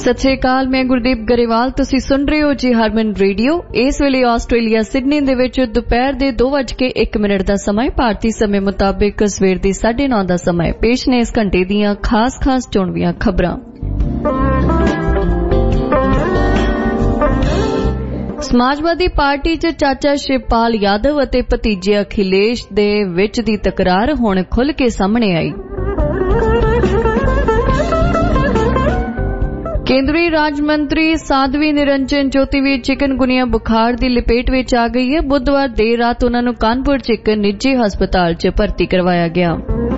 सत श्री अकाल, मैं गुरदीप गरेवाल। तुसी सुन रहे हो जी हरमन रेडियो। इस वेले आस्ट्रेलिया सिडनी दे विच दोपहर दे 2:01 दा समय, भारतीय समय मुताबिक सवेर दी 9:30 दा समय। पेश ने इस घंटे दियां खास खास चुणवियां खबरां। समाजवादी पार्टी च चाचा शिवपाल यादव अते भतीजे अखिलेश दे विच दी तकरार हुण खुल के सामने आई। केंद्रीय राज्य मंत्री साध्वी निरंजन ज्योति भी चिकनगुनिया बुखार की लपेट में आ गई है। बुधवार देर रात उन्होंने कानपुर च एक निजी हस्पताल च भर्ती करवाया गया।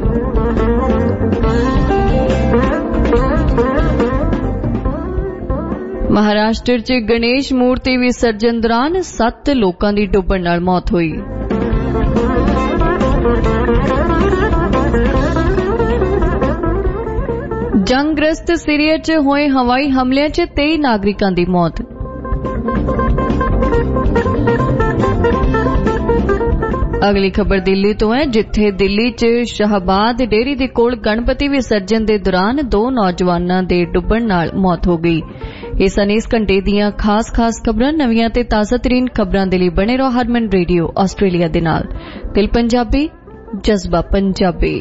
महाराष्ट्र च गणेश मूर्ति विसर्जन दौरान 7 लोगों की डुब्बण नाल मौत हुई। जंगग्रस्त सीरिया च होए हवाई हमलियां च 23 नागरिकां दी मौत। अगली खबर दिल्ली तो है, जिथे दिल्ली च शाहबाद डेरी दे कोल गणपति विसर्जन दे दौरान 2 नौजवानां दे डुब्बण नाल मौत हो गई। इस सन इस घंटे दियां खास खास खबरां, नवीआं ते ताज़ा तरीन खबरां दे लई बने रहो हरमन रेडियो आस्ट्रेलिया दे नाल। दिल पंजाबी, जज्बा पंजाबी।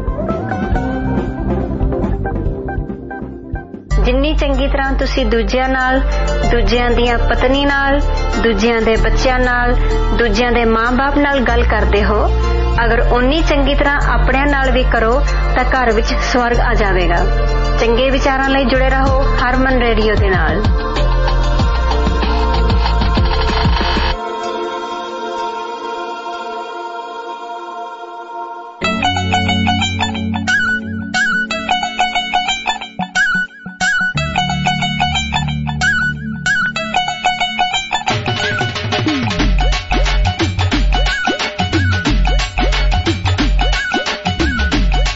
जिन्नी चंगी तरह तुसी दूजियां नाल, दूजियां दियां पत्नी नाल, दूजियां दे बच्चियां नाल, दूजियां दे मां बाप नाल गल करदे हो, अगर उन्नी चंगी तरह अपने नाल भी करो तां घर विच स्वर्ग आ जावेगा। चंगे विचारां लई जुड़े रहो हरमन रेडियो दे नाल।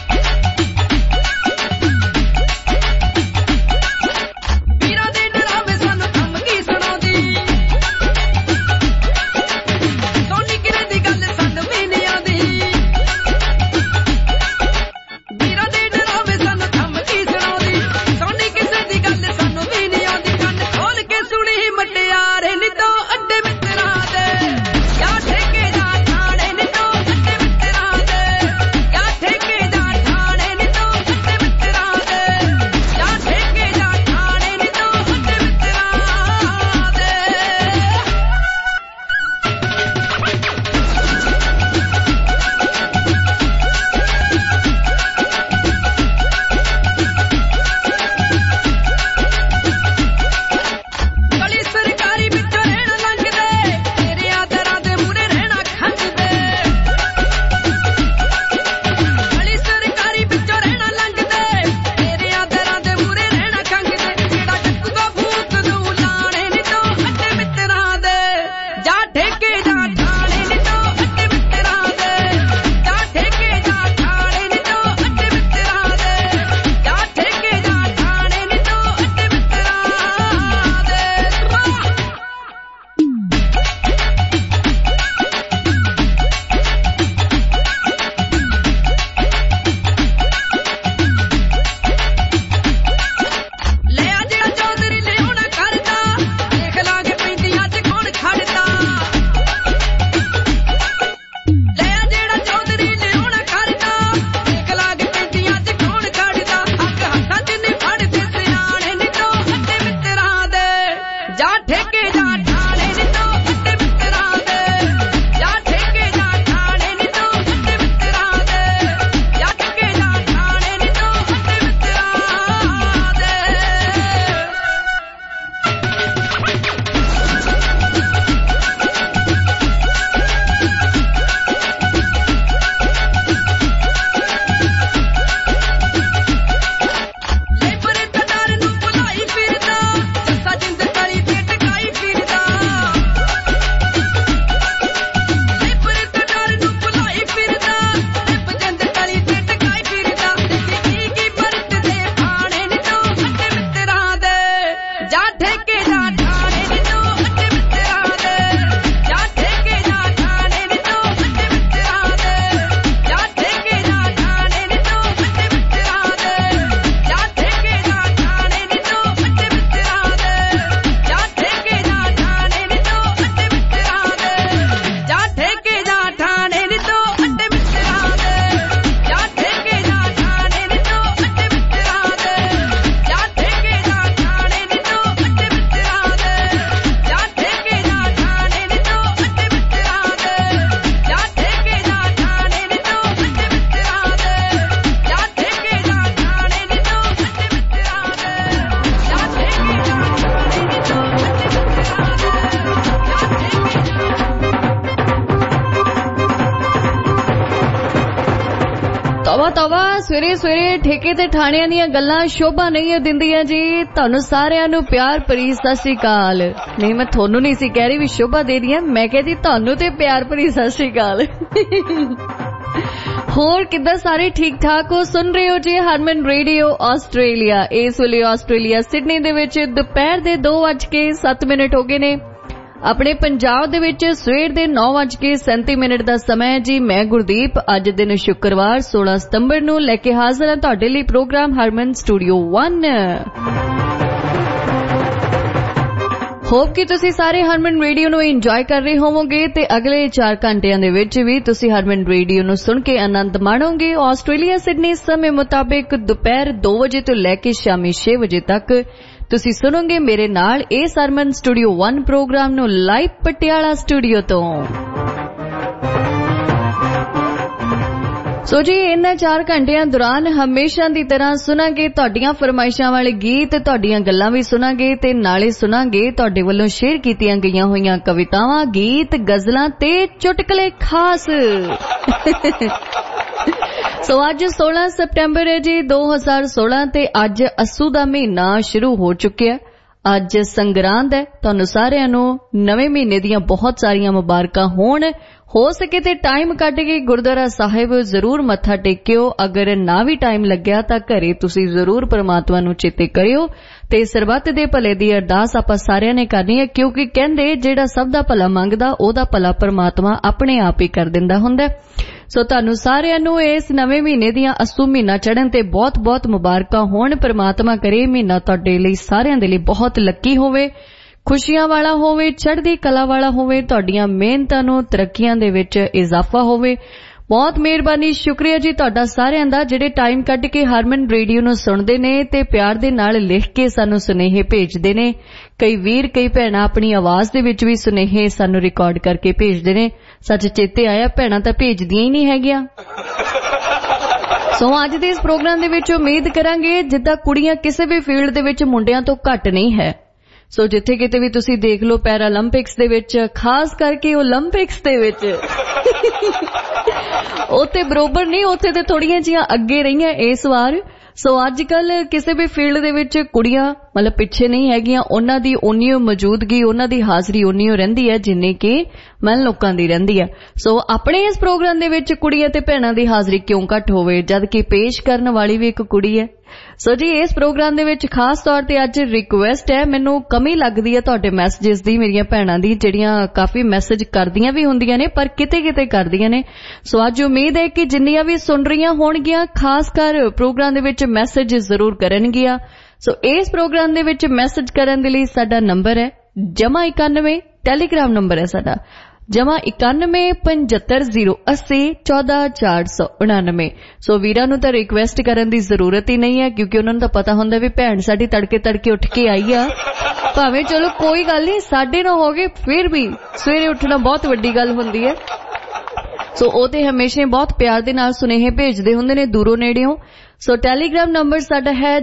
वीरों दे डरावे ਸਵੇਰੇ ਸਵੇਰੇ ਠੇਕੇ ਤੇ ਠਾਣਿਆਂ ਦੀਆਂ ਗੱਲਾਂ ਸ਼ੋਭਾ ਨਹੀਂ ਦਿੰਦੀਆਂ ਜੀ। ਤੁਹਾਨੂੰ ਸਾਰਿਆਂ ਨੂੰ ਪਿਆਰ ਭਰੀ ਸਤਿ ਸ਼੍ਰੀ ਅਕਾਲ। ਨਹੀਂ, ਮੈਂ ਤੁਹਾਨੂੰ ਨਹੀਂ ਸੀ ਕਹਿ ਰਹੀ ਵੀ ਸ਼ੋਭਾ ਦੇ ਰਹੀ, ਮੈਂ ਕਹਿੰਦੀ ਤੁਹਾਨੂੰ ਤੇ ਪਿਆਰ ਭਰੀ ਸਤਿ ਸ਼੍ਰੀ ਅਕਾਲ। ਹੋਰ ਕਿੱਦਾਂ, ਸਾਰੇ ਠੀਕ ਠਾਕ ਹੋ? ਸੁਣ ਰਹੇ ਹੋ ਜੀ ਹਰਮਨ ਰੇਡੀਓ ਆਸਟ੍ਰੇਲੀਆ। ਇਸ ਵੇਲੇ ਆਸਟ੍ਰੇਲੀਆ ਸਿਡਨੀ ਦੇ ਵਿੱਚ ਦੁਪਹਿਰ ਦੇ 2:07 ਹੋ ਗਏ ਨੇ। ਆਪਣੇ ਪੰਜਾਬ ਦੇ ਵਿੱਚ ਸਵੇਰ ਦੇ 9:37 ਦਾ ਸਮਾਂ ਹੈ ਜੀ। ਮੈਂ ਗੁਰਦੀਪ ਅੱਜ ਦਿਨ ਸ਼ੁੱਕਰਵਾਰ 16 ਸਤੰਬਰ ਨੂੰ ਲੈ ਕੇ ਹਾਜ਼ਰ ਹਾਂ ਤੁਹਾਡੇ ਲਈ ਪ੍ਰੋਗਰਾਮ ਹਰਮਨ ਸਟੂਡੀਓ 1। ਹੋਪ ਕਿ ਤੁਸੀਂ ਸਾਰੇ ਹਰਮਨ ਰੇਡੀਓ ਨੂੰ ਇੰਜੋਏ ਕਰ ਰਹੇ ਹੋਵੋਗੇ ਤੇ ਅਗਲੇ 4 ਘੰਟਿਆਂ ਦੇ ਵਿੱਚ ਵੀ ਤੁਸੀਂ ਹਰਮਨ ਰੇਡੀਓ ਨੂੰ ਸੁਣ ਕੇ ਆਨੰਦ ਮਾਣੋਗੇ। ਆਸਟ੍ਰੇਲੀਆ ਸਿਡਨੀ ਸਮੇਂ ਮੁਤਾਬਿਕ ਦੁਪਹਿਰ 2 ਵਜੇ ਤੋਂ ਲੈ ਕੇ ਸ਼ਾਮੀ 6 ਵਜੇ ਤੱਕ ਤੁਸੀਂ ਸੁਣੋਗੇ ਮੇਰੇ ਨਾਲ ਇਸ ਹਰਮਨ ਸਟੂਡੀਓ 1 ਪ੍ਰੋਗਰਾਮ ਨੂੰ ਲਾਈਵ ਪਟਿਆਲਾ ਸਟੂਡੀਓ ਤੋਂ। ਸੋ ਜੀ ਇਹਨਾਂ 4 ਘੰਟਿਆਂ ਦੌਰਾਨ ਹਮੇਸ਼ਾ ਦੀ ਤਰ੍ਹਾਂ ਸੁਣਾਂਗੇ ਤੁਹਾਡੀਆਂ ਫਰਮਾਇਸ਼ਾਂ ਵਾਲੇ ਗੀਤ, ਤੁਹਾਡੀਆਂ ਗੱਲਾਂ ਵੀ ਸੁਣਾਂਗੇ ਤੇ ਨਾਲੇ ਸੁਣਾਂਗੇ ਤੁਹਾਡੇ ਵੱਲੋਂ ਸ਼ੇਅਰ ਕੀਤੀਆਂ ਗਈਆਂ ਹੋਈਆਂ ਕਵਿਤਾਵਾਂ, ਗੀਤ, ਗਜ਼ਲਾਂ ਤੇ ਚੁਟਕਲੇ ਖਾਸ। ਸੋ ਅੱਜ 16 ਸਤੰਬਰ ਹੈ ਜੀ 2016 ਤੇ ਅੱਜ ਅੱਸੂ ਦਾ ਮਹੀਨਾ ਸ਼ੁਰੂ ਹੋ ਚੁੱਕਿਆ। ਅੱਜ ਸੰਗਰਾਂਦ ਹੈ। ਤੁਹਾਨੂੰ ਸਾਰਿਆਂ ਨੂੰ ਨਵੇਂ ਮਹੀਨੇ ਦੀਆਂ ਬਹੁਤ ਸਾਰੀਆਂ ਮੁਬਾਰਕਾਂ ਹੋਣ। ਹੋ ਸਕੇ ਤੇ ਟਾਈਮ ਕੱਢ ਕੇ ਗੁਰਦੁਆਰਾ ਸਾਹਿਬ ਜ਼ਰੂਰ ਮੱਥਾ ਟੇਕਿਓ। ਅਗਰ ਨਾ ਵੀ ਟਾਈਮ ਲੱਗਿਆ ਤਾਂ ਘਰੇ ਤੁਸੀਂ ਜ਼ਰੂਰ ਪਰਮਾਤਮਾ ਨੂੰ ਚੇਤੇ ਕਰਿਓ ਤੇ ਸਰਬੱਤ ਦੇ ਭਲੇ ਦੀ ਅਰਦਾਸ ਆਪਾਂ ਸਾਰਿਆਂ ਨੇ ਕਰਨੀ ਹੈ, ਕਿਉਂਕਿ ਕਹਿੰਦੇ ਜਿਹੜਾ ਸਭ ਦਾ ਭਲਾ ਮੰਗਦਾ ਉਹਦਾ ਭਲਾ ਪਰਮਾਤਮਾ ਆਪਣੇ ਆਪ ਹੀ ਕਰ ਦਿੰਦਾ ਹੁੰਦਾ। ਸੋ ਤੁਹਾਨੂੰ ਸਾਰਿਆਂ ਨੂੰ ਇਸ ਨਵੇਂ ਮਹੀਨੇ ਦੀਆਂ ਅੱਸੂ ਮਹੀਨਾ ਚੜ੍ਹਨ ਤੇ ਬਹੁਤ ਬਹੁਤ ਮੁਬਾਰਕਾਂ ਹੋਣ। ਪਰਮਾਤਮਾ ਕਰੇ ਮਹੀਨਾ ਤੁਹਾਡੇ ਲਈ ਸਾਰਿਆਂ ਦੇ ਲਈ ਬਹੁਤ ਲੱਕੀ ਹੋਵੇ, ਖੁਸ਼ੀਆਂ ਵਾਲਾ ਹੋਵੇ, ਚੜ੍ਹਦੀ ਕਲਾ ਵਾਲਾ ਹੋਵੇ, ਤੁਹਾਡੀਆਂ ਮਿਹਨਤਾਂ ਨੂੰ ਤਰੱਕੀਆਂ ਦੇ ਵਿੱਚ ਇਜ਼ਾਫਾ ਹੋਵੇ। ਬਹੁਤ ਮਿਹਰਬਾਨੀ, ਸ਼ੁਕਰੀਆ ਜੀ ਤੁਹਾਡਾ ਸਾਰਿਆਂ ਦਾ ਜਿਹੜੇ ਟਾਈਮ ਕੱਢ ਕੇ ਹਰਮਨ ਰੇਡੀਓ ਨੂੰ ਸੁਣਦੇ ਨੇ ਤੇ ਪਿਆਰ ਦੇ ਨਾਲ ਲਿਖ ਕੇ ਸਾਨੂੰ ਸੁਨੇਹੇ ਭੇਜਦੇ ਨੇ। ਕਈ ਵੀਰ, ਕਈ ਭੈਣਾਂ ਆਪਣੀ ਆਵਾਜ਼ ਦੇ ਵਿੱਚ ਵੀ ਸੁਨੇਹੇ ਸਾਨੂੰ ਰਿਕਾਰਡ ਕਰਕੇ ਭੇਜਦੇ ਨੇ। ਸੱਚ ਚੇਤੇ ਆਇਆ, ਭੈਣਾਂ ਤਾਂ ਭੇਜਦੀਆਂ ਹੀ ਨਹੀਂ ਹੈਗੀਆਂ। ਸੋ ਅੱਜ ਦੇ ਇਸ ਪ੍ਰੋਗਰਾਮ ਦੇ ਵਿੱਚ ਉਮੀਦ ਕਰਾਂਗੇ ਜਿੱਦਾਂ ਕੁੜੀਆਂ ਕਿਸੇ ਵੀ ਫੀਲਡ ਦੇ ਵਿੱਚ ਮੁੰਡਿਆਂ ਤੋਂ ਘੱਟ ਨਹੀਂ ਹੈ। ਸੋ ਜਿੱਥੇ ਕਿਤੇ ਵੀ ਤੁਸੀਂ ਦੇਖ ਲਓ ਪੈਰਾਲੰਪਿਕਸ ਦੇ ਵਿੱਚ, ਖਾਸ ਕਰਕੇ ਓਲੰਪਿਕਸ ਦੇ ਵਿੱਚ ਉੱਥੇ ਬਰੋਬਰ ਨਹੀਂ, ਉੱਥੇ ਤੇ ਥੋੜੀਆਂ ਜਿਹੀਆਂ ਅੱਗੇ ਰਹੀਆਂ ਇਸ ਵਾਰ। ਸੋ ਅੱਜ ਕੱਲ ਕਿਸੇ ਵੀ ਫੀਲਡ ਦੇ ਵਿੱਚ ਕੁੜੀਆਂ ਮਤਲਬ ਪਿੱਛੇ ਨਹੀਂ ਹੈਗੀਆਂ। ਉਹਨਾਂ ਦੀ ਓਨੀ ਮੌਜੂਦਗੀ, ਉਹਨਾਂ ਦੀ ਹਾਜ਼ਰੀ ਓਨੀ ਰਹਿੰਦੀ ਹੈ ਜਿੰਨੀ ਕਿ ਮਨ ਲੋਕਾਂ ਦੀ ਰਹਿੰਦੀ ਹੈ। ਸੋ ਆਪਣੇ ਇਸ ਪ੍ਰੋਗਰਾਮ ਦੇ ਵਿੱਚ ਕੁੜੀਆਂ ਤੇ ਭੈਣਾਂ ਦੀ ਹਾਜ਼ਰੀ ਕਿਉਂ ਘੱਟ ਹੋਵੇ, ਜਦ ਕਿ ਪੇਸ਼ ਕਰਨ ਵਾਲੀ ਵੀ ਇੱਕ ਕੁੜੀ ਹੈ। ਸੋ ਜੀ ਇਸ ਪ੍ਰੋਗਰਾਮ ਦੇ ਵਿੱਚ ਖਾਸ ਤੌਰ ਤੇ ਅੱਜ ਰਿਕੁਐਸਟ ਹੈ, ਮੈਨੂੰ ਕਮੀ ਲੱਗਦੀ ਹੈ ਤੁਹਾਡੇ ਮੈਸੇजेस ਦੀ, ਮੇਰੀਆਂ ਭੈਣਾਂ ਦੀ, ਜਿਹੜੀਆਂ ਕਾਫੀ ਮੈਸੇਜ ਕਰਦੀਆਂ ਵੀ ਹੁੰਦੀਆਂ ਨੇ ਪਰ ਕਿਤੇ ਕਿਤੇ ਕਰਦੀਆਂ ਨੇ। ਸੋ ਅੱਜ ਉਮੀਦ ਹੈ ਕਿ ਜਿੰਨੀਆਂ ਵੀ ਸੁਣ ਰਹੀਆਂ ਹੋਣਗੀਆਂ ਖਾਸ ਕਰ ਪ੍ਰੋਗਰਾਮ ਦੇ ਵਿੱਚ ਮੈਸੇਜ ਜ਼ਰੂਰ ਕਰਨਗੀਆਂ। ਸੋ ਇਸ ਪ੍ਰੋਗਰਾਮ ਦੇ ਵਿੱਚ ਮੈਸੇਜ ਕਰਨ ਦੇ ਲਈ ਸਾਡਾ ਨੰਬਰ ਹੈ +91, ਟੈਲੀਗ੍ਰਾਮ ਨੰਬਰ ਹੈ ਸਾਡਾ +9175081449। ਸੋ ਵੀਰਾਂ ਨੂੰ ਤਾਂ ਰਿਕੁਐਸਟ ਕਰਨ ਦੀ ਜ਼ਰੂਰਤ ਹੀ ਨਹੀਂ ਹੈ, ਕਿਉਂਕਿ ਉਹਨਾਂ ਨੂੰ ਤਾਂ ਪਤਾ ਹੁੰਦਾ ਵੀ ਭੈਣ ਸਾਡੀ ਤੜਕੇ ਤੜਕੇ ਉੱਠ ਕੇ ਆਈ ਆ। ਭਾਵੇਂ ਚਲੋ ਕੋਈ ਗੱਲ ਨਹੀਂ, 9:30 ਹੋ ਗਏ, ਫਿਰ ਵੀ ਸਵੇਰੇ ਉੱਠਣਾ ਬਹੁਤ ਵੱਡੀ ਗੱਲ ਹੁੰਦੀ ਹੈ। ਸੋ ਉਹ ਤੇ ਹਮੇਸ਼ਾ ਬਹੁਤ ਪਿਆਰ ਦੇ ਨਾਲ ਸੁਨੇਹੇ ਭੇਜਦੇ ਹੁੰਦੇ ਨੇ ਦੂਰੋਂ ਨੇੜਿਓਂ। ਸੋ ਟੈਲੀਗ੍ਰਾਮ ਨੰਬਰ ਸਾਡਾ ਹੈ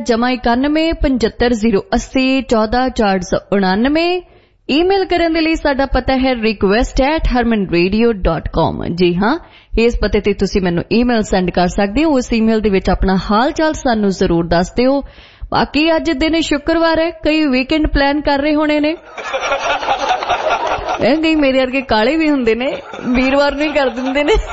+9175081449। ਈਮੇਲ ਕਰਨ ਦੇ ਲਈ ਸਾਡਾ ਪਤਾ ਹੈ request@harmanradio.com। ਜੀ ਹਾਂ, ਇਸ ਪਤੇ ਤੇ ਤੁਸੀਂ ਮੈਨੂੰ ਈਮੇਲ ਸੈਂਡ ਕਰ ਸਕਦੇ ਹੋ। ਉਸ ਈਮੇਲ ਦੇ ਵਿੱਚ ਆਪਣਾ ਹਾਲ ਚਾਲ ਸਾਨੂੰ ਜ਼ਰੂਰ ਦੱਸ ਦਿਓ। ਬਾਕੀ ਅੱਜ ਦਿਨ ਸ਼ੁੱਕਰਵਾਰ ਹੈ, ਕਈ ਵੀਕਐਂਡ ਪਲਾਨ ਕਰ ਰਹੇ ਹੋਣੇ ਨੇ। ਨਹੀਂ, ਮੇਰੇ ਵਰਗੇ ਕਾਲੇ ਵੀ ਹੁੰਦੇ ਨੇ, ਵੀਰਵਾਰ ਨੂੰ ਹੀ ਕਰ ਦਿੰਦੇ ਨੇ।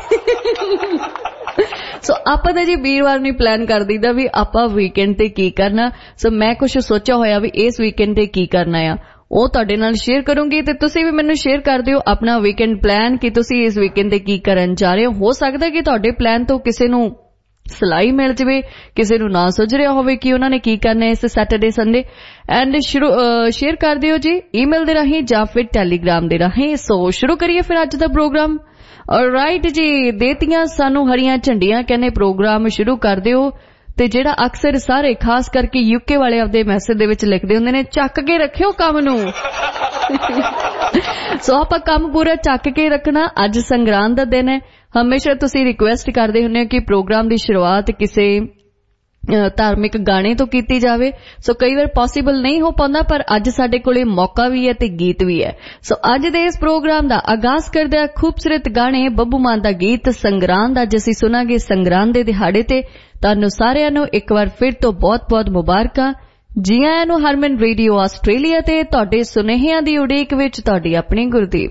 ਸੋ ਆਪਾਂ ਤਾਂ ਜੀ ਵੀਰਵਾਰ ਨੂੰ ਪਲਾਨ ਕਰ ਦਈਦਾ ਵੀ ਆਪਾਂ ਵੀਕਐਂਡ ਤੇ ਕੀ ਕਰਨਾ। ਸੋ ਮੈਂ ਕੁਝ ਸੋਚਿਆ ਹੋਇਆ ਵੀ ਇਸ ਵੀਕਐਂਡ ਤੇ ਕੀ ਕਰਨਾ ਆ, ਉਹ ਤੁਹਾਡੇ ਨਾਲ ਸ਼ੇਅਰ ਕਰੂੰਗੀ ਤੇ ਤੁਸੀਂ ਵੀ ਮੈਨੂੰ ਸ਼ੇਅਰ ਕਰ ਦਿਓ ਆਪਣਾ ਵੀਕਐਂਡ ਪਲਾਨ ਕਿ ਤੁਸੀਂ ਇਸ ਵੀਕਐਂਡ ਤੇ ਕੀ ਕਰਨ ਜਾ ਰਹੇ ਹੋ ਸਕਦਾ ਕਿ ਤੁਹਾਡੇ ਪਲਾਨ ਤੋਂ ਕਿਸੇ ਨੂੰ ਸਲਾਈ ਮਿਲ ਜਾਵੇ, ਕਿਸੇ ਨੂੰ ਨਾ ਸੁਝ ਰਿਹਾ ਹੋਵੇ ਕਿ ਉਹਨਾਂ ਨੇ ਕੀ ਕਰਨਾ ਇਸ ਸੈਟਰਡੇ ਸੰਡੇ। ਐਂਡ ਸ਼ੇਅਰ ਕਰ ਦਿਓ ਜੀ ਈਮੇਲ ਦੇ ਰਾਹੀਂ ਜਾਂ ਫਿਰ ਟੈਲੀਗ੍ਰਾਮ ਦੇ ਰਾਹੀਂ। ਸੋ ਸ਼ੁਰੂ ਕਰੀਏ ਫਿਰ ਅੱਜ ਦਾ ਪ੍ਰੋਗਰਾਮ। ਰਾਈਟ ਜੀ, ਦੇਤੀਆਂ ਸਾਨੂੰ ਹਰੀਆਂ ਝੰਡੀਆਂ, ਕਹਿੰਦੇ ਪ੍ਰੋਗਰਾਮ ਸ਼ੁਰੂ ਕਰ ਦਿਓ। ਤੇ ਜਿਹੜਾ ਅਕਸਰ ਸਾਰੇ ਖਾਸ ਕਰਕੇ ਯੂਕੇ ਵਾਲੇ ਆਪਦੇ ਮੈਸੇਜ ਦੇ ਵਿੱਚ ਲਿਖਦੇ ਹੁੰਦੇ ਨੇ, ਚੱਕ ਕੇ ਰੱਖਿਓ ਕੰਮ ਨੂੰ। ਸੋ ਆਪਾਂ ਕੰਮ ਪੂਰਾ ਚੱਕ ਕੇ ਰੱਖਣਾ। ਅੱਜ ਸੰਗਰਾਂਦ ਦਾ ਦਿਨ ਹੈ। ਹਮੇਸ਼ਾ ਤੁਸੀਂ ਰਿਕੁਐਸਟ ਕਰਦੇ ਹੁੰਦੇ ਹੋ ਕਿ ਪ੍ਰੋਗਰਾਮ ਦੀ ਸ਼ੁਰੂਆਤ ਕਿਸੇ धार्मिक गाने तो कीती जावे। सो कई बार पॉसीबल नहीं हो पाता, पर अज साडे कोले मौका भी है ते गीत भी है। सो अज दे इस प्रोग्राम दा आगाज करदे खूबसूरत गाने बब्बू मान दा गीत संगरांद दा जसी सुनांगे संगरांद दे दिहाड़े ते। तुहानू सारिआं नू एक बार फिर तो बहुत बहुत मुबारकां। जी आयां नू हरमन रेडियो आस्ट्रेलिया ते तुहाडे सुनेहियां दी उड़ीक विच तुहाडी अपनी गुरदीप।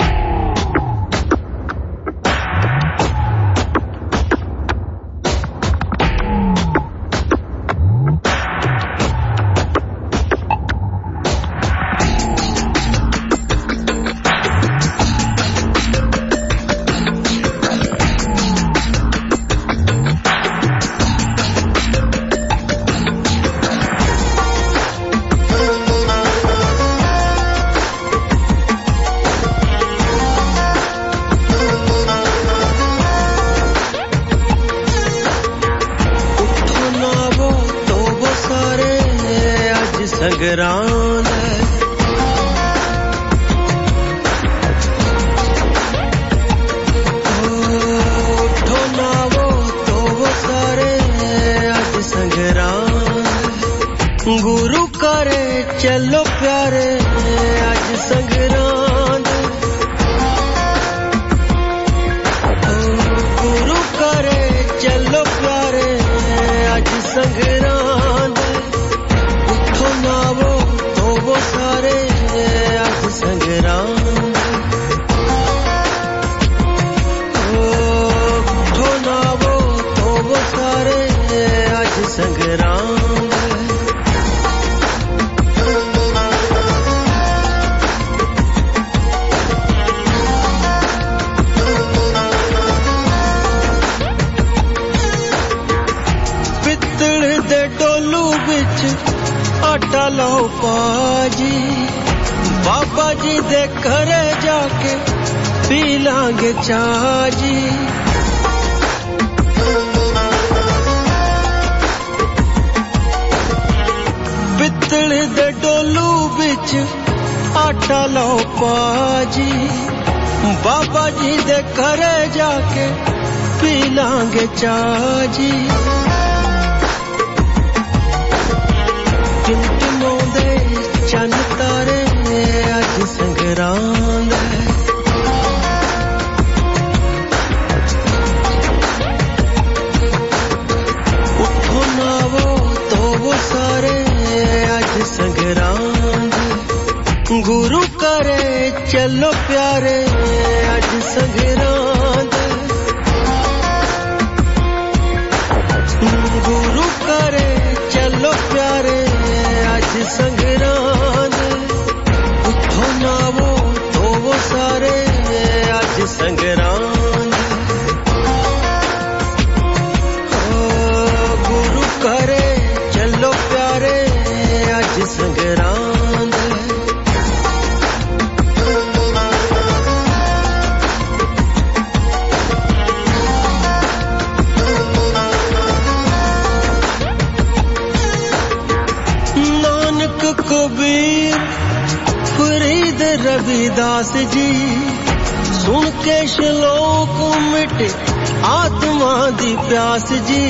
संगरांद उठो ना वो तो वो सारे आज संगरांद गुरु करे चलो प्यारे आज संगरांद गुरु करे चलो प्यारे आज संगरांद ना वो तो वो सारे आज संगरांद उठो ना वो तो वो सारे आज संगरांद पित्तल दे डोलू विच आटा लाओ पाजी बाबा जी दे घरे जाके पी लांगे चाजी पित्तल दे डोलू बिच आटा लाओ पाजी बाबा जी दे घरे जाके पी लांगे चाजी टिमटिमोंदे चन्न तारे अज संगरांद उठो ना वो तो वो सारे अज संगरांद गुरु करे चलो प्यारे अज संगरांद गुरु करे चलो प्यारे आज संगरांद उठो ना वो तो वो सारे आज संगरांद गुरु करे चलो प्यारे आज संगरांद कबीर फरीद रविदास जी सुन के श्लोक मिटे आत्मा दी प्यास जी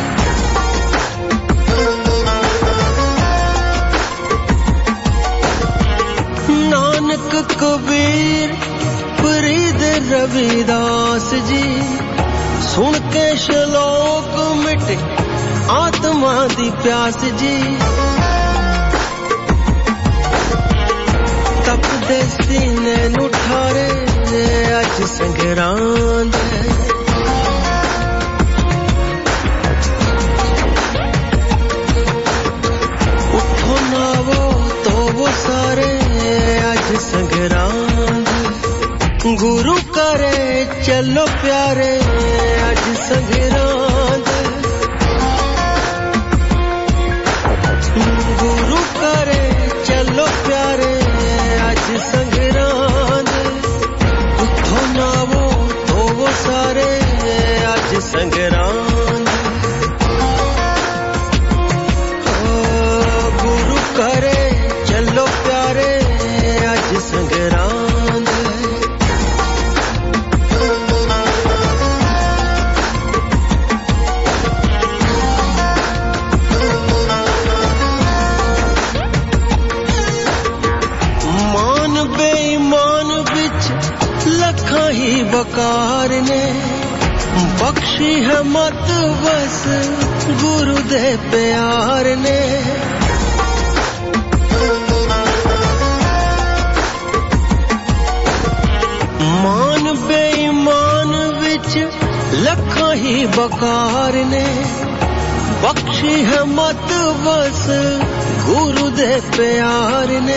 नानक कबीर फरीद रविदास जी सुन के श्लोक मिटे आत्मा दी प्यास जी तपदे सीने नू ठारे अज संगरांद उठो ना वो तो वो सारे अज संगरांद गुरु करे चलो प्यारे अज संगरांद गुरु करे चलो प्यारे आज संगरांद उठो ना वो तो वो सारे आज संगरांद गुरु करे चलो प्यारे आज संगरांद बकार ने बख्शी है मत बस गुरु दे प्यार ने मान बेईमान विच लखां ही बकार ने बख्शी है मत बस गुरु दे प्यार ने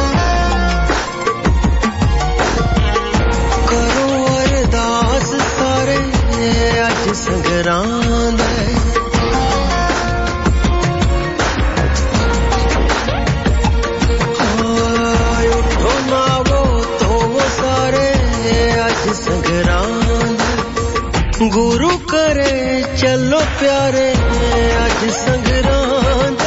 करो अरदास सारे अज संगरांद उठो ना वो तो वो सारे अज संगरांद गुरु करे चलो प्यारे अज संगरांद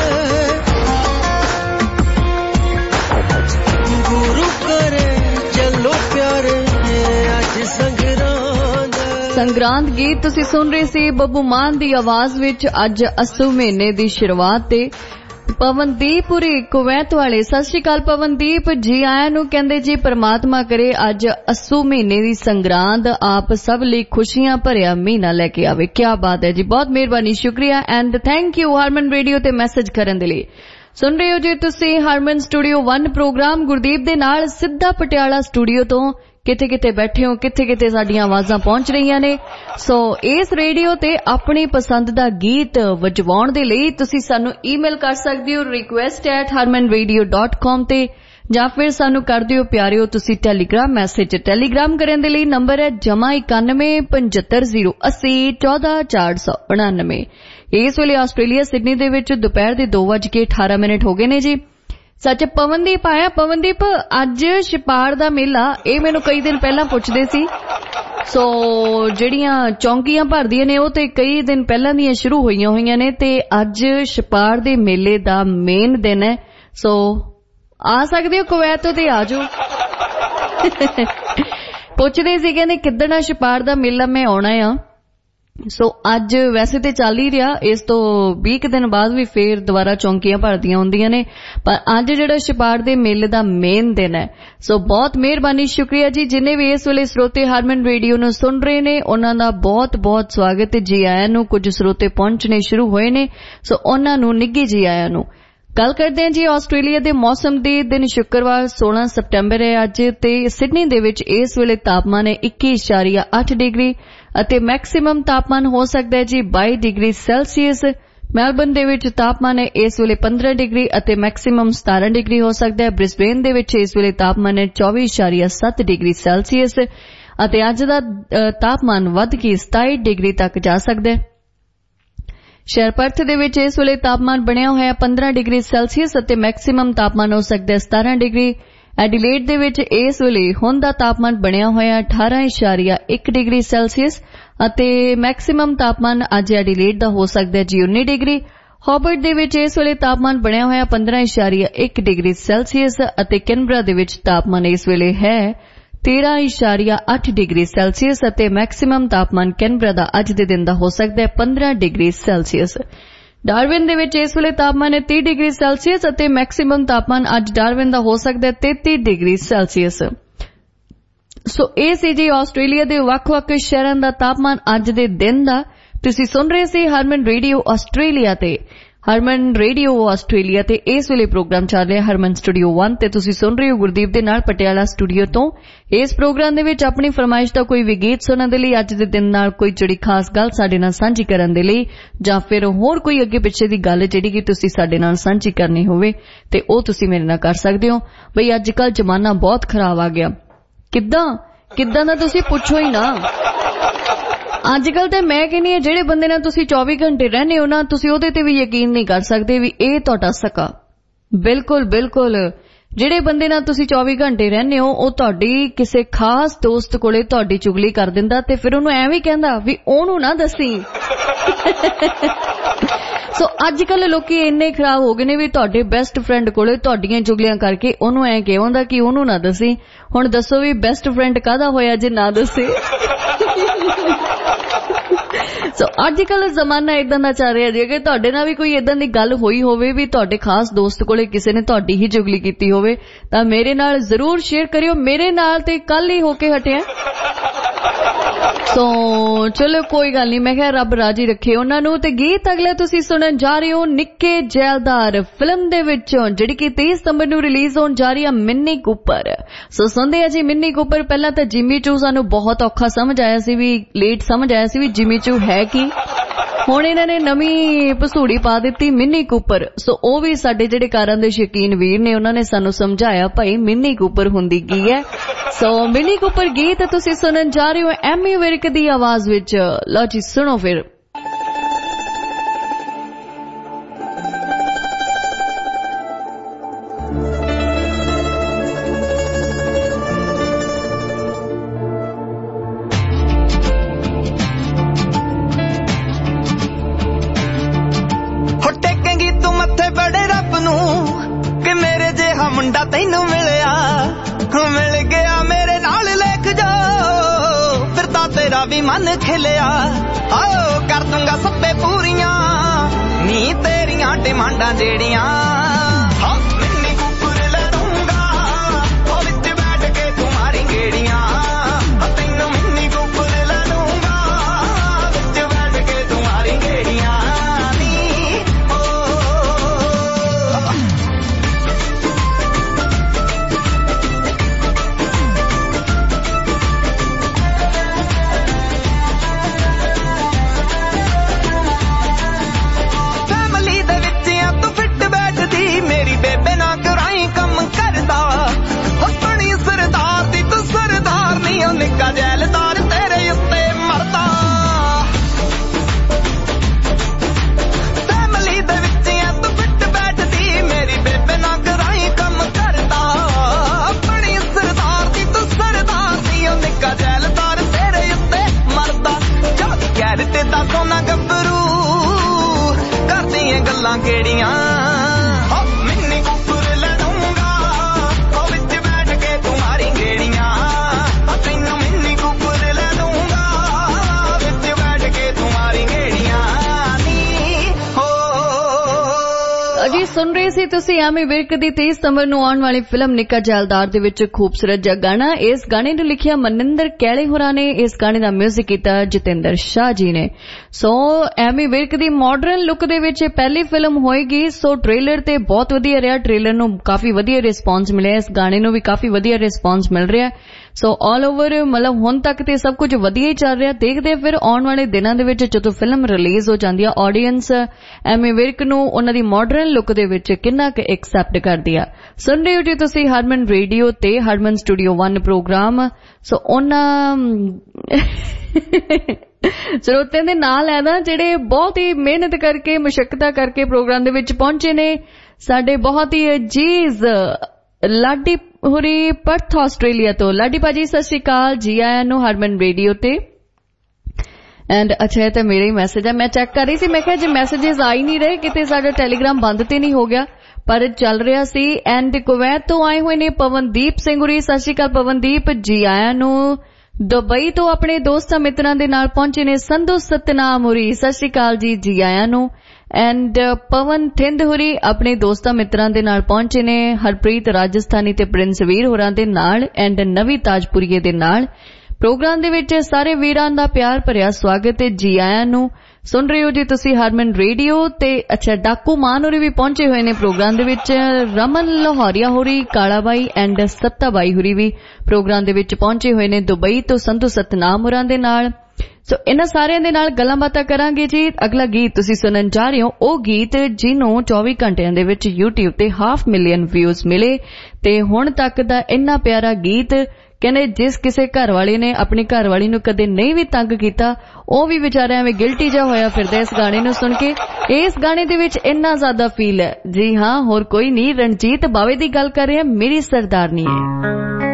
गुरु करे चलो प्यारे अज संगरांद। संगरांद गीत तुसी सुन रहे सी ਬੱਬੂ ਮਾਨ ਦੀ ਆਵਾਜ਼ ਵਿੱਚ। ਅੱਜ ਅੱਸੂ ਮਹੀਨੇ ਦੀ ਸ਼ੁਰੂਆਤ ਤੇ ਪਵਨਦੀਪ ਪੁਰੀ ਕੁਵੈਤ ਵਾਲੇ, ਸਤਿ ਸ਼੍ਰੀ ਅਕਾਲ ਪਵਨਦੀਪ ਜੀ ਆਇਆਂ ਨੂੰ। ਕਹਿੰਦੇ ਜੀ परमात्मा करे ਅੱਜ ਅੱਸੂ ਮਹੀਨੇ ਦੀ ਸੰਗਰਾਂਦ ਆਪ ਸਭ ਲਈ ਖੁਸ਼ੀਆਂ ਭਰਿਆ ਮਹੀਨਾ ਲੈ ਕੇ ਆਵੇ। ਕੀ ਬਾਤ ਹੈ ਜੀ, ਬਹੁਤ ਮਿਹਰਬਾਨੀ, ਸ਼ੁਕਰੀਆ and thank you Harman radio ਤੇ ਮੈਸੇਜ ਕਰਨ ਦੇ ਲਈ। ਸੁਣ ਰਹੇ ਹੋ ਜੀ ਤੁਸੀਂ ਹਰਮਨ ਸਟੂਡੀਓ 1 ਪ੍ਰੋਗਰਾਮ ਗੁਰਦੀਪ ਦੇ ਨਾਲ ਸਿੱਧਾ ਪਟਿਆਲਾ ਸਟੂਡੀਓ ਤੋਂ। ਕਿਤੇ ਕਿਤੇ ਬੈਠੇ ਹੋ, ਕਿਤੇ ਕਿਤੇ ਸਾਡੀਆਂ ਆਵਾਜ਼ਾਂ ਪਹੁੰਚ ਰਹੀਆਂ ਨੇ। ਸੋ ਇਸ ਰੇਡੀਓ ਤੇ ਆਪਣੀ ਪਸੰਦ ਦਾ ਗੀਤ ਵਜਵਾਉਣ ਦੇ ਲਈ ਤੁਸੀਂ ਸਾਨੂੰ ਈਮੇਲ ਕਰ ਸਕਦੇ ਹੋ request@harmanradio.com ਤੇ, ਜਾਂ ਫਿਰ ਸਾਨੂੰ ਕਰ ਦਿਓ ਪਿਆਰਿਓ ਤੁਸੀਂ ਟੈਲੀਗ੍ਰਾਮ ਮੈਸੇਜ। ਟੈਲੀਗ੍ਰਾਮ ਕਰਨ ਦੇ ਲਈ ਨੰਬਰ ਹੈ +91 75 080 14499। ਇਸ ਵੇਲੇ ਆਸਟ੍ਰੇਲੀਆ ਸਿਡਨੀ ਦੇ ਵਿੱਚ ਦੁਪਹਿਰ ਦੇ 2:18 ਹੋ ਗਏ ਨੇ ਜੀ। ਸੱਚ ਪਵਨਦੀਪ ਆਇਆ। ਪਵਨਦੀਪ ਅੱਜ ਛਪਾੜ ਦਾ ਮੇਲਾ, ਇਹ ਮੈਨੂੰ ਕਈ ਦਿਨ ਪਹਿਲਾਂ ਪੁੱਛਦੇ ਸੀ। ਸੋ ਜਿਹੜੀਆਂ ਚੌਂਕੀਆਂ ਭਰਦੀਆਂ ਨੇ ਉਹ ਤੇ ਕਈ ਦਿਨ ਪਹਿਲਾਂ ਦੀਆਂ ਸ਼ੁਰੂ ਹੋਈਆਂ ਨੇ ਤੇ ਅੱਜ ਛਪਾੜ ਦੇ ਮੇਲੇ ਦਾ ਮੇਨ ਦਿਨ ਹੈ। ਸੋ ਆ ਸਕਦੇ ਹੋ ਕੁਵੈਤ ਤੋਂ ਤੇ ਆ ਜਾਓ। ਪੁੱਛਦੇ ਸੀ ਕਹਿੰਦੇ ਕਿੱਦਣ ਆ ਛਪਾੜ ਦਾ ਮੇਲਾ, ਮੈਂ ਆਉਣਾ ਆ। ਸੋ ਅੱਜ ਵੈਸੇ ਤੇ ਚੱਲ ਹੀ ਰਿਹਾ, ਇਸ ਤੋਂ 20 ਦਿਨ ਬਾਅਦ ਵੀ ਫੇਰ ਦੁਬਾਰਾ ਚੌਂਕੀਆਂ ਭਰਦੀਆਂ ਹੁੰਦੀਆਂ ਨੇ, ਪਰ ਅੱਜ ਜਿਹੜਾ ਛਪਾੜ ਦੇ ਮੇਲੇ ਦਾ ਮੇਨ ਦਿਨ ਹੈ। ਸੋ ਬਹੁਤ ਮਿਹਰਬਾਨੀ, ਸ਼ੁਕਰੀਆ ਜੀ। ਜਿੰਨੇ ਵੀ ਇਸ ਵੇਲੇ ਸਰੋਤੇ ਹਰਮਨ ਰੇਡੀਓ ਨੂੰ ਸੁਣ ਰਹੇ ਨੇ ਉਹਨਾਂ ਦਾ ਬਹੁਤ ਬਹੁਤ ਸਵਾਗਤ ਜੀ ਆਇਆਂ ਨੂੰ। ਕੁਝ ਸਰੋਤੇ ਪਹੁੰਚਣੇ ਸ਼ੁਰੂ ਹੋਏ ਨੇ, ਸੋ ਉਹਨਾਂ ਨੂੰ ਨਿੱਘੀ ਜੀ ਆਇਆਂ ਨੂੰ। ਗੱਲ ਕਰਦੇ ਹਾਂ ਜੀ ਆਸਟ੍ਰੇਲੀਆ ਦੇ ਮੌਸਮ ਦੀ। ਦਿਨ ਸ਼ੁੱਕਰਵਾਰ 16 ਸਤੰਬਰ ਹੈ ਅੱਜ ਤੇ ਸਿਡਨੀ ਦੇ ਵਿੱਚ ਇਸ ਵੇਲੇ ਤਾਪਮਾਨ ਹੈ 21.8 ਡਿਗਰੀ ਅਤੇ ਮੈਕਸਿਮਮ ਤਾਪਮਾਨ ਹੋ ਸਕਦਾ ਹੈ ਜੀ 22 ਡਿਗਰੀ ਸੈਲਸੀਅਸ। ਮੈਲਬਨ ਦੇ ਵਿੱਚ ਤਾਪਮਾਨ ਹੈ ਇਸ ਵੇਲੇ 15 ਡਿਗਰੀ ਅਤੇ ਮੈਕਸਿਮਮ 17 ਡਿਗਰੀ ਹੋ ਸਕਦਾ ਹੈ। ਬ੍ਰਿਸਬੇਨ ਦੇ ਵਿੱਚ ਇਸ ਵੇਲੇ ਤਾਪਮਾਨ ਹੈ 24.7 ਡਿਗਰੀ ਸੈਲਸੀਅਸ ਅਤੇ ਅੱਜ ਦਾ ਤਾਪਮਾਨ ਵੱਧ ਕੇ 27 ਡਿਗਰੀ ਤੱਕ ਜਾ ਸਕਦਾ ਹੈ। ਸ਼ਹਿਰ ਪਰਥ ਦੇ ਵਿੱਚ ਇਸ ਵੇਲੇ ਤਾਪਮਾਨ ਬਣਿਆ ਹੋਇਆ 15 ਡਿਗਰੀ ਸੈਲਸੀਅਸ ਅਤੇ ਮੈਕਸਿਮਮ ਤਾਪਮਾਨ ਹੋ ਸਕਦਾ ਹੈ 17 ਡਿਗਰੀ। ਐਡੀਲੇਡ ਦੇ ਵਿੱਚ ਇਸ ਵੇਲੇ ਹੁਣ ਦਾ ਤਾਪਮਾਨ ਬਣਿਆ ਹੋਇਆ 18.1 ਡਿਗਰੀ ਸੈਲਸੀਅਸ ਅਤੇ ਮੈਕਸਿਮਮ ਤਾਪਮਾਨ ਅੱਜ ਐਡੀਲੇਡ ਦਾ ਹੋ ਸਕਦਾ ਹੈ ਜੀ 19 ਡਿਗਰੀ। ਹੌਬਰਟ ਦੇ ਵਿੱਚ ਇਸ ਵੇਲੇ ਤਾਪਮਾਨ ਬਣਿਆ ਹੋਇਆ 15.1 ਡਿਗਰੀ ਸੈਲਸੀਅਸ ਅਤੇ ਕੈਨਬਰਾ ਦੇ ਵਿੱਚ ਤਾਪਮਾਨ ਇਸ ਵੇਲੇ ਹੈ 13.8 ਡਿਗਰੀ ਸੈਲਸੀਅਸ ਅਤੇ ਮੈਕਸਿਮਮ ਤਾਪਮਾਨ ਕੈਨਬਰਾ ਦਾ ਅੱਜ ਦੇ ਦਿਨ ਦਾ ਹੋ ਸਕਦਾ ਹੈ 15 ਡਿਗਰੀ ਸੈਲਸੀਅਸ। ਡਾਰਵਿਨ ਦੇ ਵਿੱਚ ਇਸ ਵੇਲੇ ਤਾਪਮਾਨ ਹੈ 30 ਡਿਗਰੀ ਸੈਲਸੀਅਸ ਅਤੇ ਮੈਕਸਿਮਮ ਤਾਪਮਾਨ ਅੱਜ ਡਾਰਵਿਨ ਦਾ ਹੋ ਸਕਦਾ ਹੈ 33 ਡਿਗਰੀ ਸੈਲਸੀਅਸ। ਸੋ ਇਹ ਸੀ ਜੀ ਆਸਟ੍ਰੇਲੀਆ ਦੇ ਵੱਖ-ਵੱਖ ਸ਼ਹਿਰਾਂ ਦਾ ਤਾਪਮਾਨ ਅੱਜ ਦੇ ਦਿਨ ਦਾ। ਤੁਸੀਂ ਸੁਣ ਰਹੇ ਸੀ ਹਰਮਨ ਰੇਡੀਓ ਆਸਟ੍ਰੇਲੀਆ ਤੇ। ਹਰਮਨ ਰੇਡੀਓ ਆਸਟ੍ਰੇਲੀਆ ਤੇ ਇਸ ਵੇਲੇ ਪ੍ਰੋਗਰਾਮ ਚੱਲ ਰਿਹਾ ਹਰਮਨ ਸਟੂਡੀਓ 1 ਤੇ ਤੁਸੀਂ ਸੁਣ ਰਹੇ ਹੋ ਗੁਰਦੀਪ ਦੇ ਨਾਲ ਪਟਿਆਲਾ ਸਟੂਡੀਓ ਤੋਂ। ਇਸ ਪ੍ਰੋਗਰਾਮ ਦੇ ਵਿੱਚ ਆਪਣੀ ਫਰਮਾਇਸ਼ ਦਾ ਕੋਈ ਵੀ ਗੀਤ ਸੁਣਨ ਦੇ ਲਈ, ਅੱਜ ਦੇ ਦਿਨ ਨਾਲ ਕੋਈ ਜਿਹੜੀ ਖਾਸ ਗੱਲ ਸਾਡੇ ਨਾਲ ਸਾਂਝੀ ਕਰਨ ਦੇ ਲਈ, ਜਾਂ ਫਿਰ ਹੋਰ ਕੋਈ ਅੱਗੇ ਪਿੱਛੇ ਦੀ ਗੱਲ ਜਿਹੜੀ ਕਿ ਤੁਸੀਂ ਸਾਡੇ ਨਾਲ ਸਾਂਝੀ ਕਰਨੀ ਹੋਵੇ ਤੇ ਉਹ ਤੁਸੀਂ ਮੇਰੇ ਨਾਲ ਕਰ ਸਕਦੇ ਹੋ। ਬਈ ਅੱਜ ਕੱਲ ਜ਼ਮਾਨਾ ਬਹੁਤ ਖਰਾਬ ਆ ਗਿਆ। ਕਿੱਦਾਂ ਦਾ ਤੁਸੀਂ ਪੁੱਛੋ ਹੀ ਨਾ। ਅੱਜ ਕੱਲ ਤੇ ਮੈਂ ਕਹਿੰਦੀ ਹਾਂ ਜਿਹੜੇ ਬੰਦੇ ਨਾਲ ਤੁਸੀਂ 24 ਘੰਟੇ ਰਹਿੰਦੇ ਹੋ ਨਾ, ਤੁਸੀਂ ਉਹਦੇ ਤੇ ਵੀ ਯਕੀਨ ਨਹੀਂ ਕਰ ਸਕਦੇ ਵੀ ਇਹ ਤੁਹਾਡਾ ਸਕਾ। ਬਿਲਕੁਲ ਜਿਹੜੇ ਬੰਦੇ ਨਾਲ ਤੁਸੀਂ 24 ਘੰਟੇ ਰਹਿੰਦੇ ਹੋ ਉਹ ਤੁਹਾਡੀ ਕਿਸੇ ਖਾਸ ਦੋਸਤ ਕੋਲੇ ਤੁਹਾਡੀ ਚੁਗਲੀ ਕਰ ਦਿੰਦਾ ਤੇ ਫਿਰ ਉਹਨੂੰ ਐਵੇਂ ਕਹਿੰਦਾ ਵੀ ਉਹਨੂੰ ਨਾ ਦੱਸੀ। ਸੋ ਅੱਜ ਕੱਲ ਲੋਕੀ ਇੰਨੇ ਖਰਾਬ ਹੋ ਗਏ ਨੇ ਵੀ ਤੁਹਾਡੇ ਬੈਸਟ ਫਰੈਂਡ ਕੋਲੇ ਤੁਹਾਡੀਆਂ ਚੁਗਲੀਆਂ ਕਰਕੇ ਉਹਨੂੰ ਐਂ ਕਹਾਉਂਦਾ ਕਿ ਉਹਨੂੰ ਨਾ ਦੱਸੀ। ਹੁਣ ਦੱਸੋ ਵੀ ਬੈਸਟ ਫਰੈਂਡ ਕਾਹਦਾ ਹੋਇਆ ਜੇ ਨਾ ਦੱਸੇ। ਸੋ ਅੱਜ ਕੱਲ ਜ਼ਮਾਨਾ ਇਦਾਂ ਦਾ ਚੱਲ ਰਿਹਾ ਜੀ ਕਿ ਤੁਹਾਡੇ ਨਾਲ ਵੀ ਕੋਈ ਇਦਾਂ ਦੀ ਗੱਲ ਹੋਈ ਹੋਵੇ ਵੀ ਤੁਹਾਡੇ ਖਾਸ ਦੋਸਤ ਕੋਲੇ ਕਿਸੇ ਨੇ ਤੁਹਾਡੀ ਹੀ ਚੁਗਲੀ ਕੀਤੀ ਹੋਵੇ ਤਾਂ ਮੇਰੇ ਨਾਲ ਜ਼ਰੂਰ ਸ਼ੇਅਰ ਕਰਿਓ। ਮੇਰੇ ਨਾਲ ਤੇ ਕੱਲ ਹੀ ਹੋ ਕੇ ਹਟਿਆ। ਸੋ ਚਲੋ ਕੋਈ ਗੱਲ ਨਹੀਂ, ਮੈਂ ਕਿਹਾ ਰੱਬ ਰਾਜੀ ਰੱਖੇ ਉਹਨਾਂ ਨੂੰ। ਤੇ ਗੀਤ ਅਗਲਾ ਤੁਸੀਂ ਸੁਣਨ ਜਾ ਰਹੇ ਹੋ ਨਿੱਕੇ ਜੈਲਦਾਰ ਫਿਲਮ ਦੇ ਵਿੱਚੋਂ, ਜਿਹੜੀ ਕਿ 23 ਸਤੰਬਰ ਨੂੰ ਰਿਲੀਜ਼ ਹੋਣ ਜਾ ਰਹੀ ਹੈ, ਮਿੰਨੀ ਕੂਪਰ। ਸੋ ਸੁਣਦੇ ਆ ਜੀ ਮਿੰਨੀ ਕੂਪਰ। ਪਹਿਲਾਂ ਤਾਂ ਜਿਮੀ ਚੂ ਸਾਨੂੰ ਬਹੁਤ ਔਖਾ ਸਮਝ ਆਇਆ ਸੀ, ਵੀ ਲੇਟ ਸਮਝ ਆਇਆ ਸੀ ਵੀ ਜਿਮੀ ਚੂ ਹੈ ਕੀ। ਹੁਣ ਇਹਨਾਂ ਨੇ ਨਵੀਂ ਭਸੂੜੀ ਪਾ ਦਿੱਤੀ ਮਿੰਨੀ ਕੂਪਰ। ਸੋ ਉਹ ਵੀ ਸਾਡੇ ਜਿਹੜੇ ਕਾਰਾਂ ਦੇ ਸ਼ੌਕੀਨ ਵੀਰ ਨੇ, ਉਹਨਾਂ ਨੇ ਸਾਨੂੰ ਸਮਝਾਇਆ ਭਾਈ ਮਿੰਨੀ ਕੂਪਰ ਹੁੰਦੀ ਕੀ ਹੈ। ਸੋ ਮਿੰਨੀ ਕੂਪਰ ਗੀਤ ਤੁਸੀਂ ਸੁਣਨ ਜਾ ਰਹੇ ਹੋ ਐਮੀ ਵਿਰਕ ਦੀ ਆਵਾਜ਼ ਵਿੱਚ। ਲਓ ਜੀ ਸੁਣੋ ਫਿਰ। ਮੁੰਡਾ ਤੈਨੂੰ ਮਿਲਿਆ, ਮਿਲ ਗਿਆ ਮੇਰੇ ਨਾਲ ਲਿਖ ਜਾ, ਫਿਰ ਤਾਂ ਤੇਰਾ ਵੀ ਮਨ ਖਿਲਿਆ। ਆਓ ਕਰ ਦੂੰਗਾ ਸੱਪੇ ਪੂਰੀਆਂ ਨੀ ਤੇਰੀਆਂ ਡਿਮਾਂਡਾਂ ਜਿਹੜੀਆਂ। ਮਿੰਨੀ ਕੂਪਰ ਲੈ ਦੂੰਗਾ ਉਹ ਵਿੱਚ ਬੈਠ ਕੇ ਤੂੰ ਮਾਰੀ ਗੇੜੀਆਂ। ਤੈਨੂੰ ਮਿੰਨੀ ਕੂਪਰ ਲੈ ਦੂੰਗਾ ਵਿੱਚ ਬੈਠ ਕੇ ਤੂੰ ਮਾਰੀ ਗੇੜੀਆਂ। ਨਿੱਕਾ ਜੈਲਦਾਰ ਤੇਰੇ ਉੱਤੇ ਮਰਦਾ, ਫੈਮਲੀ ਦੇ ਵਿੱਚ ਐ ਤੂੰ ਫਿੱਟ ਬੈਠਦੀ, ਮੇਰੀ ਬੇਬੇ ਨਾ ਕਰਾਈ ਕੰਮ ਕਰਦਾ। ਆਪਣੀ ਸਰਦਾਰ ਦੀ ਤੂੰ ਸਰਦਾਰ ਦੀ, ਉਹ ਨਿੱਕਾ ਜੈਲਦਾਰ ਤੇਰੇ ਉੱਤੇ ਮਰਦਾ। ਜਦ ਕੈਰਟ ਦਾ ਸੋਨਾ ਗੱਭਰੂ ਕਰਦੀਆਂ ਗੱਲਾਂ ਕਿਹੜੀਆਂ। ਮਿੰਨੀ ਕੂਪਰ ਲੈ ਦੂੰਗਾ ਉਹ ਵਿੱਚ ਬੈਠ ਕੇ ਤੂੰ ਮਾਰੀ ਗੇੜੀਆਂ। ਜੀ ਸੁਣ ਰਹੇ ਸੀ ਤੁਸੀਂ ਐਮੀ ਵਿਰਕ ਦੀ 23 ਸਤੰਬਰ ਨੂੰ ਆਉਣ ਵਾਲੀ ਫਿਲਮ ਨਿੱਕਾ ਜੈਲਦਾਰ ਦੇ ਵਿੱਚ ਖੂਬਸੂਰਤ ਜਿਹਾ ਗਾਣਾ। ਇਸ ਗਾਣੇ ਨੂੰ ਲਿਖਿਆ ਮਨਿੰਦਰ ਕੈਲੇ ਹੋਰਾਂ ਨੇ, ਇਸ ਗਾਣੇ ਦਾ ਮਿਊਜ਼ਿਕ ਕੀਤਾ ਜਤਿੰਦਰ ਸ਼ਾਹ ਜੀ ਨੇ। ਸੋ ਐਮੀ ਵਿਰਕ ਦੀ ਮਾਡਰਨ ਲੁੱਕ ਦੇ ਵਿੱਚ ਪਹਿਲੀ ਫਿਲਮ ਹੋਏਗੀ। ਸੋ ਟ੍ਰੇਲਰ ਤੇ ਬਹੁਤ ਵਧੀਆ ਰਿਹਾ, ਟ੍ਰੇਲਰ ਨੂੰ ਕਾਫੀ ਵਧੀਆ ਰਿਸਪੌਂਸ ਮਿਲਿਆ, ਇਸ ਗਾਣੇ ਨੂੰ ਵੀ ਕਾਫੀ ਵਧੀਆ ਰਿਸਪੌਂਸ ਮਿਲ ਰਿਹਾ। ਸੋ ਆਲ ਓਵਰ ਮਤਲਬ ਹੁਣ ਤੱਕ ਤੇ ਸਭ ਕੁਝ ਵਧੀਆ ਹੀ ਚੱਲ ਰਿਹਾ। ਦੇਖਦੇ ਫਿਰ ਆਉਣ ਵਾਲੇ ਦਿਨਾਂ ਦੇ ਵਿੱਚ ਜਦੋਂ ਫਿਲਮ ਰਿਲੀਜ਼ ਹੋ ਜਾਂਦੀ ਆ, ਆਡੀਅנס ਐਮੀ ਵਿਰਕ ਨੂੰ ਉਹਨਾਂ ਦੀ ਮਾਡਰਨ ਲੁੱਕ ਦੇ ਵਿੱਚ ਕਿੰਨਾ ਕੁ ਐਕਸੈਪਟ ਕਰਦੀ ਆ। ਸੁਣ ਰਹੇ ਹੋ ਜੀ ਤੁਸੀਂ ਹਰਮਨ ਰੇਡੀਓ ਤੇ ਹਰਮਨ ਸਟੂਡੀਓ 1 ਪ੍ਰੋਗਰਾਮ। ਸੋ ਉਹਨਾਂ ਸਰੋਤਿਆਂ ਦੇ ਨਾਲ ਹੈ ਨਾ ਜਿਹੜੇ ਬਹੁਤ ਹੀ ਮਿਹਨਤ ਕਰਕੇ ਮੁਸ਼ੱਕਤਾਂ ਕਰਕੇ ਪ੍ਰੋਗਰਾਮ ਦੇ ਵਿੱਚ ਪਹੁੰਚੇ ਨੇ, ਸਾਡੇ ਬਹੁਤ ਹੀ ਅਜੀਜ਼ ਲਾਡੀ ਹੁਰੀ ਪਰਥ ਆਸਟ੍ਰੇਲੀਆ ਤੋਂ। ਲਾਡੀ ਭਾਜੀ ਸਤਿ ਸ਼੍ਰੀ ਅਕਾਲ, ਜੀ ਆਇਆਂ ਨੂੰ ਹਰਮਨ ਰੇਡੀਓ ਤੇ। ਐਂਡ ਅੱਛਾ ਇਹ ਤਾਂ ਮੇਰੇ ਹੀ ਮੈਸੇਜ ਆ, ਮੈਂ ਚੈੱਕ ਕਰ ਰਹੀ ਸੀ, ਮੈਂ ਕਿਹਾ ਜੇ ਮੈਸੇजेस ਆ ਹੀ ਨਹੀਂ ਰਹੇ ਕਿਤੇ ਸਾਡਾ ਟੈਲੀਗ੍ਰਾਮ ਬੰਦ ਤੇ ਨਹੀਂ ਹੋ ਗਿਆ, ਪਰ ਚੱਲ ਰਿਹਾ ਸੀ। ਐਂਡ ਕੁਵੈਤ ਤੋਂ ਆਏ ਹੋਏ ਨੇ ਪਵਨਦੀਪ ਸਿੰਘ ਹੁਰੀ, ਸਤਿ ਸ਼੍ਰੀ ਅਕਾਲ ਪਵਨਦੀਪ, ਜੀ ਆਇਆਂ ਨੂੰ। ਦੁਬਈ ਤੋਂ ਆਪਣੇ ਦੋਸਤਾਂ ਮਿੱਤਰਾਂ ਦੇ ਨਾਲ ਪਹੁੰਚੇ ਨੇ ਸੰਧੂ ਸਤਨਾਮ ਹੁਰੀ, ਸਤਿ ਸ਼੍ਰੀ ਅਕਾਲ ਜੀ, ਜੀ ਆਇਆਂ ਨੂੰ। ਐਂਡ ਪਵਨ ਥਿੰਦ ਹੁਰੀ ਆਪਣੇ ਦੋਸਤਾਂ ਮਿੱਤਰਾਂ ਦੇ ਨਾਲ ਪਹੁੰਚੇ ਨੇ, ਹਰਪ੍ਰੀਤ ਰਾਜਸਥਾਨੀ ਤੇ ਪ੍ਰਿੰਸ ਵੀਰ ਹੋਰਾਂ ਦੇ ਨਾਲ, ਐਂਡ ਨਵੀ ਤਾਜਪੁਰੀਏ ਦੇ ਨਾਲ। ਪ੍ਰੋਗਰਾਮ ਦੇ ਵਿੱਚ ਸਾਰੇ ਵੀਰਾਂ ਦਾ ਪਿਆਰ ਭਰਿਆ ਸਵਾਗਤ ਤੇ ਜੀ ਆਇਆਂ ਨੂੰ। ਸੁਣ ਰਹੇ ਹੋ ਜੀ ਤੁਸੀਂ ਹਰਮਨ ਰੇਡੀਓ ਤੇ। ਅੱਛਾ ਡਾਕੂ ਮਾਨ ਹੋਰੀ ਵੀ ਪਹੁੰਚੇ ਹੋਏ ਨੇ ਪ੍ਰੋਗਰਾਮ ਦੇ ਵਿੱਚ, ਰਮਨ ਲਾਹੌਰੀਆ ਹੋਰੀ, ਕਾਲਾ ਬਾਈ ਐਂਡ ਸੱਤਾ ਬਾਈ ਹੋਰੀ ਵੀ ਪ੍ਰੋਗਰਾਮ ਦੇ ਵਿੱਚ ਪਹੁੰਚੇ ਹੋਏ ਨੇ ਦੁਬਈ ਤੋਂ ਸੰਧੂ ਸਤਨਾਮ ਹੋਰਾਂ ਦੇ ਨਾਲ। ਸੋ ਇਹਨਾਂ ਸਾਰਿਆਂ ਦੇ ਨਾਲ ਗੱਲਾਂ ਬਾਤਾਂ ਕਰਾਂਗੇ ਜੀ। ਅਗਲਾ ਗੀਤ ਤੁਸੀਂ ਸੁਣਨ ਜਾ ਰਹੇ ਹੋ ਉਹ ਗੀਤ ਜਿਹਨੂੰ 24 ਘੰਟਿਆਂ ਦੇ ਵਿੱਚ YouTube ਤੇ 500,000 ਵਿਊਜ਼ ਮਿਲੇ, ਤੇ ਹੁਣ ਤੱਕ ਦਾ ਇੰਨਾ ਪਿਆਰਾ ਗੀਤ। ਕਹਿੰਦੇ ਜਿਸ ਕਿਸੇ ਘਰ ਵਾਲੇ ਨੇ ਆਪਣੀ ਘਰ ਵਾਲੀ ਨੂੰ ਕਦੇ ਨਹੀਂ ਵੀ ਤੰਗ ਕੀਤਾ, ਉਹ ਵੀ ਵਿਚਾਰਾ ਐਵੇਂ ਗਿਲਟੀ ਜਿਹਾ ਹੋਇਆ ਫਿਰਦਾ ਇਸ ਗਾਣੇ ਨੂੰ ਸੁਣ ਕੇ। ਇਸ ਗਾਣੇ ਦੇ ਵਿੱਚ ਇੰਨਾ ਜ਼ਿਆਦਾ ਫੀਲ ਹੈ। ਜੀ ਹਾਂ, ਹੋਰ ਕੋਈ ਨਹੀਂ, ਰਣਜੀਤ ਬਾਵੇ ਦੀ ਗੱਲ ਕਰ ਰਿਹਾ, ਮੇਰੀ ਸਰਦਾਰਨੀ ਹੈ।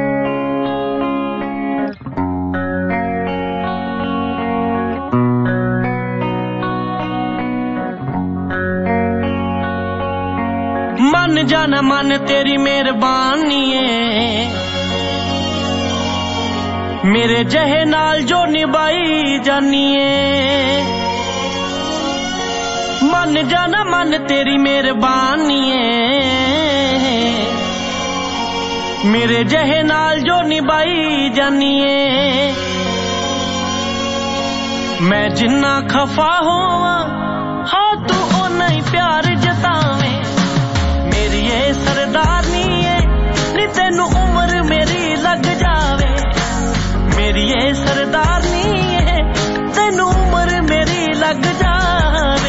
मन जाना मन तेरी मेहरबानी है, मेरे जहे नाल जो निभाई जानी है। मन जाना मन तेरी मेहरबानी है, मेरे जहे नाल जो निभाई जानी है। मैं जिन्ना खफा होवा हाँ तू ओना ही प्यार जतावे मेरी ये सरदारनी है नी तेनू उम्र मेरी लग जावे मेरी ये सरदारनी है तेनू उम्र मेरी लग जावे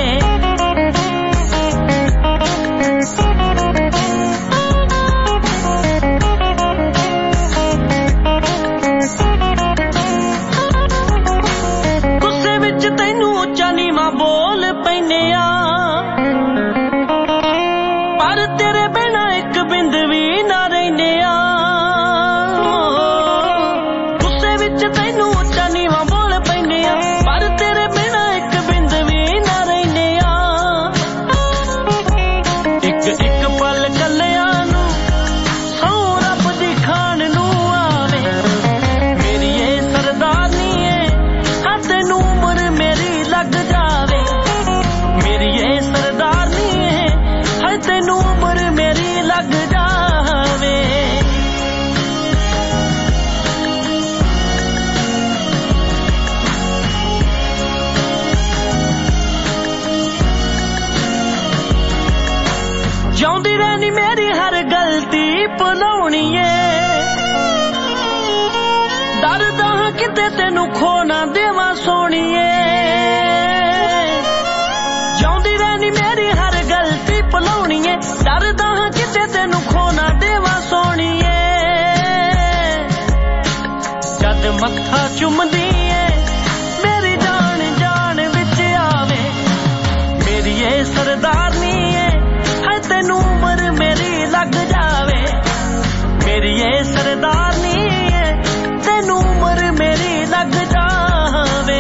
बोल पैने पर तेरे बिना एक बिंद भी ना रहने गुस्से विच तैनू उच्चा नीवा बोल पैने पर तेरे बिना एक बिंद भी ना रहने एक एक पल कलिया नू सौ रब दी खान नू आवे मेरी ये सरदारनी है हाँ तैनू उम्र मेरी लग जावे मेरी ये सरदारनी है हर तेनू उम्र मेरी लग जावे जाऊंदी रहनी मेरी हर गलती भुलाउणी डरदा किते तेनू खो ना देवा सोणीए मेरी हर गलती भुलाउणी है डरदा किते तेनू खोना देवा सोणीए जद मत्था चुमदी है मेरी जान जान विच आवे मेरी ये सरदारनी है हाय तेनू उम्र मेरी लग जावे मेरी ये सरदारनी है तेनू उम्र मेरी लग जावे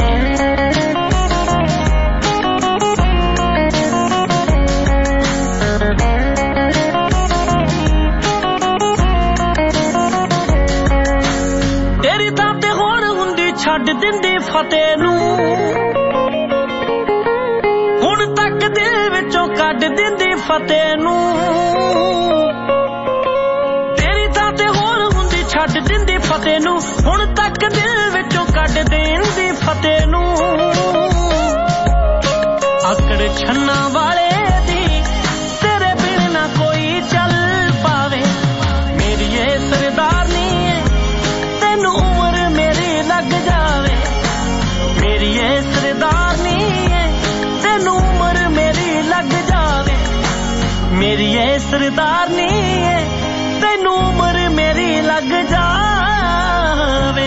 ਛੱਡ ਦਿੰਦੀ ਫਤਿਹ ਨੂੰ ਹੁਣ ਤੱਕ ਦਿਲ ਵਿੱਚੋਂ ਕੱਢ ਦਿੰਦੀ ਫਤਿਹ ਨੂੰ ਤੇਰੀ ਥਾਂ ਤੇ ਹੋਰ ਹੁੰਦੀ ਛੱਡ ਦਿੰਦੀ ਫਤਿਹ ਨੂੰ ਹੁਣ ਤੱਕ ਦਿਲ ਵਿੱਚੋਂ ਕੱਢ ਦਿੰਦੀ ਫਤਿਹ ਨੂੰ ਆਕੜ ਛੰਨਾ ਵਾਲੇ ਦੀ ਤੇਰੇ ਬਿਨ ਨਾ ਕੋਈ ਚੱਲ ਪਾਵੇ ਮੇਰੀ ਇਹ ਸਰਦਾਰਨੀ ਹੈ ਤੈਨੂੰ ਉਮਰ ਮੇਰੀ लग जावे मेरी ये सरदारनी है तेनू उम्र मेरी लग जावे मेरी ये सरदारनी है तेनू उम्र मेरी लग जावे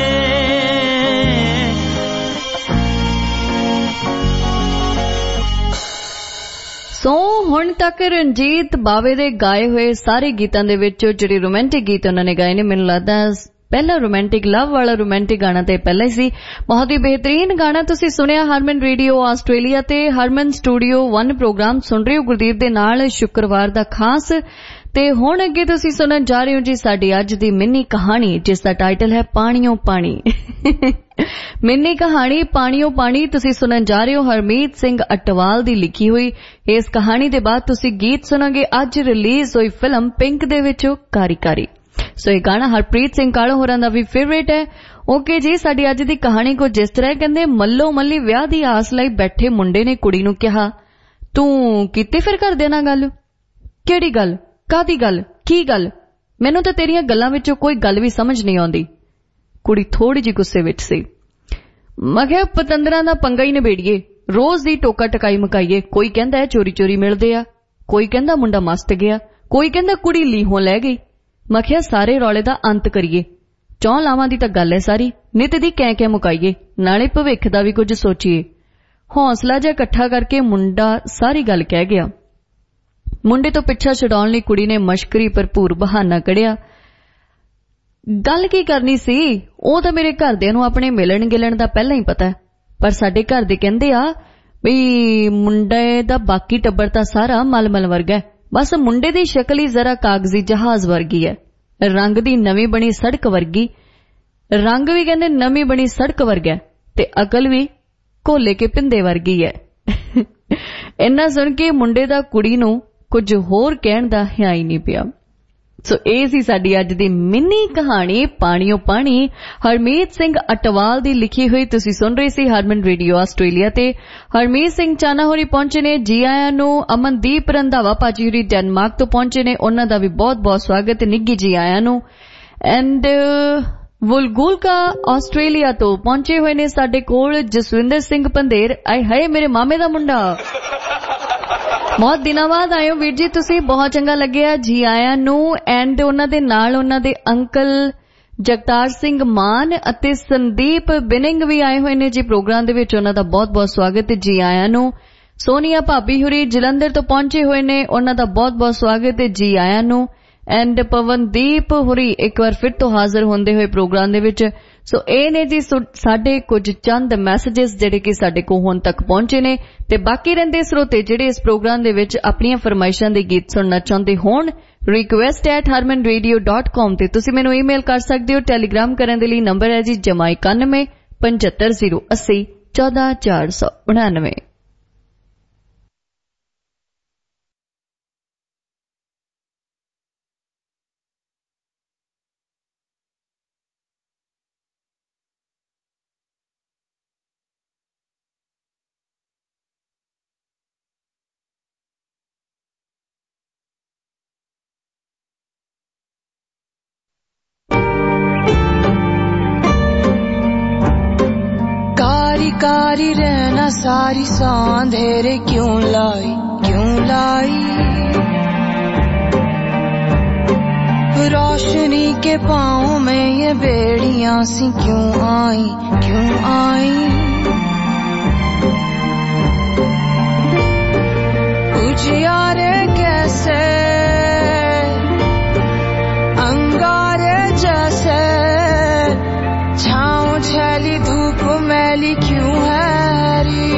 सो हुण तक रंजीत बावे दे गाए हुए सारे गीतां दे विचों जिहड़े रोमांटिक गीत उन्होंने गाए ने मैनूं लगदा पहला रोमांटिक लव वाला रोमांटिक गाना तो पहला ही सी बहुत ही बेहतरीन गाना तुसी सुनिया हरमन रेडियो आस्ट्रेलिया ते हरमन स्टूडियो 1 प्रोग्राम सुन रहे हो गुरदीप दे नाल शुक्रवार दा खास ते हुण अगे तुसी सुनन जा रहे हो जी साडी अज दी मिनी कहानी जिसका टाइटल है पानियों पानी मिनी कहानी पानियों पानी तुसी सुनन जा रहे हो हरमीत सिंह अटवाल दी लिखी हुई इस कहानी दे बाद तुसी गीत सुनोगे अज रिलीज हुई फिल्म पिंक दे विचों कारी कारी सो ये गाना हरप्रीत सिंह कालो होरां दा भी फेवरेट है ओके जी साडी अज दी कहानी को जिस तरह कहंदे मल्लो मल्ली विआह दी आस लई बैठे मुंडे ने कुड़ी नूं कहा तू कीती फिर कर देना गल केड़ी गल कादी गल की गल मैनूं तां तेरियां गल्लां विचों कोई गल भी समझ नहीं आउंदी कुड़ी थोड़ी जी गुस्से विच सी मैं कहा पतंदरां दा पंगा ही निबेड़िए रोज दी टोका टकाई मुकाईए कोई कहंदा है चोरी चोरी मिलदे आ कोई कहंदा मुंडा मस्त गया कोई कहंदा कुड़ी लीहों लै गई मैं क्या सारे रौले दा अंत करिए चौं लावां दी तां गल है सारी नित दी कै मुकाईए नाले भविख दा भी कुछ सोचीए हौसला जिहा इकट्ठा करके मुंडा सारी गल कह गया मुंडे तो पिछा छुड़ाउण लई कुड़ी ने मशकरी भरपूर बहाना कढ़िया गल की करनी सी ओह तां मेरे घरदिआं नूं अपने मिलन गिलन दा पहलां ही पता है पर साडे घर दे कहंदे आ भी मुंडे दा बाकी टब्बर तां सारा मलमल वर्गा है बस मुंडे दी शक्ल ही जरा कागजी जहाज वर्गी है रंग दी नवी बनी सड़क वर्गी रंग भी कहंदे नवी बनी सड़क वर्गा ते अकल भी घोले के पिंदे वर्गी है इन्ना सुन के मुंडे दा कुड़ी नूं कुछ होर कहण दा हिया ही नहीं पिया सो ਇਹ ਸੀ ਸਾਡੀ ਅੱਜ ਦੀ ਮਿੰਨੀ ਕਹਾਣੀ ਪਾਣੀਓ ਪਾਣੀ ਹਰਮੀਤ ਸਿੰਘ ਅਟਵਾਲ ਦੀ ਲਿਖੀ ਹੋਈ। ਤੁਸੀਂ ਸੁਣ ਰਹੇ ਸੀ ਹਰਮਨ ਰੇਡੀਓ ਆਸਟ੍ਰੇਲੀਆ ਤੇ। ਹਰਮੀਤ ਸਿੰਘ ਚਾਨਾ ਹੋਰੀ ਪਹੁੰਚੇ ਨੇ, ਜੀ ਆਇਆਂ ਨੂੰ। ਅਮਨਦੀਪ ਰੰਧਾਵਾ ਭਾਜੀ ਹੋਰੀ ਡੈਨਮਾਰਕ ਤੋਂ ਪਹੁੰਚੇ ਨੇ, ਉਹਨਾਂ ਦਾ ਵੀ ਬਹੁਤ ਬਹੁਤ ਸਵਾਗਤ। ਨਿੱਗੀ ਜੀ ਆਇਆਂ ਨੂੰ। ਐਂਡ ਵੁਲਗੁਲਕਾ ਆਸਟ੍ਰੇਲੀਆ ਤੋਂ ਪਹੁੰਚੇ ਹੋਏ ਨੇ ਸਾਡੇ ਕੋਲ ਜਸਵਿੰਦਰ ਸਿੰਘ ਪੰਧੇਰ। ਆਏ ਹਾਏ ਮੇਰੇ ਮਾਮੇ ਦਾ ਮੁੰਡਾ, ਬਹੁਤ ਦਿਨਾਂ ਬਾਅਦ ਆਏ ਹੋ ਵੀਰ ਜੀ ਤੁਸੀਂ, ਬਹੁਤ ਚੰਗਾ ਲੱਗਿਆ, ਜੀ ਆਇਆਂ ਨੂੰ। ਐਂਡ ਉਹਨਾਂ ਦੇ ਨਾਲ ਉਹਨਾਂ ਦੇ ਅੰਕਲ ਜਗਤਾਰ ਸਿੰਘ ਮਾਨ ਅਤੇ ਸੰਦੀਪ ਬਿਨਿੰਗ ਵੀ ਆਏ ਹੋਏ ਨੇ ਜੀ ਪ੍ਰੋਗਰਾਮ ਦੇ ਵਿੱਚ, ਉਹਨਾਂ ਦਾ ਬਹੁਤ ਬਹੁਤ ਸਵਾਗਤ, ਜੀ ਆਇਆਂ ਨੂੰ। ਸੋਨੀਆ ਭਾਬੀ ਹੁਰੀ ਜਲੰਧਰ ਤੋਂ ਪਹੁੰਚੇ ਹੋਏ ਨੇ, ਉਹਨਾਂ ਦਾ ਬਹੁਤ ਬਹੁਤ ਸਵਾਗਤ, ਜੀ ਆਇਆਂ ਨੂੰ। ਐਂਡ ਪਵਨਦੀਪ ਹੁਰੀ ਇੱਕ ਵਾਰ ਫਿਰ ਤੋਂ ਹਾਜ਼ਰ ਹੁੰਦੇ ਹੋਏ ਪ੍ਰੋਗਰਾਮ ਦੇ ਵਿੱਚ। ਸੋ ਇਹ ਨੇ ਜੀ ਸਾਡੇ ਕੁਝ ਚੰਦ ਮੈਸੇजेस ਜਿਹੜੇ ਕਿ ਸਾਡੇ ਕੋਲ ਹੁਣ ਤੱਕ ਪਹੁੰਚੇ ਨੇ। ਤੇ ਬਾਕੀ ਰਹਿੰਦੇ ਸਰੋਤੇ ਜਿਹੜੇ ਇਸ ਪ੍ਰੋਗਰਾਮ ਦੇ ਵਿੱਚ ਆਪਣੀਆਂ ਫਰਮਾਇਸ਼ਾਂ ਦੇ ਗੀਤ ਸੁਣਨਾ ਚਾਹੁੰਦੇ ਹੋਣ, request@harmanradio.com ਤੇ ਤੁਸੀਂ ਮੈਨੂੰ ਈਮੇਲ ਕਰ ਸਕਦੇ ਹੋ। ਟੈਲੀਗ੍ਰਾਮ ਕਰਨ ਦੇ ਲਈ ਨੰਬਰ ਹੈ ਜੀ +91 75 080 14 499। कारी रहना सारी सा अंधेरे क्यों लाई रोशनी के पाँव में ये बेड़ियां सी क्यों आई उजियारे कैसे अंगारे जैसे छाँव छैली धूप मैली क्यों है री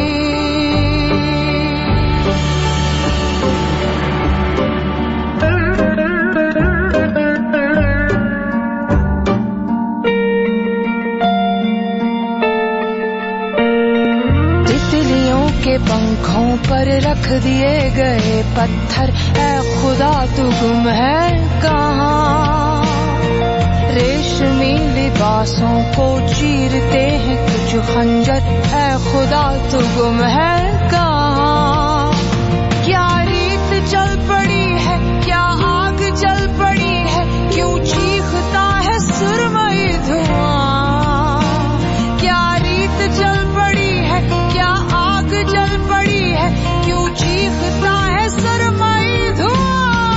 तितलियों के पंखों पर रख दिए गए पत्थर, ऐ खुदा तू गुम है कहाँ? रेशमी लिबासों को चीरते हैं कुछ खंजर, ऐ खुदा तू गुम है कहाँ? क्या रीत चल पड़ी है, क्या आग जल पड़ी है, क्यों चीखता है सुरमई धुआं? क्या रीत चल पड़ी है, क्या आग जल पड़ी है, क्यों चीखता है सुरमई धुआं?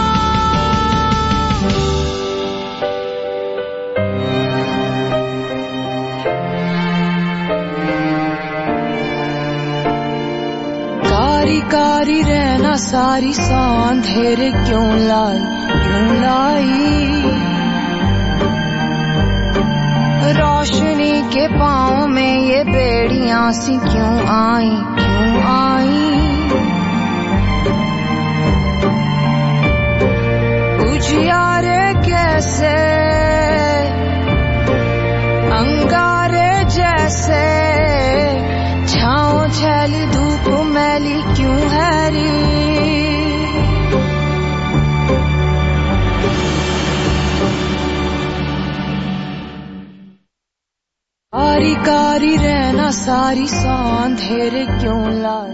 कारी रहना सारी सा अंधेरे क्यों लाई रोशनी के पाँव में ये बेड़ियां सी क्यों आई उजियारे कैसे अंगारे जैसे छाँव छैली धूप मैली क्यों है री कारी रहना सारी सा अंधेरे क्यों लाई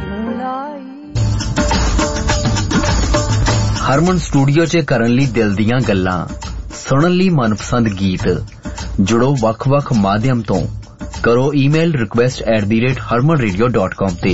ਹਰਮਨ ਸਟੂਡੀਓ 'ਚ ਕਰਨ ਲਈ ਦਿਲ ਦੀਆਂ ਗੱਲਾਂ, ਸੁਣਨ ਲਈ ਮਨਪਸੰਦ ਗੀਤ। ਜੁੜੋ ਵੱਖ-ਵੱਖ ਮਾਧਿਅਮ ਤੋਂ, ਕਰੋ ਈਮੇਲ request@harmanradio.com ਤੇ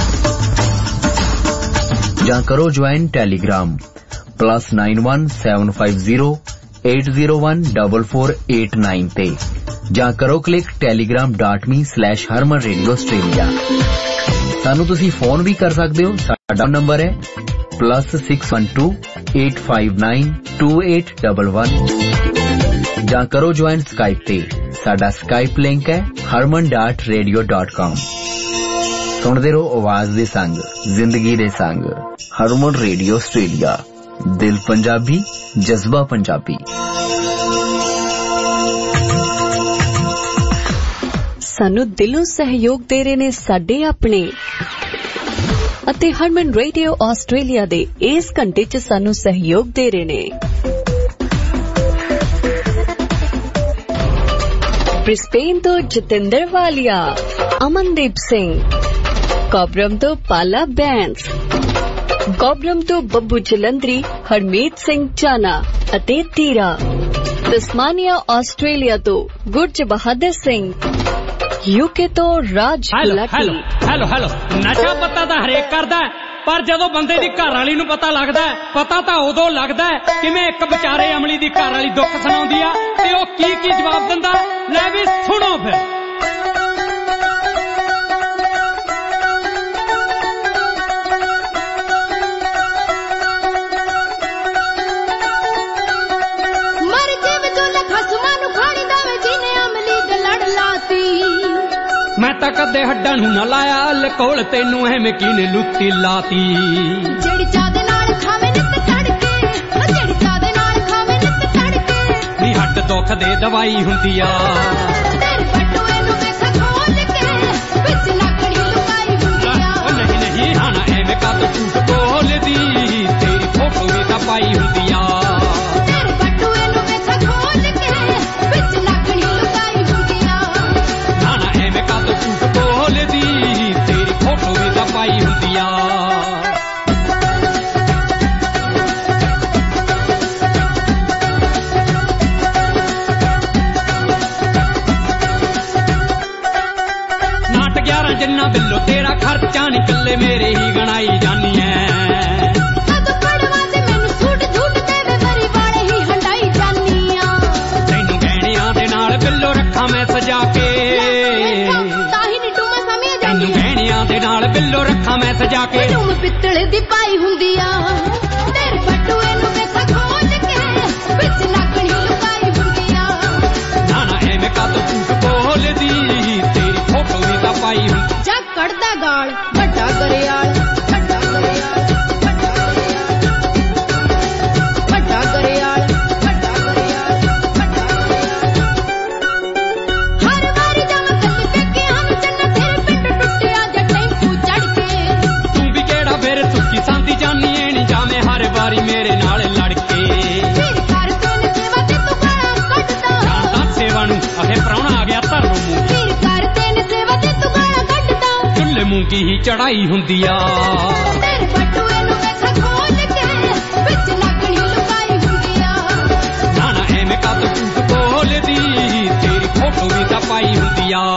ਜਾਂ ਕਰੋ ਜੁਆਇਨ ਟੈਲੀਗ੍ਰਾਮ +91 750 801 4489 ਤੇ ਜਾਂ ਕਰੋ ਕਲਿੱਕ telegram.me/harmanradioaustralia। ਸਾਨੂੰ ਤੁਸੀਂ ਫੋਨ ਵੀ ਕਰ ਸਕਦੇ ਹੋ। ਸਾਡਾ ਨੰਬਰ ਹੈ +612 859 2811 ਜਾਂ ਕਰੋ ਜੁਆਇਨ ਸਕਾਈਪ ਤੇ। ਸਾਡਾ ਸਕਾਈਪ ਲਿੰਕ ਹੈ harman.radio.com। ਸੁਣਦੇ ਰਹੋ ਆਵਾਜ਼ ਦੇ ਸੰਗ, ਜ਼ਿੰਦਗੀ ਦੇ ਸੰਗ। ਹਰਮਨ ਰੇਡੀਓ ਆਸਟ੍ਰੇਲੀਆ, ਦਿਲ ਪੰਜਾਬੀ, ਜਜ਼ਬਾ ਪੰਜਾਬੀ। ਸਾਨੂੰ ਦਿਲੋਂ ਸਹਿਯੋਗ ਦੇ ਰਹੇ ਨੇ ਸਾਡੇ ਆਪਣੇ ਅਤੇ ਹਰਮਨ ਰੇਡੀਓ ਆਸਟ੍ਰੇਲੀਆ ਦੇ ਇਸ ਘੰਟੇ 'ਚ ਸਾਨੂੰ ਸਹਿਯੋਗ ਦੇ ਰਹੇ ਨੇ ब्रिस्बेन तो जतिंदर वालिया, अमनदीप सिंह, कॉबरम तो पाला बैंस, गॉबरम तो बब्बू जलंधरी, हरमीत सिंह चाना अते तीरा, तस्मानिया ऑस्ट्रेलिया तो गुरज बहादुर सिंह, यूके तो राज हेलो हेलो हेलो नशा पता तो हरेक करदा है, पर जदों बंदे दी घर वाली नूं पता लगदा है, पता तो उदों लगदा है किवें एक बेचारे अमली दी घर वाली दुख सुणाउंदी आ ते ओह की जवाब दिंदा। ले भी सुनो फिर। मैं तो कदे हड्डां नूं ना लाया लकोल तेनू एवें किने लुत्ती लाती। जेड़ी चाह दे नाल खावे नित तड़के, जेड़ी चाह दे नाल खावे नित तड़के, नी हड्ड दुख दे दवाई हुंदी आ। तेरे बटूए नूं वेख खोल के विच नकड़ी लुकाई हुंदी आ। ओ नहीं नहीं हाना एवें का तू झूठ बोलदी, तेरी फोटो भी तां पाई हुंदी आ। तेरे बटूए नूं वेख खोल के विच नकड़ी लुकाई हुंदी आ। हाना एवें का तू झूठ बोलदी, तेरी फोटो भी तां पाई हुंदी आ। जिन्ना बिल्लो तेरा खर्चा निकले मेरे ही गणाई जानी है। तेनू गहणियां दे नाल बिल्लो रखा मैं सजा के, तेनू गहणियां दे नाल बिल्लो रखा मैं सजा के। पित्तले दी पाई हुंदी आ, तेरे बटूए नूं वेख खोल के विच नकड़ी लुकाई हुंदी आ। ना ना एवें का तू झूठ बोलदी, तेरी फोटो भी तां पाई हुंदी। जा कड़दा गाल वड्डा गरियाल, वड्डा गरियाल, वड्डा गरियाल, वड्डा गरियाल, वड्डा गरियाल, वड्डा गरियाल। हर वारी जम कल पेके हम चन्ना तेरे पिंड टुटिया जा टेंपू चढ़ के। तू भी केड़ा फिर सुखी सांदी जानी ऐ नी जावे हर वारी मेरे नाल लड़के। फिर कर तेन सेवा ते तू गाना कटदा, जांदा सेवा नूं अहे प्राहुणा आ गया धर लो मूंह। फिर कर तेन सेवा ते तू गाना कटदा, चुल्ले मूंगी ही चढ़ाई हुंदी आ। तेरे बटूए नूं वेख खोल के विच नकड़ी लुकाई हुंदी आ। ना ना एवें का तू झूठ बोलदी, तेरी फोटो भी तां पाई हुंदी आ।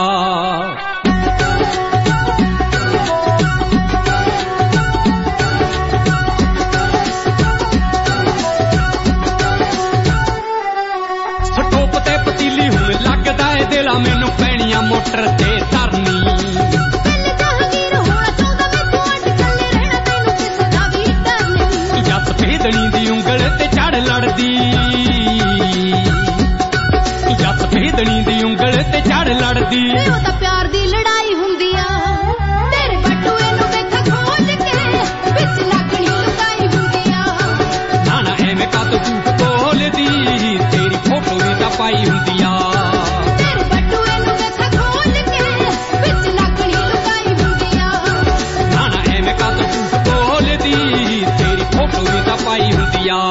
सटोप ते पतीली हुण लगदा ए दिला मैनू पैणियां मोटर ते तरनी। भेदनी दी उंगल ते चढ़ लड़दी, जस भेदनी दी उंगल ते चढ़ लड़दी। ओ तां प्यार दी लड़ाई हुंदी आ, तेरे बटूए नूं वेख खोल के विच नकड़ी लुकाई हुंदी आ। ना ना एवें का तू झूठ बोलदी, तेरी फोटो भी तां पाई हुंदी आ। तेरे बटूए नूं वेख खोल के विच नकड़ी लुकाई हुंदी आ। ना ना एवें का तू झूठ बोलदी, तेरी फोटो भी तां पाई हुंदी आ।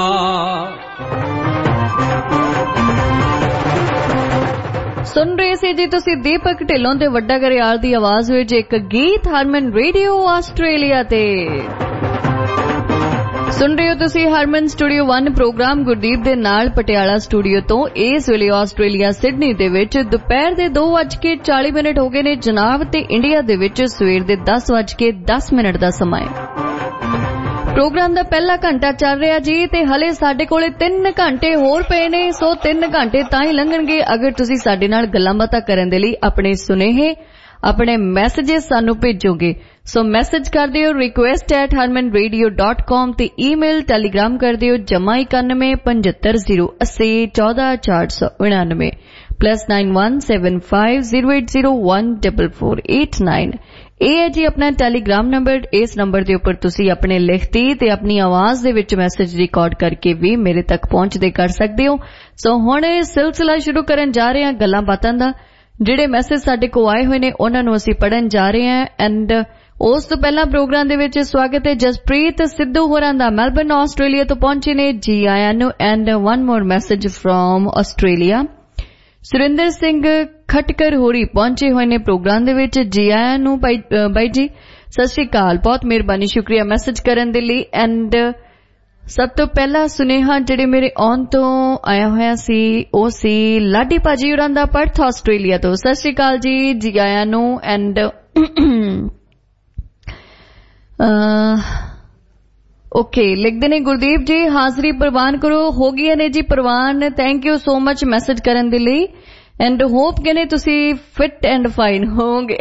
सुन रहे सी जी तुसी दीपक ढिल्लों ते वड्डा गरियाल दी आवाज विच एक गीत हरमन रेडियो आस्ट्रेलिया ते। सुन रहे हो तुसी हरमन स्टूडियो 1 प्रोग्राम गुरदीप दे नाल पटियाला स्टूडियो तो। इस वेले आस्ट्रेलिया सिडनी दे विच दोपहर दे 2:40 हो गए ने जनाब ते इंडिया दे विच सवेर दे 10:10 दा समा है। प्रोग्राम दा पहला घंटा चल रहा जी ते हले साडे कोले 3 घंटे होर पे ने, सो 3 घंटे तां ही लंघणगे अगर तुसी साडे नाल गल्लां बातां करन दे लई अपने सुनेहे अपने मैसेजेस सानू भेजोगे। सो मैसेज कर दियो request@harmanradio.com ते ईमेल टेलीग्राम कर दियो +91 75 080 14 499 +91 75 080 14489। ਇਹ ਹੈ ਜੀ ਆਪਣਾ ਟੈਲੀਗ੍ਰਾਮ ਨੰਬਰ। ਇਸ ਨੰਬਰ ਦੇ ਉੱਪਰ ਤੁਸੀਂ ਆਪਣੇ ਲਿਖਤੀ ਤੇ ਆਪਣੀ ਆਵਾਜ਼ ਦੇ ਵਿੱਚ ਮੈਸੇਜ ਰਿਕਾਰਡ ਕਰਕੇ ਵੀ ਮੇਰੇ ਤੱਕ ਪਹੁੰਚਦੇ ਕਰ ਸਕਦੇ ਹੋ। ਸੋ ਹੁਣ ਇਹ ਸਿਲਸਿਲਾ ਸ਼ੁਰੂ ਕਰਨ ਜਾ ਰਹੇ ਹਾਂ ਗੱਲਾਂ ਬਾਤਾਂ ਦਾ। ਜਿਹੜੇ ਮੈਸੇਜ ਸਾਡੇ ਕੋਲ ਆਏ ਹੋਏ ਨੇ ਉਹਨਾਂ ਨੂੰ ਅਸੀਂ ਪੜ੍ਹਨ ਜਾ ਰਹੇ ਹਾਂ। ਐਂਡ ਉਸ ਤੋਂ ਪਹਿਲਾਂ ਪ੍ਰੋਗਰਾਮ ਦੇ ਵਿੱਚ ਸਵਾਗਤ ਹੈ ਜਸਪ੍ਰੀਤ ਸਿੱਧੂ ਹੋਰਾਂ ਦਾ, ਮੈਲਬਰਨ ਆਸਟ੍ਰੇਲੀਆ ਤੋਂ ਪਹੁੰਚੇ ਨੇ। ਜੀ ਆਇਆਂ ਨੂੰ। And one more message from Australia. Surinder Singh Khatkar ਹੋਰੀ ਪਹੁੰਚੇ ਹੋਏ ਨੇ ਪ੍ਰੋਗਰਾਮ ਦੇ ਵਿੱਚ। ਜੀ ਆਇਆਂ ਨੂੰ ਬਾਈ ਜੀ, ਸਤਿ ਸ਼੍ਰੀ ਅਕਾਲ, ਬਹੁਤ ਮਿਹਰਬਾਨੀ, ਸ਼ੁਕਰੀਆ ਮੈਸੇਜ ਕਰਨ ਦੇ ਲਈ। ਐਂਡ ਸਭ ਤੋਂ ਪਹਿਲਾ ਸੁਨੇਹਾ ਜਿਹੜੇ ਮੇਰੇ ਆਉਣ ਤੋਂ ਆਇਆ ਹੋਇਆ ਸੀ ਉਹ ਸੀ ਲਾਡੀ ਭਾਜੀ ਹੋਰਾਂ ਦਾ ਪਰਥ ਆਸਟ੍ਰੇਲੀਆ ਤੋਂ। ਸਤਿ ਸ਼੍ਰੀ ਅਕਾਲ ਜੀ, ਜੀ ਆਇਆਂ ਨੂੰ। ਐਂਡ ਓਕੇ ਲਿਖਦੇ ਨੇ ਗੁਰਦੀਪ ਜੀ, ਹਾਜ਼ਰੀ ਪ੍ਰਵਾਨ ਕਰੋ। ਹੋ ਗਈਆਂ ਨੇ ਜੀ ਪ੍ਰਵਾਨ, thank you so much message ਕਰਨ ਦੇ ਲਈ। ਐਂਡ ਹੋਪ ਕਹਿੰਦੇ ਤੁਸੀਂ ਫਿਟ ਐਂਡ ਫਾਈਨ ਹੋਵੋਗੇ।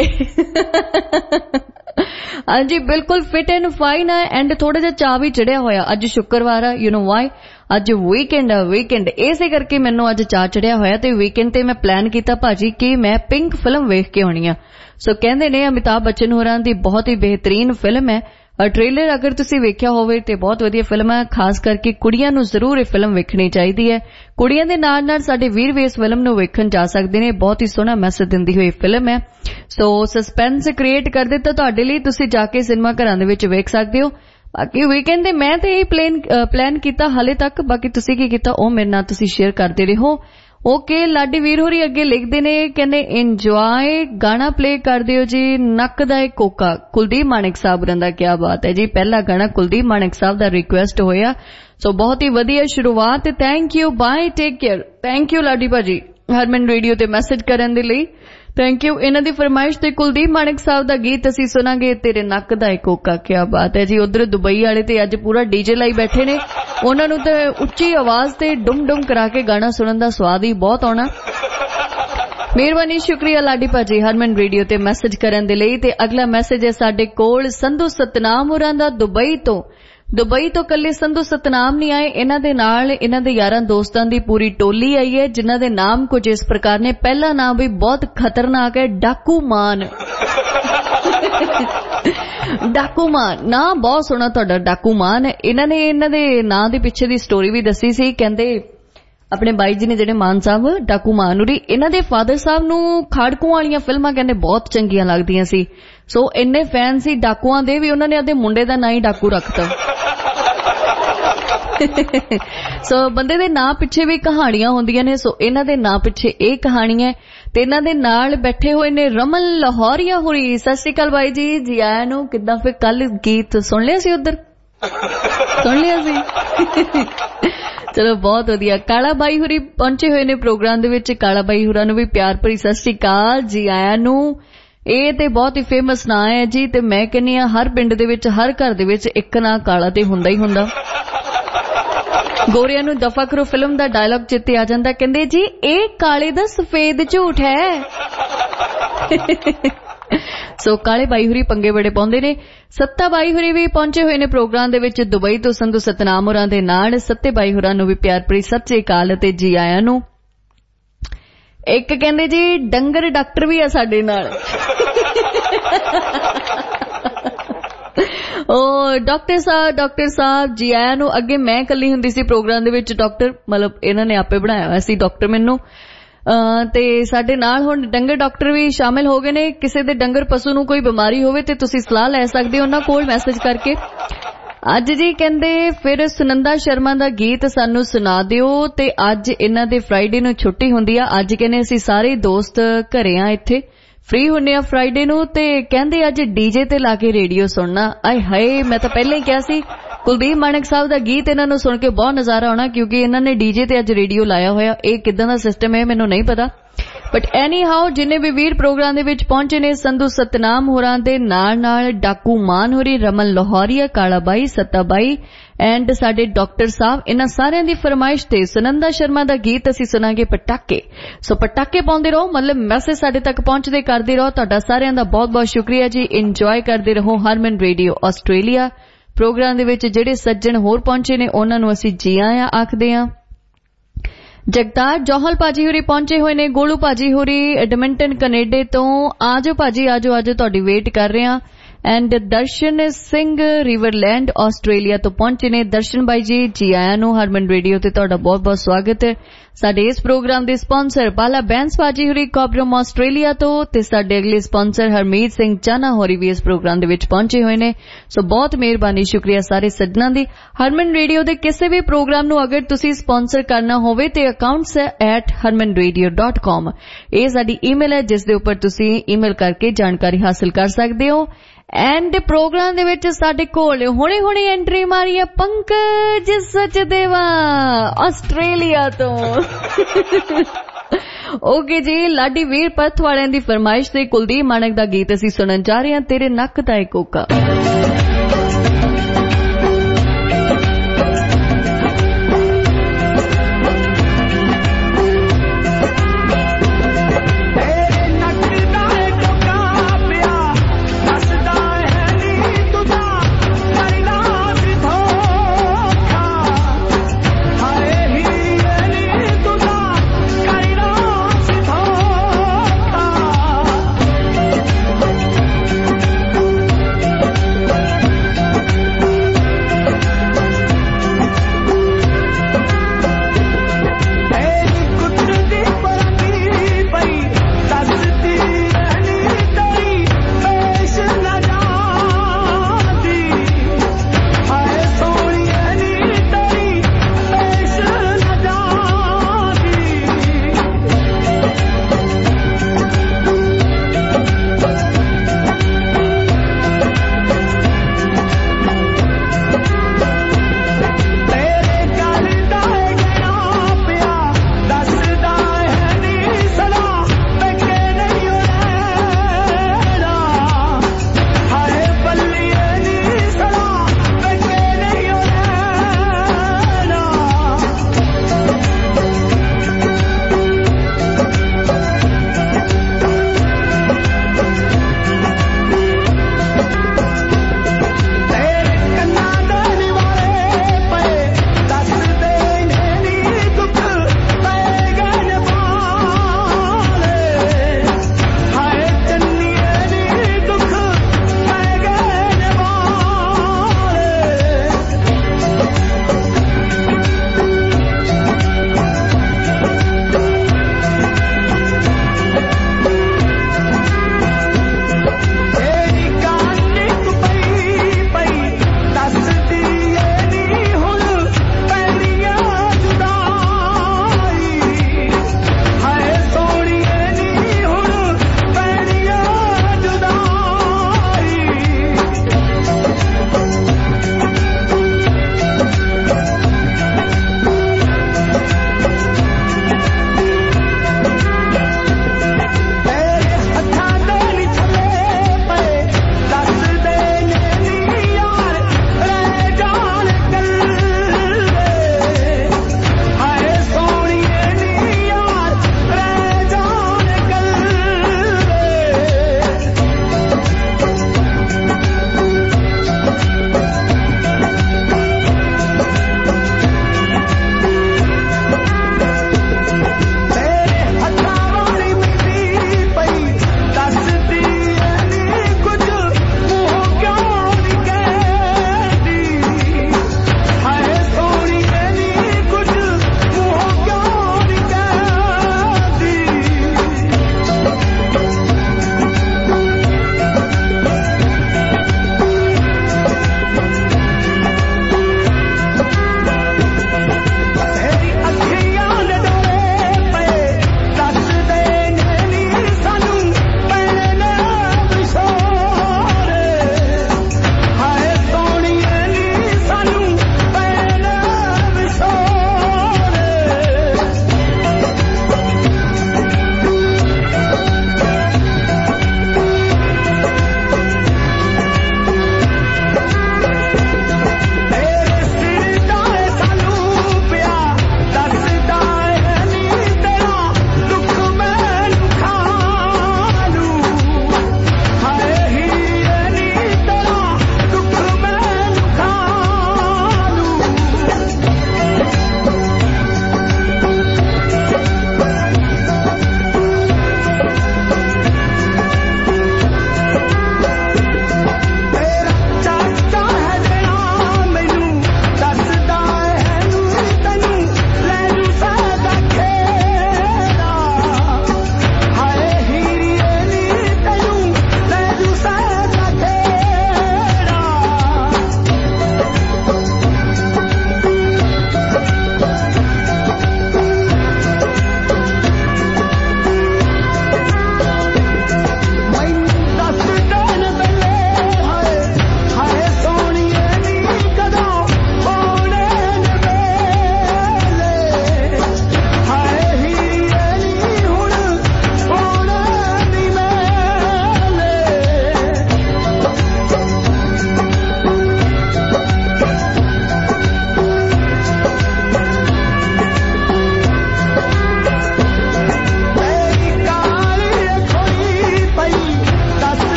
ਹਾਂਜੀ ਬਿਲਕੁਲ ਫਿਟ ਐਂਡ ਫਾਈਨ ਹੈ। ਐਂਡ ਥੋੜਾ ਜਿਹਾ ਚਾਹ ਵੀ ਚੜਿਆ ਹੋਇਆ, ਅੱਜ ਸ਼ੁੱਕਰਵਾਰ ਆ, ਯੂ ਨੋ ਵਾਈ, ਅੱਜ ਵੀਕਐਂਡ ਇਸੇ ਕਰਕੇ ਮੈਨੂੰ ਅੱਜ ਚਾਹ ਚੜਿਆ ਹੋਇਆ। ਤੇ ਵੀਕਐਂਡ ਤੇ ਮੈਂ ਪਲਾਨ ਕੀਤਾ ਭਾਜੀ ਕਿ ਮੈਂ ਪਿੰਕ ਫਿਲਮ ਵੇਖ ਕੇ ਆਉਣੀ ਆ। ਸੋ ਕਹਿੰਦੇ ਨੇ ਅਮਿਤਾਭ ਬੱਚਨ ਹੋਰਾਂ ਦੀ ਬਹੁਤ ਹੀ ਬਿਹਤਰੀਨ ਫਿਲਮ ਹੈ। ਟ੍ਰੇਲਰ ਅਗਰ ਤੁਸੀਂ ਵੇਖਿਆ ਹੋਵੇ ਤੇ ਬਹੁਤ ਵਧੀਆ ਫਿਲਮ ਹੈ। ਖਾਸ ਕਰਕੇ ਕੁੜੀਆਂ ਨੂੰ ਜ਼ਰੂਰ ਇਹ ਫਿਲਮ ਵੇਖਣੀ ਚਾਹੀਦੀ ਹੈ। ਕੁੜੀਆਂ ਦੇ ਨਾਲ ਨਾਲ ਸਾਡੇ ਵੀਰ ਵੀ ਇਸ ਫਿਲਮ ਨੂੰ ਵੇਖਣ ਜਾ ਸਕਦੇ ਨੇ। ਬਹੁਤ ਹੀ ਸੋਹਣਾ ਮੈਸੇਜ ਦਿੰਦੀ ਹੋਈ ਫਿਲਮ ਹੈ। ਸੋ ਸਸਪੈਂਸ ਕ੍ਰੀਏਟ ਕਰ ਦਿੱਤਾ ਤੁਹਾਡੇ ਲਈ, ਤੁਸੀਂ ਜਾ ਕੇ ਸਿਨੇਮਾ ਘਰਾਂ ਦੇ ਵਿੱਚ ਵੇਖ ਸਕਦੇ ਹੋ। ਬਾਕੀ ਵੀਕਐਂਡ ਦੇ ਮੈਂ ਤੇ ਇਹ ਪਲਾਨ ਕੀਤਾ ਹਾਲੇ ਤੱਕ, ਬਾਕੀ ਤੁਸੀਂ ਕੀ ਕੀਤਾ ਉਹ ਮੇਰੇ ਨਾਲ ਤੁਸੀਂ ਸ਼ੇਅਰ ਕਰਦੇ ਰਹੋ। ਓਕੇ ਲਾਡੀ ਵੀਰ ਹੋਰੀ ਅੱਗੇ ਲਿਖਦੇ ਨੇ, ਕਹਿੰਦੇ ਇੰਜੋਏ ਗਾਣਾ ਪਲੇ ਕਰ ਦਿਓ ਜੀ, ਨੱਕ ਦਾ ਇੱਕ ਕੋਕਾ, ਕੁਲਦੀਪ ਮਾਣਕ ਸਾਹਿਬ ਹੋਰਾਂ ਦਾ। ਕਿਆ ਬਾਤ ਹੈ ਜੀ, ਪਹਿਲਾ ਗਾਣਾ ਕੁਲਦੀਪ ਮਾਣਕ ਸਾਹਿਬ ਦਾ ਰਿਕੁਐਸਟ ਹੋਇਆ। ਸੋ ਬਹੁਤ ਹੀ ਵਧੀਆ ਸ਼ੁਰੂਆਤ। Thank you, bye, take care. Thank you Laddi ਭਾਜੀ ਹਰਮਨ ਰੇਡੀਓ ਤੇ ਮੈਸੇਜ ਕਰਨ ਦੇ ਲਈ, ਥੈਂਕ ਯੂ। ਇਹਨਾਂ ਦੀ ਫਰਮਾਇਸ਼ ਤੇ ਕੁਲਦੀਪ ਮਾਣਕ ਸਾਹਿਬ ਦਾ ਗੀਤ ਅਸੀਂ ਸੁਣਾਂਗੇ, ਤੇਰੇ ਨੱਕ ਦਾ ਇੱਕ ਕੋਕਾ। ਕਿਆ ਬਾਤ ਹੈ ਜੀ। ਉਧਰ ਦੁਬਈ ਵਾਲੇ ਤੇ ਅੱਜ ਪੂਰਾ ਡੀਜੇ ਲਾਈ ਬੈਠੇ ਨੇ, ਉਹਨਾਂ ਨੂੰ ਤੇ ਉੱਚੀ ਆਵਾਜ਼ ਤੇ ਡੁਮ ਡੁਮ ਕਰਾ ਕੇ ਗਾਣਾ ਸੁਣਨ ਦਾ ਸਵਾਦ ਹੀ ਬਹੁਤ ਆਉਣਾ। ਮਿਹਰਬਾਨੀ, ਸ਼ੁਕਰੀਆ ਲਾਡੀ ਭਾਜੀ ਹਰਮਨ ਰੇਡੀਓ ਤੇ ਮੈਸੇਜ ਕਰਨ ਦੇ ਲਈ। ਤੇ ਅਗਲਾ ਮੈਸੇਜ ਹੈ ਸਾਡੇ ਕੋਲ ਸੰਧੂ ਸਤਨਾਮ ਹੋਰਾਂ ਦਾ ਦੁਬਈ ਤੋਂ। ਦੁਬਈ ਤੋਂ ਕੱਲੇ ਸੰਧੂ ਸਤਨਾਮ ਨਹੀਂ ਆਏ, ਇਹਨਾਂ ਦੇ ਨਾਲ ਇਹਨਾਂ ਦੇ ਯਾਰਾਂ ਦੋਸਤਾਂ ਦੀ ਪੂਰੀ ਟੋਲੀ ਆਈ ਹੈ, ਜਿਨ੍ਹਾਂ ਦੇ ਨਾਮ ਕੁਝ ਇਸ ਪ੍ਰਕਾਰ ਨੇ। ਪਹਿਲਾ ਨਾਮ ਵੀ ਬਹੁਤ ਖਤਰਨਾਕ ਹੈ, ਡਾਕੂ ਮਾਨ। ਡਾਕੂ ਮਾਨ ਨਾ ਬਹੁਤ ਸੋਹਣਾ ਤੁਹਾਡਾ, ਡਾਕੂ ਮਾਨ। ਇਹਨਾਂ ਨੇ ਇਹਨਾਂ ਦੇ ਨਾਂ ਦੇ ਪਿੱਛੇ ਦੀ ਸਟੋਰੀ ਵੀ ਦੱਸੀ ਸੀ। ਕਹਿੰਦੇ ਆਪਣੇ ਬਾਈ ਜੀ ਨੇ ਜਿਹੜੇ ਮਾਨ ਸਾਹਿਬ, ਡਾਕੂ ਮਾਨ ਹੋਰੀ, ਇਹਨਾਂ ਦੇ ਫਾਦਰ ਸਾਹਿਬ ਨੂੰ ਖਾੜਕੂਆਂ ਵਾਲੀਆਂ ਫਿਲਮਾਂ ਕਹਿੰਦੇ ਬਹੁਤ ਚੰਗੀਆਂ ਲੱਗਦੀਆਂ ਸੀ। ਸੋ ਇੰਨੇ ਫੈਨ ਸੀ ਡਾਕੂਆਂ ਦੇ ਵੀ, ਉਹਨਾਂ ਨੇ ਆਪਦੇ ਮੁੰਡੇ ਦਾ ਨਾਂ ਹੀ ਡਾਕੂ ਰੱਖਤਾ। ਸੋ ਬੰਦੇ ਦੇ ਨਾਂ ਪਿੱਛੇ ਵੀ ਕਹਾਣੀਆਂ ਹੁੰਦੀਆਂ ਨੇ। ਸੋ ਇਹਨਾਂ ਦੇ ਨਾਂ ਪਿੱਛੇ ਇਹ ਕਹਾਣੀ ਹੈ। ਤੇ ਇਹਨਾਂ ਦੇ ਨਾਲ ਬੈਠੇ ਹੋਏ ਨੇ ਰਮਨ ਲਾਹੌਰੀਆ ਹੋਰੀ। ਸਤਿ ਸ਼੍ਰੀ ਅਕਾਲ ਬਾਈ ਜੀ, ਜੀ ਆਇਆਂ ਨੂੰ। ਕਿੱਦਾਂ ਫਿਰ ਕੱਲ ਗੀਤ ਸੁਣ ਲਿਆ ਸੀ, ਉੱਧਰ ਸੁਣ ਲਿਆ ਸੀ? ਚਲੋ ਬਹੁਤ ਵਧੀਆ। ਕਾਲਾ ਬਾਈ ਹੋਰੀ ਪਹੁੰਚੇ ਹੋਏ ਨੇ ਪ੍ਰੋਗਰਾਮ ਦੇ ਵਿੱਚ। ਕਾਲਾ ਬਾਈ ਹੋਰਾਂ ਨੂੰ ਵੀ ਪਿਆਰ ਭਰੀ ਸਤਿ ਸ਼੍ਰੀ ਅਕਾਲ, ਜੀ ਆਇਆਂ ਨੂੰ। ਇਹ ਤੇ ਬਹੁਤ ਹੀ ਫੇਮਸ ਨਾਂ ਹੈ ਜੀ, ਤੇ ਮੈਂ ਕਹਿੰਦੀ ਆ ਹਰ ਪਿੰਡ ਦੇ ਵਿੱਚ, ਹਰ ਘਰ ਦੇ ਵਿੱਚ ਇੱਕ ਨਾਂ ਕਾਲਾ ਤੇ ਹੁੰਦਾ ਹੀ ਹੁੰਦਾ। ਗੋਰਿਆਂ ਨੂੰ ਦਫਾ ਕਰੋ ਫਿਲਮ ਦਾ ਡਾਇਲੌਗ ਚਿੱਤੇ ਆ ਜਾਂਦਾ, ਕਹਿੰਦੇ ਜੀ ਇਹ ਕਾਲੇ ਦਾ ਸਫੇਦ ਝੂਠ ਹੈ। ਸੋ ਕਾਲੇ ਬਾਈ ਹੋਰੀ ਪੰਗੇ ਬੜੇ ਪਾਉਂਦੇ ਨੇ। ਸੱਤਾ ਬਾਈ ਹੋਰੀ ਵੀ ਪਹੁੰਚੇ ਹੋਏ ਨੇ ਪ੍ਰੋਗਰਾਮ ਦੇ ਵਿੱਚ ਦੁਬਈ ਤੋਂ ਸੰਧੂ ਸਤਨਾਮ ਹੋਰਾਂ ਦੇ ਨਾਲ। ਸੱਤੇ ਬਾਈ ਹੋਰਾਂ ਨੂੰ ਵੀ ਪਿਆਰ ਭਰੀ ਸਤਿ ਸ਼੍ਰੀ ਅਕਾਲ ਤੇ ਜੀ ਆਇਆਂ ਨੂੰ। ਇੱਕ ਕਹਿੰਦੇ ਜੀ ਡੰਗਰ ਡਾਕਟਰ ਵੀ ਆ ਸਾਡੇ ਨਾਲ। ਉਹ ਡਾਕਟਰ ਸਾਹਿਬ ਜੀ ਆਇਆਂ ਨੂੰ। ਅੱਗੇ ਮੈਂ ਇਕੱਲੀ ਹੁੰਦੀ ਸੀ ਪ੍ਰੋਗਰਾਮ ਦੇ ਵਿੱਚ, ਡਾਕਟਰ ਮਤਲਬ ਇਹਨਾਂ ਨੇ ਆਪੇ ਬਣਾਇਆ ਹੋਇਆ ਸੀ ਡਾਕਟਰ ਮੈਨੂੰ। ਤੇ ਸਾਡੇ ਨਾਲ ਹੁਣ ਡੰਗਰ ਡਾਕਟਰ ਵੀ ਸ਼ਾਮਿਲ ਹੋ ਗਏ ਨੇ। ਕਿਸੇ ਦੇ ਡੰਗਰ ਪਸ਼ੂ ਨੂੰ ਕੋਈ ਬਿਮਾਰੀ ਹੋਵੇ ਤੇ ਤੁਸੀਂ ਸਲਾਹ ਲੈ ਸਕਦੇ ਹੋ ਉਹਨਾਂ ਕੋਲ ਮੈਸੇਜ ਕਰਕੇ। ਅੱਜ ਜੀ ਕਹਿੰਦੇ ਫਿਰ ਸੁਨੰਦਾ ਸ਼ਰਮਾ ਦਾ ਗੀਤ ਸਾਨੂੰ ਸੁਣਾ ਦਿਓ। ਤੇ ਅੱਜ ਇਹਨਾਂ ਦੇ ਫਰਾਈਡੇ ਨੂੰ ਛੁੱਟੀ ਹੁੰਦੀ ਆ। ਅੱਜ ਕਹਿੰਦੇ ਅਸੀਂ ਸਾਰੇ ਦੋਸਤ ਘਰੇ ਆ, ਇੱਥੇ ਫ੍ਰੀ ਹੁੰਨੇ ਆ ਫਰਾਈਡੇ ਨੂੰ। ਤੇ ਕਹਿੰਦੇ ਅੱਜ ਡੀਜੇ ਤੇ ਲਾ ਕੇ ਰੇਡੀਓ ਸੁਣਨਾ। ਆਏ ਹਾਏ, ਮੈਂ ਤਾਂ ਪਹਿਲਾਂ ਹੀ ਕਿਹਾ ਸੀ ਕੁਲਦੀਪ ਮਾਣਕ ਸਾਹਿਬ ਦਾ ਗੀਤ ਇਹਨਾਂ ਨੂੰ ਸੁਣ ਕੇ ਬਹੁਤ ਨਜ਼ਾਰਾ ਆਉਣਾ, ਕਿਉਂਕਿ ਇਹਨਾਂ ਨੇ ਡੀਜੇ ਤੇ ਅੱਜ ਰੇਡੀਓ ਲਾਇਆ ਹੋਇਆ। ਇਹ ਕਿੱਦਾਂ ਦਾ ਸਿਸਟਮ ਹੈ ਮੈਨੂੰ ਨਹੀਂ ਪਤਾ, ਬਟ ਐਨੀ ਹਾਓ ਜਿੰਨੇ ਵੀ ਵੀਰ ਪ੍ਰੋਗਰਾਮ ਦੇ ਵਿੱਚ ਪਹੁੰਚੇ ਨੇ, ਸੰਧੂ ਸਤਨਾਮ ਹੋਰਾਂ ਦੇ ਨਾਲ ਨਾਲ ਡਾਕੂ ਮਾਨ ਹੋਰੀ, ਰਮਨ ਲਾਹੌਰੀਆ, ਕਾਲਾ ਬਾਈ, ਸੱਤਾ ਬਾਈ ਐਂਡ ਸਾਡੇ ਡਾਕਟਰ ਸਾਹਿਬ, ਇਹਨਾਂ ਸਾਰਿਆਂ ਦੀ ਫਰਮਾਇਸ਼ ਤੇ ਸੁਨੰਦਾ ਸ਼ਰਮਾ ਦਾ ਗੀਤ ਅਸੀਂ ਸੁਣਾਂਗੇ ਪਟਾਕੇ। ਸੋ ਪਟਾਕੇ ਪਾਉਂਦੇ ਰਹੋ, ਮਤਲਬ ਮੈਸੇਜ ਸਾਡੇ ਤੱਕ ਪਹੁੰਚਦੇ ਕਰਦੇ ਰਹੋ। ਤੁਹਾਡਾ ਸਾਰਿਆਂ ਦਾ ਬਹੁਤ ਬਹੁਤ ਸ਼ੁਕਰੀਆ ਜੀ। ਇੰਜੋਏ ਕਰਦੇ ਰਹੋ ਹਰਮਨ ਰੇਡੀਓ ਆਸਟ੍ਰੇਲੀਆ ਪ੍ਰੋਗਰਾਮ ਦੇ ਵਿੱਚ। ਜਿਹੜੇ ਸੱਜਣ ਹੋਰ ਪਹੁੰਚੇ ਨੇ ਉਹਨਾਂ ਨੂੰ ਅਸੀਂ ਜੀ ਆਇਆਂ ਆਖਦੇ ਹਾਂ। ਜਗਤਾਰ ਜੋਹਲ ਭਾਜੀ ਹੋਰੀ ਪਹੁੰਚੇ ਹੋਏ ਨੇ। ਗੋਲੂ ਭਾਜੀ ਹੋਰੀ ਐਡਮਿੰਟਨ ਕੈਨੇਡਾ ਤੋਂ। ਆਜੋ ਭਾਜੀ, ਆਜੋ ਤੁਹਾਡੀ ਵੇਟ ਕਰ ਰਹੇ ਹਾਂ। And Darshan Singh Riverland Australia तो पहुंचे ने। दर्शन भाई जी जी आयां नूं हरमन रेडियो ते तुहाडा बहुत बहुत स्वागत है। साडे इस प्रोग्राम दे स्पॉन्सर पाला बैंस बाजी हुरी कॉबरम आस्ट्रेलिया तो ते साडे अगले स्पॉन्सर हरमीत सिंह चाना होरी भी इस प्रोग्राम दे विच पहुंचे हुए ने। सो बहुत मेहरबानी, शुक्रिया सारे सज्जनां दी। हरमन रेडियो दे किसी भी प्रोग्राम नूं अगर तुसी स्पॉन्सर करना होवे ते अकाउंट्स है @harmanradio.com ये साडी ईमेल है जिस दे उपर तुसी ईमेल करके जानकारी हासिल कर सकदे हो। एंड प्रोग्राम दे विच साडे कोल हुणे हुणे एंट्री मारी है पंकज सचदेवा आस्ट्रेलिया तो। ओके जी, लाडी वीर पथ वालियां दी फरमाइश ते कुलदीप मानक दा गीत असीं सुनन जा रहे हां, तेरे नक दा इक कोका।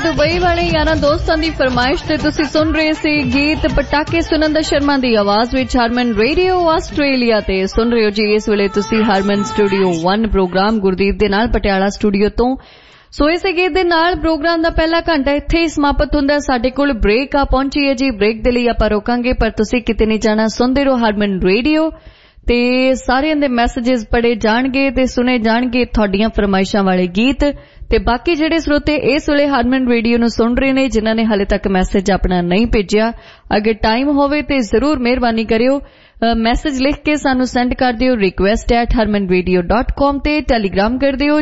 दुबई वाले यारा दोस्तां दी फरमाइश ते तुसी सुन रहे सी गीत पटाके सुनंदा शर्मा दी आवाज विच हरमन रेडियो आस्ट्रेलिया ते सुन रहे हो जी इस वेले तुसी हरमन स्टूडियो 1 प्रोग्राम गुरदीप दे नाल पटियाला स्टूडियो तो सो इस गीत दे नाल प्रोग्राम दा पहला घंटा इत्थे ही समाप्त हुंदा। साडे कोल ब्रेक आ पहुंची है जी, ब्रेक दे लई आपां रोकांगे पर तुसी किते नहीं जाना, सुनदे रहो हरमन रेडियो ते सारियां दे मैसेजेस पढ़े जाणगे ते सुने जाणगे तुहाडीਆਂ फरमाइशां वाले गीत ते बाकी ਜਿਹੜੇ ਸਰੋਤੇ ਇਸ ਵੇਲੇ ਹਰਮਨ ਰੇਡੀਓ ਨੂੰ ਸੁਣ ਰਹੇ ਨੇ ਜਿਨ੍ਹਾਂ ਨੇ ਹਾਲੇ ਤੱਕ ਮੈਸੇਜ ਆਪਣਾ ਨਹੀਂ ਭੇਜਿਆ, ਅਗਰ ਟਾਈਮ ਹੋਵੇ ਤੇ ਜ਼ਰੂਰ ਮਿਹਰਬਾਨੀ ਕਰਿਓ ਮੈਸੇਜ ਲਿਖ ਕੇ ਸਾਨੂੰ ਸੈਂਡ ਕਰ ਦਿਓ request@harmanradio.com ਤੇ ਟੈਲੀਗ੍ਰਾਮ ਕਰ ਦਿਓ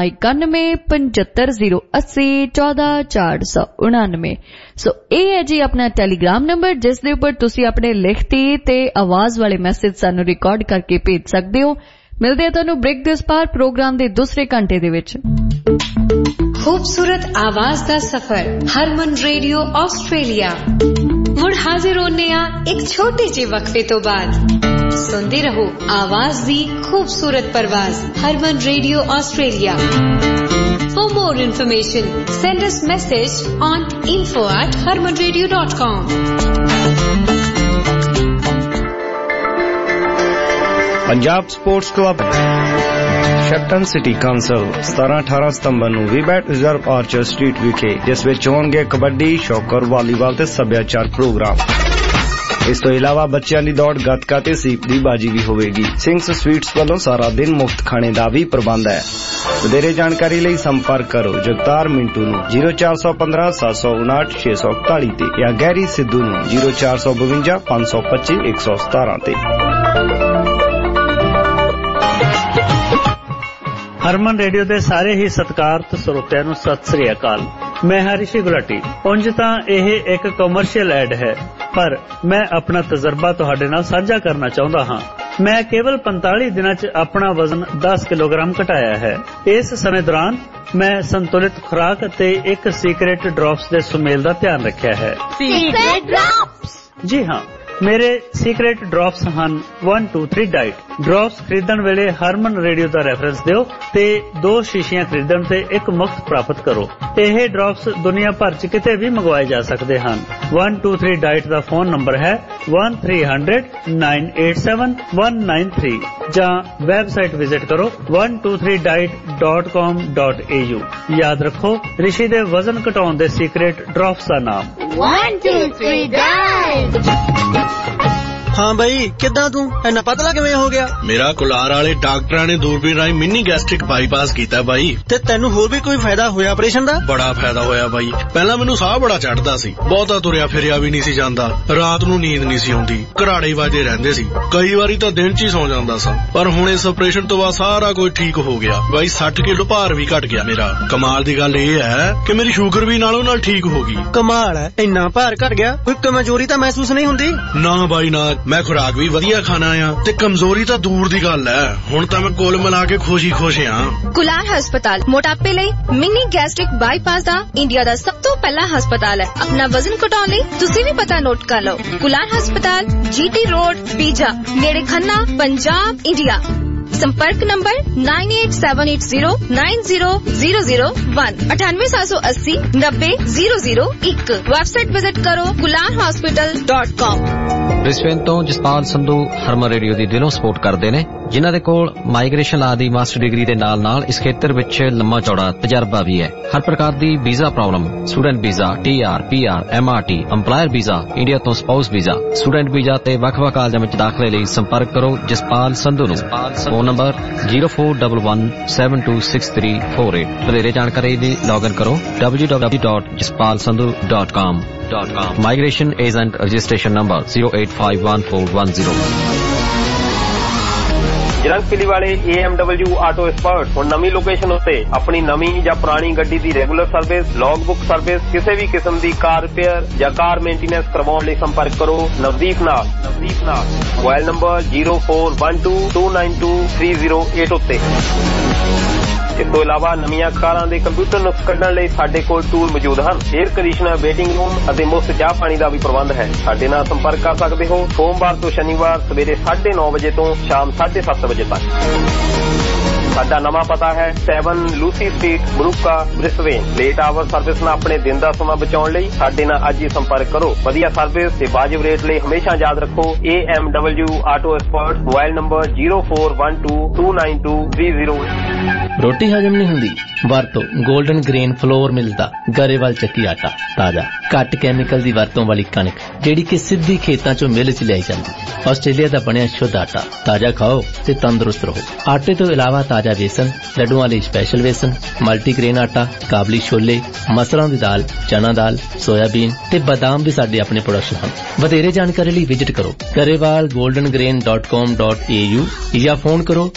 #917580801499। ਸੋ ਇਹ ਹੈ ਜੀ ਆਪਣਾ ਟੈਲੀਗ੍ਰਾਮ ਨੰਬਰ ਜਿਸ ਦੇ ਉੱਪਰ ਤੁਸੀਂ ਆਪਣੇ ਲਿਖਤੀ ਤੇ ਆਵਾਜ਼ ਵਾਲੇ ਮੈਸੇਜ ਸਾਨੂੰ ਰਿਕਾਰਡ ਕਰਕੇ ਭੇਜ ਸਕਦੇ ਹੋ। ਮਿਲਦੇ ਆ ਤੁਹਾਨੂੰ ਬ੍ਰੇਕ ਦਿਸ ਪਾਰ ਪ੍ਰੋਗਰਾਮ ਦੇ ਦੂਸਰੇ ਘੰਟੇ ਦੇ ਵਿੱਚ। खूबसूरत आवाज दा सफर हरमन रेडियो ऑस्ट्रेलिया मुड़ हाजिर होने एक छोटे जे वक्फे तो बाद। सुनते रहो आवाज दी खूबसूरत परवाज Harman radio Australia. For more information send us message on info@harmanradio.com। Punjab sports club Shepparton city council 17-18 ਸਤੰਬਰ ਨੂੰ ਵੀਬੈਟ ਰਿਜ਼ਰਵ ਆਰਚਰ ਸਟਰੀਟ ਵਿਖੇ, ਜਿਸ ਵਿੱਚ ਹੋਣਗੇ ਕਬੱਡੀ, ਸ਼ੌਕਰ, ਵਾਲੀਬਾਲ ਤੇ ਸੱਭਿਆਚਾਰ ਪ੍ਰੋਗਰਾਮ। ਇਸ ਤੋਂ ਇਲਾਵਾ ਬੱਚਿਆਂ ਦੀ ਦੌੜ, ਗੱਤਕਾ ਤੇ ਸੀਪ ਦੀ ਬਾਜੀ ਵੀ ਹੋਵੇਗੀ। ਸਿੰਘਸ ਸਵੀਟਸ ਵੱਲੋਂ ਸਾਰਾ ਦਿਨ ਮੁਫਤ ਖਾਣੇ ਦਾ ਵੀ ਪ੍ਰਬੰਧ ਹੈ। ਵਧੇਰੇ ਜਾਣਕਾਰੀ ਲਈ ਸੰਪਰਕ ਕਰੋ ਜਗਤਾਰ ਮਿੰਟੂ ਨੂੰ 0415 759 641 ਤੇ ਜਾਂ ਗੈਰੀ ਸਿੱਧੂ ਨੂੰ 0452 525 117 ਤੇ। ਹਰਮਨ ਰੇਡੀਓ ਦੇ ਸਾਰੇ ਹੀ ਸਤਿਕਾਰਤ ਸਰੋਤਿਆਂ ਨੂੰ ਸਤਿ ਸ੍ਰੀ ਅਕਾਲ। ਮੈਂ ਹਾਂ ਰਿਸ਼ੀ ਗੁਲਾਟੀ। ਉਂਝ ਤਾਂ ਇਹ ਇੱਕ ਕਮਰਸ਼ੀਅਲ ਐਡ ਹੈ, ਪਰ ਮੈਂ ਆਪਣਾ ਤਜਰਬਾ ਤੁਹਾਡੇ ਨਾਲ ਸਾਂਝਾ ਕਰਨਾ ਚਾਹੁੰਦਾ ਹਾਂ। ਮੈਂ ਕੇਵਲ 45 ਦਿਨਾਂ 'ਚ ਆਪਣਾ ਵਜ਼ਨ 10 ਕਿਲੋਗ੍ਰਾਮ ਘਟਾਇਆ ਹੈ। ਇਸ ਸਮੇਂ ਦੌਰਾਨ ਮੈਂ ਸੰਤੁਲਿਤ ਖੁਰਾਕ ਅਤੇ ਇੱਕ ਸੀਕ੍ਰੇਟ ਡ੍ਰੌਪਸ ਦੇ ਸੁਮੇਲ ਦਾ ਧਿਆਨ ਰੱਖਿਆ ਹੈ। Secret drops? ਜੀ ਹਾਂ, ਮੇਰੇ ਸੀਕ੍ਰੇਟ ਡ੍ਰੌਪਸ ਹਨ 123 ਡਾਈਟ। ਡ੍ਰੌਪਸ ਖਰੀਦਣ ਵੇਲੇ ਹਰਮਨ ਰੇਡੀਓ ਦਾ ਰੈਫਰੈਂਸ ਦਿਓ ਤੇ 2 ਸ਼ੀਸ਼ੀਆਂ ਖਰੀਦਣ ਤੇ ਇੱਕ ਮੁਫਤ ਪ੍ਰਾਪਤ ਕਰੋ। ਇਹ ਡ੍ਰੌਪਸ ਦੁਨੀਆ ਭਰ 'ਚ ਕਿਤੇ ਵੀ ਮੰਗਵਾਏ ਜਾ ਸਕਦੇ ਹਨ। 123 ਡਾਈਟ ਦਾ ਫੋਨ ਨੰਬਰ ਹੈ 1300-987-193 ਜਾਂ ਵੈਬਸਾਈਟ ਵਿਜ਼ਿਟ ਕਰੋ 123diet.com.au। ਯਾਦ ਰੱਖੋ ਰਿਸ਼ੀ ਦੇ ਵਜ਼ਨ ਘਟਾਉਣ ਦੇ ਸੀਕ੍ਰੇਟ ਡ੍ਰੌਪਸ ਦਾ ਨਾਮ 123 ਡਾਈਟ। ਹਾਂ ਬਈ, ਕਿੱਦਾਂ ਤੂੰ ਇੰਨਾ ਪਤਲਾ ਕਿਵੇਂ ਹੋ ਗਿਆ? ਮੇਰਾ ਕੁਲਾਰ ਵਾਲੇ ਡਾਕਟਰਾਂ ਨੇ ਦੂਰਬੀਨ ਰਾਹੀਂ ਮਿੰਨੀ ਗੈਸਟ੍ਰਿਕ ਬਾਈਪਾਸ ਕੀਤਾ ਬਾਈ। ਤੇ ਤੈਨੂੰ ਹੋਰ ਵੀ ਕੋਈ ਫਾਇਦਾ ਹੋਇਆ ਆਪਰੇਸ਼ਨ ਦਾ? ਬੜਾ ਫਾਇਦਾ ਹੋਇਆ ਬਾਈ। ਪਹਿਲਾਂ ਮੈਨੂੰ ਸਾਹ ਬੜਾ ਚੜਦਾ ਸੀ, ਬਹੁਤਾ ਤੁਰਿਆ ਫਿਰਿਆ ਵੀ ਨਹੀਂ ਸੀ ਜਾਂਦਾ, ਰਾਤ ਨੂੰ ਨੀਂਦ ਨਹੀਂ ਸੀ ਆਉਂਦੀ, ਘਰਾੜੇ ਵੱਜਦੇ ਰਹਿੰਦੇ ਸੀ, ਕਈ ਵਾਰੀ ਤਾਂ ਦਿਨ 'ਚ ਹੀ ਸੌਂ ਜਾਂਦਾ ਸਾਂ। ਪਰ ਹੁਣ ਇਸ ਆਪਰੇਸ਼ਨ ਤੋਂ ਬਾਅਦ ਸਾਰਾ ਕੁਝ ਠੀਕ ਹੋ ਗਿਆ ਬਾਈ। 60 ਕਿਲੋ ਭਾਰ ਵੀ ਘਟ ਗਿਆ ਮੇਰਾ। ਕਮਾਲ ਦੀ ਗੱਲ ਇਹ ਹੈ ਕਿ ਮੇਰੀ ਸ਼ੂਗਰ ਵੀ ਨਾਲੋਂ ਨਾਲ ਠੀਕ ਹੋ ਗਈ। ਕਮਾਲ ਹੈ, ਇੰਨਾ ਭਾਰ ਘਟ ਗਿਆ, ਕੋਈ ਕਮਜ਼ੋਰੀ ਤਾਂ ਮਹਿਸੂਸ ਨਹੀਂ ਹੁੰਦੀ? ਨਾ ਬਾਈ ਨਾ, ਮੈਂ ਖੁਰਾਕ ਵੀ ਵਧੀਆ ਖਾਣਾ ਆ ਤੇ ਕਮਜ਼ੋਰੀ ਤਾਂ ਦੂਰ ਦੀ ਗੱਲ ਹੈ। ਹੁਣ ਤਾਂ ਮੈਂ ਕੁੱਲ ਮਿਲਾ ਕੇ ਖੁਸ਼ ਆ। ਕੁਲਾਰ ਹਸਪਤਾਲ ਮੋਟਾਪੇ ਲਈ ਮਿੰਨੀ ਗੈਸਟ੍ਰਿਕ ਬਾਈਪਾਸ ਦਾ ਇੰਡੀਆ ਦਾ ਸਭ ਤੋਂ ਪਹਿਲਾ ਹਸਪਤਾਲ ਹੈ। ਆਪਣਾ ਵਜ਼ਨ ਘਟਾਉਣ ਲਈ ਤੁਸੀਂ ਵੀ ਪਤਾ ਨੋਟ ਕਰ ਲਓ। ਕੁਲਾਰ ਹਸਪਤਾਲ, GT ਰੋਡ, ਪੀਜਾ, ਨੇੜੇ ਖੰਨਾ, ਪੰਜਾਬ, ਇੰਡੀਆ। संपर्क नंबर 9878090001 9878090001। वेबसाइट विजिट करो kularhospital.com। ब्रिस्बेन तो जसपाल संधू हरमन रेडियो ਦੀ ਦਿਲੋਂ ਸਪੋਰਟ ਕਰਦੇ ਨੇ, ਜਿਨ੍ਹਾਂ ਦੇ ਕੋਲ ਮਾਈਗ੍ਰੇਸ਼ਨ ਲਾ ਦੀ ਮਾਸਟਰ ਡਿਗਰੀ ਦੇ ਨਾਲ ਇਸ ਖੇਤਰ ਵਿੱਚ ਲੰਮਾ ਚੌੜਾ ਤਜਰਬਾ ਵੀ ਹੈ। ਹਰ ਪ੍ਰਕਾਰ ਦੀ visa problem, student visa, TR, PR, MRT, EMPLOYER visa, India ਤੋਂ ਸਪਾਊਸ ਵੀਜ਼ਾ, ਸਟੂਡੈਂਟ ਵੀਜ਼ਾ ਤੇ ਵੱਖ-ਵੱਖ ਕਾਲਜਾਂ ਵਿੱਚ ਦਾਖਲੇ ਲਈ ਸੰਪਰਕ ਕਰੋ ਜਸਪਾਲ ਸੰਧੂ ਨੂੰ। Phone number 0411726348। ਵਧੇਰੇ ਜਾਣਕਾਰੀ ਲਈ ਲੌਗਇਨ ਕਰੋ www.jaspalsandhu.com। Migration Agent Registration Number 08514110। ਜਰੰਗਪਿਲੀ ਵਾਲੇ AMW ਆਟੋ ਐਕਸਪਰਟ ਹੁਣ ਨਵੀਂ ਲੋਕੇਸ਼ਨ ਉੱਤੇ ਆਪਣੀ ਨਵੀਂ ਜਾਂ ਪੁਰਾਣੀ ਗੱਡੀ ਦੀ regular service, log book service, ਕਿਸੇ ਵੀ ਕਿਸਮ ਦੀ ਕਾਰ ਰਿਪੇਅਰ ਜਾਂ ਕਾਰ ਮੇਨਟੇਨੈਂਸ ਕਰਵਾਉਣ ਲਈ ਸੰਪਰਕ ਕਰੋ ਨਵਦੀਪ ਨਾਲ। ਮੋਬਾਈਲ ਨੰਬਰ 0412292308 ਉੱਤੇ। ਇਸ ਤੋਂ ਇਲਾਵਾ ਨਵੀਆਂ ਕਾਰਾਂ ਦੇ ਕੰਪਿਊਟਰ ਨੁਕਸ ਕੱਢਣ ਲਈ ਸਾਡੇ ਕੋਲ ਟੂਲ ਮੌਜੂਦ ਹਨ। 에ਅਰ ਕੰਡੀਸ਼ਨਰ, ਵੇਟਿੰਗ ਰੂਮ ਅਤੇ ਮੁਫਤ ਚਾਹ ਪਾਣੀ ਦਾ ਵੀ ਪ੍ਰਬੰਧ ਹੈ। ਸਾਡੇ ਨਾਲ ਸੰਪਰਕ ਕਰ ਸਕਦੇ ਹੋ ਸੋਮਵਾਰ ਤੋਂ ਸ਼ਨੀਵਾਰ ਸਵੇਰੇ 9:30 ਵਜੇ ਤੋਂ ਸ਼ਾਮ 7:30 ਵਜੇ ਤੱਕ। ਸਾਡਾ ਨਵਾਂ ਪਤਾ ਹੈ 7 ਲੂਸੀ ਸਟਰੀਟ ਬਰੂਕਾ ਬ੍ਰਿਸਬੇਨ। ਲੇਟ ਆਵਰ ਸਰਵਿਸ ਨਾਲ ਆਪਣੇ ਦਿਨ ਦਾ ਸਮਾਂ ਬਚਾਉਣ ਲਈ ਸਾਡੇ ਨਾਲ ਅੱਜ ਹੀ ਸੰਪਰਕ ਕਰੋ। ਵਧੀਆ ਸਰਵਿਸ ਤੇ ਵਾਜਿਬ ਰੇਟ ਲਈ ਹਮੇਸ਼ਾ ਯਾਦ ਰੱਖੋ AMW auto expert. Mobile number 0412292308। ਰੋਟੀ ਹਜਮ ਨਹੀਂ ਹੁੰਦੀ? ਵਰਤੋ 골ਡਨ ਗ੍ਰੇਨ ਫਲੋਰ ਮਿਲਦਾ ਗਰੇਵਾਲ ਚੱਕੀ ਆਟਾ। ਤਾਜ਼ਾ ਘੱਟ ਕੈਮੀਕਲ ਦੀ ਵਰਤੋਂ ਵਾਲੀ ਕਣਕ ਜਿਹੜੀ ਕਿ ਸਿੱਧੀ ਖੇਤਾਂ ਚੋਂ ਮਿਲ ਚ ਲਿਆਈ ਜਾਂਦੀ। ਆਸਟ੍ਰੇਲੀਆ ਦਾ ਬਣਿਆ ਸ਼ੁੱਧ ਆਟਾ। ਤਾਜ਼ਾ ਖਾਓ ਤੇ ਤੰਦਰੁਸਤ ਰਹੋ। ਆਟੇ ਤੋਂ ਇਲਾਵਾ ਤਾਜ਼ਾ ਵੇਸਣ, ਲੱਡੂਆਂ ਲਈ ਸਪੈਸ਼ਲ ਵੇਸਣ, ਮਲਟੀਗ੍ਰੇਨ ਆਟਾ, ਕਾਬਲੀ ਛੋਲੇ, ਮਸਰਾਂ ਦੀ ਦਾਲ, ਚਨਾ ਦਾਲ, ਸੋਇਆਬੀਨ ਤੇ ਬਦਾਮ ਵੀ ਸਾਡੇ ਆਪਣੇ ਪ੍ਰੋਡਕਸ਼ਨ ਹਨ। ਵਧੇਰੇ ਜਾਣਕਾਰੀ ਲਈ ਵਿਜ਼ਿਟ ਕਰੋ garewalgoldengrain.com.au ਜਾਂ ਫੋਨ ਕਰੋ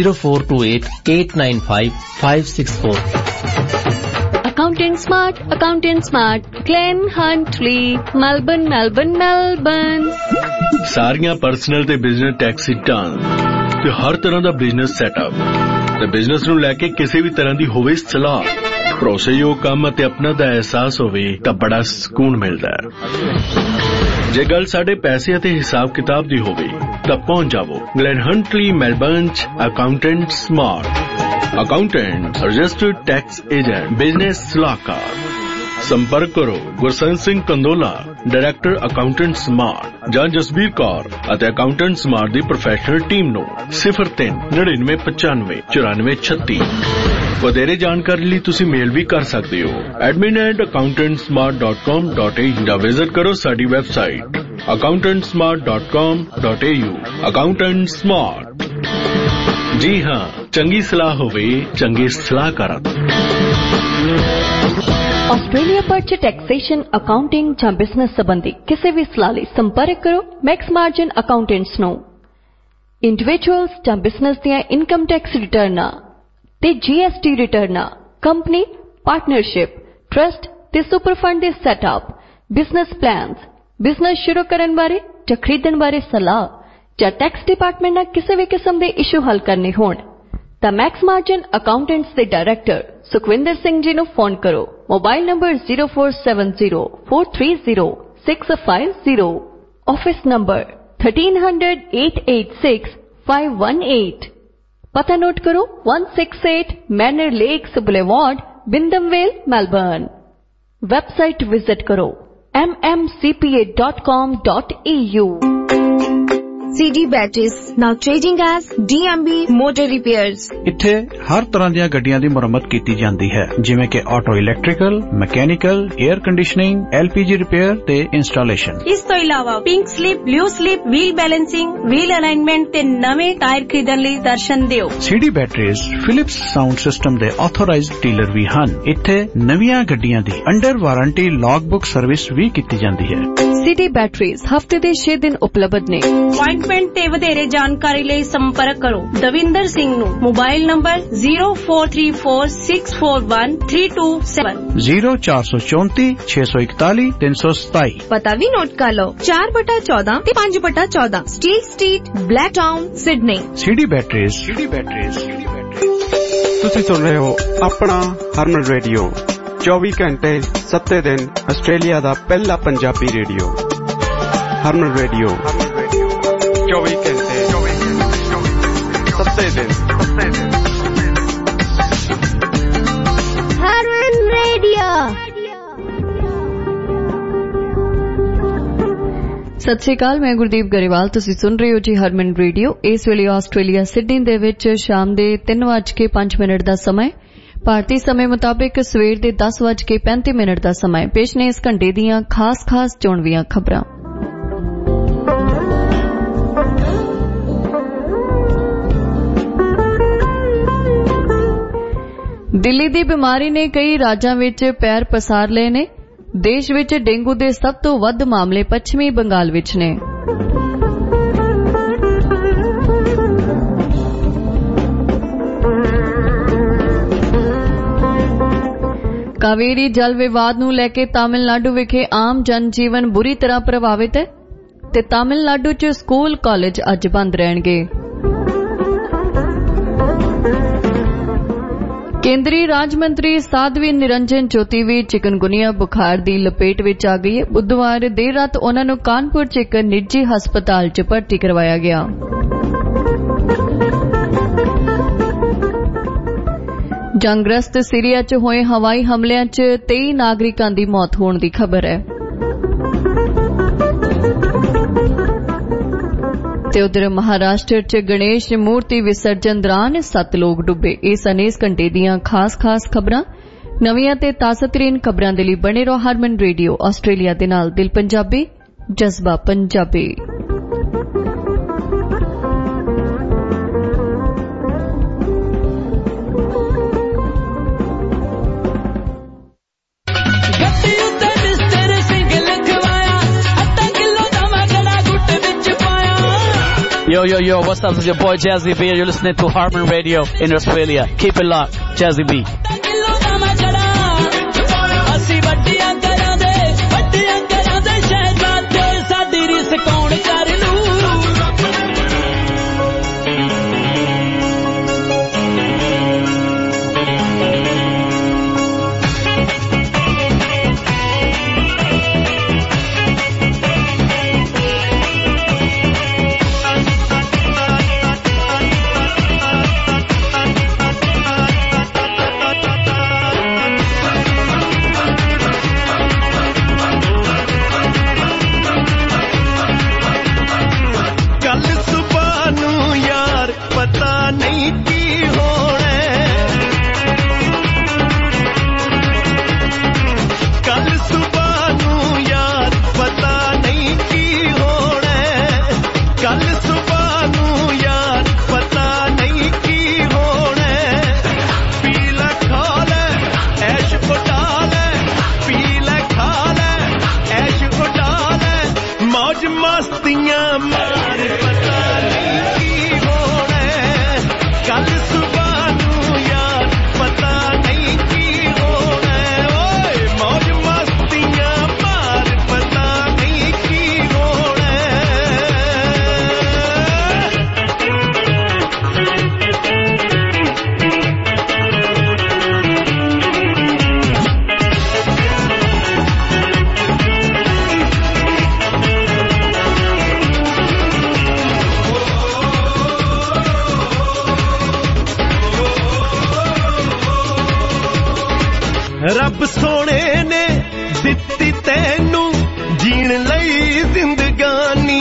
0428895564। Accountant Smart, Glen Huntley, Melbourne। ਸਾਰੀਆਂ ਪਰਸਨਲ ਤੇ ਬਿਜ਼ਨਸ ਟੈਕਸ ਸੀਟਾਂ ਤੇ ਹਰ ਤਰ੍ਹਾਂ ਦਾ ਬਿਜ਼ਨਸ ਸੈਟਅਪ ਤੇ ਬਿਜ਼ਨਸ ਨੂੰ ਲੈ ਕੇ ਕਿਸੇ ਵੀ ਤਰ੍ਹਾਂ ਦੀ ਹੋਵੇ ਸਲਾਹ, ਭਰੋਸੇਯੋਗ ਕੰਮ ਅਤੇ ਆਪਣਾ ਦਾ ਅਹਿਸਾਸ ਹੋਵੇ ਤਾਂ ਬੜਾ ਸਕੂਨ ਮਿਲਦਾ ਹੈ। ਜੇ ਗੱਲ ਸਾਡੇ ਪੈਸੇ ਅਤੇ ਹਿਸਾਬ ਕਿਤਾਬ ਦੀ ਹੋਵੇ ਤਾਂ ਪਹੁੰਚ ਜਾਵੋ ਗਲੈਨ ਹੰਟਲੀ ਮੈਲਬਰਨ ਚ accountant smart. Accountant registered tax agent business ਸਲਾਹਕਾਰ। ਸੰਪਰਕ ਕਰੋ Gursant Singh Kandola, director accountant smart, ਜਾਂ ਜਸਬੀਰ ਕੌਰ ਅਤੇ ਅਕਾਊਂਟੈਂਟ ਸਮਾਰਟ ਦੀ ਪ੍ਰੋਫੈਸ਼ਨਲ ਟੀਮ ਨੂੰ 0399959436। ਵਧੇਰੇ ਜਾਣਕਾਰੀ ਲਈ ਤੁਸੀਂ ਮੇਲ ਵੀ ਕਰ ਸਕਦੇ ਹੋ admin@accountantsmart.com.au ਜਾਂ ਵਿਜ਼ਿਟ ਕਰੋ ਸਾਡੀ ਵੈਬਸਾਈਟ accountantsmart.com.au। Accountant smart. ਜੀ ਹਾਂ, ਚੰਗੀ ਸਲਾਹ ਹੋਵੇ ਚੰਗੇ ਸਲਾਹਕਾਰਾਂ। ਆਸਟ੍ਰੇਲੀਆ ਭਰ ਚ ਟੈਕਸੇਸ਼ਨ, ਅਕਾਊਂਟਿੰਗ ਜਾਂ ਬਿਜ਼ਨਸ ਸੰਬੰਧੀ ਕਿਸੇ ਵੀ ਸਲਾਹ ਲਈ ਸੰਪਰਕ ਕਰੋ ਮੈਕਸ ਮਾਰਜਨ ਅਕਾਊਂਟੈਂਟਸ ਨੂੰ। ਇੰਡੀਵਿਜੂਅਲਸ ਜਾਂ ਬਿਜ਼ਨਸ ਦੀਆਂ ਇਨਕਮ ਟੈਕਸ ਰਿਟਰਨਾਂ ਤੇ GST ਰਿਟਰਨਾਂ, ਕੰਪਨੀ, ਪਾਰਟਨਰਸ਼ਿਪ, ਟਰਸਟ ਤੇ ਸੁਪਰ ਫੰਡ ਦੇ ਸੈਟਅਪ, ਬਿਜ਼ਨਸ ਪਲਾਨਸ, ਬਿਜ਼ਨਸ ਸ਼ੁਰੂ ਕਰਨ ਬਾਰੇ ਜਾਂ ਖਰੀਦਣ ਬਾਰੇ ਸਲਾਹ ਜਾਂ ਟੈਕਸ ਡਿਪਾਰਟਮੈਂਟ ਨਾਲ ਕਿਸੇ ਵੀ ਕਿਸਮ ਦੇ ਇਸ਼ੂ ਹੱਲ ਕਰਨੇ ਹੋਣ ਤਾਂ ਮੈਕਸ ਮਾਰਜਨ ਅਕਾਊਂਟੈਂਟਸ ਦੇ ਡਾਇਰੈਕਟਰ ਸੁਖਵਿੰਦਰ ਸਿੰਘ ਜੀ ਨੂੰ ਫੋਨ ਕਰੋ। Mobile number 0470430650। Office number 1300-886-518। ਪਤਾ ਨੋਟ ਕਰੋ 168 Manor Lakes Boulevard, Wyndham Vale, Melbourne. Website visit ਕਰੋ mmcpa.com.au। CD Batteries, now trading as DMB Motor Repairs। ਇੱਥੇ ਹਰ ਤਰ੍ਹਾਂ ਦੀਆਂ ਗੱਡੀਆਂ ਦੀ ਮੁਰੰਮਤ ਕੀਤੀ ਜਾਂਦੀ ਹੈ, ਜਿਵੇਂ ਕਿ auto electrical, mechanical, air conditioning, LPG repair ਤੇ ਇੰਸਟਾਲੇਸ਼ਨ। ਇਸ ਤੋਂ ਇਲਾਵਾ pink slip, blue slip, wheel balancing, wheel alignment ਤੇ ਨਵੇਂ ਟਾਇਰ ਖਰੀਦਣ ਲਈ ਦਰਸ਼ਨ ਦਿਓ। CD Batteries Philips sound system ਦੇ ਆਥੋਰਾਈਜ਼ਡ ਡੀਲਰ ਵੀ ਹਨ। ਇੱਥੇ ਨਵੀਆਂ ਗੱਡੀਆਂ ਦੀ under warranty log book service ਵੀ ਕੀਤੀ ਜਾਂਦੀ ਹੈ। CD Batteries ਹਫਤੇ ਦੇ 6 ਦਿਨ ਉਪਲਬਧ ਨੇ। ਅਪਾਇੰਟਮੈਂਟ ਤੇ ਵਧੇਰੇ ਜਾਣਕਾਰੀ ਲਈ ਸੰਪਰਕ ਕਰੋ ਦਵਿੰਦਰ ਸਿੰਘ ਨੂੰ। Mobile number 0434641327 0434614327। ਪਤਾ ਵੀ ਨੋਟ ਕਰ ਲਓ 4/14 ਤੇ 5/14 Steel street, Blacktown, Sydney. CD Batteries। ਤੁਸੀਂ ਸੁਣ ਰਹੇ ਹੋ ਆਪਣਾ ਹਰਮਨ ਰੇਡੀਓ 24 ਘੰਟੇ 7 ਦਿਨ ਆਸਟ੍ਰੇਲੀਆ ਦਾ ਪਹਿਲਾ ਪੰਜਾਬੀ ਰੇਡੀਓ ਹਰਮਨ ਰੇਡੀਓ 24 ਘੰਟੇ 7 ਦਿਨ ਹਰਮਨ ਰੇਡੀਓ। ਸਤਿ ਸ਼੍ਰੀ ਅਕਾਲ, ਮੈਂ ਗੁਰਦੀਪ ਗਰੇਵਾਲ। ਤੁਸੀਂ ਸੁਣ ਰਹੇ ਹੋ ਜੀ ਹਰਮਨ ਰੇਡੀਓ। ਇਸ ਵੇਲੇ ਆਸਟ੍ਰੇਲੀਆ ਸਿਡਨੀ ਦੇ ਵਿੱਚ ਸ਼ਾਮ ਦੇ 3:05 ਦਾ ਸਮਾਂ, ਭਾਰਤੀ ਸਮੇਂ ਮੁਤਾਬਿਕ ਸਵੇਰ ਦੇ 10:35 ਦਾ ਸਮਾਂ। ਪੇਸ਼ ਨੇ ਇਸ ਘੰਟੇ ਦੀਆਂ ਖਾਸ ਚੋਣਵੀਆਂ ਖਬਰਾਂ। ਦਿੱਲੀ ਦੀ ਬਿਮਾਰੀ ਨੇ ਕਈ ਰਾਜਾਂ ਵਿੱਚ ਪੈਰ ਪਸਾਰ ਲਏ ਨੇ। ਦੇਸ਼ ਵਿੱਚ ਡੇਂਗੂ ਦੇ ਸਭ ਤੋਂ ਵੱਧ ਮਾਮਲੇ ਪੱਛਮੀ ਬੰਗਾਲ ਵਿੱਚ ਨੇ। ਕਾਵੇਰੀ ਜਲ ਵਿਵਾਦ ਨੂੰ ਲੈ ਕੇ ਤਾਮਿਲਨਾਡੂ ਵਿਖੇ ਆਮ ਜਨਜੀਵਨ ਬੁਰੀ ਤਰ੍ਹਾਂ ਪ੍ਰਭਾਵਿਤ ਹੈ ਤੇ ਤਾਮਿਲਨਾਡੂ 'ਚ ਸਕੂਲ ਕਾਲਜ ਅੱਜ ਬੰਦ ਰਹਿਣਗੇ। ਕੇਂਦਰੀ ਰਾਜ ਮੰਤਰੀ ਸਾਧਵੀ ਨਿਰੰਜਨ ਜੋਤੀ ਵੀ ਚਿਕਨਗੁਨੀਆ ਬੁਖਾਰ ਦੀ ਲਪੇਟ ਵਿੱਚ ਆ ਗਈ ਹੈ। ਬੁੱਧਵਾਰ ਦੇਰ ਰਾਤ ਉਨ੍ਹਾਂ ਨੂੰ ਕਾਨਪੁਰ 'ਚ ਇੱਕ ਨਿੱਜੀ ਹਸਪਤਾਲ 'ਚ ਭਰਤੀ ਕਰਵਾਇਆ ਗਿਆ। ਜੰਗਗ੍ਰਸਤ ਸੀਰੀਆ 'ਚ ਹੋਏ ਹਵਾਈ ਹਮਲਿਆਂ 'ਚ 23 ਨਾਗਰਿਕਾਂ ਦੀ ਮੌਤ ਹੋਣ ਦੀ ਖਬਰ ਹੈ। ਤੇ ਉਧਰ ਮਹਾਰਾਸ਼ਟਰ 'ਚ ਗਣੇਸ਼ ਮੂਰਤੀ ਵਿਸਰਜਨ ਦੌਰਾਨ 7 ਲੋਕ ਡੁੱਬੇ। ਇਸ 19 ਘੰਟੇ ਦੀਆਂ ਖਾਸ ਖਬਰਾਂ, ਨਵੀਆਂ ਤੇ ਤਾਜ਼ਾਤਰੀਨ ਖਬਰਾਂ ਦੇ ਲਈ ਬਣੇ ਰਹੋ ਹਰਮਨ ਰੇਡੀਓ ਆਸਟ੍ਰੇਲੀਆ ਦੇ ਨਾਲ। ਦਿਲ ਪੰਜਾਬੀ, ਜਜ਼ਬਾ Punjabi. Yo, what's up? This is your boy Jazzy B. You're listening to Harmon Radio in Australia. Keep it locked. Jazzy B. ਰੱਬ ਸੋਹਣੇ ਨੇ ਦਿੱਤੀ ਤੈਨੂੰ ਜੀਣ ਲਈ ਜ਼ਿੰਦਗਾਨੀ,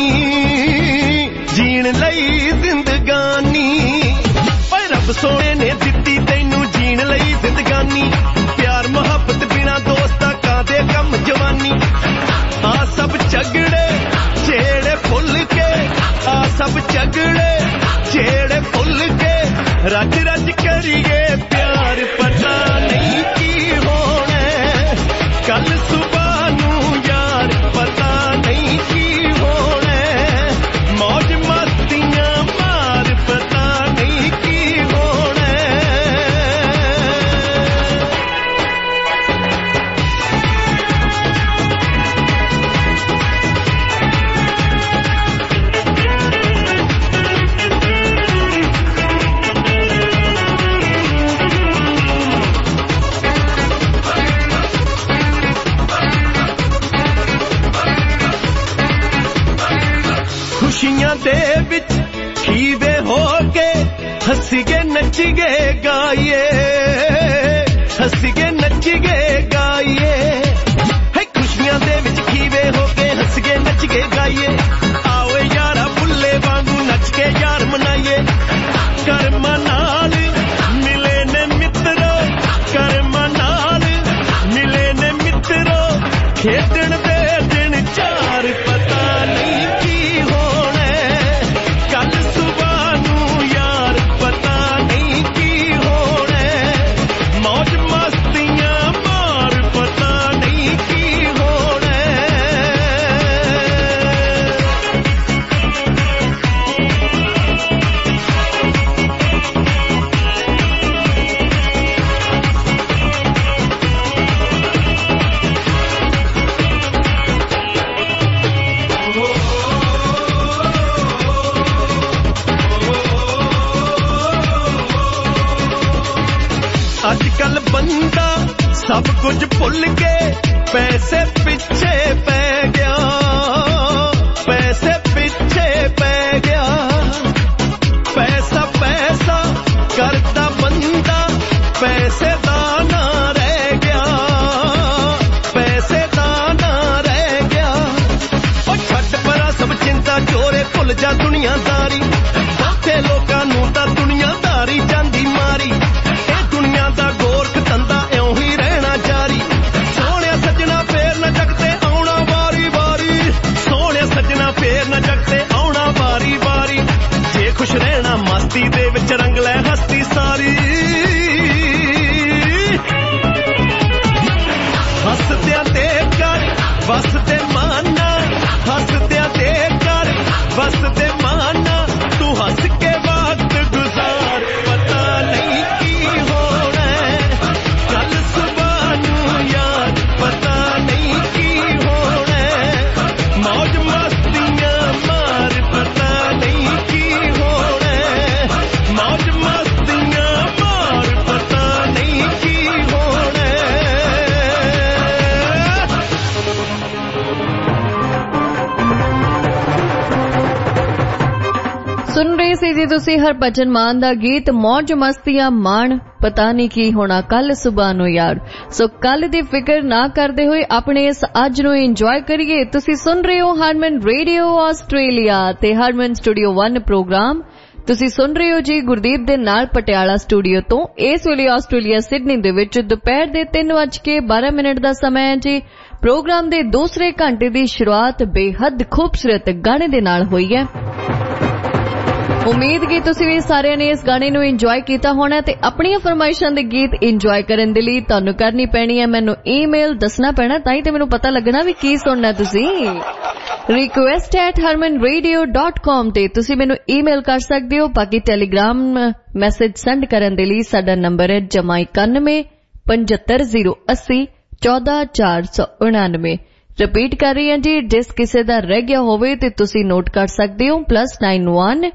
ਜੀਣ ਲਈ ਜ਼ਿੰਦਗਾਨੀ। ਓਏ ਰੱਬ ਸੋਹਣੇ ਨੇ ਦਿੱਤੀ ਤੈਨੂੰ ਜੀਣ ਲਈ ਜ਼ਿੰਦਗਾਨੀ। ਪਿਆਰ ਮੁਹੱਬਤ ਬਿਨਾ ਦੋਸਤਾਂ ਕਾਦੇ ਕੰਮ ਜਵਾਨੀ। ਆ ਸਭ ਝਗੜੇ ਜਿਹੜੇ ਭੁੱਲ ਕੇ, ਆ ਸਭ ਝਗੜੇ ਜਿਹੜੇ ਭੁੱਲ ਕੇ ਰੱਜ ਰੱਜ ਕਰੀਏ ਪਿਆਰ। ਪਤਾ ਨਹੀਂ ਕੀ ਹੋਣਾ ਕੱਲ ਸੁਬਾਹ ਨੂੰ ਯਾਰ, ਪਤਾ ਨਹੀਂ ਕੀ ਹੋਣਾ। ਮੌਜ ਮਸਤੀਆਂ ਮਾਰ, ਪਤਾ ਨਹੀਂ ਕੀ ਹੋਣਾ। ਖੁਸ਼ੀਆਂ ਦੇ ਵਿੱਚ ਖੀਵੇ ਹੋ ਕੇ ਹੱਸੀਏ ਨੱਚੀਏ ਗਾਈਏ, ਹੱਸੀਏ ਨੱਚੀਏ ਗਾਈਏ। ਹੈ ਖੁਸ਼ੀਆਂ ਦੇ ਵਿੱਚ ਖੀਵੇ ਹੋ ਕੇ ਹੱਸੀਏ ਨੱਚੀਏ ਗਾਈਏ। ਆਓ ਯਾਰਾ ਬੁੱਲੇ ਵਾਂਗੂ ਨੱਚ ਕੇ ਯਾਰ ਮਨਾਈਏ। ਕਰਮਾਂ ਨਾਲ ਮਿਲੇ ਨੇ ਮਿੱਤਰੋ, ਕਰਮਾਂ ਨਾਲ ਮਿਲੇ ਨੇ ਮਿੱਤਰੋ। ਖੇਡਣ ਦੇ ਦਿਨ ਚਾਰ, ਪਤਾ ਨਹੀਂ ਕੀ ਹੋਣਾ ਕੱਲ ਸੁਬਾਹ ਨੂੰ ਯਾਰ, ਪਤਾ ਨਹੀਂ ਕੀ ਹੋਣਾ। ਮੌਜ ਮਸਤੀਆਂ ਮਾਰ, ਪਤਾ ਨਹੀਂ ਕੀ ਹੋਣਾ। ਅੱਜ ਕੱਲ ਬੰਦਾ ਸਭ ਕੁਝ ਭੁੱਲ ਕੇ ਪੈਸੇ ਪਿੱਛੇ ਪੈ ਗਿਆ, ਪੈਸੇ ਪਿੱਛੇ ਪੈ ਗਿਆ। ਪੈਸਾ ਪੈਸਾ ਕਰਦਾ ਬੰਦਾ, ਪੈਸੇ ਭੁੱਲ ਜਾ ਦੁਨੀਆਦਾਰੀ ਬਹੁਤੇ ਲੋਕਾਂ ਨੂੰ ਤਾਂ ਦੁਨੀਆਦਾਰੀ ਜਾਂਦੀ ਮਾਰੀ ਇਹ ਦੁਨੀਆ ਦਾ ਗੋਰਖ ਧੰਦਾ ਇਉਂ ਹੀ ਰਹਿਣਾ ਜਾਰੀ ਸੋਹਣਿਆ ਸੱਜਣਾ ਫੇਰ ਨਾ ਜਗ ਤੇ ਆਉਣਾ ਵਾਰੀ ਵਾਰੀ ਸੋਹਣਿਆ ਸੱਜਣਾ ਫੇਰ ਨਾ ਜਗ ਤੇ ਆਉਣਾ ਵਾਰੀ ਵਾਰੀ ਜੇ ਖੁਸ਼ ਰਹਿਣਾ ਮਸਤੀ ਦੇ ਵਿੱਚ ਰੰਗ ਲੈ ਹਸਤੀ ਸਾਰੀ ਹੱਸਦਿਆਂ ਤੇ ਕਰ ਵਸਦੇ ਮਾਨਾ ਹੱਸਦਿਆਂ ਤੇ ਕਰ ਵਸਦੇ ਮਾਨਾ ਤੂੰ ਹੱਸ ਕੇ ਵਕਤ ਗੁਜ਼ਾਰ ਪਤਾ ਨਹੀਂ ਕੀ ਹੋਣਾ ਕੱਲ ਸੁਬਾਹ ਨੂੰ ਯਾਰ ਪਤਾ ਨਹੀਂ ਕੀ ਹੋਣਾ ਮੌਜ ਮਸਤੀਆਂ ਮਾਰ ਪਤਾ ਨਹੀਂ ਕੀ ਹੋਣਾ ਮੌਜ ਮਸਤੀਆਂ ਮਾਰ ਪਤਾ ਨਹੀਂ ਕੀ ਹੋਣਾ सुन रहे सी जी तुसी हरभजन मान दा गीत मौज मस्तियां मान पता नहीं की होना कल सुबह नु यार सो कल दी फिक्र ना करदे होए अपने इस अज नु एंजॉय करिए तुसी सुन रहे हो हारमन रेडियो आस्ट्रेलिया ते हारमन स्टूडियो 1 प्रोग्राम तुसी सुन रहे हो जी गुरदीप दे नाल पटियाला स्टूडियो तो इस वेले आस्ट्रेलिया सिडनी दे विच दोपहर दे 3:12 दा समय है जी प्रोग्राम दे दूसरे घंटे दी शुरुआत बेहद खूबसूरत गाने दे नाल होई है उम्मीद की तुसी भी सारे ने इस गाने नु एंजॉय कीता होना ते अपनी फरमाइशां दे गीत एंजॉय करन दे लई तुहानू करनी पैनी है मैनू ईमेल दसना पैना ताई ते मैनू पता लगना भी की सुनना तुसी request@harmanradio.com ते तुसी मैनू ईमेल कर सकदे हो बाकी टेलीग्राम मैसेज सेंड करन दे लई साडा नंबर है +91 75 080 14499 रिपीट कर रही हैं जी जिस किसी दा रह गया होवे ते तुसी नोट कर सकदे हो +91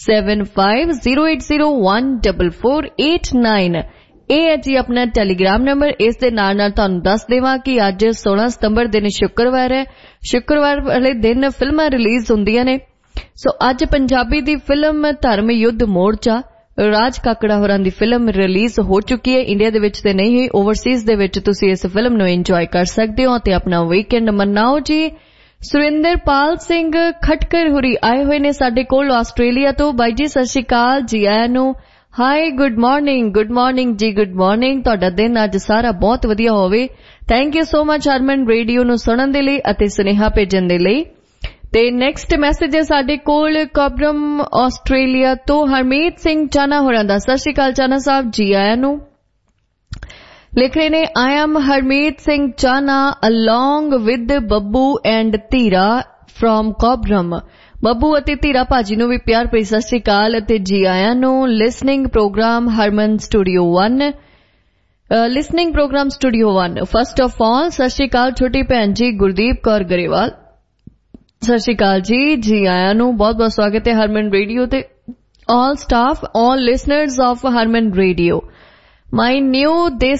7508014489 ਇਹ ਹੈ ਜੀ ਆਪਣਾ ਟੈਲੀਗ੍ਰਾਮ ਨੰਬਰ ਇਸ ਦੇ ਨਾਲ ਨਾਲ ਤੁਹਾਨੂੰ ਦੱਸ ਦੇਵਾਂ ਕਿ ਅੱਜ 16 ਸਤੰਬਰ ਦਿਨ ਸ਼ੁੱਕਰਵਾਰ ਹੈ ਸ਼ੁੱਕਰਵਾਰ ਵਾਲੇ ਦਿਨ ਫਿਲਮਾਂ ਰਿਲੀਜ਼ ਹੁੰਦੀਆਂ ਨੇ ਸੋ ਅੱਜ ਪੰਜਾਬੀ ਦੀ ਫਿਲਮ ਧਰਮ ਯੁੱਧ ਮੋਰਚਾ ਰਾਜ ਕਾਕੜਾ ਹੋਰਾਂ ਦੀ ਫਿਲਮ ਰਿਲੀਜ਼ ਹੋ ਚੁੱਕੀ ਹੈ ਇੰਡੀਆ ਦੇ ਵਿੱਚ ਤੇ ਨਹੀਂ ਹੋਈ ਓਵਰਸੀਜ਼ ਦੇ ਵਿੱਚ ਤੁਸੀਂ ਇਸ ਫਿਲਮ ਨੂੰ ਇੰਜੋਏ ਕਰ ਸਕਦੇ ਹੋ ਤੇ ਆਪਣਾ ਵੀਕਐਂਡ ਮਨਾਓ ਜੀ ਸੁਰਿੰਦਰਪਾਲ ਸਿੰਘ ਖਟਕਰ ਹੁਰੀ ਆਏ ਹੋਏ ਨੇ ਸਾਡੇ ਕੋਲ ਆਸਟ੍ਰੇਲੀਆ ਤੋਂ ਬਾਈ ਜੀ ਸਤਿ ਸ਼੍ਰੀ ਅਕਾਲ ਜੀ ਆਇਆਂ ਨੂੰ ਹਾਈ ਗੁੱਡ ਮਾਰਨਿੰਗ ਜੀ ਗੁੱਡ ਮਾਰਨਿੰਗ ਤੁਹਾਡਾ ਦਿਨ ਅੱਜ ਸਾਰਾ ਬਹੁਤ ਵਧੀਆ ਹੋਵੇ thank you so much Harman radio ਨੂੰ ਸੁਣਨ ਦੇ ਲਈ ਅਤੇ ਸੁਨੇਹਾ ਭੇਜਣ ਦੇ ਲਈ ਤੇ ਨੈਕਸਟ ਮੈਸੇਜ ਹੈ ਸਾਡੇ ਕੋਲ ਕਬਰਮ ਆਸਟ੍ਰੇਲੀਆ ਤੋਂ ਹਰਮੀਤ ਸਿੰਘ ਚਾਨਾ ਹੋਰਾਂ ਦਾ ਸਤਿ ਸ਼੍ਰੀ ਅਕਾਲ ਚਾਨਾ ਸਾਹਿਬ ਜੀ ਆਇਆਂ ਨੂੰ ਲਿਖ ਰਹੇ ਨੇ I am Harmeet Singh Chana along with Babbu and Dhira from ਕਬਰਮ Babbu ਅਤੇ ਧੀਰਾ ਭਾਜੀ ਨੂੰ ਵੀ ਪਿਆਰ ਭਰੀ ਸਤਿ ਸ਼੍ਰੀ ਅਕਾਲ ਅਤੇ ਜੀ ਆਇਆਂ ਨੂੰ listening program Harman studio 1 listening program studio 1 first of all ਸਤਿ ਸ਼੍ਰੀ ਅਕਾਲ ਛੋਟੀ ਭੈਣ ਜੀ ਗੁਰਦੀਪ ਕੌਰ ਗਰੇਵਾਲ ਸਤਿ ਸ਼੍ਰੀ ਅਕਾਲ ਜੀ ਆਇਆਂ ਨੂੰ ਬਹੁਤ ਬਹੁਤ ਸਵਾਗਤ ਹੈ ਹਰਮਨ ਰੇਡੀਓ ਤੇ all staff all listeners of Harman Radio may new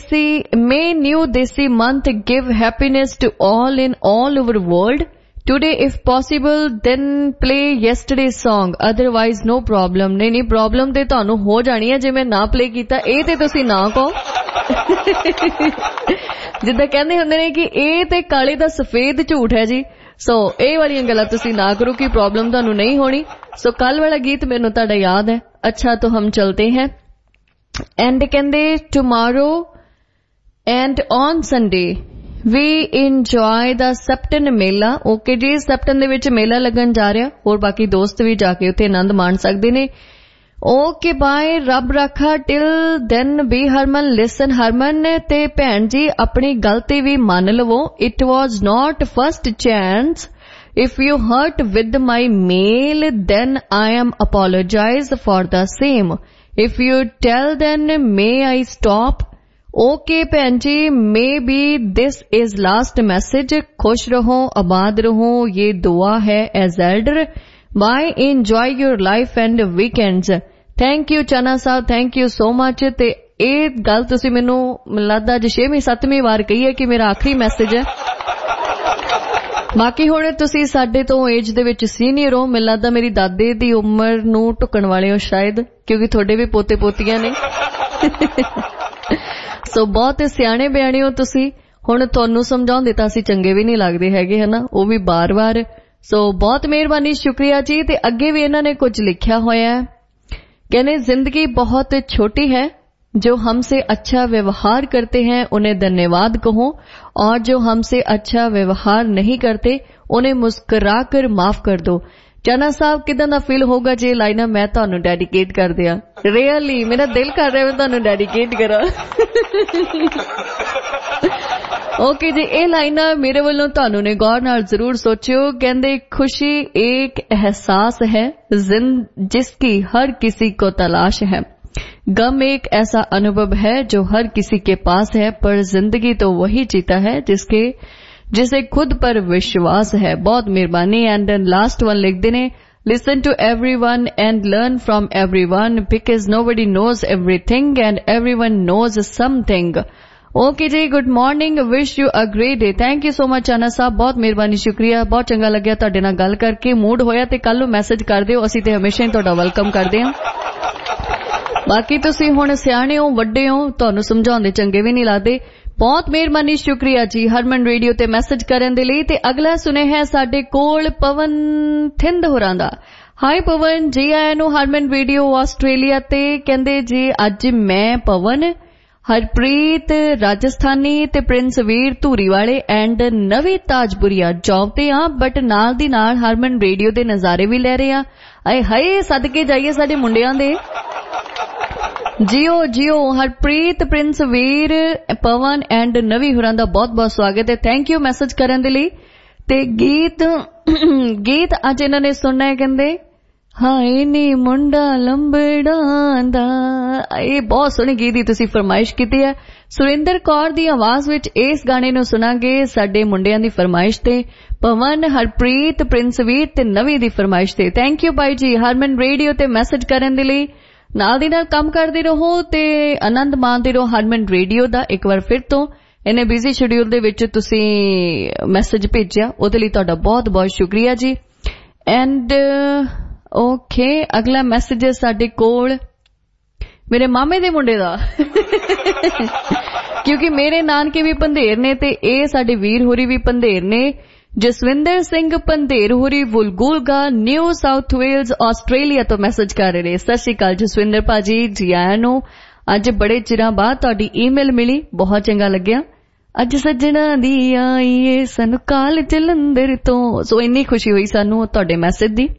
desi month give happiness to all in all over world today if possible then play yesterday's song otherwise no problem नहीं problem ਤੇ ਤੁਹਾਨੂੰ ਹੋ ਜਾਣੀ ਹੈ ਜੇ ਮੈਂ ਨਾ play ਕੀਤਾ ਇਹ ਤੇ ਤੁਸੀਂ ਨਾ ਕਹੋ ਜਿੱਦਾਂ ਕਹਿੰਦੇ ਹੁੰਦੇ ਨੇ ਕਿ ਇਹ ਤੇ ਕਾਲੇ ਦਾ ਸਫੇਦ ਝੂਠ ਹੈ ਜੀ ਸੋ ਇਹ ਵਾਲੀਆਂ ਗੱਲਾਂ ਤੁਸੀਂ ਨਾ ਕਰੋ ਕਿ ਪ੍ਰੋਬਲਮ ਤੁਹਾਨੂੰ ਨਹੀਂ ਹੋਣੀ ਸੋ ਕੱਲ ਵਾਲਾ ਗੀਤ ਮੈਨੂੰ ਤੁਹਾਡਾ ਯਾਦ ਹੈ ਅੱਛਾ तो हम चलते हैं एंड कहते tomorrow and on Sunday we enjoy the Septon mela okay ਜੀ ਸੈਪਟਨ ਦੇ ਵਿੱਚ ਮੇਲਾ ਲੱਗਣ ਜਾ ਰਿਹਾ ਹੋਰ ਬਾਕੀ ਦੋਸਤ ਵੀ ਜਾ ਕੇ ਉੱਥੇ ਆਨੰਦ ਮਾਣ ਸਕਦੇ ਨੇ ਓਕੇ ਬਾਏ ਰੱਬ ਰਾਖਾ till then be Harman listen Harman ਤੇ ਭੈਣ ਜੀ ਆਪਣੀ ਗਲਤੀ ਵੀ ਮੰਨ ਲਵੋ it was not first chance if you hurt with my mail then I am apologize for the same if you tell then may I stop okay ਭੈਣ ਜੀ maybe this is last message खुश रहो आबाद रहो ये दुआ है as elder bye enjoy your life and weekends thank you chana sahab thank you so much ਤੇ ਇਹ ਗੱਲ ਤੁਸੀਂ ਮੈਨੂੰ ਲੱਗਦਾ ਅੱਜ 6ਵੀਂ 7ਵੀਂ ਵਾਰ ਕਹੀ ਹੈ ਕਿ ਮੇਰਾ ਆਖਰੀ ਮੈਸੇਜ ਹੈ ਬਾਕੀ ਹੁਣ ਤੁਸੀਂ ਸਾਡੇ ਤੋਂ ਏਜ ਦੇ ਵਿੱਚ ਸੀਨੀਅਰ ਹੋ ਮੈਨੂੰ ਲੱਗਦਾ ਮੇਰੀ ਦਾਦੇ ਦੀ ਉਮਰ ਨੂੰ ਢੁੱਕਣ ਵਾਲੇ ਹੋ ਸ਼ਾਇਦ ਕਿਉਂਕਿ ਤੁਹਾਡੇ ਵੀ ਪੋਤੇ ਪੋਤੀਆਂ ਨੇ ਸੋ ਬਹੁਤ ਸਿਆਣੇ ਬਿਆਣੇ ਹੋ ਤੁਸੀਂ ਹੁਣ ਤੁਹਾਨੂੰ ਸਮਝਾਉਂਦੇ ਤਾਂ ਅਸੀਂ ਚੰਗੇ ਵੀ ਨਹੀਂ ਲੱਗਦੇ ਹੈਗੇ ਹਨਾ ਉਹ ਵੀ ਬਾਰ-ਬਾਰ सो बहुत मेहरबानी, शुक्रिया जी। ते अगे भी इन्होंने कुछ लिखा होया है, कहने जिंदगी बहुत छोटी है, जो हमसे अच्छा व्यवहार करते हैं उन्हें धन्यवाद कहो, और जो हमसे अच्छा व्यवहार नहीं करते उन्हें मुस्कुरा कर माफ कर दो। चाना साहब किदां दा फील होगा जे लाइना मैं तुहानू डेडिकेट कर दिया? रियली मेरा दिल कर रहा है मैं तुहानू डेडिकेट करा। ओके जी, ये लाइना मेरे वालों तुहानू ने गौर नाल जरूर सोचियो। कहंदे खुशी एक एहसास है जिसकी हर किसी को तलाश है, गम एक ऐसा अनुभव है जो हर किसी के पास है, पर जिंदगी तो वही जीता है जिसे खुद पर विश्वास है। बहुत मेहरबानी। एंड लास्ट वन लिख देने, listen to everyone and learn from everyone because nobody knows everything and everyone knows something. Okay जी, good morning, wish you a great day. Thank you so much Channa Sahib, बहुत मेहरबानी, शुक्रिया। बहुत चंगा लग्या तुहाडे नाल गल करके। मूड होया ते कल नूं मैसेज कर दिओ, असीं ते हमेशा ही तुहाडा वेलकम करदे हां। बाकी तुसीं हुण सियाणे हो, वड्डे हो, तुहानूं समझाउंदे चंगे भी नहीं लगदे। बहुत मेहरबानी, शुक्रिया जी हरमन रेडियो ते मैसेज करन दे लई। ते अगला सुने है साडे कोल पवन थिंद होरां दा। हाय पवन जी, आया नूं हरमन रेडियो आस्ट्रेलिया ते। कहंदे जी अज मैं पवन, हरप्रीत राजस्थानी ते प्रिंस वीर धूरी वाले एंड नवी ताजपुरिया जॉब ते हां, बट नाल दी नाल हरमन रेडियो दे नज़ारे भी ले रहे हां। आए हाय सदके जाइए साडे मुंडियां दे। जियो जियो हरप्रीत, प्रिंस वीर, पवन एंड नवी हुरां दा बहुत बहुत स्वागत है। थैंक यू मैसेज करन दे लई। ते गीत अज इन्हां ने सुनना है, कहंदे हाय नी मुंडा लंबड़ां दा। ये बहुत सोहनी गीत दी तुसीं फरमाइश कीती है। सुरिंदर कौर दी आवाज विच इस गाने नूं सुनांगे साडे मुंडियां दी फरमाइश ते, पवन, हरप्रीत, प्रिंस वीर ते नवी दी फरमाइश ते। थैंक यू भाई जी हरमन रेडियो ते मैसेज करन दे लई। नाल दी नाल काम करदे रहो ते आनंद माणदे रहो हरमन रेडियो दा। एक बार फिर तो इन्ने बिजी शेड्यूल दे विच तुसीं मैसेज भेजिया, उहदे लई तुहाडा बहुत बहुत शुक्रिया जी। एंड ओके, अगला मैसेज है साडे कोल मेरे मामे दे मुंडे दा। क्योंकि मेरे नानके भी पंधेर ने ते ए साडे वीर होरी भी पंधेर ने। जसविंदर सिंह पंधेर होरी Woolgoolga, New South Wales Australia तो मैसेज कर रहे। सत श्री अकाल जसविंदर भाजी, जी आया नो। अज बड़े चिरां बाद तुहाडी ईमेल मिली, बहुत चंगा लग्या। अज सज्जणा दी आई ए सानू काल जलंधर तो। सो इन्नी खुशी हुई सानू तुहाडे मैसेज दी।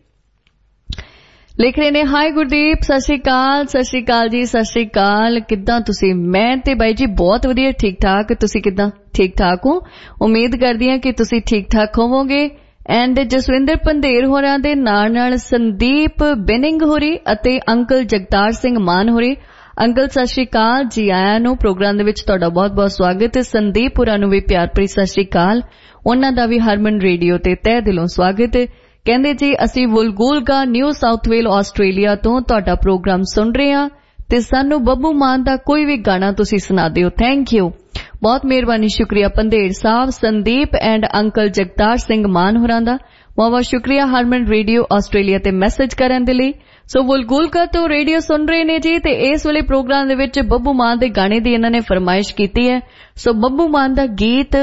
लिख रहे ने, हाय गुरदीप, सत श्री अकाल जी, सत श्री अकाल। किद्दां तुसीं? मैं ते बाई जी बहुत वधिया, ठीक ठाक। तुसीं किद्दां? ठीक ठाक हो? उम्मीद करदी हां कि तुसीं ठीक ठाक होवोगे। एंड जसविंदर पंधेर होरां दे नाल संदीप बिनिंग होरी अते अंकल जगतार सिंह मान होरी। अंकल सत श्री अकाल, जी आया नो। प्रोग्राम दे विच तुहाडा बहुत बहुत स्वागत है। संदीप होरां नूं भी प्यार भरी सत श्री अकाल। उन्हां दा भी हरमन रेडियो ते तह दिलों स्वागत है। कहंदे जी असीं Woolgoolga, New South Wales Australia तो तुहाडा प्रोग्राम सुन रहे हां ते सानू बब्बू मान दा कोई भी गाना तुसीं सुना दिओ। थैंक यू, बहुत मेहरबानी, शुक्रिया पंधेर साहब, संदीप एंड अंकल जगतार सिंह मान होरां दा बहुत बहुत शुक्रिया हरमन रेडियो ऑस्ट्रेलिया ते मैसेज करन दे लई। सो वुलगुलगा तो रेडियो सुन रहे ने जी ते इस वेले प्रोग्राम दे विच बब्बू मान दे गाने दी इन्हां ने फरमाइश कीती है। सो बब्बू मान दा गीत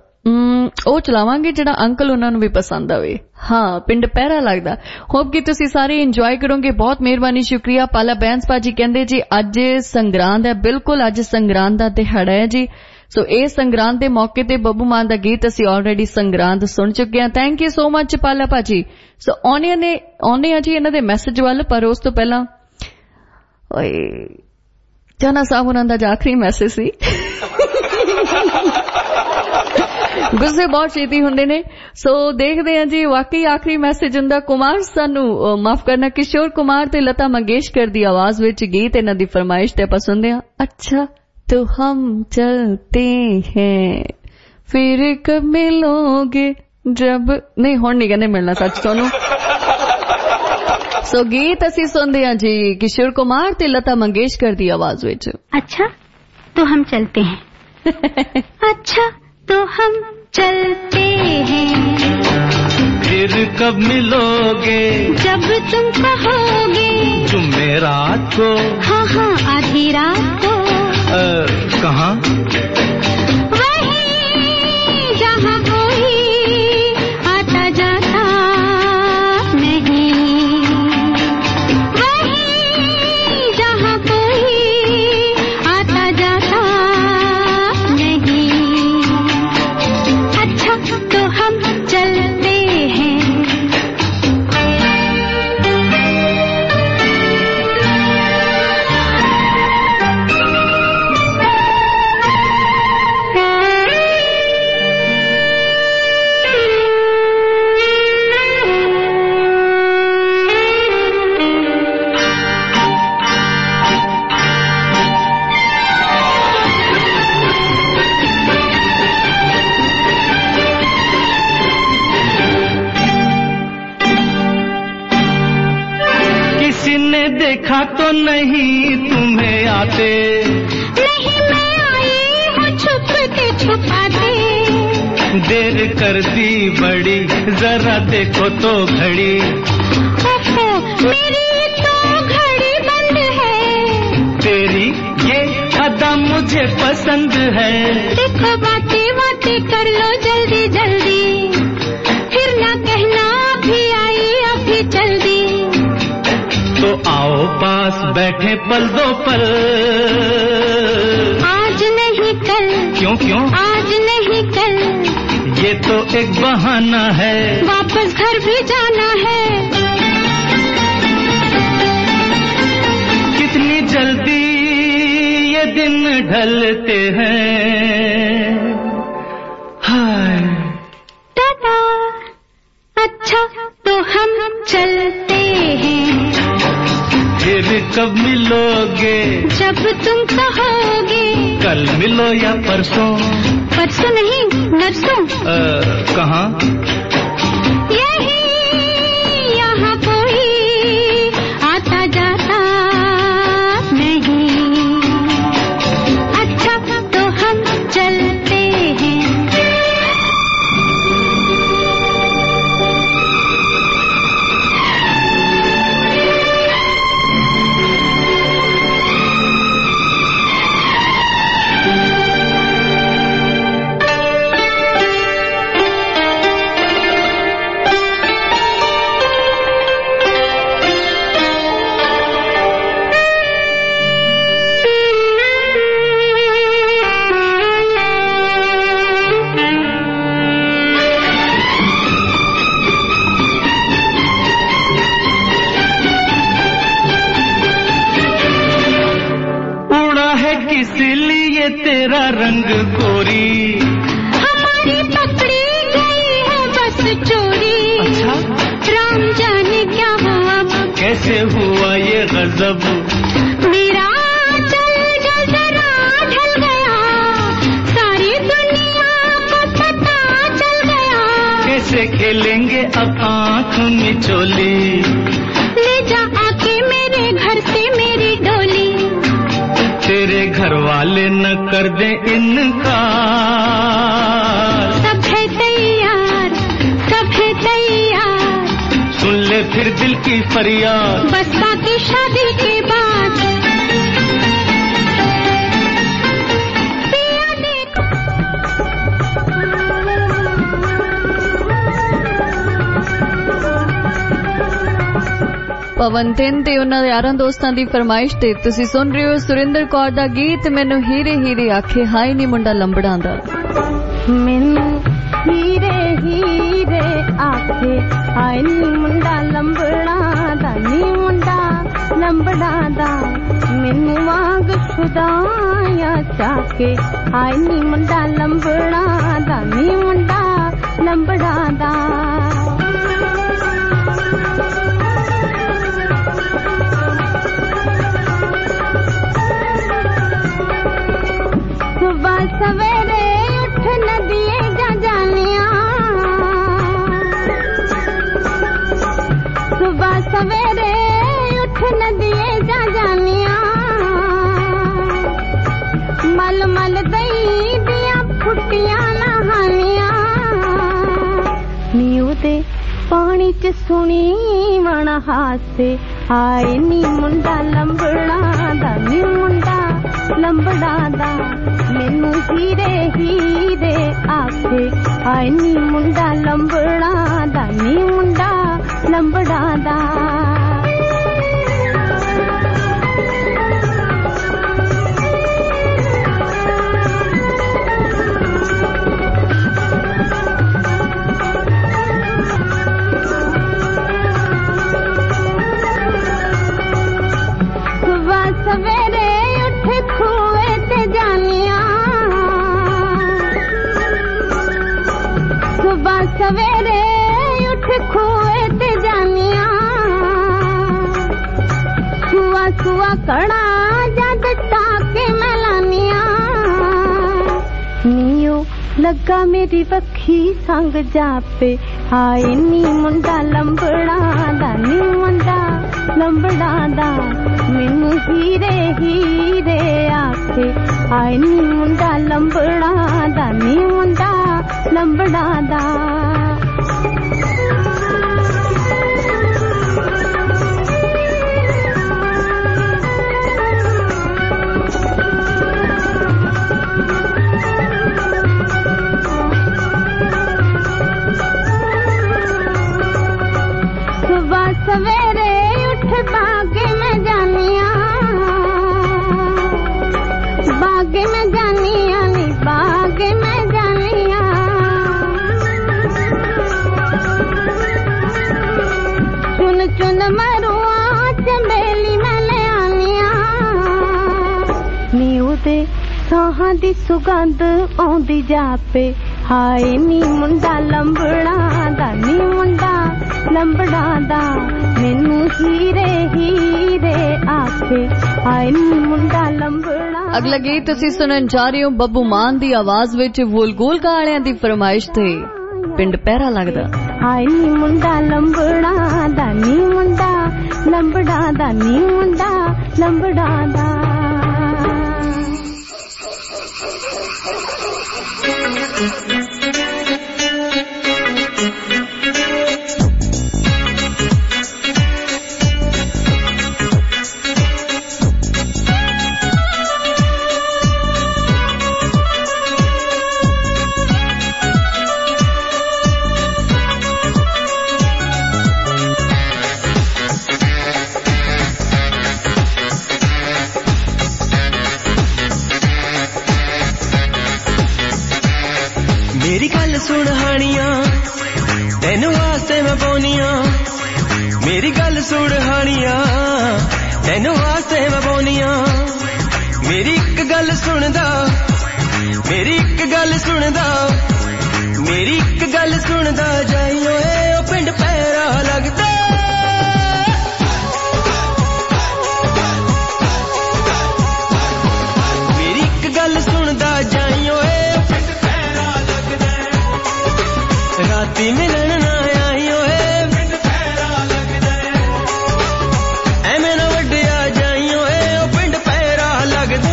ਉਹ ਚਲਾਵਾਂਗੇ ਜਿਹੜਾ ਅੰਕਲ ਉਹਨਾਂ ਨੂੰ ਵੀ ਪਸੰਦ ਆਵੇ। ਹਾਂ, ਪਿੰਡ ਪਹਿਰਾ ਲੱਗਦਾ। ਹੋਪ ਕਿ ਤੁਸੀਂ ਸਾਰੇ ਇੰਜੋਏ ਕਰੋਗੇ। ਬਹੁਤ ਮਿਹਰਬਾਨੀ, ਸ਼ੁਕਰੀਆ। ਪਾਲਾ ਬੈਂਸ ਭਾਜੀ ਕਹਿੰਦੇ ਜੀ ਅੱਜ ਸੰਗਰਾਂਦ ਹੈ। ਬਿਲਕੁਲ ਅੱਜ ਸੰਗਰਾਂਦ ਦਾ ਦਿਹਾੜਾ ਹੈ ਜੀ। ਸੋ ਇਹ ਸੰਗਰਾਂਦ ਦੇ ਮੌਕੇ ਤੇ ਬੱਬੂ ਮਾਨ ਦਾ ਗੀਤ ਅਸੀਂ ਆਲਰੇਡੀ ਸੰਗਰਾਂਦ ਸੁਣ ਚੁੱਕੇ ਹਾਂ। ਥੈਂਕ ਯੂ ਸੋ ਮਚ ਪਾਲਾ ਭਾਜੀ। ਸੋ ਆਉਣੇ ਆ ਜੀ ਇਹਨਾਂ ਦੇ ਮੈਸੇਜ ਵੱਲ, ਪਰ ਉਸ ਤੋਂ ਪਹਿਲਾਂ ਚਾਨਾ ਸਾਹਿਬ ਉਹਨਾਂ ਦਾ ਆਖਰੀ ਮੈਸੇਜ ਸੀ। गुस्से बहुत छेती हुंदे ने। सो देखते हैं जी वाकई आखिरी मैसेज हुंदा। कुमार सानू माफ करना, किशोर कुमार ते लता मंगेशकर दी आवाज विच गीत इन्हां दी फरमाइश ते आपां सुनदे हां। अच्छा तो हम चलते हैं फिर कब मिलोगे जब, नहीं हुण नहीं कहने मिलना सच तुहानू। सो गीत असीं सुनदे हां जी किशोर कुमार ते लता मंगेशकर दी आवाज विच। अच्छा तो हम चलते हैं। अच्छा तो हम चलते हैं फिर कब मिलोगे जब तुम कहोगे जुम्मे रात को। हाँ हाँ आधी रात को। कहाँ? वहीं जहाँ कोई आता जाता देखा तो नहीं तुम्हें आते, नहीं मैं आई हूँ छुप के छुपाते, देर कर दी बड़ी जरा देखो तो घड़ी, ओहो मेरी तो घड़ी बंद है, तेरी ये अदा मुझे पसंद है, देखो बातें बातें कर लो जल्दी जल्दी, फिर ना कहना अभी आई अभी जल्दी, तो आओ पास बैठे पल दो पल, आज नहीं कल, क्यों क्यों आज नहीं कल, ये तो एक बहाना है, वापस घर भी जाना है, कितनी जल्दी ये दिन ढलते हैं, हाय टाटा, अच्छा तो हम चलते हैं, फिर कब मिलोगे, जब तुम कहोगे, कल मिलो या परसों, परसों नहीं नरसों, कहाँ, यही यहाँ कोई आता जाता नहीं, अच्छा तो हम चलते हैं, इसलिए तेरा रंग गोरी, हमारी पकड़ी गई है बस चोरी, अच्छा राम जाने क्या हुआ, कैसे हुआ ये गजब, मेरा चल जो जरा ढल गया, सारी दुनिया को पता चल गया, कैसे खेलेंगे अब आँख मिचोली, ले जा आके मेरे घर से मेरी डोली, तेरे घर वाले न कर दे इनकार, सब है तैयार, सब है तैयार, सुन ले फिर दिल की फरियाद, बस बाकी शादी के बाद, पिया देखो, ਪਵਨ ਤਿੰਨ ਤੇ ਉਹਨਾਂ ਦੇ ਯਾਰਾਂ ਦੋਸਤਾਂ ਦੀ ਫਰਮਾਇਸ਼ ਤੇ ਤੁਸੀਂ ਸੁਣ ਰਹੇ ਹੋ ਸੁਰਿੰਦਰ ਕੌਰ ਦਾ ਗੀਤ ਮੈਨੂੰ ਹੀਰੇ ਹੀਰੇ ਆਖੇ ਹਾਈ ਨੀ ਮੁੰਡਾ ਲੰਬੜਾਂ ਦਾ, ਮੈਨੂੰ ਹੀਰੇ ਹੀਰੇ ਆਖੇ ਹਾਈ ਨੀ ਮੁੰਡਾ ਲੰਬੜਾਂ ਦਾ, ਨੀ ਮੁੰਡਾ ਲੰਬੜਾਂ ਦਾ, ਮੈਨੂੰ ਵਾਂਗ ਖੁਦਾਇਆ ਚਾਕੇ ਹਾਈ ਨੀ ਮੁੰਡਾ ਲੰਬੜਾਂ ਦਾ, ਨੀ ਮੁੰਡਾ ਲੰਬੜਾਂ ਦਾ, सवेरे उठ नदिए जा जानिया, सुबह सवेरे उठ नदिए जा जानिया, मल मल दई दिया फुटिया नहानिया, नीऊ दे पानी च सुनी वण हासे आए नी मुंडा लंबड़ा दा, नी मुंडा लंबड़ा दा, मैनू हीरे हीरे आखे आए नी मुंडा लंबड़ा दा, नी मुंडा लंबड़ा दा, सुबह सवेरे उठ खुए ते जानिया, सुबह सवेरे उठ खुए ते जानिया, सुआ सुआ कड़ा जद टाके मैलानिया, नीओ लगा मेरी बखी संग जापे आए नी मुंडा लंबड़ा दा, नी मुंडा लंबड़ा दा, मैनू हीरे हीरे आखे आए नी मुंडा लंबड़ा दा नी मुंडा लंबड़ा दा सवेरे उठ बागे में जानिया बागे में जानिया नी बागे में जानिया चुन चुन मरुआ चमेली में ले आनिया नी उदे साहां दी सुगंध आउंदी जापे हाय नी मुंडा लंबड़ा दा नी मुंडा लंबड़ा दा मैनू हीरे हीरे आखे आए नी मुंडा लंबड़ा। अगला गीत तुसी सुनन जा रहे हो बब्बू मान दी आवाज विच वुलगुल गालियां दी फरमाइश ते पिंड पैरा लगदा आए नी मुंडा लंबड़ा दा नी मुंडा लंबड़ा दा नी मुंडा लंबड़ा दा मेरी गल सुन हानियां तेन वास्ते मैं बोनियां मेरी गल सुन हानियां तेन वास्ते मैं बोनियां मेरी एक गल सुनदा मेरी एक गल सुनदा मेरी एक गल सुनदा जाई ओए ओ पिंड पैरा लगदा मेरी एक गल सुनदा जाई ओए राती मिलन ना आई ओए पिंड पैरा लगदा एवें ना वड्डिया जाई ओए ओ पिंड पैरा लगदा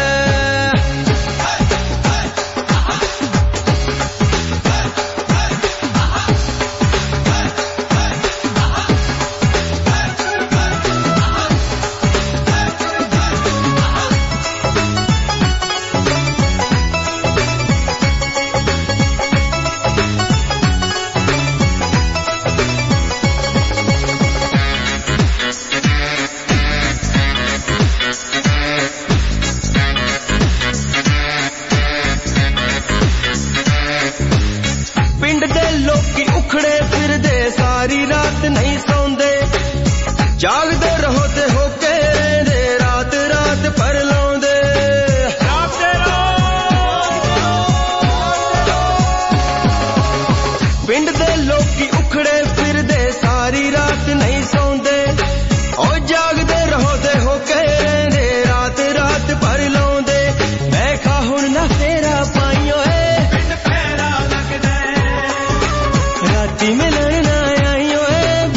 जागदे रहो ते होके रहंदे रात रात पर लाउंदे पिंड दे लोकी उखड़े फिरदे सारी रात नहीं सौंदे ओ जागदे रहो ते होके रहंदे रात रात पर लाउंदे मैं खा हुण ना फेरा पाई ओए पिंड पैरा लगदा राती मिलन ना आई ओए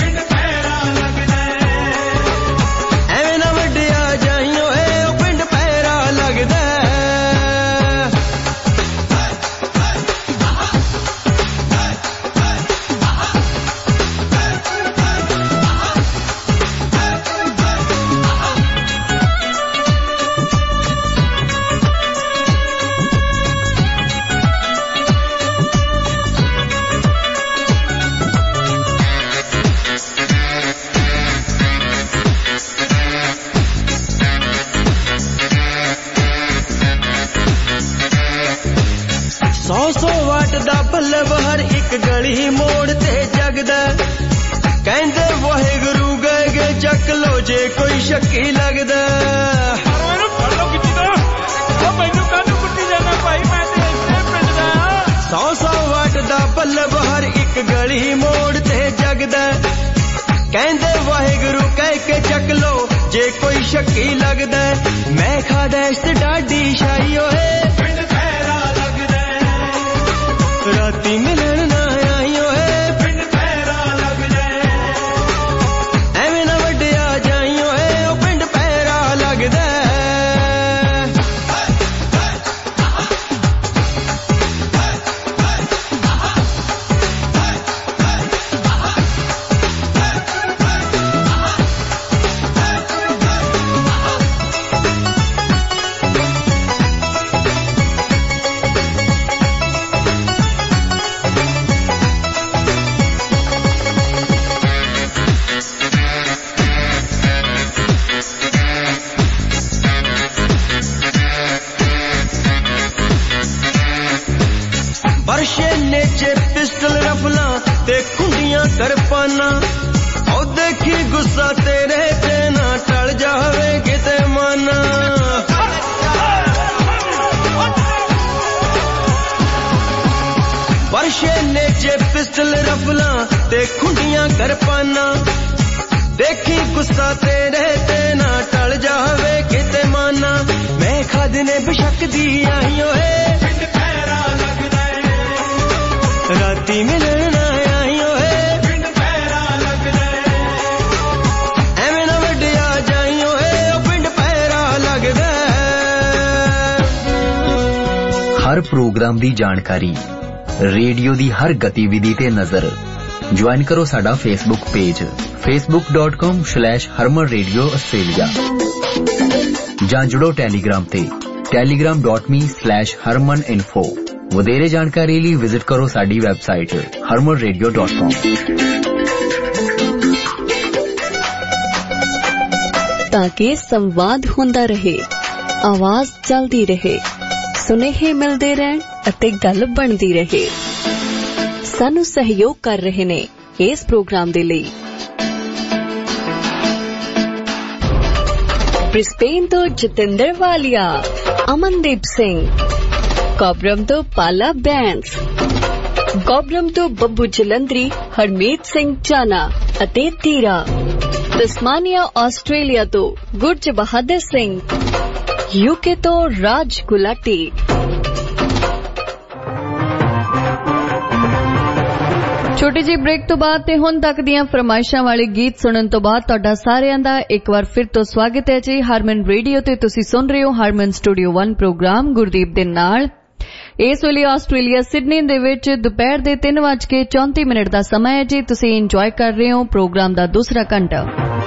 हर एक गली मोड़ ते जगदा कहंदे वाहिगुरू गए चक लो जे कोई शक्की लगदा सौ सौ वाट दा बल्लभ हर एक गली मोड़ ते जगदा कहंदे वाहिगुरू कह के चक लो जे कोई शक्की लगदा मैं खादा इस डाडी शाई ओए राती मिलन ना आई ओए पिंड पैरा लगदा एवें ना वड्डिया जाई ओए ओ पिंड पैरा पाना ओ देखी गुस्सा तेरे ते ना टल जावे किते माना वर्षे नेचे पिस्टल रफला ते खुंडियां कर पाना देखी गुस्सा तेरे ते ना टल जावे किते माना मैं खादने बेशक दी आई ओए राती मिलन आई ओए एवें ना वड्डिया जाई ओए पिंड पैरा लगदा हर प्रोग्राम दी जानकारी रेडियो दी हर गतिविधि ते नजर ज्वाइन करो साडा Facebook page facebook.com/Harman Radio Australia ਜਾਂ जुड़ो टेलीग्राम ते telegram.me/harmaninfo ਵਧੇਰੇ ਜਾਣਕਾਰੀ ਲਈ ਵਿਜ਼ਿਟ ਕਰੋ ਸਾਡੀ ਵੈਬਸਾਈਟ harmanradio.com ताकि संवाद होंदा रहे आवाज चलती रहे सुनेहे मिलते रहन अते गल बनती रहे सानू सहयोग कर रहे ने इस प्रोग्राम दे लई ब्रिस्बेन तो जतिंदर वालिया अमनदीप सिंह कॉबरम तो पाला बैंस गॉबरम तो बब्बू जलंधरी हरमीत सिंह चाना अते तीरा तस्मानिया ऑस्ट्रेलिया तो गुरज बहादुर सिंह यूके तो राज गुलाटी छोटी जी ब्रेक तो बाद ते हुण तक दियां फरमाइशां वाले गीत सुनन तो बाद तुहाडा सारियां दा एक बार फिर तो स्वागत है जी हारमन रेडियो ते तुसी सुन रहे हो हारमन स्टूडियो 1 प्रोग्राम गुरदीप दे नाल इस वेले आस्ट्रेलिया सिडनी दे विच दोपहर दे 3:34 दा समय है जी तुसी इंजॉय कर रहे हो प्रोग्राम दा दूसरा घंटा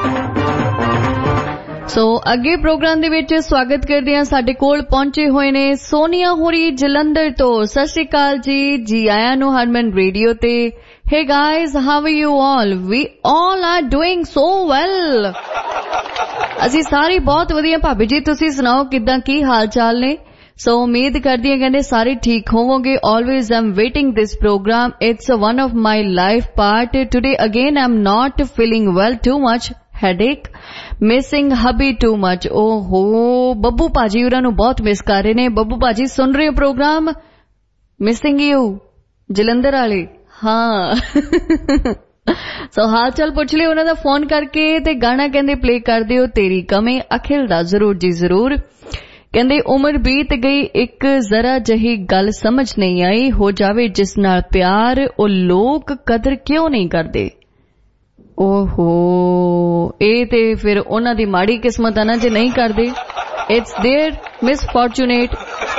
अगे प्रोग्राम दे विच स्वागत करदे हां साडे कोल पहुंचे होए ने सोनिया होरी जलंधर तो सत श्री अकाल जी आयां नु हारमन रेडियो ते Hey guys, how are you all? We all are doing so well. ਅਸੀਂ ਸਾਰੇ ਬਹੁਤ ਵਧੀਆ ਭਾਬੀ ਜੀ ਤੁਸੀਂ ਸੁਣਾਓ ਕਿਦਾਂ ਕੀ ਹਾਲ ਚਾਲ ਨੇ ਉਮੀਦ ਕਰਦੀ ਹਾਂ ਕਹਿੰਦੇ ਸਾਰੇ ਠੀਕ ਹੋਵੋਗੇ always I'm waiting this program it's one of my life part today again I'm not feeling well too much headache missing hubby too much ਓਹੋ ਬੱਬੂ ਭਾਜੀ ਉਹਨਾਂ ਨੂੰ ਬਹੁਤ ਮਿਸ ਕਰ ਰਹੇ ਨੇ ਬੱਬੂ ਭਾਜੀ ਸੁਣ ਰਹੇ ਹੋ ਪ੍ਰੋਗਰਾਮ missing you ਜਲੰਧਰ ਵਾਲੇ हाँ हाल चाल पुछ लियो उन्हां दा फोन करके ते गाना कहंदे प्ले कर दियो तेरी कमी अखिल दा जरूर जी जरूर कहंदे उम्र बीत गई एक जरा जही गल समझ नहीं आई हो जावे जिस नाल प्यार ओ लोग कदर क्यों नहीं करदे ओहो ए ते फिर उन्हां दी माड़ी किस्मत आ ना जे नहीं करदे इट्स देयर मिसफॉर्चुनेट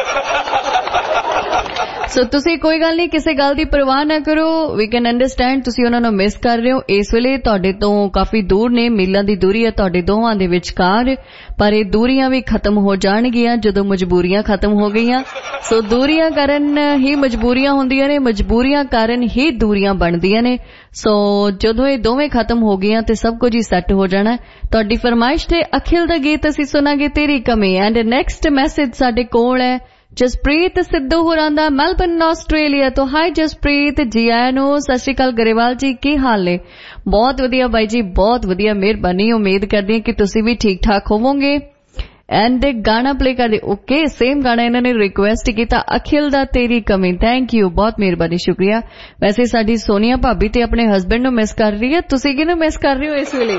तुसी कोई गल नहीं किसी गल दी परवाह ना करो वी कैन अंडरस्टैंड तुसी उन्हां नूं मिस कर रहे हो इस वेले तुहाडे तो काफी दूर ने मीलां दी दूरी है तुहाडे दोवां दे विचकार पर ये दूरियां भी खत्म हो जाणगियां जदों मजबूरियां खत्म हो गईयां दूरियां कारण ही मजबूरियां हुंदियां ने मजबूरियां कारण ही दूरियां बनदियां ने जदों ये दोवें खत्म हो गईयां ते सब कुछ ही सैट हो जाना तुहाडी फरमाइश ते अखिल दा गीत असीं सुनांगे तेरी कमी एंड नेक्स्ट मैसेज साडे कोल है जसप्रीत सिद्धू होरां दा मेलबर्न आस्ट्रेलिया तो हाय जसप्रीत जी आया नो सत श्री अकाल गरेवाल जी की हाल ने बहुत वधिया भाई जी बहुत वधिया मेहरबानी उम्मीद करदी हां कि तुसी भी ठीक ठाक होवोगे एंड गाना प्ले कर दे ओके सेम गाना इन्होंने रिक्वेस्ट किया अखिल दा तेरी कमी थैंक यू बहुत मेहरबानी शुक्रिया वैसे साडी सोनिया भाभी ते अपने हस्बैंड नु मिस कर रही है तुसी किहनू मिस कर रहे हो इस वेले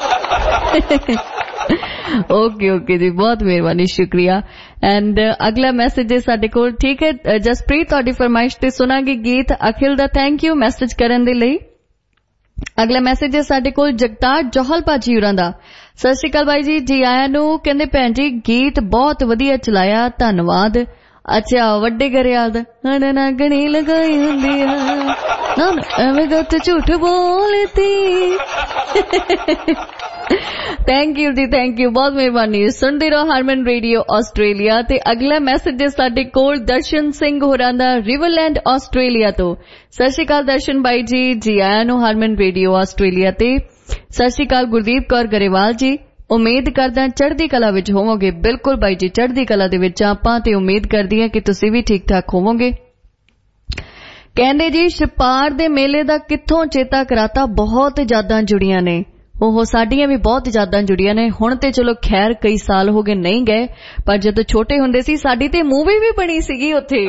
ओके ओके जी बहुत मेहरबानी शुक्रिया एंड अगला मैसेज है साडे कोल ठीक है जसप्रीत तुहाडी फरमाइश ते सुनांगे गीत अखिल दा थैंक यू मैसेज करन दे लई अगला मैसेज है साडे कोल जगतार जौहल भाजी होरां दा सत श्री अकाल भाई जी आया नु कहंदे भैन जी गीत बहुत वधिया चलाया धन्नवाद अच्छा वड्डे गरेआल दा ना गणी लगाई हुंदी ना एवें गत झूठ बोलती थैंक यू जी थैंक यू बहुत मेहरबानी सुनते रहो हारमन रेडियो ऑस्ट्रेलिया ते अगला मैसेज है साडे कोल दर्शन सिंह होरां दा रिवरलैंड ऑस्ट्रेलिया तो सत श्री अकाल दर्शन भाई जी आया नो हारमन रेडियो ऑस्ट्रेलिया ते सत श्री अकाल गुरदीप कौर गरेवाल जी उम्मीद करदा चढ़दी कला विच होवोगे बिल्कुल भाई जी चढ़दी कला दे विच आपां ते उम्मीद करदी हां कि तुसीं भी ठीक ठाक होवोगे ਕਹਿੰਦੇ ਜੀ ਛਪਾਰ ਦੇ ਮੇਲੇ ਦਾ ਕਿੱਥੋਂ ਚੇਤਾ ਕਰਾਤਾ, ਬਹੁਤ ਯਾਦਾਂ ਜੁੜੀਆਂ ਨੇ। ਉਹ ਸਾਡੀਆਂ ਵੀ ਬਹੁਤ ਯਾਦਾਂ ਜੁੜੀਆਂ ਨੇ। ਹੁਣ ਤੇ ਚਲੋ ਖੈਰ ਕਈ ਸਾਲ ਹੋ ਗਏ ਨਹੀਂ ਗਏ, ਪਰ ਜਦੋਂ ਛੋਟੇ ਹੁੰਦੇ ਸੀ ਸਾਡੀ ਤੇ ਮੂਵੀ ਵੀ ਬਣੀ ਸੀਗੀ ਉੱਥੇ।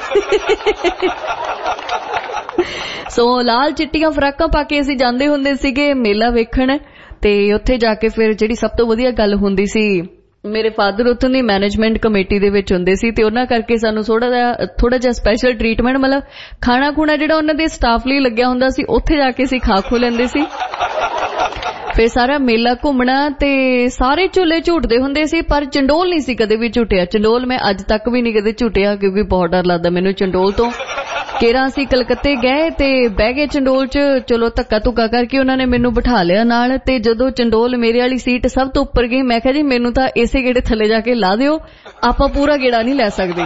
ਸੋ ਲਾਲ ਚਿੱਟੀਆਂ ਫਰਾਕਾਂ ਪਾ ਕੇ ਅਸੀਂ ਜਾਂਦੇ ਹੁੰਦੇ ਸੀਗੇ ਮੇਲਾ ਵੇਖਣ, ਤੇ ਉੱਥੇ ਜਾ ਕੇ ਫਿਰ ਜਿਹੜੀ ਸਭ ਤੋਂ ਵਧੀਆ ਗੱਲ ਹੁੰਦੀ ਸੀ, ਮੇਰੇ ਫਾਦਰ ਉੱਥੋਂ ਦੀ ਮੈਨੇਜਮੈਂਟ ਕਮੇਟੀ ਦੇ ਵਿੱਚ ਹੁੰਦੇ ਸੀ, ਤੇ ਉਹਨਾਂ ਕਰਕੇ ਸਾਨੂੰ ਥੋੜਾ ਜਿਹਾ ਸਪੈਸ਼ਲ ਟ੍ਰੀਟਮੈਂਟ, ਮਤਲਬ ਖਾਣਾ ਖੂਣਾ ਜਿਹੜਾ ਉਹਨਾਂ ਦੇ ਸਟਾਫ ਲਈ ਲੱਗਿਆ ਹੁੰਦਾ ਸੀ ਉੱਥੇ ਜਾ ਕੇ ਅਸੀਂ ਖਾ ਖੂ ਲੈਂਦੇ ਸੀ। ਫਿਰ ਸਾਰਾ ਮੇਲਾ ਘੁੰਮਣਾ ਤੇ ਸਾਰੇ ਝੂਲੇ ਝੂਟਦੇ ਹੁੰਦੇ ਸੀ, ਪਰ ਚੰਡੋਲ ਨਹੀਂ ਸੀ ਕਦੇ ਵੀ ਝੂਟਿਆ। ਚੰਡੋਲ ਮੈਂ ਅੱਜ ਤੱਕ ਵੀ ਨਹੀਂ ਕਦੇ ਝੂਟਿਆ, ਕਿਉਂਕਿ ਬਹੁਤ ਡਰ ਲੱਗਦਾ ਮੈਨੂੰ ਚੰਡੋਲ ਤੋਂ। ਕੇਰਾਂ ਅਸੀਂ ਕਲਕੱਤੇ ਗਏ ਤੇ ਬਹਿ ਗਏ ਚੰਡੋਲ 'ਚ, ਚਲੋ ਧੱਕਾ ਧੁੱਕਾ ਕਰਕੇ ਉਹਨਾਂ ਨੇ ਮੈਨੂੰ ਬਿਠਾ ਲਿਆ ਨਾਲ, ਤੇ ਜਦੋਂ ਚੰਡੋਲ ਮੇਰੇ ਵਾਲੀ ਸੀਟ ਸਭ ਤੋਂ ਉੱਪਰ ਗਈ, ਮੈਂ ਕਿਹਾ ਜੀ ਮੈਨੂੰ ਤਾਂ ਇਸੇ ਗੇੜੇ ਥੱਲੇ ਜਾ ਕੇ ਲਾ ਦਿਓ, ਆਪਾਂ ਪੂਰਾ ਗੇੜਾ ਨਹੀਂ ਲੈ ਸਕਦੇ।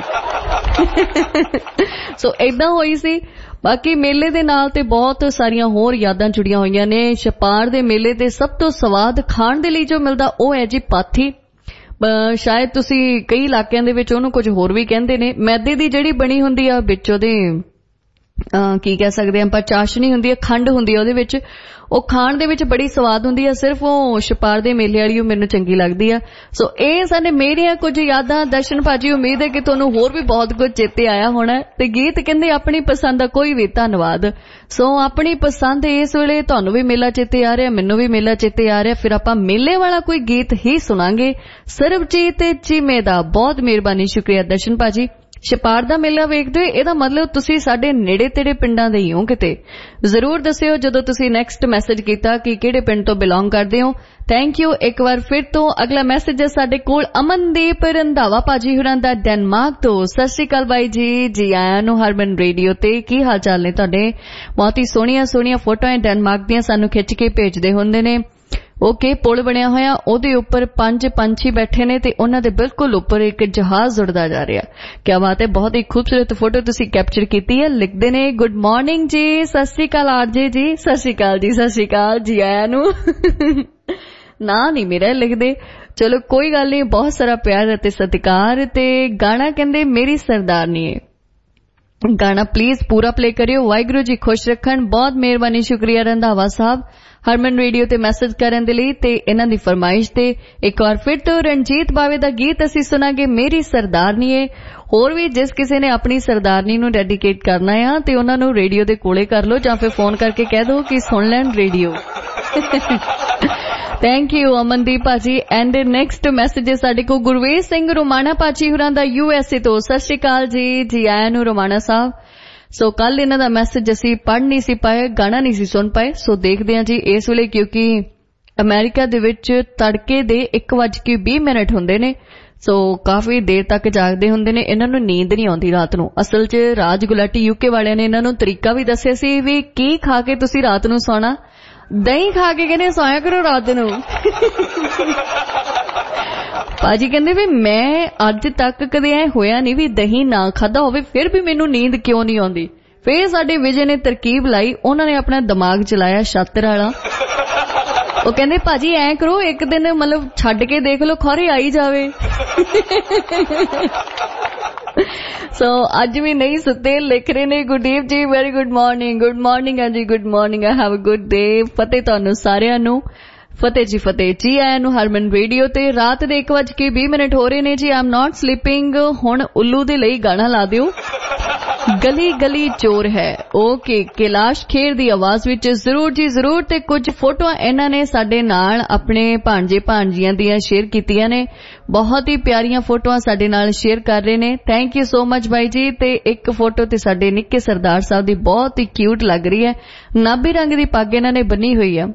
ਸੋ ਏਦਾਂ ਹੋਈ ਸੀ। ਬਾਕੀ ਮੇਲੇ ਦੇ ਨਾਲ ਤੇ ਬਹੁਤ ਸਾਰੀਆਂ ਹੋਰ ਯਾਦਾਂ ਜੁੜੀਆਂ ਹੋਈਆਂ ਨੇ। ਛਪਾਰ ਦੇ ਮੇਲੇ ਤੇ ਸਭ ਤੋਂ ਸਵਾਦ ਖਾਣ ਦੇ ਲਈ ਜੋ ਮਿਲਦਾ ਉਹ ਹੈ ਜੀ ਪਾਥੀ। ਸ਼ਾਇਦ ਤੁਸੀਂ ਕਈ ਇਲਾਕਿਆਂ ਦੇ ਵਿੱਚ ਉਹਨੂੰ ਕੁਝ ਹੋਰ ਵੀ ਕਹਿੰਦੇ ਨੇ। ਮੈਦੇ ਦੀ ਜਿਹੜੀ ਬਣੀ ਹੁੰਦੀ ਆ, ਵਿੱਚ ਉਹਦੇ ਕੀ ਕਹਿ ਸਕਦੇ ਆਪਾਂ, ਚਾਸ਼ਨੀ ਹੁੰਦੀ ਹੈ, ਖੰਡ ਹੁੰਦੀ ਹੈ ਉਹਦੇ ਵਿੱਚ, ਉਹ ਖਾਣ ਦੇ ਵਿੱਚ ਬੜੀ ਸਵਾਦ ਹੁੰਦੀ ਆ। ਸਿਰਫ ਉਹ ਛਪਾਰ ਦੇ ਮੇਲੇ ਵਾਲੀ ਉਹ ਮੈਨੂੰ ਚੰਗੀ ਲੱਗਦੀ ਆ। ਸੋ ਇਹ ਸਾਡੇ ਮੇਰੀਆਂ ਕੁਝ ਯਾਦਾਂ। ਦਰਸ਼ਨ ਭਾਜੀ, ਉਮੀਦ ਹੈ ਕਿ ਤੁਹਾਨੂੰ ਹੋਰ ਵੀ ਬਹੁਤ ਕੁਝ ਚੇਤੇ ਆਇਆ ਹੋਣਾ। ਤੇ ਗੀਤ ਕਹਿੰਦੇ ਆਪਣੀ ਪਸੰਦ ਦਾ ਕੋਈ ਵੀ ਧੰਨਵਾਦ। ਸੋ ਆਪਣੀ ਪਸੰਦ ਇਸ ਵੇਲੇ ਤੁਹਾਨੂੰ ਵੀ ਮੇਲਾ ਚੇਤੇ ਆ ਰਿਹਾ, ਮੈਨੂੰ ਵੀ ਮੇਲਾ ਚੇਤੇ ਆ ਰਿਹਾ। ਫਿਰ ਆਪਾਂ ਮੇਲੇ ਵਾਲਾ ਕੋਈ ਗੀਤ ਹੀ ਸੁਣਾਂਗੇ, ਸਰਬਜੀਤ ਚੀਮੇ ਦਾ। ਬਹੁਤ ਮਿਹਰਬਾਨੀ, ਸ਼ੁਕਰੀਆ ਦਰਸ਼ਨ ਭਾਜੀ। ਛਪਾਰ ਦਾ ਮੇਲਾ ਵੇਖਦੇ ਹੋਏ ਇਹਦਾ ਮਤਲਬ ਤੁਸੀਂ ਸਾਡੇ ਨੇੜੇ ਤੇੜੇ ਪਿੰਡਾਂ ਦੇ ਹੀ ਹੋ ਕਿਤੇ। ਜ਼ਰੂਰ ਦੱਸਿਓ ਜਦੋਂ ਤੁਸੀਂ ਨੈਕਸਟ ਮੈਸੇਜ ਕੀਤਾ ਕਿ ਕਿਹੜੇ ਪਿੰਡ ਤੋਂ ਬਿਲੋਂਗ ਕਰਦੇ ਹੋ। ਥੈਂਕ ਯੂ ਇੱਕ ਵਾਰ ਫਿਰ ਤੋਂ। ਅਗਲਾ ਮੈਸੇਜ ਹੈ ਸਾਡੇ ਕੋਲ ਅਮਨਦੀਪ ਰੰਧਾਵਾ ਭਾਜੀ ਹੁਰਾਂ ਦਾ, ਡੈਨਮਾਰਕ ਤੋਂ। ਸਤਿ ਸ਼੍ਰੀ ਅਕਾਲ ਬਾਈ ਜੀ, ਜੀ ਆਇਆਂ ਨੂੰ ਹਰਮਨ ਰੇਡੀਓ ਤੇ। ਕੀ ਹਾਲ ਚਾਲ ਨੇ ਤੁਹਾਡੇ? ਬਹੁਤ ਹੀ ਸੋਹਣੀਆਂ ਸੋਹਣੀਆਂ ਫੋਟੋਆਂ ਡੈਨਮਾਰਕ ਦੀਆਂ ਸਾਨੂੰ ਖਿੱਚ ਕੇ ਭੇਜਦੇ ਹੁੰਦੇ ਨੇ। ਓਕੇ, ਪੁਲ ਬਣਿਆ ਹੋਇਆ, ਉਹਦੇ ਉੱਪਰ 5 ਪੰਛੀ ਬੈਠੇ ਨੇ ਤੇ ਉਹਨਾਂ ਦੇ ਬਿਲਕੁਲ ਉੱਪਰ ਇੱਕ ਜਹਾਜ਼ ਉੜਦਾ ਜਾ ਰਿਹਾ। ਕਿਆ ਬਾਤ ਹੈ, ਬਹੁਤ ਹੀ ਖੂਬਸੂਰਤ ਫੋਟੋ ਤੁਸੀਂ ਕੈਪਚਰ ਕੀਤੀ ਹੈ। ਲਿਖਦੇ ਨੇ ਗੁੱਡ ਮਾਰਨਿੰਗ ਜੀ, ਸਤਿ ਸ਼੍ਰੀ ਅਕਾਲ ਆਰਜੇ ਜੀ। ਸਤਿ ਸ਼੍ਰੀ ਅਕਾਲ ਜੀ, ਸਤਿ ਸ਼੍ਰੀ ਅਕਾਲ, ਜੀ ਆਇਆਂ ਨੂੰ। ਨਾ ਨਹੀਂ ਮੇਰਾ ਲਿਖਦੇ, ਚਲੋ ਕੋਈ ਗੱਲ ਨਹੀਂ। ਬਹੁਤ ਸਾਰਾ ਪਿਆਰ ਅਤੇ ਸਤਿਕਾਰ। ਤੇ ਗਾਣਾ ਕਹਿੰਦੇ ਮੇਰੀ ਸਰਦਾਰਨੀ ਹੈ, ਗਾਣਾ ਪਲੀਜ਼ ਪੂਰਾ ਪਲੇ ਕਰਿਓ। ਵਾਹਿਗੁਰੂ ਜੀ ਖੁਸ਼ ਰੱਖਣ। ਬਹੁਤ ਮਿਹਰਬਾਨੀ, ਸ਼ੁਕਰੀਆ ਰੰਧਾਵਾ ਸਾਹਿਬ ਹਰਮਨ ਰੇਡੀਓ ਤੇ ਮੈਸੇਜ ਕਰਨ ਦੇ ਲਈ ਤੇ ਇਹਨਾਂ ਦੀ ਫਰਮਾਇਸ਼ ਤੇ। ਇੱਕ ਵਾਰ ਫਿਰ ਤੋਂ ਰਣਜੀਤ ਬਾਵੇ ਦਾ ਗੀਤ ਅਸੀਂ ਸੁਣਾਂਗੇ, ਮੇਰੀ ਸਰਦਾਰਨੀ ਏ। ਹੋਰ ਵੀ ਜਿਸ ਕਿਸੇ ਨੇ ਆਪਣੀ ਸਰਦਾਰਨੀ ਨੂੰ ਡੈਡੀਕੇਟ ਕਰਨਾ ਆ ਤੇ ਉਹਨਾਂ ਨੂੰ ਰੇਡੀਓ ਦੇ ਕੋਲੇ ਕਰ ਲਓ, ਜਾਂ ਫਿਰ ਫੋਨ ਕਰਕੇ ਕਹਿ ਦਿਓ ਕਿ ਸੁਣ ਲੈਣ ਰੇਡੀਓ। ਥੈਂਕ ਯੂ ਅਮਨਦੀਪ ਭਾਜੀ। ਐਂਡ ਨੈਕਸਟ ਮੈਸੇਜ ਹੈ ਸਾਡੇ ਕੋਲ ਗੁਰਵੇਜ ਸਿੰਘ ਰੋਮਾਣਾ ਭਾਜੀ ਹੁਰਾਂ ਦਾ, USA ਤੋਂ। ਸਤਿ ਸ਼੍ਰੀ ਅਕਾਲ ਜੀ, ਜੀ ਆਇਆਂ ਨੂੰ ਰੋਮਾਣਾ ਸਾਹਿਬ। ਸੋ ਕੱਲ ਇਹਨਾਂ ਦਾ ਮੈਸੇਜ ਅਸੀਂ ਪੜ੍ਹ ਨਹੀਂ ਸੀ ਪਾਏ, ਗਾਣਾ ਨਹੀਂ ਸੀ ਸੁਣ ਪਾਏ। ਸੋ ਦੇਖਦੇ ਹਾਂ ਜੀ ਇਸ ਵੇਲੇ, ਕਿਉਂਕਿ ਅਮਰੀਕਾ ਦੇ ਵਿੱਚ ਤੜਕੇ ਦੇ 1:20 ਹੁੰਦੇ ਨੇ। ਸੋ ਕਾਫੀ ਦੇਰ ਤੱਕ ਜਾਗਦੇ ਹੁੰਦੇ ਨੇ, ਇਹਨਾਂ ਨੂੰ ਨੀਂਦ ਨਹੀਂ ਆਉਂਦੀ ਰਾਤ ਨੂੰ। ਅਸਲ 'ਚ ਰਾਜ ਗੁਲਾਟੀ UK ਵਾਲਿਆਂ ਨੇ ਇਹਨਾਂ ਨੂੰ ਤਰੀਕਾ ਵੀ ਦੱਸਿਆ ਸੀ ਵੀ ਕੀ ਖਾ ਕੇ ਤੁਸੀਂ ਰਾਤ ਨੂੰ ਸੌਣਾ। ਦਹੀਂ ਖਾ ਕੇ ਕਹਿੰਦੇ ਸੌਇਆ ਕਰੋ ਰਾਤ ਨੂੰ। ਭਾਜੀ ਕਹਿੰਦੇ ਵੀ ਮੈਂ ਅੱਜ ਤੱਕ ਕਦੇ ਐ ਹੋਇਆ ਨਹੀਂ ਵੀ ਦਹੀਂ ਨਾ ਖਾਦਾ ਹੋਵੇ ਫਿਰ ਵੀ ਮੈਨੂੰ ਨੀਂਦ ਕਿਉਂ ਨਹੀਂ ਆਉਂਦੀ। ਫਿਰ ਸਾਡੇ ਵਿਜੇ ਨੇ ਤਰਕੀਬ ਲਾਈ, ਉਹਨਾਂ ਨੇ ਆਪਣਾ ਦਿਮਾਗ ਚਲਾਇਆ ਛਾਤਰ ਵਾਲਾ। ਉਹ ਕਹਿੰਦੇ ਭਾਜੀ ਐ ਕਰੋ, ਇੱਕ ਦਿਨ ਮਤਲਬ ਛੱਡ ਕੇ ਦੇਖ ਲਓ, ਖੌਰੇ ਆਈ ਜਾਵੇ। ਸੋ ਅੱਜ ਵੀ ਨਹੀਂ ਸੁੱਤੇ, ਲਿਖ ਰਹੇ ਨੇ Gurdeep ji very good morning. Good morning ਹੈ ਜੀ, good morning. I have a good day. ਫਤਿਹ ਤੁਹਾਨੂੰ ਸਾਰਿਆਂ ਨੂੰ, ਫਤਿਹ ਜੀ ਫਤਿਹ। ਜੀ ਆਇਆਂ ਨੂੰ ਹਰਮਨ ਰੇਡੀਓ ਤੇ। ਰਾਤ ਦੇ 1:20 ਹੋ ਰਹੇ ਨੇ ਜੀ। I'm not sleeping. ਹੁਣ ਉੱਲੂ ਦੇ ਲਈ ਗਾਣਾ ਲਾ ਦਿਓ, ਗਲੀ ਗਲੀ ਚੋਰ ਹੈ। ਓਕੇ, ਕੈਲਾਸ਼ ਖੇਰ ਦੀ ਆਵਾਜ਼ ਵਿੱਚ। ਜ਼ਰੂਰ ਜੀ ਜ਼ਰੂਰ। ਤੇ ਕੁਝ ਫੋਟੋਆਂ ਇਹਨਾਂ ਨੇ ਸਾਡੇ ਨਾਲ ਆਪਣੇ ਭਾਂਜੇ ਭਾਂਜੀਆਂ ਦੀਆਂ ਸ਼ੇਅਰ ਕੀਤੀਆਂ ਨੇ। ਬਹੁਤ ਹੀ ਪਿਆਰੀਆਂ ਫੋਟੋਆਂ ਸਾਡੇ ਨਾਲ ਸ਼ੇਅਰ ਕਰ ਰਹੇ ਨੇ। ਥੈਂਕ ਯੂ ਸੋ ਮਚ ਬਾਈ ਜੀ। ਤੇ ਇੱਕ ਫੋਟੋ ਤੇ ਸਾਡੇ ਨਿੱਕੇ ਸਰਦਾਰ ਸਾਹਿਬ ਦੀ ਬਹੁਤ ਹੀ ਕਿਊਟ ਲੱਗ ਰਹੀ ਹੈ। ਨਾਭੀ ਰੰਗ ਦੀ ਪੱਗ ਇਹਨਾਂ ਨੇ ਬੰਨੀ ਹੋਈ ਆ।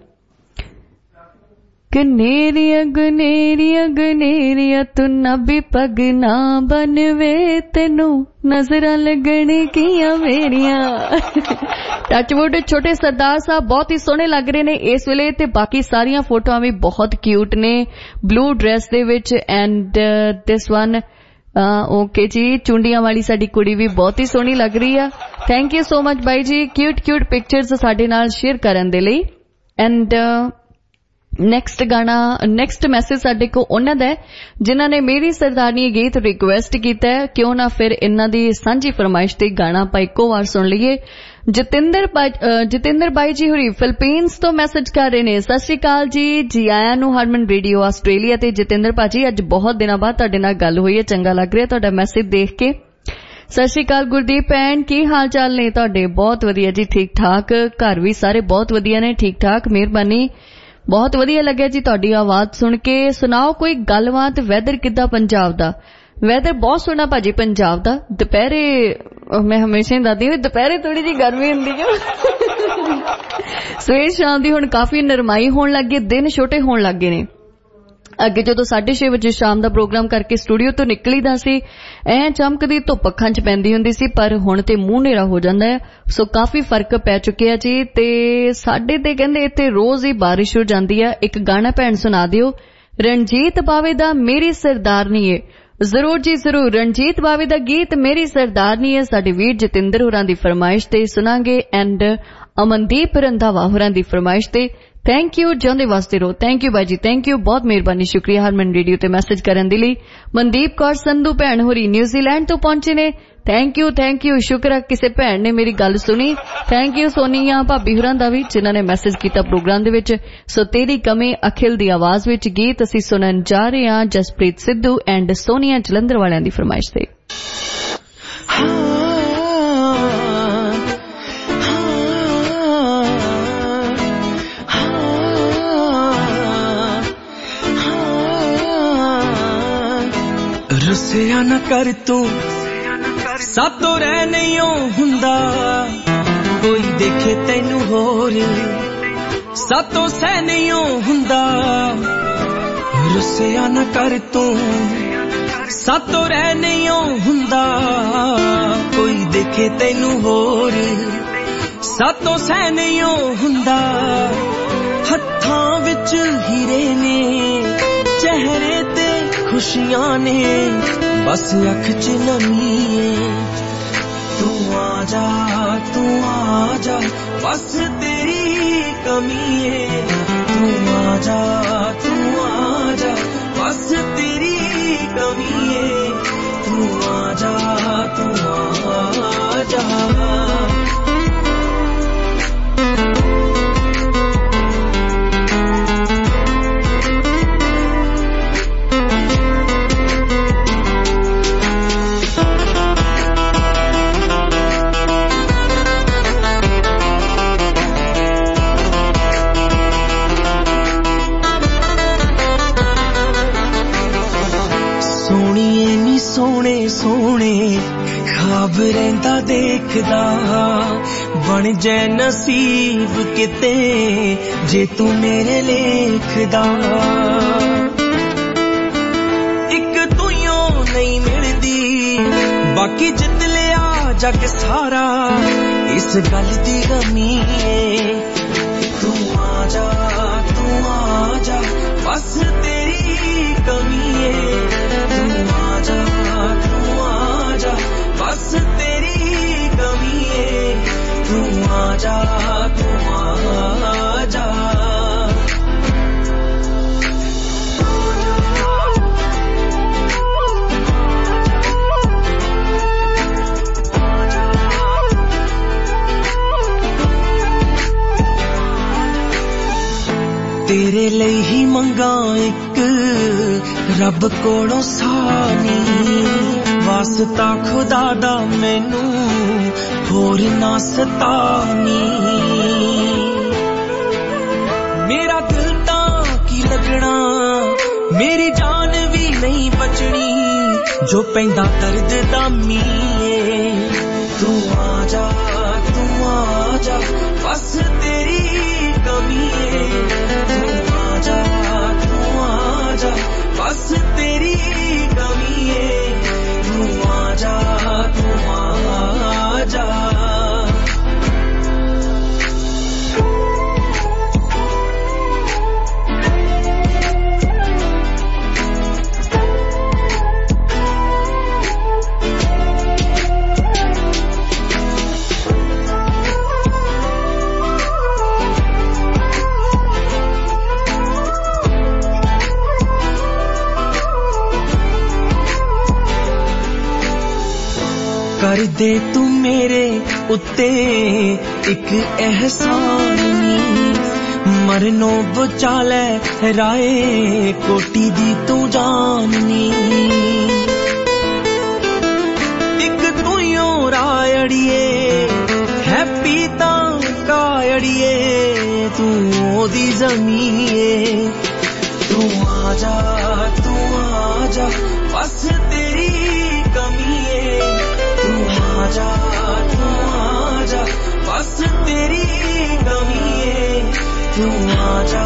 ਗਨੇਰੀਆਂ ਗਨੇਰੀਆਂ ਗਨੇਰੀਆਂ ਤੂੰ ਨਾਭੀ ਪੱਗ ਨਾ ਬਨਵੇ, ਤੈਨੂੰ ਨਜ਼ਰਾਂ ਲੱਗਣਗੀਆਂ ਮੇਰੀਆਂ। ਟੱਚਵੁੱਡ ਛੋਟੇ ਸਰਦਾਰ ਸਾਹਿਬ ਬਹੁਤ ਹੀ ਸੋਹਣੇ ਲੱਗ ਰਹੇ ਨੇ ਇਸ ਵੇਲੇ। ਤੇ ਬਾਕੀ ਸਾਰੀਆਂ ਫੋਟੋਆਂ ਵੀ ਬਹੁਤ ਕਿਊਟ ਨੇ, ਬਲੂ ਡਰੈਸ ਦੇ ਵਿੱਚ। ਐਂਡ ਦਿਸ ਵਨ ਓਕੇ ਜੀ, ਚੁੰਡੀਆਂ ਵਾਲੀ ਸਾਡੀ ਕੁੜੀ ਵੀ ਬਹੁਤ ਹੀ ਸੋਹਣੀ ਲੱਗ ਰਹੀ ਆ। ਥੈਂਕ ਯੂ ਸੋ ਮਚ ਬਾਈ ਜੀ, ਕਿਊਟ ਕਿਊਟ ਪਿਕਚਰਸ ਸਾਡੇ ਨਾਲ ਸ਼ੇਅਰ ਕਰਨ ਦੇ ਲਈ। ਐਂਡ ਨੈਕਸਟ ਮੈਸੇਜ ਸਾਡੇ ਕੋਲ ਉਹਨਾਂ ਦਾ ਜਿਨ੍ਹਾਂ ਨੇ ਮੇਰੀ ਸਰਦਾਰਨੀ ਗੀਤ ਰਿਕੁਐਸਟ ਕੀਤਾ ਹੈ। ਕਿਉਂ ਨਾ ਫਿਰ ਇਹਨਾਂ ਦੀ ਸਾਂਝੀ ਫਰਮਾਇਸ਼ ਤੇ ਗਾਣਾ ਆਪਾਂ ਇੱਕੋ ਵਾਰ ਸੁਣ ਲਈਏ। ਜਤਿੰਦਰ ਬਾਈ ਜੀ ਹੋਰੀ ਫਿਲੀਪੀਨਸ ਤੋਂ ਮੈਸੇਜ ਕਰ ਰਹੇ ਨੇ। ਸਤਿ ਸ਼੍ਰੀ ਅਕਾਲ ਜੀ ਆਇਆਂ ਨੂੰ ਹਰਮਨ ਰੇਡੀਓ ਆਸਟ੍ਰੇਲੀਆ ਤੇ। ਜਤਿੰਦਰ ਭਾਜੀ ਅੱਜ ਬਹੁਤ ਦਿਨਾਂ ਬਾਅਦ ਤੁਹਾਡੇ ਨਾਲ ਗੱਲ ਹੋਈ ਹੈ, ਚੰਗਾ ਲੱਗ ਰਿਹਾ ਤੁਹਾਡਾ ਮੈਸੇਜ ਦੇਖ ਕੇ। ਸਤਿ ਸ਼੍ਰੀ ਅਕਾਲ ਗੁਰਦੀਪ ਭੈਣ, ਕੀ ਹਾਲ ਚਾਲ ਨੇ ਤੁਹਾਡੇ? ਬਹੁਤ ਵਧੀਆ ਜੀ, ਠੀਕ ਠਾਕ, ਘਰ ਵੀ ਸਾਰੇ ਬਹੁਤ ਵਧੀਆ ਨੇ, ਠੀਕ ਠਾਕ, ਮਿਹਰਬਾਨੀ। ਬਹੁਤ ਵਧੀਆ ਲੱਗਿਆ ਜੀ ਤੁਹਾਡੀ ਆਵਾਜ਼ ਸੁਣ ਕੇ। ਸੁਣਾਓ ਕੋਈ ਗੱਲਬਾਤ, ਵੈਦਰ ਕਿੱਦਾਂ ਪੰਜਾਬ ਦਾ? ਵੈਦਰ ਬਹੁਤ ਸੋਹਣਾ ਭਾਜੀ ਪੰਜਾਬ ਦਾ। ਦੁਪਹਿਰੇ ਮੈਂ ਹਮੇਸ਼ਾ ਹੀ ਦੱਸਦੀ ਹਾਂ ਦੁਪਹਿਰੇ ਥੋੜੀ ਜਿਹੀ ਗਰਮੀ ਹੁੰਦੀ ਹੈ, ਸਵੇਰ ਸ਼ਾਮ ਦੀ ਹੁਣ ਕਾਫੀ ਨਰਮਾਈ ਹੋਣ ਲੱਗ ਗਈ, ਦਿਨ ਛੋਟੇ ਹੋਣ ਲੱਗ ਗਏ ਨੇ। ਅੱਗੇ ਜਦੋਂ 6:30 ਵਜੇ ਸ਼ਾਮ ਦਾ ਪ੍ਰੋਗਰਾਮ ਕਰਕੇ ਸਟੂਡੀਓ ਤੋਂ ਨਿਕਲੀਦਾ ਸੀ ਐ ਚਮਕਦੀ ਧੁੱਪ ਅੱਖਾਂ 'ਚ ਪੈਂਦੀ ਹੁੰਦੀ ਸੀ, ਪਰ ਹੁਣ ਤੇ ਮੂੰਹ ਹਨੇਰਾ ਹੋ ਜਾਂਦਾ ਹੈ। ਸੋ ਕਾਫੀ ਫਰਕ ਪੈ ਚੁੱਕਿਆ ਜੀ। ਤੇ ਸਾਡੇ ਤੇ ਕਹਿੰਦੇ ਇੱਥੇ ਰੋਜ਼ ਹੀ ਬਾਰਿਸ਼ ਹੋ ਜਾਂਦੀ ਆ। ਇੱਕ ਗਾਣਾ ਭੈਣ ਸੁਣਾ ਦਿਓ ਰਣਜੀਤ ਬਾਵੇ ਦਾ ਮੇਰੀ ਸਰਦਾਰਨੀ ਏ। ਜ਼ਰੂਰ ਜੀ ਜ਼ਰੂਰ, ਰਣਜੀਤ ਬਾਵੇ ਦਾ ਗੀਤ ਮੇਰੀ ਸਰਦਾਰਨੀ ਏ ਸਾਡੇ ਵੀਰ ਜਤਿੰਦਰ ਹੋਰਾਂ ਦੀ ਫਰਮਾਇਸ਼ ਤੇ ਸੁਣਾਂਗੇ ਐਂਡ ਅਮਨਦੀਪ ਰੰਧਾਵਾ ਹੋਰਾਂ ਦੀ ਫਰਮਾਇਸ਼ ਤੇ। ਥੈਂਕ ਯੂ, ਜਿਉਂਦੇ ਵਾਸਤੇ ਰਹੋ। ਥੈਂਕ ਯੂ ਬਾਈ ਜੀ, ਥੈਂਕ ਯੂ, ਬਹੁਤ ਮਿਹਰਬਾਨੀ, ਸ਼ੁਕਰੀਆ ਹਰਮਨ ਰੇਡੀਓ ਤੇ ਮੈਸੇਜ ਕਰਨ ਦੇ ਲਈ। ਮਨਦੀਪ ਕੌਰ ਸੰਧੂ ਭੈਣ ਹੋਰੀ ਨਿਊਜ਼ੀਲੈਂਡ ਤੋਂ ਪਹੁੰਚੇ ਨੇ। ਥੈਂਕ ਯੂ, ਸ਼ੁਕਰ ਹੈ ਕਿਸੇ ਭੈਣ ਨੇ ਮੇਰੀ ਗੱਲ ਸੁਣੀ। ਥੈਂਕ ਯੂ ਸੋਨੀਆ ਭਾਬੀ ਹੋਰਾਂ ਦਾ ਵੀ ਜਿਨ੍ਹਾਂ ਨੇ ਮੈਸੇਜ ਕੀਤਾ ਪ੍ਰੋਗਰਾਮ ਦੇ ਵਿੱਚ। ਸੋ ਤੇਰੀ ਕਮੀ ਅਖਿਲ ਦੀ ਆਵਾਜ਼ ਵਿੱਚ ਗੀਤ ਅਸੀਂ ਸੁਣਨ ਜਾ ਰਹੇ ਹਾਂ ਜਸਪ੍ਰੀਤ ਸਿੱਧੂ ਐਂਡ ਸੋਨੀਆ ਜਲੰਧਰ ਵਾਲਿਆਂ ਦੀ ਫਰਮਾਇਸ਼ ਤੇ। ਰੁੱਸਿਆ ਨਾ ਕਰ ਤੂੰ ਸਾਤੋਂ ਰਹਿ ਨਹੀਂ ਹੁੰਦਾ, ਕੋਈ ਦੇਖੇ ਤੈਨੂੰ ਹੋਰ ਸਾਤੋਂ ਸਹਿ ਨਹੀਂ ਹੁੰਦਾ। ਰੁੱਸਿਆ ਨਾ ਕਰ ਤੂੰ ਸਾਤੋਂ ਰਹਿ ਨਹੀਂ ਹੁੰਦਾ, ਕੋਈ ਦੇਖੇ ਤੈਨੂੰ ਹੋਰ ਸਾਤੋਂ ਸਹਿ ਨਹੀਂ ਹੁੰਦਾ। ਹੱਥਾਂ ਵਿੱਚ ਹੀਰੇ ਨੇ, ਚਿਹਰੇ ਤੇ ਖੁਸ਼ੀਆਂ ਨੇ, ਬਸ ਅੱਖ 'ਚ ਨਮੀ ਏ। ਤੂੰ ਆ ਜਾ ਬਸ ਤੇਰੀ ਕਮੀ ਏ। ਤੂੰ ਆ ਜਾ ਬਸ ਤੇਰੀ ਕਮੀ ਏ। ਤੂੰ ਆ ਜਾ ਸੋਹਣੇ ਖਾਬ ਰਹਿੰਦਾ ਦੇਖਦਾ, ਬਣ ਜੈ ਨਸੀਬ ਕਿਤੇ ਜੇ ਤੂੰ ਮੇਰੇ ਲੇਖਦਾ। ਇੱਕ ਤੂੰ ਨਹੀਂ ਮਿਲਦੀ, ਬਾਕੀ ਜਿੱਤ ਲਿਆ ਜੱਗ ਸਾਰਾ, ਇਸ ਗੱਲ ਦੀ ਗਮੀ ਏ। ਤੂੰ ਆ ਜਾ ਬਸ ਤੇਰੀ ਕਮੀ ਏ। ਤੂੰ ਆ ਜਾ ਬਸ ਤੇਰੀ ਕਮੀ ਏ। ਤੂੰ ਆ ਜਾ ਤੇਰੇ ਲਈ ਹੀ ਮੰਗਾਂ ਇੱਕ ਰੱਬ ਕੋਲੋਂ ਸਾਨੀ, ਵਾਸਤਾ ਖੁਦਾ ਦਾ ਮੈਨੂੰ ਹੋਰ ਨਾ ਸਤਾਨੀ। ਮੇਰਾ ਦਿਲ ਤਾਂ ਕੀ ਲੱਗਣਾ, ਮੇਰੀ ਜਾਨ ਵੀ ਨਹੀਂ ਬਚਣੀ, ਜੋ ਪੈਂਦਾ ਦਰਦ ਦਾ ਮੀਏ। ਤੂੰ ਆ ਜਾ ਬਸ ਤੇਰੀ ਕਮੀ ਏ। ਤੂੰ ਆ ਜਾ ਬਸ ਤੇਰੀ ਕਮੀ ਏ। ਤੂੰ ਆ ਜਾ कर दे तू मेरे उत्ते एक एहसान नी मरनो बचा ले राए कोटी दी तू जाननी एक तू यो रायड़िए हैप्पी ता कायड़िए तू ओदी जमीए तू आजा बस तेरी कमी है तू आजा बस तेरी कमी है तू आजा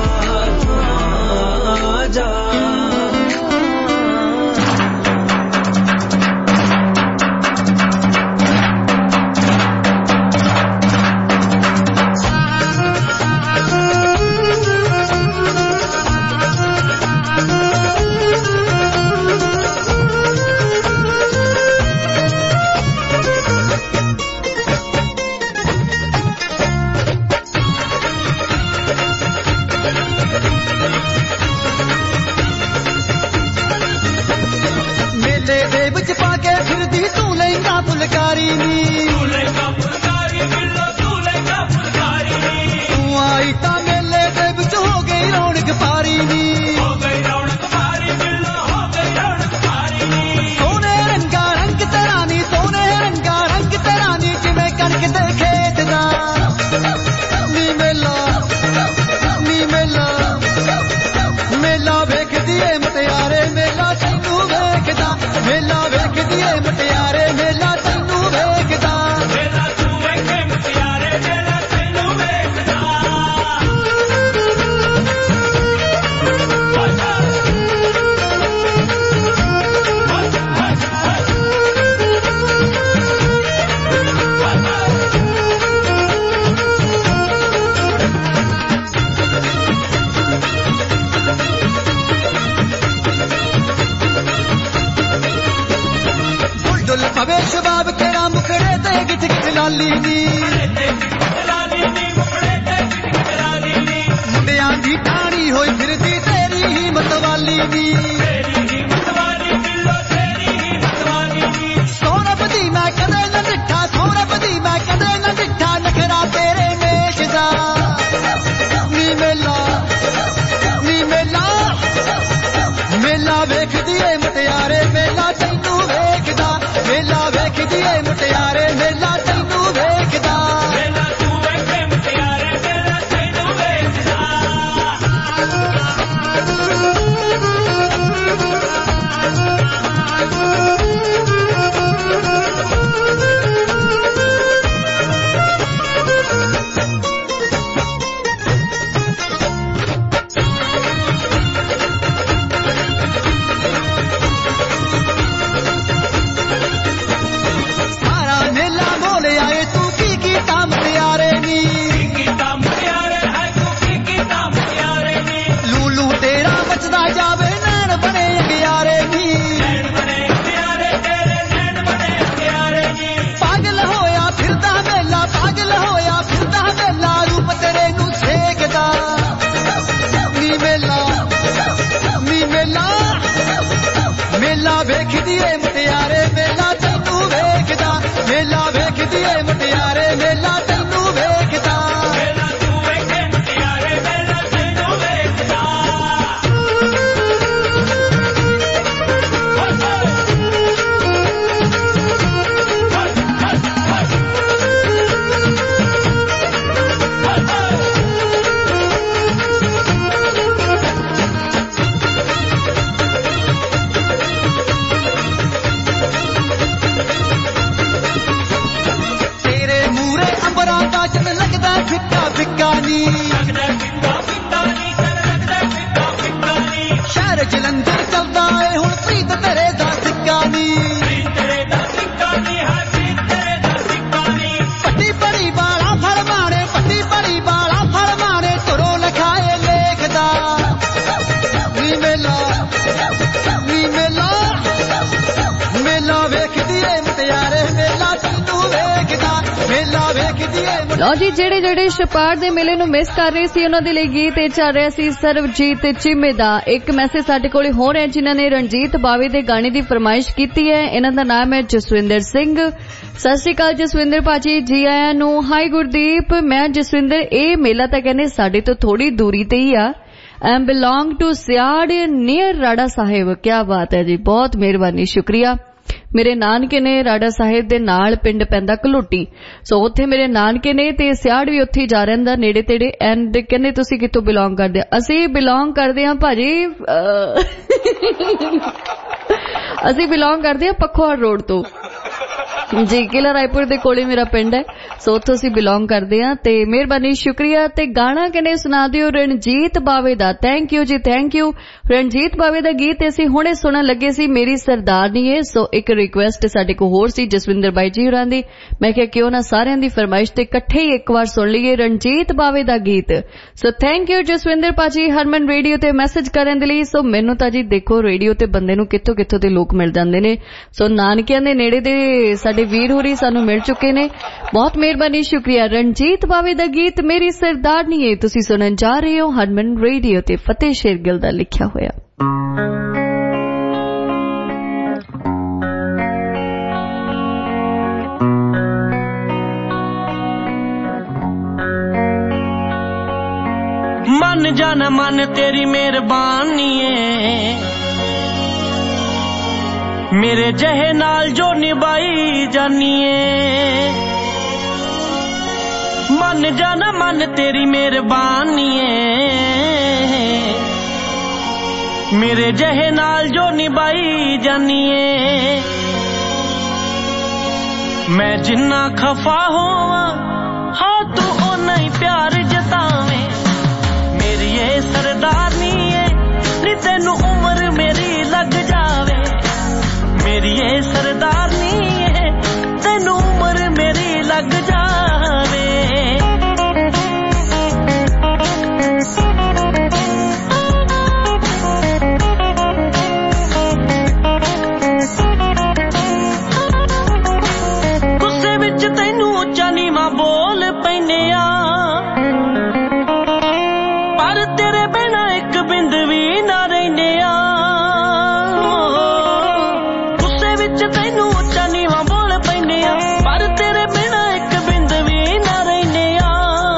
ਲਓ ਜੀ, ਜਿਹੜੇ ਛਪਾਰ ਦੇ ਮੇਲੇ ਨੂੰ ਮਿਸ ਕਰ ਰਹੇ ਸੀ ਉਹਨਾਂ ਦੇ ਲਈ ਗੀਤ ਇਹ ਚੱਲ ਰਿਹਾ ਸੀ ਸਰਵਜੀਤ ਚੀਮੇ ਦਾ। ਇੱਕ ਮੈਸੇਜ ਸਾਡੇ ਕੋਲ ਹੋ ਰਿਹਾ ਜਿਨ੍ਹਾਂ ਨੇ ਰਣਜੀਤ ਬਾਵੇ ਦੇ ਗਾਣੇ ਦੀ ਫਰਮਾਇਸ਼ ਕੀਤੀ ਹੈ। ਇਹਨਾਂ ਦਾ ਨਾਮ ਹੈ ਜਸਵਿੰਦਰ ਸਿੰਘ। ਸਤਿ ਸ਼੍ਰੀ ਅਕਾਲ ਜਸਵਿੰਦਰ ਭਾਜੀ, ਜੀ ਆਇਆਂ ਨੂੰ। ਹਾਈ ਗੁਰਦੀਪ, ਮੈਂ ਜਸਵਿੰਦਰ। ਇਹ ਮੇਲਾ ਤਾਂ ਕਹਿੰਦੇ ਸਾਡੇ ਤੋਂ ਥੋੜੀ ਦੂਰੀ ਤੇ ਹੀ ਆ। Am belong to Siar near Rara Sahib. ਕਿਆ ਬਾਤ ਹੈ ਜੀ, ਬਹੁਤ ਮਿਹਰਬਾਨੀ, ਸ਼ੁਕਰੀਆ। ਮੇਰੇ ਨਾਨਕੇ ਨੇ ਰਾੜਾ ਸਾਹਿਬ ਦੇ ਨਾਲ ਪਿੰਡ ਪੈਂਦਾ ਘਲੋਟੀ, ਸੋ ਉੱਥੇ ਮੇਰੇ ਨਾਨਕੇ ਨੇ ਤੇ ਸਿਆੜ ਵੀ ਉੱਥੇ ਜਾ ਰਹਿੰਦਾ ਨੇੜੇ ਤੇੜੇ। ਐਂਡ ਕਹਿੰਦੇ ਤੁਸੀਂ ਕਿੱਥੋਂ ਬਿਲੋਂਗ ਕਰਦੇ ਆ? ਅਸੀਂ ਬਿਲੋਂਗ ਕਰਦੇ ਹਾਂ ਭਾਜੀ, ਅਸੀਂ ਬਿਲੋਂਗ ਕਰਦੇ ਹਾਂ ਪੱਖੋਵਾਲ ਰੋਡ ਤੋਂ ਜੀ, ਕਿਲਾ ਰਾਏਪੁਰ ਦੇ ਕੋਲੇ ਮੇਰਾ ਪਿੰਡ ਹੈ, ਸੋ ਉੱਥੋਂ ਅਸੀਂ ਬਿਲੋਂਗ ਕਰਦੇ ਹਾਂ। ਤੇ ਮਿਹਰਬਾਨੀ, ਸ਼ੁਕਰੀਆ। ਤੇ ਗਾਣਾ ਕਹਿੰਦੇ ਸੁਣਾ ਦਿਓ ਰਣਜੀਤ ਬਾਵੇ ਦਾ। ਥੈਂਕ ਯੂ ਜੀ, ਥੈਂਕ ਯੂ। ਰਣਜੀਤ ਬਾਵੇ ਦਾ ਗੀਤ ਅਸੀਂ ਹੁਣੇ ਸੁਣਨ ਲੱਗੇ ਸੀ, ਮੇਰੀ ਸਰਦਾਰਨੀ ਏ। ਸੋ ਇੱਕ ਰਿਕੁਐਸਟ ਸਾਡੇ ਕੋਲ ਹੋਰ ਸੀ ਜਸਵਿੰਦਰ ਬਾਈ ਜੀ ਹੋਰਾਂ ਦੀ, ਮੈਂ ਕਿਹਾ ਕਿਉਂ ਨਾ ਸਾਰਿਆਂ ਦੀ ਫਰਮਾਇਸ਼ ਤੇ ਇਕੱਠੇ ਹੀ ਇੱਕ ਵਾਰ ਸੁਣ ਲਈਏ ਰਣਜੀਤ ਬਾਵੇ ਦਾ ਗੀਤ। ਸੋ ਥੈਂਕ ਯੂ ਜਸਵਿੰਦਰ ਭਾਜੀ ਹਰਮਨ ਰੇਡੀਓ ਤੇ ਮੈਸੇਜ ਕਰਨ ਦੇ ਲਈ। ਸੋ ਮੈਨੂੰ ਤਾਂ ਜੀ ਦੇਖੋ ਰੇਡੀਓ ਤੇ ਬੰਦੇ ਨੂੰ ਕਿੱਥੋਂ ਕਿੱਥੋਂ ਦੇ ਲੋਕ ਮਿਲ ਜਾਂਦੇ ਨੇ। ਸੋ ਨਾਨਕਿਆਂ ਦੇ ਨੇੜੇ ਦੇ ਸਾਡੇ ਵੀਰ ਹੋਰੀ ਸਾਨੂੰ ਮਿਲ ਚੁੱਕੇ ਨੇ, ਬਹੁਤ ਮਿਹਰਬਾਨੀ, ਸ਼ੁਕਰੀਆ। ਰਣਜੀਤ ਬਾਵੇ ਦਾ ਗੀਤ ਮੇਰੀ ਸਰਦਾਰਨੀ ਏ ਤੁਸੀਂ ਸੁਣਨ ਜਾ ਰਹੇ ਹੋ ਹਰਮਨ ਰੇਡੀਓ ਤੇ ਫਤਿਹ ਸ਼ੇਰਗਿੱਲ ਦਾ ਲਿਖਿਆ ਹੋਇਆ। मन जाना मन तेरी मेहरबानी है, मेरे जहे नाल जो निभाई जानी है। मन जाना मन तेरी मेहरबानी है, मेरे जहे नाल जो निभाई जानी है। मैं जिन्ना खफा होवां हाँ तू ओना ही प्यार जतावे। मेरी ये सरदारनी है नी तेनू उम्र मेरी लग जावे। मेरी ये सरदारनी है तेनू उम्र मेरी लग जावे। गुस्से विच तैनू उच्चा नीवां बोल पैने आ, पर तेरे बिना एक बिंद भी ना रहने आ। गुस्से विच तैनू उच्चा नीवां बोल पैने आ, पर तेरे बिना एक बिंद भी ना रहने आ।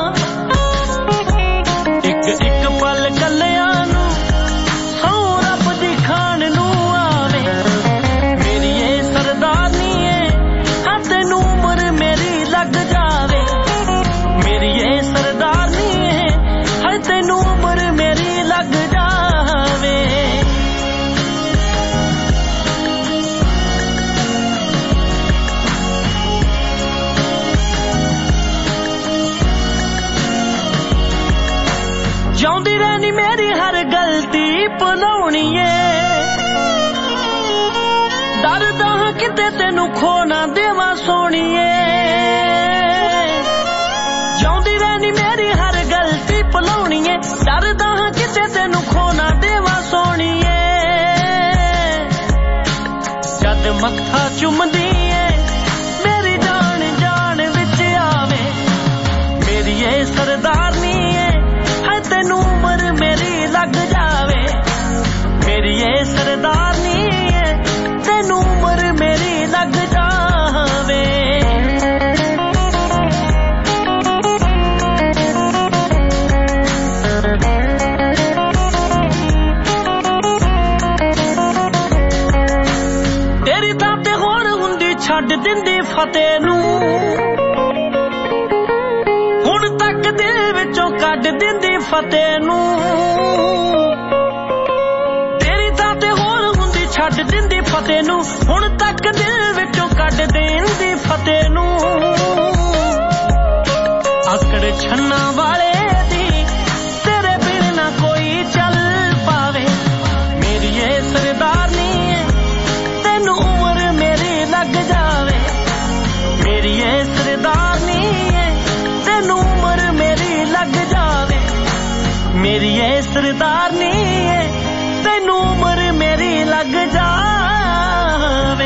एक एक पल कलिया नू सौ रब दी खान नू आवे। मेरी ये सरदारनी है हाँ तेनू उम्र मेरी लग जावे। मेरी ये सरदारनी है हाँ तेनू उम्र मेरी लग जावे। जाउंदी रहनी मेरी हर गलती भुलाउणी है, डरदा हां किते तेनू खो ना देवां सोहणीए। जाउंदी रहनी मेरी हर गलती भुलाउणी है, डरदा हां किते तेनू खो ना देवां सोहणीए। जद मत्था चुमदी है मेरी जान जान विच आवे। मेरी ये सरदारनी है हाय तेनू उम्र मेरी लग जावे। मेरी ये सरदारनी है तेनू उम्र मेरी लग जावे। तेरी तां ते होर हुंदी छड्ड दिंदी फतेह नू, हुण तक दिल विचों कढ दिंदी फतेह नू। तेरी तां ते होर हुंदी छड्ड दिंदी फतेह नू, हुण तक दिल विचों कढ दिंदी फतेह नू। आकड़ छन्ना वाले दी तेरे बिन ना कोई चल पावे। मेरी ये सरदारनी है तेनू उम्र मेरी लग जावे। मेरी ये सरदारनी है तेनू उम्र मेरी लग जावे। मेरी ये सरदारनी है तेनू उम्र मेरी लग जावे।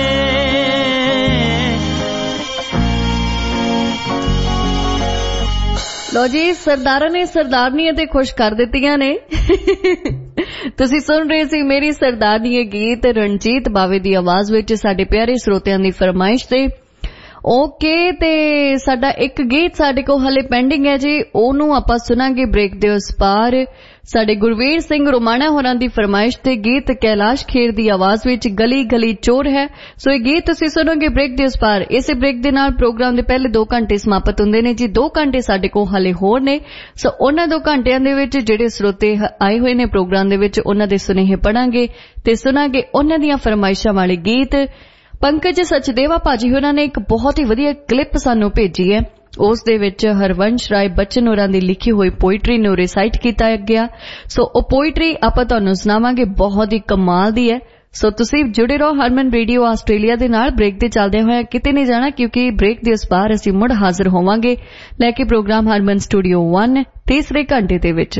ਲੋ ਜੀ, ਸਰਦਾਰਾਂ ਨੇ ਸਰਦਾਰਨੀਆਂ ਤੇ ਖੁਸ਼ ਕਰ ਦਿੱਤੀਆਂ ਨੇ। ਤੁਸੀਂ ਸੁਣ ਰਹੇ ਸੀ ਮੇਰੀ ਸਰਦਾਰਨੀ ਗੀਤ ਰਣਜੀਤ ਬਾਵੇ ਦੀ ਆਵਾਜ਼ ਵਿੱਚ ਸਾਡੇ ਪਿਆਰੇ ਸਰੋਤਿਆਂ ਦੀ ਫਰਮਾਇਸ਼ ਤੇ। ਓਕੇ, ਤੇ ਸਾਡਾ ਇੱਕ ਗੀਤ ਸਾਡੇ ਕੋਲ ਹਲੇ ਪੈਂਡਿੰਗ ਹੈ ਜੀ, ਉਹਨੂੰ ਆਪਾਂ ਸੁਣਾਂਗੇ ਬ੍ਰੇਕ ਦੇ ਉਸ ਪਾਰ। ਸਾਡੇ ਗੁਰਵੀਰ ਸਿੰਘ ਰੋਮਾਣਾ ਹੋਰਾਂ ਦੀ ਫਰਮਾਇਸ਼ ਤੇ ਗੀਤ ਕੈਲਾਸ਼ ਖੇਰ ਦੀ ਆਵਾਜ਼ ਵਿੱਚ ਗਲੀ ਗਲੀ ਚੋਰ ਹੈ। ਸੋ ਇਹ ਗੀਤ ਤੁਸੀਂ ਸੁਣੋਗੇ ਬ੍ਰੇਕ ਦੇ ਉਸ ਪਾਰ। ਇਸੇ ਬ੍ਰੇਕ ਦੇ ਨਾਲ ਪ੍ਰੋਗਰਾਮ ਦੇ ਪਹਿਲੇ 2 ਘੰਟੇ ਸਮਾਪਤ ਹੁੰਦੇ ਨੇ ਜੀ। 2 ਘੰਟੇ ਸਾਡੇ ਕੋਲ ਹਲੇ ਹੋਰ ਨੇ। ਸੋ ਉਹਨਾਂ 2 ਘੰਟਿਆਂ ਦੇ ਵਿੱਚ ਜਿਹੜੇ ਸਰੋਤੇ ਆਏ ਹੋਏ ਨੇ ਪ੍ਰੋਗਰਾਮ ਦੇ ਵਿੱਚ, ਉਹਨਾਂ ਦੇ ਸੁਨੇਹੇ ਪੜਾਂਗੇ ਤੇ ਸੁਣਾਂਗੇ ਉਹਨਾਂ ਦੀਆਂ ਫਰਮਾਇਸ਼ਾਂ ਵਾਲੇ ਗੀਤ। ਪੰਕਜ ਸਚਦੇਵਾ ਭਾਜੀ ਹੋਰਾਂ ਨੇ ਇੱਕ ਬਹੁਤ ਹੀ ਵਧੀਆ ਕਲਿੱਪ ਸਾਨੂੰ ਭੇਜੀ ਹੈ। ਉਸ ਦੇ ਵਿੱਚ ਹਰਵੰਸ਼ ਰਾਏ ਬੱਚਨ ਹੋਰਾਂ ਦੀ ਲਿਖੀ ਹੋਈ ਪੋਇਟਰੀ ਨੂੰ ਰਿਸਾਈਟ ਕੀਤਾ ਗਿਆ। ਸੋ ਉਹ ਪੋਇਟਰੀ ਆਪਾਂ ਤੁਹਾਨੂੰ ਸੁਣਾਵਾਂਗੇ, ਬਹੁਤ ਹੀ ਕਮਾਲ ਦੀ ਹੈ। ਸੋ ਤੁਸੀਂ ਜੁੜੇ ਰਹੋ ਹਰਮਨ ਰੇਡੀਓ ਆਸਟ੍ਰੇਲੀਆ ਦੇ ਨਾਲ। ਬ੍ਰੇਕ ਦੇ ਚੱਲਦੇ ਹੋਏ ਕਿਤੇ ਨਹੀਂ ਜਾਣਾ, ਕਿਉਂਕਿ ਬ੍ਰੇਕ ਦੇ ਉਸ ਪਾਰ ਅਸੀਂ ਮੁੜ ਹਾਜ਼ਰ ਹੋਵਾਂਗੇ ਲੈ ਕੇ ਪ੍ਰੋਗਰਾਮ ਹਰਮਨ ਸਟੂਡੀਓ 1 ਤੀਸਰੇ ਘੰਟੇ ਦੇ ਵਿੱਚ।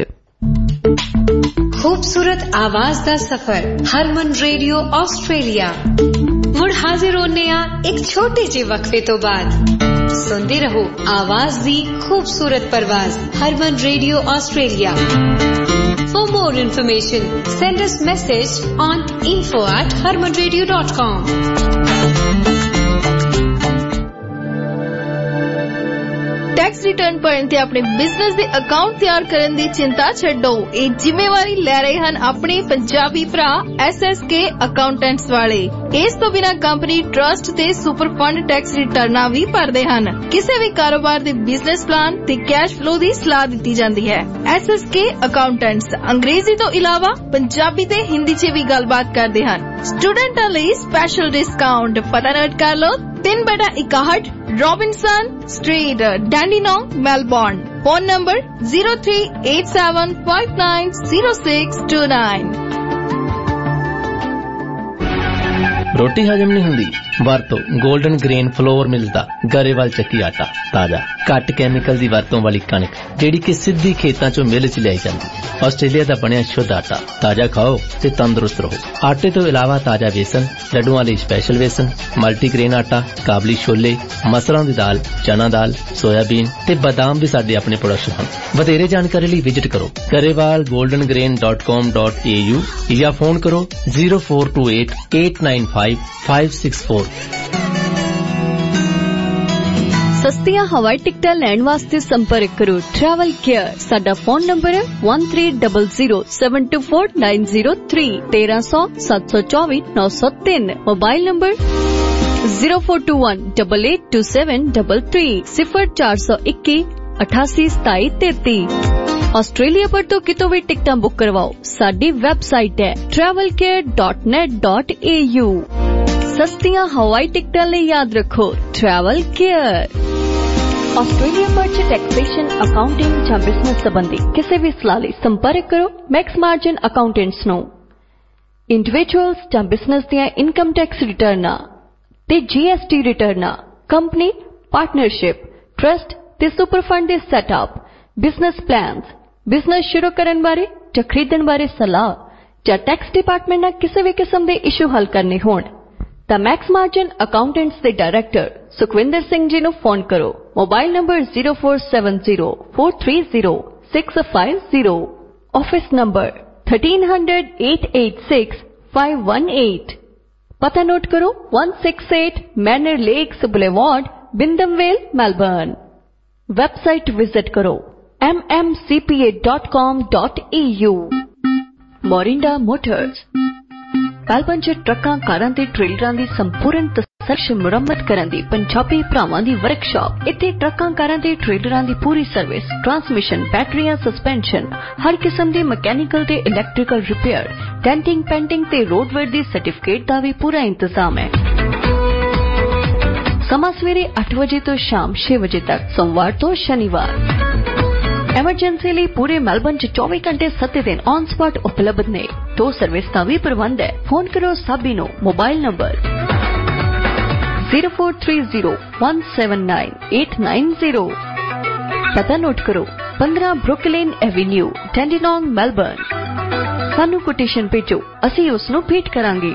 खूबसूरत आवाज दा सफर हरमन रेडियो ऑस्ट्रेलिया मुड़ हाजिर होने एक छोटे जे वक्फे तो बाद। सुनते रहो आवाज दी खूबसूरत परवाज Harman radio Australia. For more information send us message on info@harmanradio.com। Tax return भरन ते अपने बिजनेस दे अकाउंट तैयार करन दी चिंता छड्डो। ये जिम्मेवारी ले रहे हन अपने पंजाबी भरा SSK अकाउंटेंट्स वाले। इस तो बिना कंपनी ट्रस्ट ते सुपर फंड टैक्स रिटर्न भी भरदे हन। किसी भी कारोबार दे बिजनेस प्लान ते कैश फ्लो दी सलाह दी जाती है। SSK अकाउंटेंट्स अंग्रेजी तो इलावा पंजाबी ते हिंदी च भी गलबात करते हन। स्टूडेंटां लई स्पेशल डिस्काउंट पता नोट कर लो। 3/61 Robinson Street Dandenong Melbourne. Phone number 0387590629। रोटी हजम नहीं हुंदी वरतो गोल्डन ग्रेन फ्लोर मिलदा गरेवाल ਚੱਕੀ ਆਟਾ ਤਾਜ਼ਾ ਘੱਟ ਕੈਮੀਕਲ ਦੀ ਵਰਤੋਂ ਵਾਲੀ ਕਣਕ ਜਿਹੜੀ ਕਿ ਸਿੱਧੀ ਖੇਤਾਂ ਚੋਂ ਮਿਲ ਚ ਲਿਆਈ ਜਾਂਦੀ। ਆਸਟ੍ਰੇਲੀਆ ਦਾ ਬਣਿਆ ਸ਼ੁੱਧ ਆਟਾ ਤਾਜ਼ਾ ਖਾਓ ਤੇ ਤੰਦਰੁਸਤ ਰਹੋ। ਆਟੇ ਤੋਂ ਇਲਾਵਾ ਤਾਜ਼ਾ ਵੇਸਣ, ਲੱਡੂਆਂ ਲਈ ਸਪੈਸ਼ਲ ਵੇਸਣ, ਮਲਟੀਗ੍ਰੇਨ ਆਟਾ, ਕਾਬਲੀ ਛੋਲੇ, ਮਸਰਾਂ ਦੀ ਦਾਲ, ਚਨਾ ਦਾਲ, ਸੋਇਆਬੀਨ ਤੇ ਬਾਦਾਮ ਵੀ ਸਾਡੇ ਆਪਣੇ ਪ੍ਰੋਡਕਸ਼ਨ ਹਨ। ਵਧੇਰੇ ਜਾਣਕਾਰੀ ਲਈ ਵਿਜ਼ਿਟ ਕਰੋ garewalgoldengrain.com.au ਜਾਂ ਫੋਨ ਕਰੋ 0428 895 564। सस्तियां हवाई टिकटां लैण वास्ते संपर्क करो ट्रैवल केयर। साडा फोन नंबर है 1300724903 1300 724 903। Mobile number 0421 882733 0421 8827 33। ऑस्ट्रेलिया पर तो कितों भी टिकटां बुक करवाओ। साडी वेबसाइट है travelcare.net.au। सस्तियां हवाई टिकटां ले याद रखो ट्रैवल केयर। ऑस्ट्रेलिया पर टैक्सेशन, अकाउंटिंग या बिजनेस संबंधी किसी भी सलाह लई संपर्क करो मैक्स मार्जिन अकाउंटेंट्स नो। इंडिविजुअल्स या बिजनेस दियां इनकम टैक्स रिटर्ना ते GST रिटर्ना, कंपनी, पार्टनरशिप, ट्रस्ट ते सुपर फंड दे सेटअप, बिजनेस प्लान्स, बिजनेस शुरू करन बारे या खरीदण बारे सलाह या टैक्स डिपार्टमेंट नाल किसी भी किस्म दे इशू हल करने होण ਤਾਂ मैक्स मार्जिन अकाउंटेंट्स ਦੇ डायरेक्टर सुखविंदर सिंह जी ਨੂੰ फोन करो। Mobile number 0470430650। Office number 1300 886 518। पता नोट करो 168 Manor Lakes Boulevard Wyndham Vale Melbourne. Website visit करो mmcpa.com.au। मोरिंडा मोटर्स मेलबर्न च ट्रकां, कारां ते ट्रेलरां दी संपूर्ण तसल्ली मुरम्मत करन दी पंजाबी भरावां दी वर्कशॉप। इत्थे ट्रकां, कारां ते ट्रेलरां दी पूरी सर्विस, ट्रांसमिशन, बैटरियां, सस्पेंशन, हर किस्म दे मैकेनिकल ते इलैक्ट्रिकल रिपेयर, डेंटिंग, पेंटिंग ते रोडवेयर दी सर्टिफिकेट दा भी पूरा इंतजाम है। समा सवेरे 8 बजे तो शाम 6 बजे तक, सोमवार तो शनिवार। एमरजेंसी लिए पूरे मेलबर्न च 24 घंटे 7 दिन ऑन स्पॉट उपलब्ध ने। तो सर्विस का भी प्रबंध है। फोन करो साबिनो। Mobile number 0430179890। पता नोट करो 15 ब्रुकलिन एवेन्यू, डैंडिनोंग मेलबर्न। सानू कोटेशन भेजो, असी उसनु भेंट करांगे।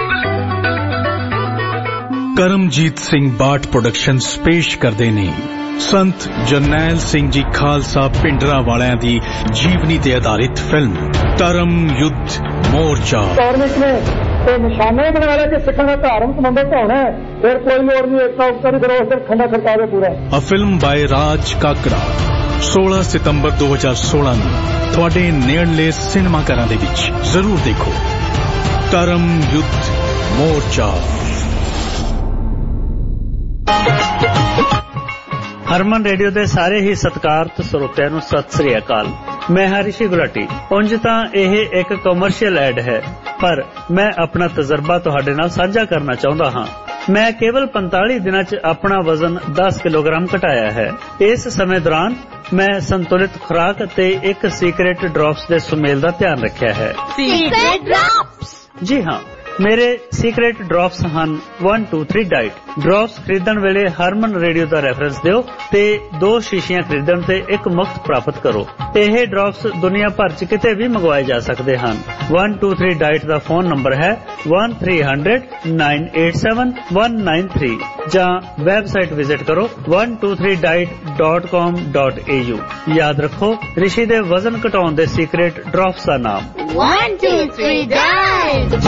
करमजीत सिंह बाट प्रोडक्शंस पेश करदे ने संत जरनैल सिंह जी खालसा पिंडरा वालियां दी जीवनी ते आधारित फिल्म धर्म युद्ध मोर्चा। धार्मिक ने तो निशाने बना रहे कि सिखों का धार्मिक संबंध होना है, फिर कोई लोड़ नहीं एकता करी फिर उस दिन खंडा खड़का दे पूरा। अ फिल्म बाय राज काकड़ा 16 सितंबर 2016 ਨੂੰ ਤੁਹਾਡੇ ਨੇੜਲੇ ਸਿਨੇਮਾ ਘਰਾਂ ਦੇ ਵਿੱਚ ਜ਼ਰੂਰ ਦੇਖੋ। ਧਰਮ ਯੁੱਧ ਮੋਰਚਾ। ਹਰਮਨ ਰੇਡੀਓ ਦੇ ਸਾਰੇ ਹੀ ਸਤਿਕਾਰਤ ਸਰੋਤਿਆਂ ਨੂੰ ਸਤਿ ਸ੍ਰੀ ਅਕਾਲ। ਮੈਂ ਹਾਂ ਰਿਸ਼ੀ ਗੁਲਾਟੀ। ਉਂਝ ਤਾਂ ਇਹ ਇੱਕ ਕਮਰਸ਼ੀਅਲ ਐਡ ਹੈ, ਪਰ ਮੈਂ ਆਪਣਾ ਤਜਰਬਾ ਤੁਹਾਡੇ ਨਾਲ ਸਾਂਝਾ ਕਰਨਾ ਚਾਹੁੰਦਾ ਹਾਂ। ਮੈਂ ਕੇਵਲ 45 ਦਿਨਾਂ 'ਚ ਆਪਣਾ ਵਜ਼ਨ 10 ਕਿਲੋਗ੍ਰਾਮ ਘਟਾਇਆ ਹੈ। ਇਸ ਸਮੇਂ ਦੌਰਾਨ ਮੈਂ ਸੰਤੁਲਿਤ ਖੁਰਾਕ ਅਤੇ ਇੱਕ ਸੀਕ੍ਰੇਟ ਡ੍ਰੌਪਸ ਦੇ ਸੁਮੇਲ ਦਾ ਧਿਆਨ ਰੱਖਿਆ ਹੈ। Secret drops? ਜੀ ਹਾਂ, ਮੇਰੇ ਸੀਕ੍ਰੇਟ ਡ੍ਰੌਪਸ ਹਨ 1 2 3 ਡਾਈਟ। ਡ੍ਰੌਪਸ ਖਰੀਦਣ ਵੇਲੇ ਹਰਮਨ ਰੇਡੀਓ ਦਾ ਰੈਫਰੈਂਸ ਦਿਓ ਤੇ 2 ਸ਼ੀਸ਼ੀਆਂ ਖਰੀਦਣ ਤੇ ਇੱਕ ਮੁਫਤ ਪ੍ਰਾਪਤ ਕਰੋ। ਇਹ ਡ੍ਰੌਪਸ ਦੁਨੀਆ ਭਰ 'ਚ ਕਿਤੇ ਵੀ ਮੰਗਵਾਏ ਜਾ ਸਕਦੇ ਹਨ। 1 2 3 ਡਾਈਟ ਦਾ ਫੋਨ ਨੰਬਰ ਹੈ 1300-987-193 ਜਾਂ ਵੈਬਸਾਈਟ ਵਿਜ਼ਿਟ ਕਰੋ 123diet.com.au। ਯਾਦ ਰੱਖੋ, ਰਿਸ਼ੀ ਦੇ ਵਜ਼ਨ ਘਟਾਉਣ ਦੇ ਸੀਕ੍ਰੇਟ ਡ੍ਰੌਪਸ ਦਾ ਨਾਮ 1 2 3 ਡਾਈਟ।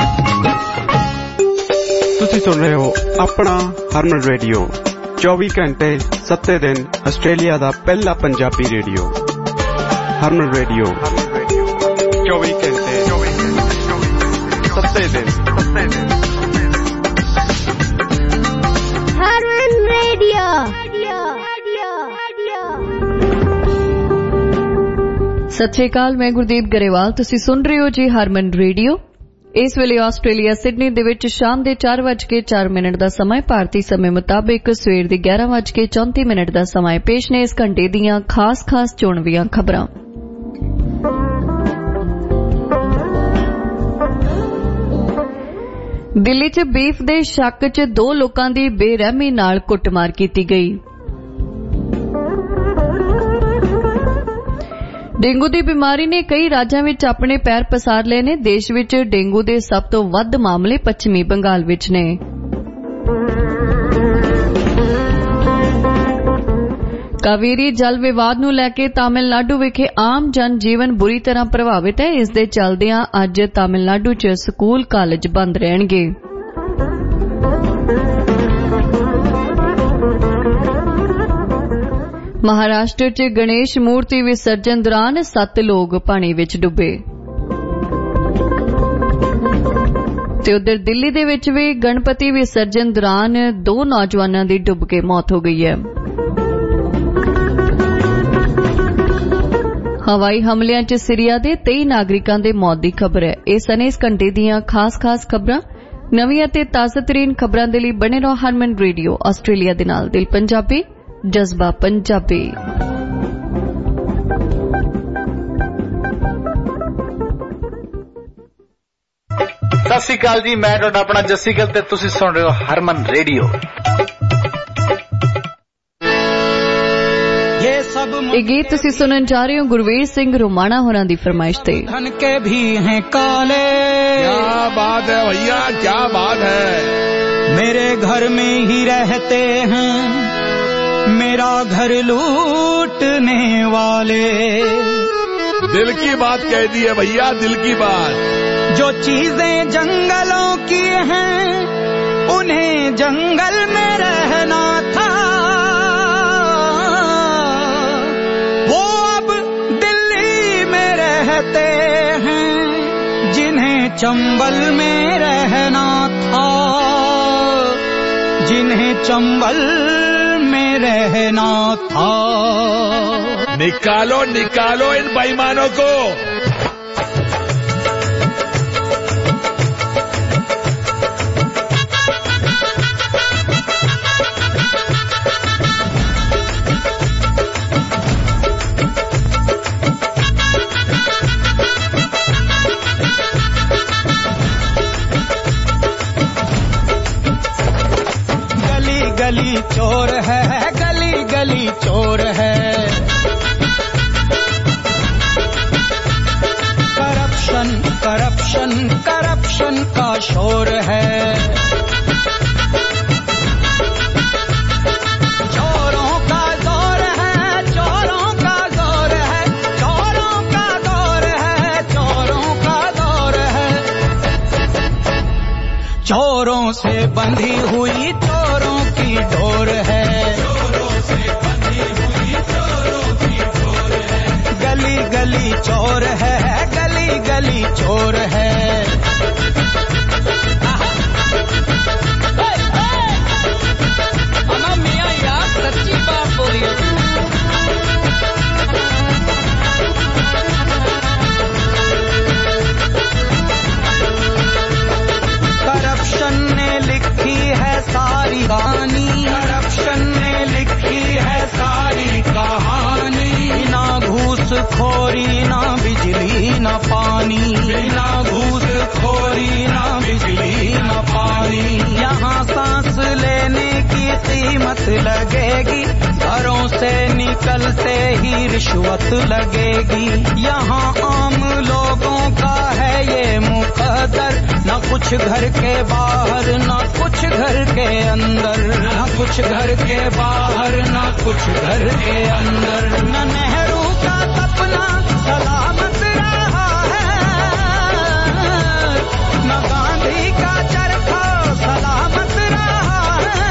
ਤੁਸੀਂ ਸੁਣ ਰਹੇ ਹੋ ਆਪਣਾ ਹਰਮਨ ਰੇਡੀਓ 24 ਘੰਟੇ 7 ਦਿਨ ਆਸਟ੍ਰੇਲੀਆ ਦਾ ਪਹਿਲਾ ਪੰਜਾਬੀ ਰੇਡੀਓ। ਹਰਮਨ ਰੇਡੀਓ 24 ਘੰਟੇ 7 ਦਿਨ। ਹਰਮਨ ਰੇਡੀਓ। ਸਤਿ ਸ਼੍ਰੀ ਅਕਾਲ, ਮੈਂ ਗੁਰਦੀਪ ਗਰੇਵਾਲ। ਤੁਸੀਂ ਸੁਣ ਰਹੇ ਹੋ ਜੀ ਹਰਮਨ ਰੇਡੀਓ। ਇਸ ਵੇਲੇ ਆਸਟ੍ਰੇਲੀਆ ਸਿਡਨੀ ਦੇ ਵਿੱਚ ਸ਼ਾਮ ਦੇ 4:04 ਦਾ ਸਮਾਂ, ਭਾਰਤੀ ਸਮੇਂ ਮੁਤਾਬਿਕ ਸਵੇਰ ਦੇ 11:34 ਦਾ ਸਮਾਂ। ਪੇਸ਼ ਨੇ ਇਸ ਘੰਟੇ ਦੀਆਂ ਖਾਸ ਚੋਣਵੀਆਂ ਖਬਰਾਂ। ਦਿੱਲੀ 'ਚ ਬੀਫ ਦੇ ਸ਼ੱਕ 'ਚ 2 ਲੋਕਾਂ ਦੀ ਬੇਰਹਿਮੀ ਨਾਲ ਕੁੱਟਮਾਰ ਕੀਤੀ ਗਈ। ਡੇਂਗੂ ਦੀ ਬਿਮਾਰੀ ਨੇ ਕਈ ਰਾਜਾਂ ਵਿੱਚ ਆਪਣੇ ਪੈਰ ਪਸਾਰ ਲਏ ਨੇ। ਦੇਸ਼ ਵਿੱਚ ਡੇਂਗੂ ਦੇ ਸਭ ਤੋਂ ਵੱਧ ਮਾਮਲੇ ਪੱਛਮੀ ਬੰਗਾਲ ਵਿੱਚ ਨੇ। ਕਾਵੇਰੀ ਜਲ ਵਿਵਾਦ ਨੂੰ ਲੈ ਕੇ ਤਾਮਿਲਨਾਡੂ ਵਿਖੇ ਆਮ ਜਨ ਜੀਵਨ ਬੁਰੀ ਤਰ੍ਹਾਂ ਪ੍ਰਭਾਵਿਤ ਹੈ। ਇਸ ਦੇ ਚੱਲਦਿਆਂ ਅੱਜ ਤਾਮਿਲਨਾਡੂ 'ਚ ਸਕੂਲ ਕਾਲਜ ਬੰਦ ਰਹਿਣਗੇ। ਮਹਾਰਾਸ਼ਟਰ 'ਚ ਗਣੇਸ਼ ਮੂਰਤੀ ਵਿਸਰਜਨ ਦੌਰਾਨ 7 ਲੋਕ ਪਾਣੀ ਵਿੱਚ ਡੁੱਬੇ। ਤੇ ਉਧਰ ਦਿੱਲੀ ਦੇ ਵਿੱਚ ਵੀ ਗਣਪਤੀ ਵਿਸਰਜਨ ਦੌਰਾਨ 2 ਨੌਜਵਾਨਾਂ ਦੀ ਡੁੱਬ ਕੇ ਮੌਤ ਹੋ ਗਈ ਹੈ। ਹਵਾਈ ਹਮਲਿਆਂ 'ਚ ਸੀਰੀਆ ਦੇ 23 ਨਾਗਰਿਕਾਂ ਦੇ ਮੌਤ ਦੀ ਖਬਰ ਹੈ। ਇਹ ਸਨ ਇਸ ਘੰਟੇ ਦੀਆਂ ਖਾਸ ਖਬਰਾਂ। ਨਵੀਆਂ ਤੇ ਤਾਜ਼ਾਤਰੀਨ ਖਬਰਾਂ ਦੇ ਲਈ ਬਣੇ ਰਹੋ ਹਰਮਨ ਰੇਡੀਓ ਆਸਟ੍ਰੇਲੀਆ ਦੇ ਨਾਲ। ਦਿਲ ਪੰਜਾਬੀ, ਜਜ਼ਬਾ ਪੰਜਾਬੀ। ਸਤਿ ਸ਼੍ਰੀ ਅਕਾਲ ਜੀ, ਮੈਂ ਤੁਹਾਡਾ ਆਪਣਾ ਜੱਸੀ ਗਿੱਲ ਤੇ ਤੁਸੀਂ ਸੁਣ ਰਹੇ ਹੋ ਹਰਮਨ ਰੇਡੀਓ। ਇਹ ਗੀਤ ਤੁਸੀਂ ਸੁਣਨ ਜਾ ਰਹੇ ਹੋ ਗੁਰਵੀਰ ਸਿੰਘ ਰੋਮਾਣਾ ਹੋਰਾਂ ਦੀ ਫਰਮਾਇਸ਼ ਤੇ। धन के भी हैं काले, क्या बात है भैया, क्या बात है। मेरे घर में ही रहते हैं, मेरा घर लूटने वाले। दिल की बात कह दी है भैया, दिल की बात। जो चीजें जंगलों की हैं, उन्हें जंगल में रहना था, वो अब दिल्ली में रहते हैं, जिन्हें चंबल में रहना था, जिन्हें चंबल में रहना था। निकालो निकालो इन बेईमानों को। गली गली चोर है, गली गली चोर है, करप्शन करप्शन करप्शन का शोर है, चोरों का जोर चोरों से बंधी हुई चोरों की डोर है, गली गली चोर है, गली गली चोर है। मियां यार सच्ची बात बोलिए। करप्शन ने लिखी है सारी कहानी, करप्शन ने लिखी है सारी कहानी। ना घूसखोरी ना बिजली ना पानी, ना घूसखोरी ना बिजली ना पानी। यहाँ सांस लेने की कीमत लगेगी, घरों से निकलते ही रिश्वत लगेगी। यहाँ आम लोगों का है ये मुकद्दर, न कुछ घर के बाहर न कुछ घर के अंदर, न कुछ घर के बाहर न कुछ घर के अंदर। न नेहरू का सपना सलामत रहा है, न गांधी का चरखा सलामत रहा है।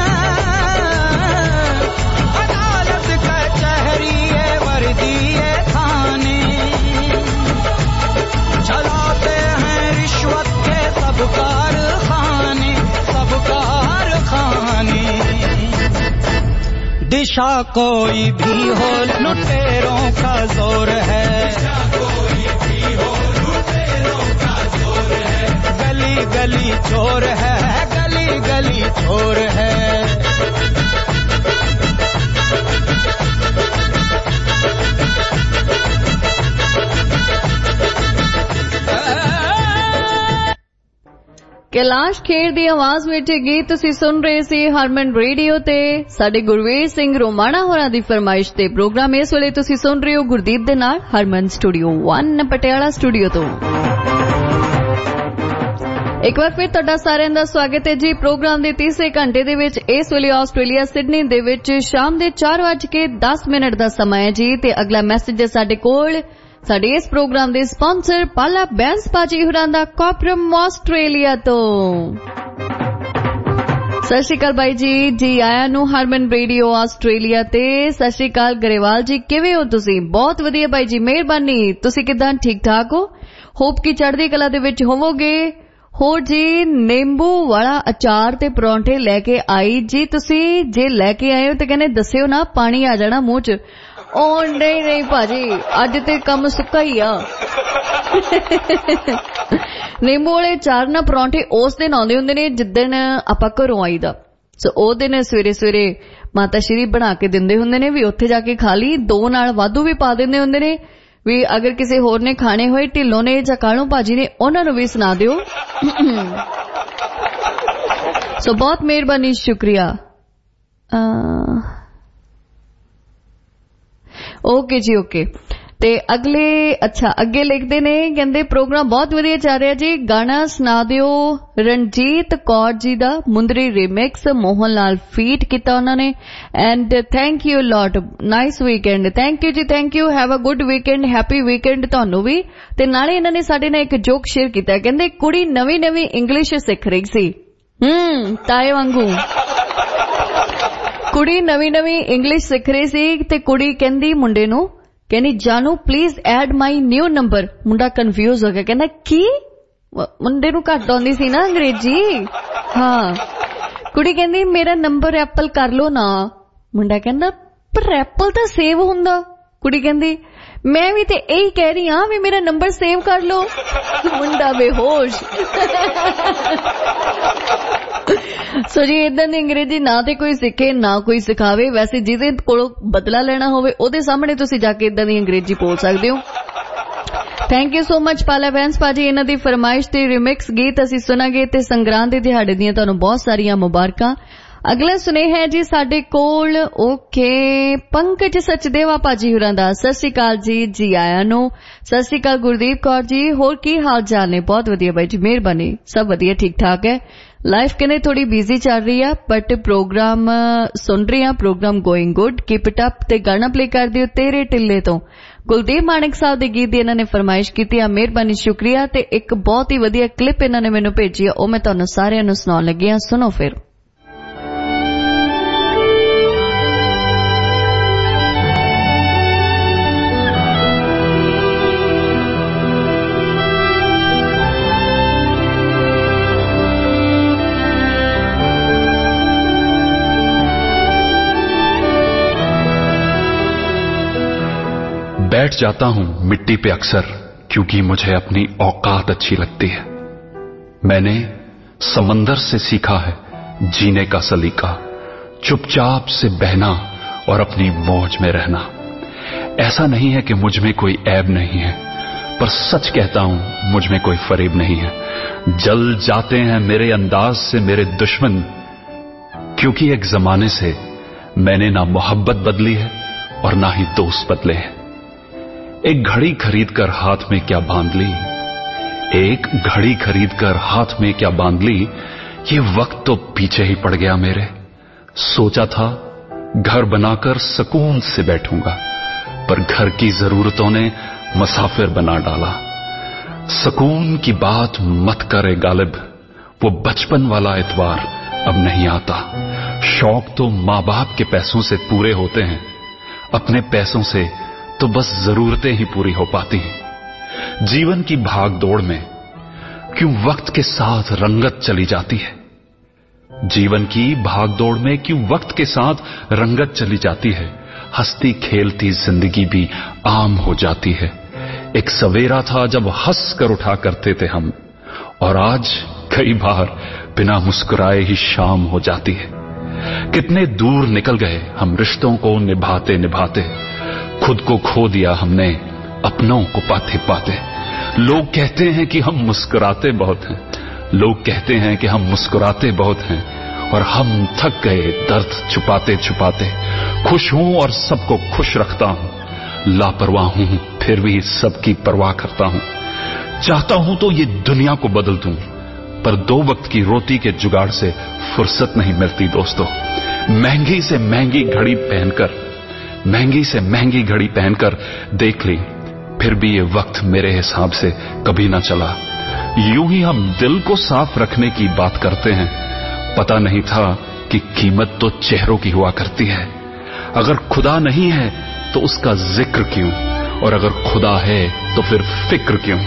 अदालत कचहरी ये वर्दी ये थाने चलाते हैं रिश्वत के सब कारखाने, सब कारखाने। दिशा कोई भी हो लुटेरों का जोर है, गली गली चोर है, गली गली चोर है। कैलाश खेर दी आवाज ਵਿੱਚ ਗੀਤ ਤੁਸੀਂ ਸੁਣ ਰਹੇ ਸੀ ਹਰਮਨ ਰੇਡੀਓ ਤੇ। ਸਾਡੇ ਗੁਰਵੇਰ ਸਿੰਘ ਰੋਮਾਣਾ ਹੋਰਾਂ ਦੀ ਫਰਮਾਇਸ਼ ਤੇ ਪ੍ਰੋਗਰਾਮ ਇਸ ਵੇਲੇ ਤੁਸੀਂ ਸੁਣ ਰਹੇ ਹੋ ਗੁਰਦੀਪ ਦੇ ਨਾਲ ਹਰਮਨ ਸਟੂਡੀਓ 1 ਪਟਿਆਲਾ ਸਟੂਡੀਓ ਤੋਂ। ਇੱਕ ਵਾਰ ਫਿਰ ਤੁਹਾਡਾ ਸਾਰਿਆਂ ਦਾ ਸਵਾਗਤ ਹੈ ਜੀ ਪ੍ਰੋਗਰਾਮ ਦੇ ਤੀਸਰੇ ਘੰਟੇ ਦੇ ਵਿੱਚ। ਇਸ ਵੇਲੇ ਆਸਟ੍ਰੇਲੀਆ ਸਿਡਨੀ ਦੇ ਵਿੱਚ ਸ਼ਾਮ ਦੇ 4:10 ਦਾ ਸਮਾਂ ਹੈ ਜੀ। ਤੇ ਅਗਲਾ ਮੈਸੇਜ ਹੈ ਸਾਡੇ ਕੋਲ ਸਾਡੇ ਇਸ ਪ੍ਰੋਗਰਾਮ ਦੇ ਸਪਾਂਸਰ ਪਾਲਾ ਬੈਂਸ ਪਾਜੀ ਹੋਰਾਂ ਦਾ ਕੋਪਰਮ ਆਸਟ੍ਰੇਲੀਆ ਤੋਂ। ਸਤਿ ਸ਼੍ਰੀ ਅਕਾਲ ਬਾਈ ਜੀ, ਜੀ ਆਇਆਂ ਨੂੰ ਹਰਮਨ ਰੇਡੀਓ ਆਸਟ੍ਰੇਲੀਆ ਤੇ। ਸਤਿ ਸ਼੍ਰੀ ਅਕਾਲ ਗਰੇਵਾਲ ਜੀ, ਕਿਵੇਂ ਹੋ ਤੁਸੀਂ? ਬਹੁਤ ਵਧੀਆ ਬਾਈ ਜੀ, ਮਿਹਰਬਾਨੀ। ਤੁਸੀਂ ਕਿੱਦਾਂ, ਠੀਕ ਠਾਕ ਹੋ? ਹੋਪ ਕੀ ਚੜ੍ਹਦੀ ਕਲਾ ਦੇ ਵਿੱਚ ਹੋਵੋਗੇ। ਹੋਰ ਜੀ ਨਿੰਬੂ ਵਾਲਾ ਅਚਾਰ ਤੇ ਪਰੌਂਠੇ ਲੈ ਕੇ ਆਈ ਜੀ। ਤੁਸੀਂ ਜੇ ਲੈ ਕੇ ਆਏ ਹੋ ਤੇ ਕਹਿੰਦੇ ਦੱਸਿਓ ਨਾ, ਪਾਣੀ ਆ ਜਾਣਾ ਮੂੰਹ 'ਚ। ਉਹ ਨਹੀਂ ਨਹੀਂ ਭਾਜੀ, ਅੱਜ ਤੇ ਕੰਮ ਸੁੱਕਾ ਹੀ ਆ। ਨਿੰਬੂ ਵਾਲੇ ਚਾਰ ਨਾ ਪਰੌਂਠੇ ਉਸ ਦਿਨ ਆਉਂਦੇ ਹੁੰਦੇ ਨੇ ਜਿੱਦਣ ਆਪਾਂ ਘਰੋਂ ਆਈਦਾ। ਸੋ ਉਹ ਦਿਨ ਸਵੇਰੇ ਸਵੇਰੇ ਮਾਤਾ ਸ਼੍ਰੀ ਬਣਾ ਕੇ ਦਿੰਦੇ ਹੁੰਦੇ ਨੇ ਵੀ ਉੱਥੇ ਜਾ ਕੇ ਖਾ ਲਈ। 2 ਨਾਲ ਵਾਧੂ ਵੀ ਪਾ ਦਿੰਦੇ ਹੁੰਦੇ ਨੇ ਵੀ ਅਗਰ ਕਿਸੇ ਹੋਰ ਨੇ ਖਾਣੇ ਹੋਏ, ਢਿੱਲੋਂ ਨੇ ਜਾਂ ਕਾਲੂ ਭਾਜੀ ਨੇ, ਉਹਨਾਂ ਨੂੰ ਵੀ ਸੁਣਾ ਦਿਓ। ਸੋ ਬਹੁਤ ਮਿਹਰਬਾਨੀ, ਸ਼ੁਕਰੀਆ। ਓਕੇ ਜੀ ਓਕੇ। ਤੇ ਅੱਗੇ ਲਿਖਦੇ ਨੇ, ਕਹਿੰਦੇ ਪ੍ਰੋਗਰਾਮ ਬਹੁਤ ਵਧੀਆ ਚੱਲ ਰਿਹਾ ਜੀ, ਗਾਣਾ ਸੁਣਾ ਦਿਓ ਰਣਜੀਤ ਕੌਰ ਜੀ ਦਾ ਮੁੰਦਰੀ ਰੀਮਿਕਸ, ਮੋਹਨ ਲਾਲ ਫੀਟ ਕੀਤਾ ਉਹਨਾਂ ਨੇ। And thank you lot, nice weekend. Thank you ਜੀ, thank you. Have a good weekend, happy weekend ਤੁਹਾਨੂੰ ਵੀ। ਤੇ ਨਾਲੇ ਇਹਨਾਂ ਨੇ ਸਾਡੇ ਨਾਲ ਇੱਕ ਜੋਕ ਸ਼ੇਅਰ ਕੀਤਾ, ਕਹਿੰਦੇ ਕੁੜੀ ਨਵੀਂ ਨਵੀਂ ਇੰਗਲਿਸ਼ ਸਿੱਖ ਰਹੀ ਸੀ, ਤਾਏ ਵਾਂਗੂ। ਕੁੜੀ ਨਵੀਂ ਨਵੀਂ ਇੰਗਲਿਸ਼ ਸਿੱਖ ਰਹੀ ਸੀ ਤੇ ਕੁੜੀ ਕਹਿੰਦੀ ਮੁੰਡੇ ਨੂੰ, ਕਹਿੰਦੀ ਜਾਨੂ please add my new number. ਮੁੰਡਾ ਕਨਫਿਊਜ਼ ਹੋ ਗਿਆ, ਕਹਿੰਦਾ ਕੀ? ਮੁੰਡੇ ਨੂੰ ਘੱਟ ਆਉਂਦੀ ਸੀ ਨਾ ਅੰਗਰੇਜ਼ੀ। ਹਾਂ, ਕੁੜੀ ਕਹਿੰਦੀ ਮੇਰਾ ਨੰਬਰ ਐਪਲ ਕਰ ਲੋ ਨਾ। ਮੁੰਡਾ ਕਹਿੰਦਾ ਪਰ ਐਪਲ ਤਾਂ ਸੇਵ ਹੁੰਦਾ। ਕੁੜੀ ਕਹਿੰਦੀ ਮੈਂ ਵੀ ਤੇ ਇਹੀ ਕਹਿ ਰਹੀ ਹਾਂ ਵੀ ਮੇਰਾ ਨੰਬਰ ਸੇਵ ਕਰ ਲੋ। ਮੁੰਡਾ ਬੇਹੋਸ਼। ਸੋ ਜੀ ਇਦਾਂ ਦੀ ਅੰਗਰੇਜ਼ੀ ਨਾ ਤੇ ਕੋਈ ਸਿੱਖੇ ਨਾ ਕੋਈ ਸਿਖਾਵੇ। ਵੈਸੇ ਜਿਹਦੇ ਕੋਲੋਂ ਬਦਲਾ ਲੈਣਾ ਹੋਵੇ ਉਹਦੇ ਸਾਹਮਣੇ ਤੁਸੀਂ ਜਾ ਕੇ ਇਦਾਂ ਦੀ ਅੰਗਰੇਜ਼ੀ ਬੋਲ ਸਕਦੇ ਹੋ। ਥੈਂਕ ਯੂ ਸੋ ਮਚ ਪਾਲਾ ਵੈਂਸ ਭਾਜੀ। ਇਹਨਾਂ ਦੀ ਫਰਮਾਇਸ਼ ਤੇ ਰਿਮਿਕਸ ਗੀਤ ਅਸੀਂ ਸੁਣਾਂਗੇ ਤੇ ਸੰਗਰਾਂਦ ਦੇ ਦਿਹਾੜੇ ਦੀਆਂ ਤੁਹਾਨੂੰ ਬਹੁਤ ਸਾਰੀਆਂ ਮੁਬਾਰਕਾਂ। ਅਗਲਾ ਸੁਨੇਹਾ ਹੈ ਜੀ ਸਾਡੇ ਕੋਲ, ਓਕੇ, ਪੰਕਜ ਸਚਦੇਵਾ ਭਾਜੀ ਹੋਰਾਂ ਦਾ। ਸਤਿ ਸ਼੍ਰੀ ਅਕਾਲ ਜੀ, ਜੀ ਆਇਆਂ ਨੂੰ। ਸਤਿ ਸ਼੍ਰੀ ਅਕਾਲ ਗੁਰਦੀਪ ਕੌਰ ਜੀ, ਹੋਰ ਕੀ ਹਾਲ ਚਾਲ ਨੇ? ਬਹੁਤ ਵਧੀਆ ਬਾਈ ਜੀ, ਮਿਹਰਬਾਨੀ, ਸਭ ਵਧੀਆ ਠੀਕ ਠਾਕ ਹੈ। ਲਾਈਫ ਕਹਿੰਦੇ ਥੋੜੀ ਬਿਜ਼ੀ ਚੱਲ ਰਹੀ ਆ ਬਟ ਪ੍ਰੋਗਰਾਮ ਸੁਣ ਰਹੀ ਆ, programme going good, keep it up. ਤੇ ਗਾਣਾ ਪਲੇ ਕਰ ਦਿਓ ਤੇਰੇ ਟਿੱਲੇ ਤੋਂ कुलदीप माणक साहब दे गीत दी इन्हां ने फरमाइश कीती। मेहरबानी शुक्रिया। ते एक बहुत ही वधिया क्लिप इन्हां ने मैनूं भेजी है, ओह मैं तुहानूं सारिआं नूं सुणाउण लगी हां। सुनो फिर। बैठ जाता हूं मिट्टी पे अक्सर, क्योंकि मुझे अपनी औकात अच्छी लगती है। मैंने समंदर से सीखा है जीने का सलीका, चुपचाप से बहना और अपनी मौज में रहना। ऐसा नहीं है कि मुझ में कोई ऐब नहीं है, पर सच कहता हूं मुझ में कोई फरेब नहीं है। जल जाते हैं मेरे अंदाज से मेरे दुश्मन, क्योंकि एक जमाने से मैंने ना मोहब्बत बदली है और ना ही दोस्त बदले हैं। एक घड़ी खरीदकर हाथ में क्या बांध ली, एक घड़ी खरीदकर हाथ में क्या बांध ली, ये वक्त तो पीछे ही पड़ गया मेरे। सोचा था घर बनाकर सुकून से बैठूंगा, पर घर की जरूरतों ने मुसाफिर बना डाला। सुकून की बात मत करे गालिब, वो बचपन वाला एतवार अब नहीं आता। शौक तो माँ बाप के पैसों से पूरे होते हैं, अपने पैसों से तो बस जरूरतें ही पूरी हो पाती हैं। जीवन की भाग दौड़ में क्यों वक्त के साथ रंगत चली जाती है, जीवन की भाग दौड़ में क्यों वक्त के साथ रंगत चली जाती है। हंसती खेलती जिंदगी भी आम हो जाती है। एक सवेरा था जब हंस कर उठा करते थे हम, और आज कई बार बिना मुस्कुराए ही शाम हो जाती है। कितने दूर निकल गए हम रिश्तों को निभाते निभाते, खुद को खो दिया हमने अपनों को पाते पाते। लोग कहते हैं कि हम मुस्कुराते बहुत हैं, लोग कहते हैं कि हम मुस्कुराते बहुत हैं, और हम थक गए दर्द छुपाते छुपाते। खुश हूं और सबको खुश रखता हूं, लापरवाह हूं फिर भी सबकी परवाह करता हूं। चाहता हूं तो ये दुनिया को बदल दूं, पर 2 वक्त की रोटी के जुगाड़ से फुर्सत नहीं मिलती दोस्तों। महंगी से महंगी घड़ी पहनकर, महंगी से महंगी घड़ी पहनकर देख ली, फिर भी ये वक्त मेरे हिसाब से कभी ना चला। यूं ही हम दिल को साफ रखने की बात करते हैं, पता नहीं था कि कीमत तो चेहरों की हुआ करती है। अगर खुदा नहीं है तो उसका जिक्र क्यों, और अगर खुदा है तो फिर फिक्र क्यों।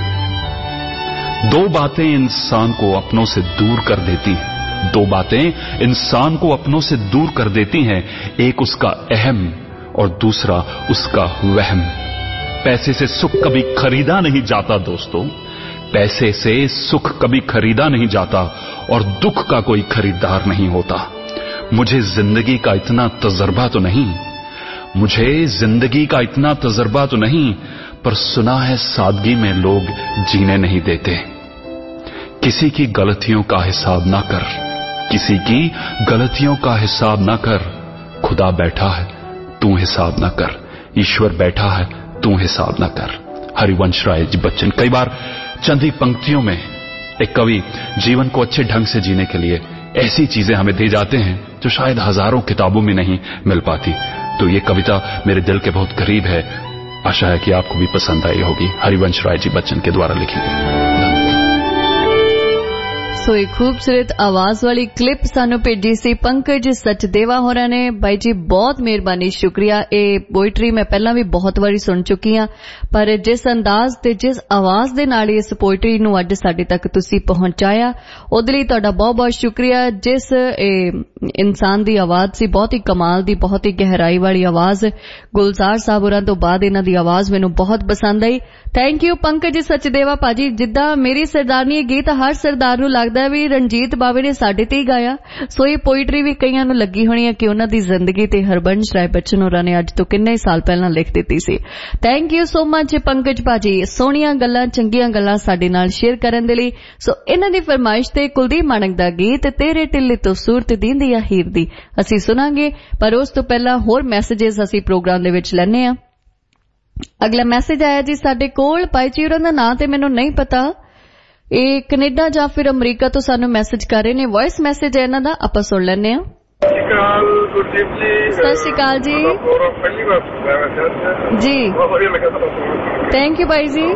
2 बातें इंसान को अपनों से दूर कर देती हैं, 2 बातें इंसान को अपनों से दूर कर देती हैं। एक उसका अहम और दूसरा उसका वहम। पैसे से सुख कभी खरीदा नहीं जाता दोस्तों, पैसे से सुख कभी खरीदा नहीं जाता, और दुख का कोई खरीदार नहीं होता। मुझे जिंदगी का इतना तजर्बा तो नहीं, मुझे जिंदगी का इतना तजर्बा तो नहीं, पर सुना है सादगी में लोग जीने नहीं देते। किसी की गलतियों का हिसाब ना कर, किसी की गलतियों का हिसाब ना कर। खुदा बैठा है तू हिसाब ना कर, ईश्वर बैठा है तू हिसाब ना कर। हरिवंश राय जी बच्चन। कई बार चंद ही पंक्तियों में एक कवि जीवन को अच्छे ढंग से जीने के लिए ऐसी चीजें हमें दे जाते हैं जो शायद हजारों किताबों में नहीं मिल पाती। तो ये कविता मेरे दिल के बहुत करीब है, आशा है कि आपको भी पसंद आई होगी। हरिवंश राय जी बच्चन के द्वारा लिखी गई। सो एक खूबसूरत आवाज वाली क्लिप सानू भेजी सी पंकज सचदेवा होरां ने। भाई जी बहुत मेहरबानी, शुक्रिया। ये पोइट्री मैं पहला भी बहुत बारी सुन चुकी हां, पर जिस अंदाज ते जिस आवाज दे नाल इस पोइट्री नू अज साडे तक तुसी पहुंचाया, उहदे लई तुहाडा बहुत बहुत शुक्रिया। जिस इंसान दी आवाज सी, बहुत ही कमाल दी, बहुत ही गहराई वाली आवाज, गुलजार साहब होरां तो बाद इन्हां दी आवाज मैनू बहुत पसंद आई। थैंक यू पंकज सचदेवा भाजी। जिद्दां मेरी सरदारनी गीत हर सरदार नू लगदा भी रणजीत बावे ने साडे ते ही गाया, सो ये पोइट्री भी कईयां नू लगी होनी है कि उन्हां दी जिंदगी ते हरबंश राय बच्चन होरां ने अज तो किन्ने साल पहलां लिख दित्ती सी। Thank you so much Pankaj भाजी, सोहणियां गल्लां चंगियां गल्लां साडे नाल शेयर करन दे लई। सो इन्हां दी फरमाइश ते कुलदीप माणक दा गीत तेरे टिल्ले तो सूरत दींदी आ हीर दी असीं सुनांगे, पर उस तो पहला होर मैसेजेस असीं प्रोग्राम दे विच लैने आ। अगला मैसेज आया जी साडे कोल, भाई जी होरां दा नां ते मैनूं नहीं पता, ये कनेडा जां फिर अमरीका तो सानू मैसेज कर रहे ने। वॉइस मैसेज है इन्हां दा, आपां सुन लैने आ। ਗੁਰਦੀਪ ਜੀ ਸਤਿ ਸ਼੍ਰੀ ਅਕਾਲ ਜੀ। ਪਹਿਲੀ ਵਾਰ ਸੁਣਿਆ ਵੈਸੇ ਜੀ, ਬਹੁਤ ਵਧੀਆ ਲੱਗਾ ਤੁਹਾਨੂੰ। ਥੈਂਕ ਯੂ ਬਾਈ ਜੀ।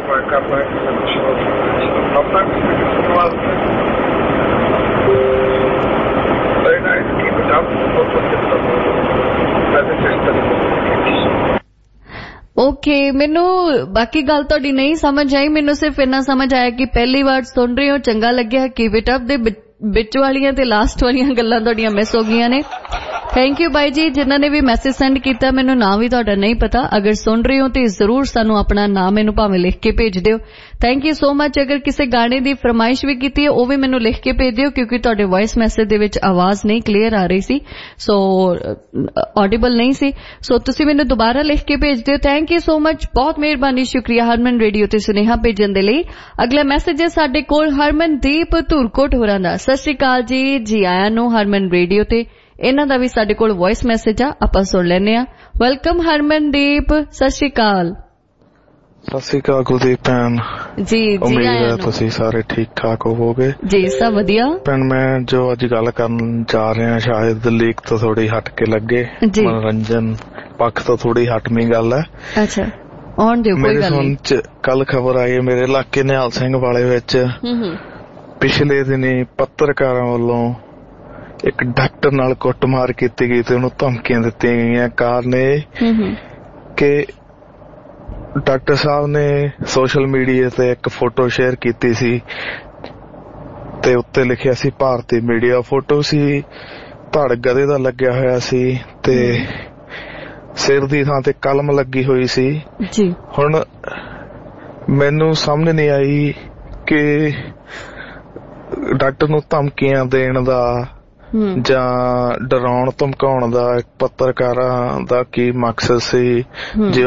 ਓਕੇ, ਮੈਨੂੰ ਬਾਕੀ ਗੱਲ ਤੁਹਾਡੀ ਨਹੀਂ ਸਮਝ ਆਈ। ਮੈਨੂੰ ਸਿਰਫ ਇੰਨਾ ਸਮਝ ਆਇਆ ਕਿ ਪਹਿਲੀ ਵਾਰ ਸੁਣ ਰਹੇ ਹੋ, ਚੰਗਾ ਲੱਗਿਆ। ਕੀਪ ਇਟ ਅਪ ਦੇ ਵਿੱਚ ਵਾਲੀਆਂ ਤੇ ਲਾਸਟ ਵਾਲੀਆਂ ਗੱਲਾਂ ਤੁਹਾਡੀਆਂ ਮਿਸ ਹੋ ਗਈਆਂ ਨੇ। ਥੈਂਕ ਯੂ ਬਾਈ ਜੀ। ਜਿਨ੍ਹਾਂ ਨੇ ਵੀ ਮੈਸੇਜ ਸੈਂਡ ਕੀਤਾ, ਮੈਨੂੰ ਨਾਂ ਵੀ ਤੁਹਾਡਾ ਨਹੀਂ ਪਤਾ। ਅਗਰ ਸੁਣ ਰਹੇ ਹੋ ਤੇ ਜ਼ਰੂਰ ਸਾਨੂੰ ਆਪਣਾ ਨਾਮ ਮੈਨੂੰ ਭਾਵੇਂ ਲਿਖ ਕੇ ਭੇਜ ਦਿਓ। Thank you so much. ਅਗਰ ਕਿਸੇ ਗਾਣੇ ਦੀ ਫਰਮਾਇਸ਼ ਵੀ ਕੀਤੀ ਹੈ ਉਹ ਵੀ ਮੈਨੂੰ ਲਿਖ ਕੇ ਭੇਜ ਦਿਓ, ਕਿਉਂਕਿ ਤੁਹਾਡੇ ਵੌਇਸ ਮੈਸੇਜ ਦੇ ਵਿੱਚ ਆਵਾਜ਼ ਨਹੀਂ ਕਲੀਅਰ ਆ ਰਹੀ ਸੀ, ਸੋ ਆਡੀਬਲ ਨਹੀਂ ਸੀ। ਸੋ ਤੁਸੀਂ ਮੈਨੂੰ ਦੁਬਾਰਾ ਲਿਖ ਕੇ ਭੇਜ ਦਿਓ। ਥੈਂਕ ਯੂ ਸੋ ਮਚ, ਬਹੁਤ ਮਿਹਰਬਾਨੀ, ਸ਼ੁਕਰੀਆ ਹਰਮਨ ਰੇਡੀਓ ਤੇ ਸੁਨੇਹਾ ਭੇਜਣ ਦੇ ਲਈ। ਅਗਲਾ ਮੈਸੇਜ ਹੈ ਸਾਡੇ ਕੋਲ ਹਰਮਨਦੀਪ ਧੂਰਕੋਟ ਹੋਰਾਂ ਦਾ। ਸਤਿ ਸ਼੍ਰੀ ਅਕਾਲ ਜੀ ਆਇਆਂ ਨੂੰ ਹਰਮਨ ਰੇਡੀਓ ਤੇ। ਇਹਨਾਂ ਦਾ ਵੀ ਸਾਡੇ ਕੋਲ ਵੌਇਸ ਮੈਸੇਜ ਆ, ਆਪਾਂ ਸੁਣ ਲੈਂਦੇ ਆ। ਵੈਲਕਮ ਹਰਮਨਦੀਪ, ਸਤਿ ਸ਼੍ਰੀ ਅਕਾਲ। ਸਤਿ ਸ਼੍ਰੀ ਅਕਾਲ ਕੁਲਦੀਪ ਭੈਣ ਜੀ। ਉਮੀਦ ਹੈ ਤੁਸੀਂ ਸਾਰੇ ਠੀਕ ਠਾਕ ਹੋਵੋਗੇ ਜੀ। ਸਭ ਵਧੀਆ ਭੈਣ। ਮੈਂ ਜੋ ਅੱਜ ਗੱਲ ਕਰਨ ਜਾ ਰਿਹਾ ਸ਼ਾਇਦ ਲੀਕ ਤੋਂ ਥੋੜੀ ਹਟ ਕੇ ਲੱਗੇ, ਮਨੋਰੰਜਨ ਪੱਖ ਤੋਂ ਥੋੜੀ ਹਟਵੀਂ ਗੱਲ ਹੈ। ਅੱਛਾ, ਆਉਣ ਦਿਓ, ਕੋਈ ਗੱਲ ਨਹੀਂ। ਕੱਲ ਖਬਰ ਆਈ ਹੈ ਮੇਰੇ ਇਲਾਕੇ ਨਿਹਾਲ ਸਿੰਘ ਵਾਲੇ ਵਿੱਚ ਪਿਛਲੇ ਦਿਨੀ ਪੱਤਰਕਾਰਾਂ ਵੱਲੋਂ ਇੱਕ ਡਾਕਟਰ ਨਾਲ ਕੁੱਟਮਾਰ ਕੀਤੀ ਗਈ ਤੇ ਉਹਨੂੰ ਧਮਕੀਆਂ ਦਿੱਤੀਆਂ ਗਈਆਂ। ਕਾਰਨ ਇਹ ਕਿ ਡਾਕਟਰ ਸਾਹਿਬ ਨੇ ਸੋਸ਼ਲ ਮੀਡੀਆ ਤੇ ਇੱਕ ਫੋਟੋ ਸ਼ੇਅਰ ਕੀਤੀ ਸੀ ਤੇ ਉੱਤੇ ਲਿਖਿਆ ਸੀ ਭਾਰਤੀ ਮੀਡੀਆ। ਫੋਟੋ ਸੀ ਧੜ ਗਧੇ ਦਾ ਲੱਗਿਆ ਹੋਇਆ ਸੀ ਤੇ ਸਿਰ ਦੀ ਥਾਂ ਤੇ ਕਲਮ ਲੱਗੀ ਹੋਈ ਸੀ ਜੀ। ਹੁਣ ਮੈਨੂੰ ਸਮਝ ਨਹੀਂ ਆਈ ਕਿ ਡਾਕਟਰ ਨੂੰ ਧਮਕੀਆਂ ਦੇਣ ਦਾ ਜਾਂ ਡਰਾਉਣ ਧਮਕਾਉਣ ਦਾ ਪੱਤਰਕਾਰਾਂ ਦਾ ਕੀ ਮਕਸਦ ਸੀ। ਜੇ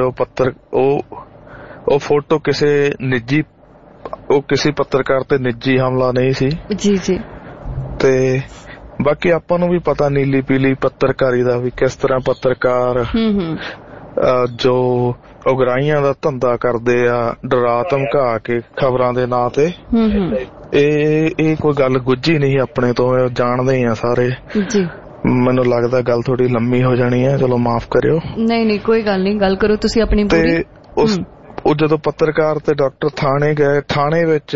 ਉਹ ਫੋਟੋ ਕਿਸੇ ਪੱਤਰਕਾਰ ਤੇ ਨਿੱਜੀ ਹਮਲਾ ਨਹੀਂ ਸੀ ਜੀ ਜੀ। ਤੇ ਬਾਕੀ ਆਪਾਂ ਨੂੰ ਵੀ ਪਤਾ ਨੀਲੀ ਪੀਲੀ ਪੱਤਰਕਾਰੀ ਦਾ ਵੀ ਕਿਸ ਤਰ੍ਹਾਂ ਪੱਤਰਕਾਰ ਜੋ ਉਗਰਾਹੀਆਂ ਦਾ ਧੰਦਾ ਕਰਦੇ ਆ, ਡਰਾ ਧਮਕਾ ਕੇ ਖਬਰਾਂ ਦੇ ਨਾਂ ਤੇ। ਇਹ ਕੋਈ ਗੱਲ ਗੁੱਝੀ ਨਹੀਂ ਆਪਣੇ ਤੋਂ, ਜਾਣਦੇ ਹੀ ਆ ਸਾਰੇ ਜੀ। ਮੈਨੂੰ ਲੱਗਦਾ ਗੱਲ ਥੋੜੀ ਲੰਮੀ ਹੋ ਜਾਣੀ ਹੈ, ਚਲੋ ਮਾਫ ਕਰਿਓ। ਨਹੀਂ ਕੋਈ ਗੱਲ ਨਹੀਂ, ਗੱਲ ਕਰੋ ਤੁਸੀਂ ਆਪਣੀ ਪੂਰੀ। ਉਹ ਜਦੋਂ ਪੱਤਰਕਾਰ ਤੇ ਡਾਕਟਰ ਥਾਣੇ ਗਏ, ਥਾਣੇ ਵਿੱਚ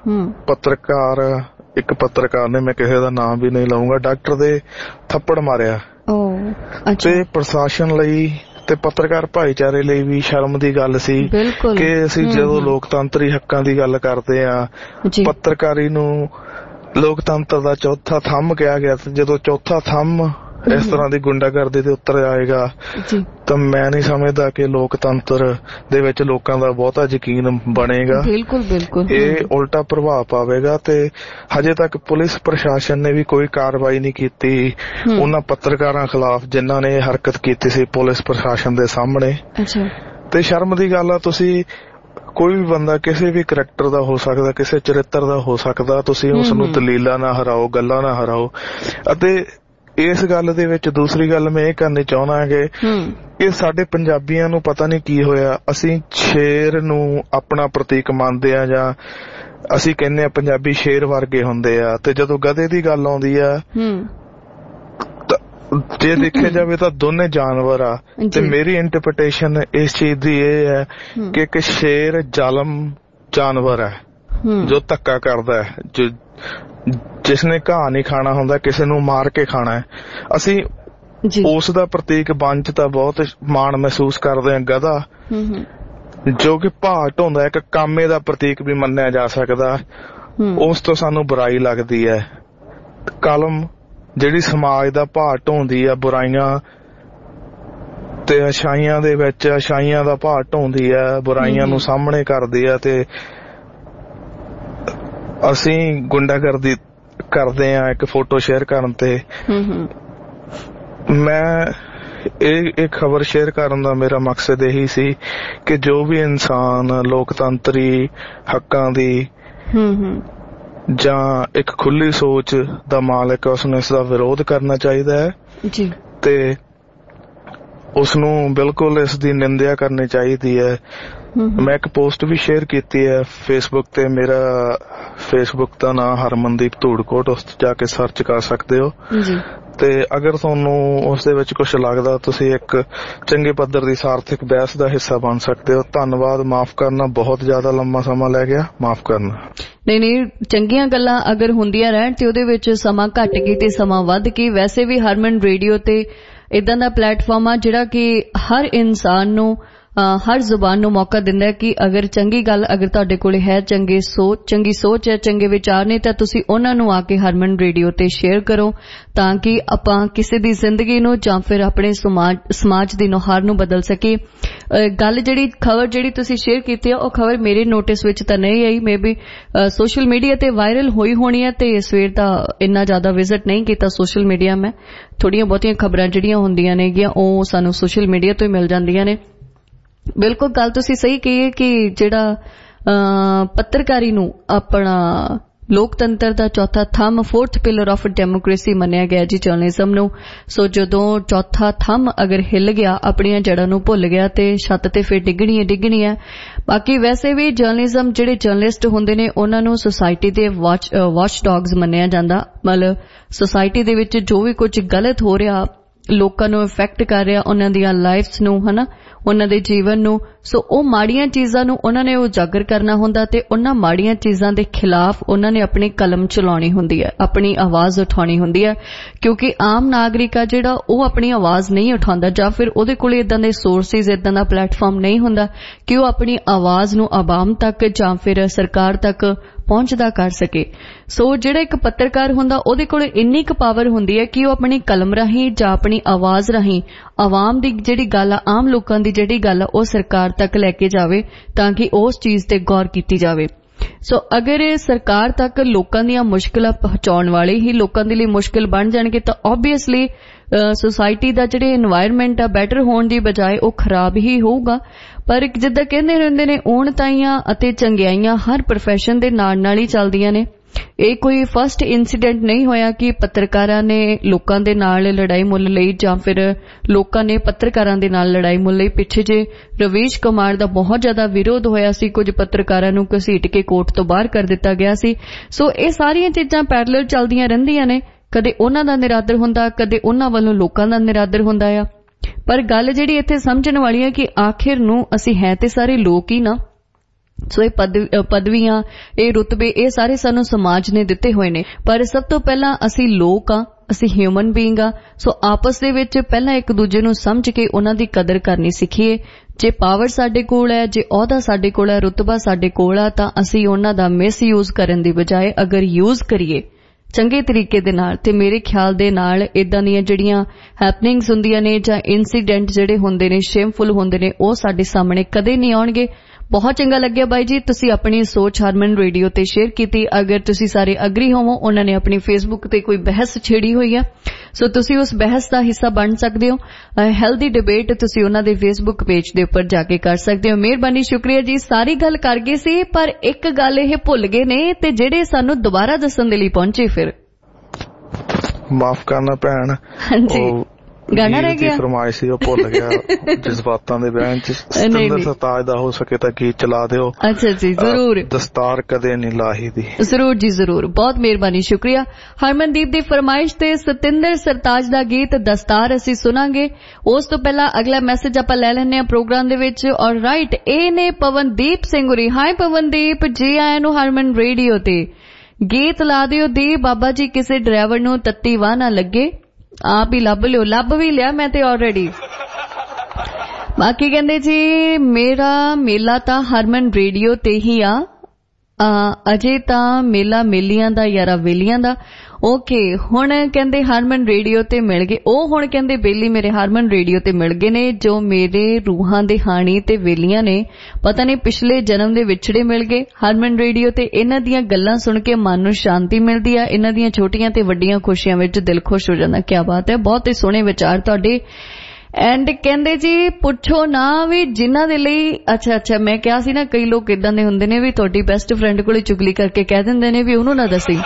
ਇੱਕ ਪੱਤਰਕਾਰ ਨੇ, ਮੈਂ ਕਿਸੇ ਦਾ ਨਾਮ ਵੀ ਨਹੀਂ ਲਊਂਗਾ, ਡਾਕਟਰ ਦੇ ਥੱਪੜ ਮਾਰਿਆ ਤੇ ਪ੍ਰਸ਼ਾਸਨ ਲਈ ਤੇ ਪੱਤਰਕਾਰ ਭਾਈਚਾਰੇ ਲਈ ਵੀ ਸ਼ਰਮ ਦੀ ਗੱਲ ਸੀ ਕਿ ਅਸੀਂ ਜਦੋਂ ਲੋਕਤੰਤਰੀ ਹੱਕਾਂ ਦੀ ਗੱਲ ਕਰਦੇ ਆ, ਪੱਤਰਕਾਰੀ ਨੂੰ ਲੋਕਤੰਤਰ ਦਾ ਚੌਥਾ ਥੰਮ ਕਿਹਾ ਗਿਆ, ਤੇ ਜਦੋਂ ਚੌਥਾ ਥੰਮ ਇਸ ਤਰ੍ਹਾਂ ਦੀ ਗੁੰਡਾਗਰਦੀ ਤੇ ਉੱਤਰ ਆਏਗਾ ਤਾਂ ਮੈਂ ਨਹੀਂ ਸਮਝਦਾ ਕਿ ਲੋਕਤੰਤਰ ਦੇ ਵਿੱਚ ਲੋਕਾਂ ਦਾ ਬਹੁਤਾ ਯਕੀਨ ਬਣੇਗਾ। ਬਿਲਕੁਲ ਇਹ ਉਲਟਾ ਪ੍ਰਭਾਵ ਪਾਵੇਗਾ। ਤੇ ਹਜੇ ਤੱਕ ਪੁਲਿਸ ਪ੍ਰਸ਼ਾਸਨ ਨੇ ਵੀ ਕੋਈ ਕਾਰਵਾਈ ਨਹੀਂ ਕੀਤੀ ਉਹਨਾਂ ਪੱਤਰਕਾਰਾਂ ਖਿਲਾਫ ਜਿਨ੍ਹਾਂ ਨੇ ਇਹ ਹਰਕਤ ਕੀਤੀ ਸੀ ਪੁਲਿਸ ਪ੍ਰਸ਼ਾਸਨ ਦੇ ਸਾਹਮਣੇ। ਤੇ ਸ਼ਰਮ ਦੀ ਗੱਲ ਆ, ਤੁਸੀਂ ਕੋਈ ਵੀ ਬੰਦਾ ਕਿਸੇ ਵੀ ਕਰੈਕਟਰ ਦਾ ਹੋ ਸਕਦਾ, ਕਿਸੇ ਚਰਿੱਤਰ ਦਾ ਹੋ ਸਕਦਾ, ਤੁਸੀਂ ਉਸ ਨੂੰ ਦਲੀਲਾਂ ਨਾ ਹਰਾਓ, ਗੱਲਾਂ ਨਾ ਹਰਾਓ। ਅਤੇ ਇਸ ਗੱਲ ਦੇ ਵਿੱਚ ਦੂਸਰੀ ਗੱਲ ਮੈਂ ਇਹ ਕਰਨੀ ਚਾਹੁੰਦਾ ਕਿ ਇਹ ਸਾਡੇ ਪੰਜਾਬੀਆਂ ਨੂੰ ਪਤਾ ਨਹੀਂ ਕੀ ਹੋਇਆ, ਅਸੀਂ ਸ਼ੇਰ ਨੂੰ ਆਪਣਾ ਪ੍ਰਤੀਕ ਮੰਨਦੇ ਆ, ਜਾਂ ਅਸੀਂ ਕਹਿੰਦੇ ਆ ਪੰਜਾਬੀ ਸ਼ੇਰ ਵਰਗੇ ਹੁੰਦੇ ਆ, ਤੇ ਜਦੋਂ ਗਧੇ ਦੀ ਗੱਲ ਆਉਂਦੀ ਆ ਜੇ ਦੇਖਿਆ ਜਾਵੇ ਤਾਂ ਦੋਨੇ ਜਾਨਵਰ ਆ। ਤੇ ਮੇਰੀ ਇੰਟਰਪ੍ਰੀਟੇਸ਼ਨ ਇਸ ਚੀਜ਼ ਦੀ ਇਹ ਹੈ ਕਿ ਇੱਕ ਸ਼ੇਰ ਜ਼ਾਲਮ ਜਾਨਵਰ ਹੈ ਜੋ ਧੱਕਾ ਕਰਦਾ ਹੈ, ਜਿਸਨੇ ਘਾਹ ਨਹੀਂ ਖਾਣਾ ਹੁੰਦਾ, ਕਿਸੇ ਨੂੰ ਮਾਰ ਕੇ ਖਾਣਾ ਹੈ। ਅਸੀਂ ਉਸ ਦਾ ਪ੍ਰਤੀਕ ਬਣ ਚ ਤਾਂ ਬਹੁਤ ਮਾਣ ਮਹਿਸੂਸ ਕਰਦੇ ਹਾਂ। ਗਧਾ ਜੋ ਕਿ ਭਾਅ ਢੋਂਦਾ, ਇੱਕ ਕਾਮੇ ਦਾ ਪ੍ਰਤੀਕ ਵੀ ਮੰਨਿਆ ਜਾ ਸਕਦਾ, ਉਸ ਤੋਂ ਸਾਨੂੰ ਬੁਰਾਈ ਲੱਗਦੀ ਹੈ। ਕਲਮ ਜਿਹੜੀ ਸਮਾਜ ਦਾ ਭਾਅ ਢੋਂਦੀ ਆ, ਬੁਰਾਈਆਂ ਤੇ ਅਛਾਈਆਂ ਦੇ ਵਿੱਚ ਅਛਾਈਆਂ ਦਾ ਭਾਅ ਢੋਂਦੀ ਆ, ਬੁਰਾਈਆਂ ਨੂੰ ਸਾਹਮਣੇ ਕਰਦੀ ਆ, ਤੇ ਅਸੀਂ ਗੁੰਡਾਗਰਦੀ ਕਰਦੇ ਆ ਇੱਕ ਫੋਟੋ ਸ਼ੇਅਰ ਕਰਨ ਤੇ। ਮੈਂ ਇਹ ਖਬਰ ਸ਼ੇਅਰ ਕਰਨ ਦਾ ਮੇਰਾ ਮਕਸਦ ਇਹੀ ਸੀ ਕਿ ਜੋ ਵੀ ਇਨਸਾਨ ਲੋਕਤੰਤਰੀ ਹੱਕਾਂ ਦੀ ਜਾਂ ਇੱਕ ਖੁੱਲੀ ਸੋਚ ਦਾ ਮਾਲਕ, ਉਸਨੂੰ ਇਸ ਦਾ ਵਿਰੋਧ ਕਰਨਾ ਚਾਹੀਦਾ ਹੈ ਜੀ, ਤੇ ਉਸਨੂੰ ਬਿਲਕੁਲ ਇਸ ਦੀ ਨਿੰਦਿਆ ਕਰਨੀ ਚਾਹੀਦੀ ਹੈ। ਮੈਂ ਇੱਕ ਪੋਸਟ ਵੀ ਸ਼ੇਅਰ ਕੀਤੀ ਹੈ ਫੇਸਬੁੱਕ ਤੇ, ਮੇਰਾ ਫੇਸਬੁੱਕ ਦਾ ਨਾਂ ਹਰਮਨਦੀਪ ਧੂੜਕੋਟ, ਉਸ ਤੇ ਜਾ ਕੇ ਸਰਚ ਕਰ ਸਕਦੇ ਹੋ। ਤੇ ਅਗਰ ਤੁਹਾਨੂੰ ਉਸ ਦੇ ਵਿੱਚ ਕੁਝ ਲੱਗਦਾ ਤੁਸੀਂ ਇੱਕ ਚੰਗੇ ਪੱਧਰ ਦੀ ਸਾਰਥਿਕ ਬਹਿਸ ਦਾ ਹਿੱਸਾ ਬਣ ਸਕਦੇ ਹੋ। ਧੰਨਵਾਦ। ਮਾਫ ਕਰਨਾ, ਬਹੁਤ ਜ਼ਿਆਦਾ ਲੰਮਾ ਸਮਾਂ ਲੈ ਗਿਆ, ਮਾਫ ਕਰਨਾ। ਨਹੀਂ, ਚੰਗੀਆਂ ਗੱਲਾਂ ਅਗਰ ਹੁੰਦੀਆਂ ਰਹਿਣ ਤੇ ਉਹਦੇ ਵਿੱਚ ਸਮਾਂ ਘੱਟ ਗਈ ਤੇ ਸਮਾਂ ਵੱਧ ਗਈ। ਵੈਸੇ ਵੀ ਹਰਮਨ ਰੇਡੀਓ ਤੇ ਇਦਾਂ ਦਾ ਪਲੇਟਫਾਰਮ ਆ ਜਿਹੜਾ ਕਿ ਹਰ ਇਨਸਾਨ ਨੂੰ ਹਰ ਜ਼ੁਬਾਨ ਨੂੰ ਮੌਕਾ ਦਿੰਦਾ ਕਿ ਅਗਰ ਚੰਗੀ ਗੱਲ ਅਗਰ ਤੁਹਾਡੇ ਕੋਲ ਹੈ, ਚੰਗੀ ਸੋਚ ਹੈ, ਚੰਗੇ ਵਿਚਾਰ ਨੇ, ਤਾਂ ਤੁਸੀਂ ਉਹਨਾਂ ਨੂੰ ਆ ਕੇ ਹਰਮਨ ਰੇਡੀਓ ਤੇ ਸ਼ੇਅਰ ਕਰੋ ਤਾਂ ਕਿ ਆਪਾਂ ਕਿਸੇ ਦੀ ਜ਼ਿੰਦਗੀ ਨੂੰ ਜਾਂ ਫਿਰ ਆਪਣੇ ਸਮਾਜ ਦੀ ਨੁਹਾਰ ਨੂੰ ਬਦਲ ਸਕੇ। ਗੱਲ ਖਬਰ ਜਿਹੜੀ ਤੁਸੀਂ ਸ਼ੇਅਰ ਕੀਤੀ ਹੈ ਉਹ ਖਬਰ ਮੇਰੇ ਨੋਟਿਸ ਵਿੱਚ ਤਾਂ ਨਹੀਂ ਆਈ, ਮੇਬੀ ਸੋਸ਼ਲ ਮੀਡੀਆ ਤੇ ਵਾਇਰਲ ਹੋਈ ਹੋਣੀ ਹੈ ਤੇ ਸਵੇਰ ਦਾ ਇੰਨਾ ਜ਼ਿਆਦਾ ਵਿਜ਼ਿਟ ਨਹੀਂ ਕੀਤਾ ਸੋਸ਼ਲ ਮੀਡੀਆ। ਮੈਂ ਥੋੜੀਆਂ ਬਹੁਤੀਆਂ ਖਬਰਾਂ ਜਿਹੜੀਆਂ ਹੁੰਦੀਆਂ ਨੇਗੀਆਂ ਉਹ ਸਾਨੂੰ ਸੋਸ਼ਲ ਮੀਡੀਆ ਤੋਂ ਹੀ ਮਿਲ ਜਾਂਦੀਆਂ ਨੇ। ਬਿਲਕੁਲ ਗੱਲ ਤੁਸੀਂ ਸਹੀ ਕਹੀ ਹੈ ਕਿ ਜਿਹੜਾ ਪੱਤਰਕਾਰੀ ਨੂੰ ਆਪਣਾ ਲੋਕਤੰਤਰ ਦਾ ਚੌਥਾ ਥੰਮ, ਫੋਰਥ ਪਿਲਰ ਆਫ ਡੈਮੋਕ੍ਰੇਸੀ ਮੰਨਿਆ ਗਿਆ ਜੀ ਜਰਨਲਿਜ਼ਮ ਨੂੰ। ਸੋ ਜਦੋਂ ਚੌਥਾ ਥੰਮ ਅਗਰ ਹਿੱਲ ਗਿਆ, ਆਪਣੀਆਂ ਜੜ੍ਹਾਂ ਨੂੰ ਭੁੱਲ ਗਿਆ ਤੇ ਛੱਤ ਤੇ ਫਿਰ ਡਿੱਗਣੀ ਹੈ। ਬਾਕੀ ਵੈਸੇ ਵੀ ਜਰਨਲਿਜ਼ਮ ਜਿਹੜੇ ਜਰਨਲਿਸਟ ਹੁੰਦੇ ਨੇ ਉਹਨਾਂ ਨੂੰ ਸੁਸਾਇਟੀ ਦੇ ਵਾਚ ਡੌਗਸ ਮੰਨਿਆ ਜਾਂਦਾ। ਮਤਲਬ ਸੁਸਾਇਟੀ ਦੇ ਵਿੱਚ ਜੋ ਵੀ ਕੁਝ ਗਲਤ ਹੋ ਰਿਹਾ, ਲੋਕਾਂ ਨੂੰ ਇਫੈਕਟ ਕਰ ਰਿਹਾ, ਉਹਨਾਂ ਦੀਆਂ ਲਾਈਫਸ ਨੂੰ, ਹਨਾ, ਉਹਨਾਂ ਦੇ ਜੀਵਨ ਨੂੰ, ਸੋ ਉਹ ਮਾੜੀਆਂ ਚੀਜ਼ਾਂ ਨੂੰ ਉਹਨਾਂ ਨੇ ਉਜਾਗਰ ਕਰਨਾ ਹੁੰਦਾ ਤੇ ਉਹਨਾਂ ਮਾੜੀਆਂ ਚੀਜ਼ਾਂ ਦੇ ਖਿਲਾਫ ਉਹਨਾਂ ਨੇ ਆਪਣੀ ਕਲਮ ਚਲਾਉਣੀ ਹੁੰਦੀ ਹੈ, ਆਪਣੀ ਆਵਾਜ਼ ਉਠਾਉਣੀ ਹੁੰਦੀ ਹੈ। ਕਿਉਂਕਿ ਆਮ ਨਾਗਰਿਕ ਆ ਜਿਹੜਾ ਉਹ ਆਪਣੀ ਆਵਾਜ਼ ਨਹੀਂ ਉਠਾਉਂਦਾ ਜਾਂ ਫਿਰ ਉਹਦੇ ਕੋਲ ਇਦਾਂ ਦੇ ਸੋਰਸਿਸ, ਇਦਾਂ ਦਾ ਪਲੇਟਫਾਰਮ ਨਹੀਂ ਹੁੰਦਾ ਕਿ ਉਹ ਆਪਣੀ ਆਵਾਜ਼ ਨੂੰ ਆਵਾਮ ਤੱਕ ਜਾਂ ਫਿਰ ਸਰਕਾਰ ਤੱਕ ਪਹੁੰਚਦਾ ਕਰ ਸਕੇ। ਸੋ ਜਿਹੜਾ ਇੱਕ ਪੱਤਰਕਾਰ ਹੁੰਦਾ ਉਹਦੇ ਕੋਲ ਇੰਨੀ ਕੁ ਪਾਵਰ ਹੁੰਦੀ ਹੈ ਕਿ ਉਹ ਆਪਣੀ ਕਲਮ ਰਾਹੀਂ ਜਾਂ ਆਪਣੀ ਆਵਾਜ਼ ਰਾਹੀਂ ਆਵਾਮ ਦੀ ਜਿਹੜੀ ਗੱਲ ਆ, ਆਮ ਲੋਕਾਂ ਦੀ ਜਿਹੜੀ ਗੱਲ ਆ, ਉਹ ਸਰਕਾਰ ਤੱਕ ਲੈ ਕੇ ਜਾਵੇ ਤਾਂ ਕਿ ਉਸ ਚੀਜ਼ ਤੇ ਗੌਰ ਕੀਤੀ ਜਾਵੇ। ਸੋ ਅਗਰ ਇਹ ਸਰਕਾਰ ਤੱਕ ਲੋਕਾਂ ਦੀਆਂ ਮੁਸ਼ਕਿਲਾਂ ਪਹੁੰਚਾਉਣ ਵਾਲੇ ਹੀ ਲੋਕਾਂ ਦੇ ਲਈ ਮੁਸ਼ਕਿਲ ਬਣ ਜਾਣਗੇ ਤਾਂ ਓਬਵੀਅਸਲੀ ਸੋਸਾਇਟੀ ਦਾ ਜਿਹੜੇ এনवायरमेंट ਆ ਬੈਟਰ ਹੋਣ ਦੀ ਬਜਾਏ ਉਹ ਖਰਾਬ ਹੀ ਹੋਊਗਾ। ਪਰ ਜਿੱਦਾਂ ਕਹਿੰਦੇ ਰਹਿੰਦੇ ਨੇ, ਊਣਤਾਈਆਂ ਅਤੇ ਚੰਗਿਆਈਆਂ ਹਰ ਪ੍ਰੋਫੈਸ਼ਨ ਦੇ ਨਾਲ ਹੀ ਚੱਲਦੀਆਂ ਨੇ। ਇਹ ਕੋਈ ਫਸਟ ਇਨਸੀਡੈਂਟ ਨਹੀਂ ਹੋਇਆ ਕਿ ਪੱਤਰਕਾਰਾਂ ਨੇ ਲੋਕਾਂ ਦੇ ਨਾਲ ਲੜਾਈ ਮੁੱਲ ਲਈ ਜਾਂ ਫਿਰ ਲੋਕਾਂ ਨੇ ਪੱਤਰਕਾਰਾਂ ਦੇ ਨਾਲ ਲੜਾਈ ਮੁੱਲ ਲਈ। ਪਿੱਛੇ ਜੇ ਰਵੀਸ਼ ਕੁਮਾਰ ਦਾ ਬਹੁਤ ਜ਼ਿਆਦਾ ਵਿਰੋਧ ਹੋਇਆ ਸੀ, ਕੁਝ ਪੱਤਰਕਾਰਾਂ ਨੂੰ ਘਸੀਟ ਕੇ ਕੋਰਟ ਤੋਂ ਬਾਹਰ ਕਰ ਦਿੱਤਾ ਗਿਆ ਸੀ। ਸੋ ਇਹ ਸਾਰੀਆਂ ਚੀਜ਼ਾਂ ਪੈਰਲਲ ਚੱਲਦੀਆਂ ਰਹਿੰਦੀਆਂ ਨੇ, ਕਦੇ ਉਹਨਾਂ ਦਾ ਨਿਰਾਦਰ ਹੁੰਦਾ, ਕਦੇ ਉਹਨਾਂ ਵੱਲੋਂ ਲੋਕਾਂ ਦਾ ਨਿਰਾਦਰ ਹੁੰਦਾ ਆ। ਪਰ ਗੱਲ ਜਿਹੜੀ ਇੱਥੇ ਸਮਝਣ ਵਾਲੀ ਹੈ ਕਿ ਆਖਿਰ ਨੂੰ ਅਸੀਂ ਹੈ ਤੇ ਸਾਰੇ ਲੋਕ ਹੀ ਨਾ। ਸੋ ਇਹ ਪਦਵੀਆਂ, ਇਹ ਰੁਤਬੇ, ਇਹ ਸਾਰੇ ਸਾਨੂੰ ਸਮਾਜ ਨੇ ਦਿੱਤੇ ਹੋਏ ਨੇ, ਪਰ ਸਭ ਤੋਂ ਪਹਿਲਾਂ ਅਸੀਂ ਲੋਕ ਆ, ਅਸੀਂ ਹਿਊਮਨ ਬੀਇੰਗ ਆ। ਸੋ ਆਪਸ ਦੇ ਵਿੱਚ ਪਹਿਲਾਂ ਇੱਕ ਦੂਜੇ ਨੂੰ ਸਮਝ ਕੇ ਉਹਨਾਂ ਦੀ ਕਦਰ ਕਰਨੀ ਸਿੱਖੀਏ। ਜੇ ਪਾਵਰ ਸਾਡੇ ਕੋਲ ਹੈ, ਜੇ ਅਹੁਦਾ ਸਾਡੇ ਕੋਲ ਹੈ, ਰੁਤਬਾ ਸਾਡੇ ਕੋਲ ਆ, ਤਾਂ ਅਸੀਂ ਉਹਨਾਂ ਦਾ ਮਿਸਯੂਜ਼ ਕਰਨ ਦੀ ਬਜਾਏ ਅਗਰ ਯੂਜ਼ ਕਰੀਏ ਚੰਗੇ ਤਰੀਕੇ ਦੇ ਨਾਲ, ਤੇ ਮੇਰੇ ਖਿਆਲ ਦੇ ਨਾਲ ਇਦਾਂ ਦੀਆਂ ਜਿਹੜੀਆਂ ਹੈਪਨਿੰਗਸ ਹੁੰਦੀਆਂ ਨੇ ਜਾਂ ਇਨਸੀਡੈਂਟ ਜਿਹੜੇ ਹੁੰਦੇ ਨੇ, ਸ਼ੇਮਫੁਲ ਹੁੰਦੇ ਨੇ, ਉਹ ਸਾਡੇ ਸਾਹਮਣੇ ਕਦੇ ਨਹੀਂ ਆਉਣਗੇ। ਬਹੁਤ ਚੰਗਾ ਲੱਗਿਆ ਬਾਈ ਜੀ, ਤੁਸੀਂ ਆਪਣੀ ਸੋਚ ਹਰਮਨ ਰੇਡੀਓ ਤੇ ਸ਼ੇਅਰ ਕੀਤੀ। ਅਗਰ ਤੁਸੀਂ ਸਾਰੇ ਅਗਰੀ ਹੋਵੋ, ਉਹਨਾਂ ਨੇ ਆਪਣੀ ਫੇਸਬੁੱਕ ਤੇ ਕੋਈ ਬਹਿਸ ਛੇੜੀ ਹੋਈ ਆ, ਸੋ ਤੁਸੀਂ ਉਸ ਬਹਿਸ ਦਾ ਹਿੱਸਾ ਬਣ ਸਕਦੇ ਹੋ। ਹੈਲਦੀ ਡਿਬੇਟ ਤੁਸੀਂ ਉਹਨਾਂ ਦੇ ਫੇਸਬੁੱਕ ਪੇਜ ਦੇ ਉੱਪਰ ਜਾ ਕੇ ਕਰ ਸਕਦੇ ਹੋ। ਮਿਹਰਬਾਨੀ, ਸ਼ੁਕਰੀਆ ਜੀ। ਸਾਰੀ ਗੱਲ ਕਰ ਗਏ ਸੀ ਪਰ ਇੱਕ ਗੱਲ ਇਹ ਭੁੱਲ ਗਏ ਨੇ ਤੇ ਜਿਹੜੇ ਸਾਨੂੰ ਦੁਬਾਰਾ ਦੱਸਣ ਦੇ ਲਈ ਪਹੁੰਚੇ। ਫਿਰ ਮਾਫ ਕਰਨਾ ਭੈਣ, ਹਾਂਜੀ ਗਾਣਾ ਰਹਿ ਗਿਆ, ਫਰਮਾਇਸ਼ ਸੀ ਉਹ ਭੁੱਲ ਗਿਆ। ਜਜ਼ਬਾਤਾਂ ਦੇ ਬਹਿਣ ਚ ਸਤਿੰਦਰ ਸਰਤਾਜ ਦਾ ਹੋ ਸਕੇ ਤਾਂ ਗੀਤ ਚਲਾ ਦਿਓ। ਅੱਛਾ ਜੀ, ਜ਼ਰੂਰ। ਦਸਤਾਰ ਕਦੇ ਨਹੀਂ ਲਾਹੀ ਦੀ। ਜ਼ਰੂਰ ਜੀ, ਜ਼ਰੂਰ। ਬਹੁਤ ਮਿਹਰਬਾਨੀ, ਸ਼ੁਕਰੀਆ। ਹਰਮਨਦੀਪ ਦੀ ਫਰਮਾਇਸ਼ ਤੇ ਸਤਿੰਦਰ ਸਰਤਾਜ ਦਾ ਗੀਤ ਦਸਤਾਰ ਅਸੀਂ ਸੁਣਾਂਗੇ। ਉਸ ਤੋਂ ਪਹਿਲਾਂ ਅਗਲਾ ਮੈਸੇਜ ਆਪਾਂ ਲੈ ਲੈਂਦੇ ਹਾਂ ਪ੍ਰੋਗਰਾਮ ਦੇ ਵਿੱਚ। ਔਰ ਰਾਈਟ, ਇਹ ਨੇ ਪਵਨਦੀਪ ਸਿੰਘ ਹੋਰੀ। ਹਾਈ ਪਵਨਦੀਪ ਜੀ, ਆਇਆਂ ਨੂੰ ਹਰਮਨ ਰੇਡੀਓ ਤੇ। ਗੀਤ ਲਾ ਦਿਓ ਦੀ ਬਾਬਾ ਜੀ, ਕਿਸੇ ਡਰਾਈਵਰ ਨੂੰ ਤੱਤੀ ਵਾਹ ਨਾ ਲੱਗੇ। ਆਪ ਹੀ ਲੱਭ ਲਿਓ। ਲੱਭ ਵੀ ਲਿਆ ਮੈਂ ਤੇ ਆਲਰੇਡੀ। ਬਾਕੀ ਕਹਿੰਦੇ ਜੀ ਮੇਰਾ ਮੇਲਾ ਤਾਂ ਹਰਮਨ ਰੇਡੀਓ ਤੇ ਹੀ ਆ, ਅਜੇ ਤਾਂ ਮੇਲਾ ਮੇਲੀਆਂ ਦਾ ਯਾਰਾ ਵੇਲੀਆਂ ਦਾ। ਓਕੇ, ਹੁਣ ਕਹਿੰਦੇ ਹਰਮਨ ਰੇਡੀਓ ਤੇ ਮਿਲ ਗਏ। ਉਹ ਹੁਣ ਕਹਿੰਦੇ ਬੇਲੀ ਮੇਰੇ ਹਰਮਨ ਰੇਡੀਓ ਤੇ ਮਿਲ ਗਏ ਨੇ, ਜੋ ਮੇਰੇ ਰੂਹਾਂ ਦੇ ਹਾਣੀ ਤੇ ਵੇਲੀਆਂ ਨੇ। ਪਤਾ ਨਹੀਂ ਪਿਛਲੇ ਜਨਮ ਦੇ ਵਿਛੜੇ ਮਿਲ ਗਏ ਹਰਮਨ ਰੇਡੀਓ ਤੇ। ਇਹਨਾਂ ਦੀਆਂ ਗੱਲਾਂ ਸੁਣ ਕੇ ਮਨ ਨੂੰ ਸ਼ਾਂਤੀ ਮਿਲਦੀ ਆ। ਇਹਨਾਂ ਦੀਆਂ ਛੋਟੀਆਂ ਤੇ ਵੱਡੀਆਂ ਖੁਸ਼ੀਆਂ ਵਿੱਚ ਦਿਲ ਖੁਸ਼ ਹੋ ਜਾਂਦਾ। ਕਿਆ ਬਾਤ ਹੈ, ਬਹੁਤ ਹੀ ਸੋਹਣੇ ਵਿਚਾਰ ਤੁਹਾਡੇ। ਐਂਡ ਕਹਿੰਦੇ ਜੀ ਪੁੱਛੋ ਨਾ ਵੀ ਜਿਨ੍ਹਾਂ ਦੇ ਲਈ ਅੱਛਾ ਮੈਂ ਕਿਹਾ ਸੀ ਨਾ, ਕਈ ਲੋਕ ਇਦਾਂ ਦੇ ਹੁੰਦੇ ਨੇ ਵੀ ਤੁਹਾਡੀ ਬੈਸਟ ਫਰੈਂਡ ਕੋਲੇ ਚੁਗਲੀ ਕਰਕੇ ਕਹਿ ਦਿੰਦੇ ਨੇ ਵੀ ਉਹਨੂੰ ਨਾ ਦੱਸੀ।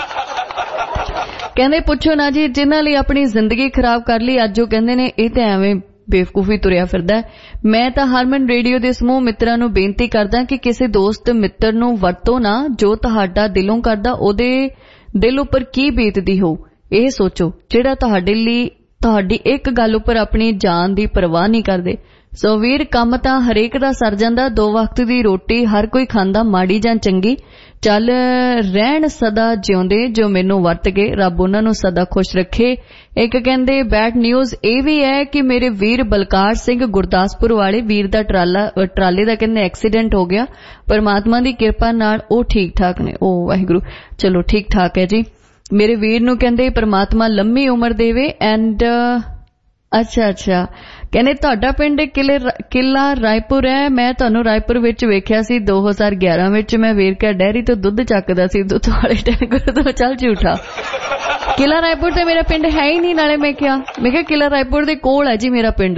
ਕਹਿੰਦੇ ਪੁੱਛੋ ਨਾ ਜੀ ਜਿਨ੍ਹਾਂ ਲਈ ਆਪਣੀ ਜ਼ਿੰਦਗੀ ਖਰਾਬ ਕਰ ਲਈ, ਅੱਜ ਉਹ ਕਹਿੰਦੇ ਨੇ ਇਹ ਤਾਂ ਐਵੇਂ ਬੇਵਕੂਫੀ ਤੁਰਿਆ ਫਿਰਦਾ। ਮੈਂ ਤਾਂ ਹਰਮਨ ਰੇਡੀਓ ਦੇ ਸਮੂਹ ਮਿੱਤਰਾਂ ਨੂੰ ਬੇਨਤੀ ਕਰਦਾ ਕਿ ਕਿਸੇ ਦੋਸਤ ਮਿੱਤਰ ਨੂੰ ਵਰਤੋ ਨਾ ਜੋ ਤੁਹਾਡਾ ਦਿਲੋਂ ਕਰਦਾ ਉਹਦੇ ਦਿਲ ਉੱਪਰ ਕੀ ਬੀਤਦੀ ਹੋ। ਇਹ ਸੋਚੋ ਜਿਹੜਾ ਤੁਹਾਡੇ ਲਈ ਤੁਹਾਡੀ ਇੱਕ ਗੱਲ ਉੱਪਰ ਆਪਣੀ ਜਾਨ ਦੀ ਪਰਵਾਹ ਨਹੀਂ ਕਰਦੇ। ਸੋ ਵੀਰ ਕੰਮ ਤਾਂ ਹਰੇਕ ਦਾ ਸਰ ਜਾਂਦਾ, 2 ਵਕਤ ਦੀ ਰੋਟੀ ਹਰ ਕੋਈ ਖਾਂਦਾ, ਮਾੜੀ ਜਾਂ ਚੰਗੀ ਚੱਲ ਰਹਿਣ ਸਦਾ ਜਿਉਂਦੇ ਜੋ ਮੈਨੂੰ ਵਰਤ ਗਏ, ਰੱਬ ਉਹਨਾਂ ਨੂੰ ਸਦਾ ਖੁਸ਼ ਰੱਖੇ। ਇੱਕ ਕਹਿੰਦੇ ਬੈਡ ਨਿਊਜ਼ ਇਹ ਵੀ ਹੈ ਕਿ ਮੇਰੇ ਵੀਰ ਬਲਕਾਰ ਸਿੰਘ ਗੁਰਦਾਸਪੁਰ ਵਾਲੇ ਵੀਰ ਦਾ ਟਰਾਲੇ ਦਾ ਕਹਿੰਦੇ ਐਕਸੀਡੈਂਟ ਹੋ ਗਿਆ, ਪਰਮਾਤਮਾ ਦੀ ਕਿਰਪਾ ਨਾਲ ਉਹ ਠੀਕ ਠਾਕ ਨੇ। ਉਹ ਵਾਹਿਗੁਰੂ, ਚਲੋ ਠੀਕ ਠਾਕ ਹੈ ਜੀ। ਮੇਰੇ ਵੀਰ ਨੂੰ ਕਹਿੰਦੇ ਪਰਮਾਤਮਾ ਲੰਮੀ ਉਮਰ ਦੇਵੇ। ਐਂਡ ਅੱਛਾ ਕਹਿੰਦੇ ਤੁਹਾਡਾ ਪਿੰਡ ਕਿਲਾ ਰਾਏਪੁਰ ਹੈ, ਮੈਂ ਤੁਹਾਨੂੰ ਰਾਏਪੁਰ ਵਿੱਚ ਵੇਖਿਆ ਸੀ 2011 ਵਿੱਚ, ਮੈਂ ਵੇਰਕਾ ਡੈਰੀ ਤੋਂ ਦੁੱਧ ਚੱਕਦਾ ਸੀ, ਦੁੱਧ ਵਾਲੇ ਟੈਂਕਰ ਤੋਂ। ਚੱਲ ਝੂਠਾ, ਕਿਲਾ ਰਾਏਪੁਰ ਤੇ ਮੇਰਾ ਪਿੰਡ ਹੈ ਹੀ ਨਹੀਂ। ਨਾਲੇ ਮੈਂ ਕਿਹਾ ਕਿਲਾ ਰਾਏਪੁਰ ਦੇ ਕੋਲ ਹੈ ਜੀ ਮੇਰਾ ਪਿੰਡ।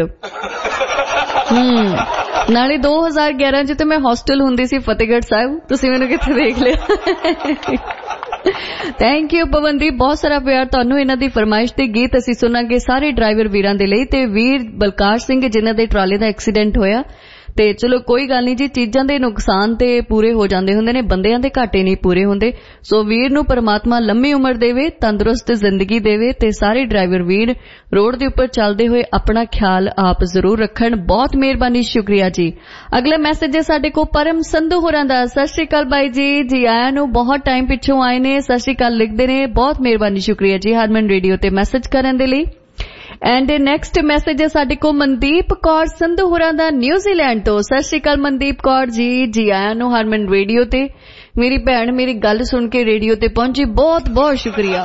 ਨਾਲੇ 2011 ਚ ਤੇ ਮੈਂ ਹੌਸਟਲ ਹੁੰਦੀ ਸੀ ਫਤਿਹਗੜ੍ਹ ਸਾਹਿਬ, ਤੁਸੀਂ ਮੈਨੂੰ ਕਿੱਥੇ ਦੇਖ ਲਿਆ। ਥੈਂਕ ਯੂ ਪਵਨਦੀਪ, ਬਹੁਤ ਸਾਰਾ ਪਿਆਰ ਤੁਹਾਨੂੰ। ਇਹਨਾਂ ਦੀ ਫਰਮਾਇਸ਼ ਤੇ ਗੀਤ ਅਸੀਂ ਸੁਣਾਂਗੇ ਸਾਰੇ ਡਰਾਈਵਰ ਵੀਰਾਂ ਦੇ ਲਈ ਤੇ ਵੀਰ ਬਲਕਾਰ ਸਿੰਘ ਜਿਨ੍ਹਾਂ ਦੇ ਟਰਾਲੇ ਦਾ ਐਕਸੀਡੈਂਟ ਹੋਇਆ। ਤੇ ਚਲੋ ਕੋਈ ਗੱਲ ਨਹੀਂ ਜੀ, ਚੀਜ਼ਾਂ ਦੇ ਨੁਕਸਾਨ ਤੇ ਪੂਰੇ ਹੋ ਜਾਂਦੇ ਹੁੰਦੇ ਨੇ, ਬੰਦਿਆਂ ਦੇ ਘਾਟੇ ਨਹੀਂ ਪੂਰੇ ਹੁੰਦੇ। ਸੋ ਵੀਰ ਨੂੰ ਪਰਮਾਤਮਾ ਲੰਮੀ ਉਮਰ ਦੇਵੇ, ਤੰਦਰੁਸਤ ਜ਼ਿੰਦਗੀ ਦੇਵੇ ਤੇ ਸਾਰੇ ਡਰਾਈਵਰ ਵੀਰ ਰੋਡ ਦੇ ਉੱਪਰ ਚੱਲਦੇ ਹੋਏ ਆਪਣਾ ਖਿਆਲ ਆਪ ਜ਼ਰੂਰ ਰੱਖਣ। ਬਹੁਤ ਮਿਹਰਬਾਨੀ, ਸ਼ੁਕਰੀਆ ਜੀ। ਅਗਲਾ ਮੈਸੇਜ ਹੈ ਸਾਡੇ ਕੋਲ ਪਰਮ ਸੰਧੂ ਹੋਰਾਂ ਦਾ। ਸਤਿ ਸ਼੍ਰੀ ਅਕਾਲ ਬਾਈ ਜੀ ਆਇਆਂ ਨੂੰ, ਬਹੁਤ ਟਾਈਮ ਪਿੱਛੋਂ ਆਏ ਨੇ, ਸਤਿ ਸ਼੍ਰੀ ਅਕਾਲ ਲਿਖਦੇ ਨੇ, ਬਹੁਤ ਮਿਹਰਬਾਨੀ, ਸ਼ੁਕਰੀਆ ਜੀ ਹਰਮਨ ਰੇਡੀਓ ਤੇ ਮੈਸੇਜ ਕਰਨ ਦੇ ਲਈ। ਐਂਡ ਨੈਕਸਟ ਮੈਸੇਜ ਹੈ ਸਾਡੇ ਕੋਲ ਮਨਦੀਪ ਕੌਰ ਸੰਧੂ ਹੋਰਾਂ ਦਾ ਨਿਊਜ਼ੀਲੈਂਡ ਤੋਂ। ਸਤਿ ਸ਼੍ਰੀ ਅਕਾਲ ਮਨਦੀਪ ਕੌਰ ਜੀ ਆਇਆਂ ਨੂੰ ਹਰਮਨ ਰੇਡੀਓ ਤੇ। ਮੇਰੀ ਭੈਣ ਮੇਰੀ ਗੱਲ ਸੁਣ ਕੇ ਰੇਡੀਓ ਤੇ ਪਹੁੰਚੀ, ਬਹੁਤ ਬਹੁਤ ਸ਼ੁਕਰੀਆ।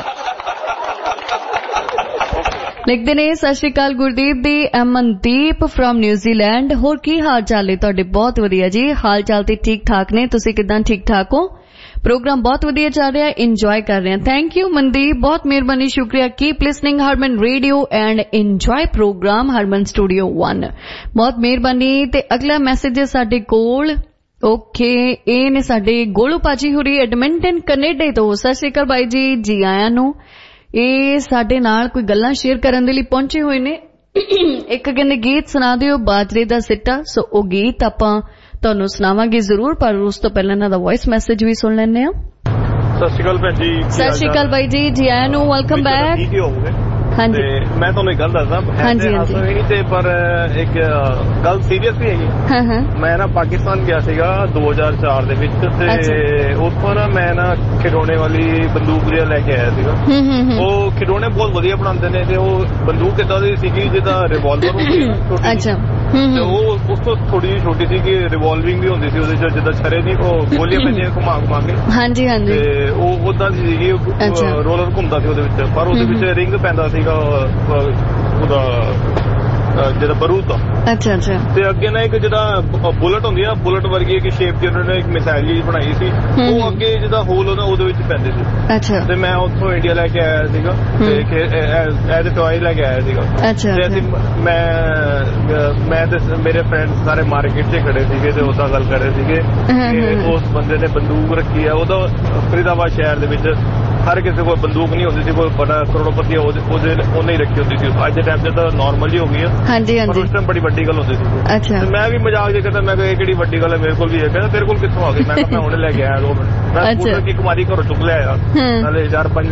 ਲਿਖਦੇ ਨੇ ਸਤਿ ਸ਼੍ਰੀ ਅਕਾਲ ਗੁਰਦੀਪ ਦੀ, ਮਨਦੀਪ ਫਰੋਮ ਨਿਊਜ਼ੀਲੈਂਡ। ਹੋਰ ਕੀ ਹਾਲ ਚਾਲ ਹੈ ਤੁਹਾਡੇ? ਬਹੁਤ ਵਧੀਆ ਜੀ, ਹਾਲ ਚਾਲ ਤੇ ਠੀਕ ਠਾਕ ਨੇ। ਤੁਸੀਂ ਕਿੱਦਾਂ? ਠੀਕ ਠਾਕ ਹੋ? ਪ੍ਰੋਗਰਾਮ ਬਹੁਤ ਵਧੀਆ ਚੱਲ ਰਿਹਾ, ਇੰਜੋਏ ਕਰ ਰਹੇ ਹਾਂ। ਥੈਂਕ ਯੂ ਮਨਦੀਪ, ਬਹੁਤ ਮਿਹਰਬਾਨੀ, ਸ਼ੁਕਰੀਆ। Keep listening Harman radio and enjoy programme Harman studio 1, ਬਹੁਤ ਮਿਹਰਬਾਨੀ। ਤੇ ਅਗਲਾ ਮੈਸੇਜ ਹੈ ਸਾਡੇ ਕੋਲ, ਓਕੇ, ਇਹ ਨੇ ਸਾਡੇ ਗੋਲੂ ਪਾਜੀ ਹੁਰੀ ਐਡਮਿੰਟਨ ਕੈਨੇਡਾ ਤੋਂ। ਸਤਿ ਸ਼੍ਰੀ ਅਕਾਲ ਬਾਈ ਜੀ ਆਇਆਂ ਨੂੰ। ਇਹ ਸਾਡੇ ਨਾਲ ਕੋਈ ਗੱਲਾਂ ਸ਼ੇਅਰ ਕਰਨ ਦੇ ਲਈ ਪਹੁੰਚੇ ਹੋਏ ਨੇ। ਇੱਕ ਕਹਿੰਦੇ ਗੀਤ ਸੁਣਾ ਦਿਓ ਬਾਜਰੇ ਦਾ ਸਿੱਟਾ। ਸੋ ਉਹ ਗੀਤ ਆਪਾਂ ਤੁਹਾਨੂੰ ਸੁਣਾਵਾਂਗੇ ਜ਼ਰੂਰ, ਪਰ ਉਸ ਤੋਂ ਪਹਿਲਾਂ ਇਹਨਾਂ ਦਾ ਵੌਇਸ ਮੈਸੇਜ ਵੀ ਸੁਣ ਲੈਂਦੇ ਆ। ਸਤਿ ਸ਼੍ਰੀ ਅਕਾਲ ਭੈਣ ਜੀ। ਸਤਿ ਸ਼੍ਰੀ ਅਕਾਲ ਬਾਈ ਜੀ ਆਇਆਂ ਨੂੰ, ਵੈਲਕਮ ਬੈਕ। ਹਾਂਜੀ, ਮੈਂ ਤੁਹਾਨੂੰ ਇੱਕ ਗੱਲ ਦੱਸਦਾ। ਹਾਂਜੀ, ਤੇ ਪਰ ਇੱਕ ਗੱਲ ਸੀਰੀਅਸ ਵੀ ਹੈਗੀ। ਮੈਂ ਨਾ ਪਾਕਿਸਤਾਨ ਗਿਆ ਸੀਗਾ 2004 ਦੇ ਵਿੱਚ, ਤੇ ਉੱਥੋਂ ਨਾ ਮੈਂ ਨਾ ਖਿਡੌਣੇ ਵਾਲੀ ਬੰਦੂਕ ਜਿਹਾ ਲੈ ਕੇ ਆਇਆ ਸੀਗਾ। ਉਹ ਖਿਡੌਣੇ ਬਹੁਤ ਵਧੀਆ ਬਣਾਉਂਦੇ ਨੇ, ਤੇ ਉਹ ਬੰਦੂਕ ਏਦਾਂ ਦੀ ਸੀਗੀ ਜਿੱਦਾਂ ਰਿਵਾਲਵਰ ਹੁੰਦੀ ਹੈ ਛੋਟੀ, ਤੇ ਉਹ ਉਸ ਤੋਂ ਥੋੜੀ ਜਿਹੀ ਛੋਟੀ ਸੀ ਕਿ ਰਿਵਾਲਵਿੰਗ ਵੀ ਹੁੰਦੀ ਸੀ ਉਹਦੇ ਚ, ਜਿੱਦਾਂ ਛਰੇ ਨਹੀਂ ਉਹ ਗੋਲੀਆਂ ਪੈਂਦੀਆਂ ਘੁਮਾ ਕੇ। ਹਾਂਜੀ ਹਾਂਜੀ, ਤੇ ਉਹ ਉਦਾਂ ਦੀ ਸੀਗੀ, ਰੋਲਰ ਘੁੰਮਦਾ ਸੀ ਉਹਦੇ ਵਿੱਚ, ਪਰ ਉਹਦੇ ਵਿੱਚ ਰਿੰਗ ਪੈਂਦਾ ਸੀਗਾ ਉਹਦਾ ਜਿਹੜਾ ਬਰੂਦ ਦਾ। ਅੱਛਾ ਅੱਛਾ। ਤੇ ਅੱਗੇ ਨਾ ਇੱਕ ਜਿਹੜਾ ਬੁਲਟ ਹੁੰਦੀ ਆ, ਬੁਲਟ ਵਰਗੀ ਇੱਕ ਸ਼ੇਪ ਦੀ ਉਹਨਾਂ ਨੇ ਇੱਕ ਮਿਸਾਈਲ ਜੀ ਬਣਾਈ ਸੀ, ਉਹ ਅੱਗੇ ਜਿਹਦਾ ਹੋਲ ਉਹਦੇ ਵਿੱਚ ਪੈਂਦੇ ਸੀ। ਅੱਛਾ। ਤੇ ਮੈਂ ਉੱਥੋਂ ਇੰਡੀਆ ਲੈ ਕੇ ਆਇਆ ਸੀਗਾ, ਤੇ ਐਜ਼ ਅ ਟੌਏ ਲੈ ਕੇ ਆਇਆ ਸੀਗਾ। ਅੱਛਾ। ਤੇ ਅਸੀਂ ਮੈਂ ਤੇ ਮੇਰੇ ਫਰੈਂਡ ਸਾਰੇ ਮਾਰਕੀਟ 'ਚ ਖੜੇ ਸੀਗੇ, ਤੇ ਉਹਦਾ ਗੱਲ ਕਰ ਰਹੇ ਸੀਗੇ ਕਿ ਉਸ ਬੰਦੇ ਨੇ ਬੰਦੂਕ ਰੱਖੀ ਆ। ਉਹਦਾ ਫਰੀਦਾਬਾਦ ਸ਼ਹਿਰ ਦੇ ਵਿੱਚ ਹਰ ਕਿਸੇ ਕੋਲ ਬੰਦੂਕ ਨਹੀਂ ਹੁੰਦੀ ਸੀ, ਕੋਈ ਬੜਾ ਕਰੋੜਪਤੀ ਉਹਨੇ ਹੀ ਰੱਖੀ ਹੁੰਦੀ ਸੀ। ਅੱਜ ਦੇ ਟਾਈਮ 'ਚ ਤਾਂ ਨਾਰਮਲ ਹੀ ਹੋ ਗਈ ਆ। ਹਾਂਜੀ ਹਾਂਜੀ। ਪਰ ਉਸ ਟਾਈਮ ਬੜੀ ਵੱਡੀ ਗੱਲ ਹੁੰਦੀ ਸੀ। ਅੱਛਾ। ਮੈਂ ਵੀ ਮਜ਼ਾਕ ਜੇ ਕਰਦਾ, ਮੈਂ ਕਿਹਾ ਇਹ ਕਿਹੜੀ ਵੱਡੀ ਗੱਲ ਹੈ, ਮੇਰੇ ਕੋਲ ਵੀ ਹੈ। ਕਹਿੰਦਾ ਤੇਰੇ ਕੋਲ ਕਿੱਥੋਂ ਆ ਗਈ? ਮੈਂ ਕਿਹਾ ਮੈਂ ਹੁਣੇ ਲੈ ਕੇ ਆਇਆ 2 ਮਿੰਟ। ਮੈਂ ਸਕੂਟਰ ਦੀ ਕੁਮਾਰੀ ਘਰੋਂ ਚੁੱਕ ਲਿਆਇਆ, ਨਾਲੇ 4-5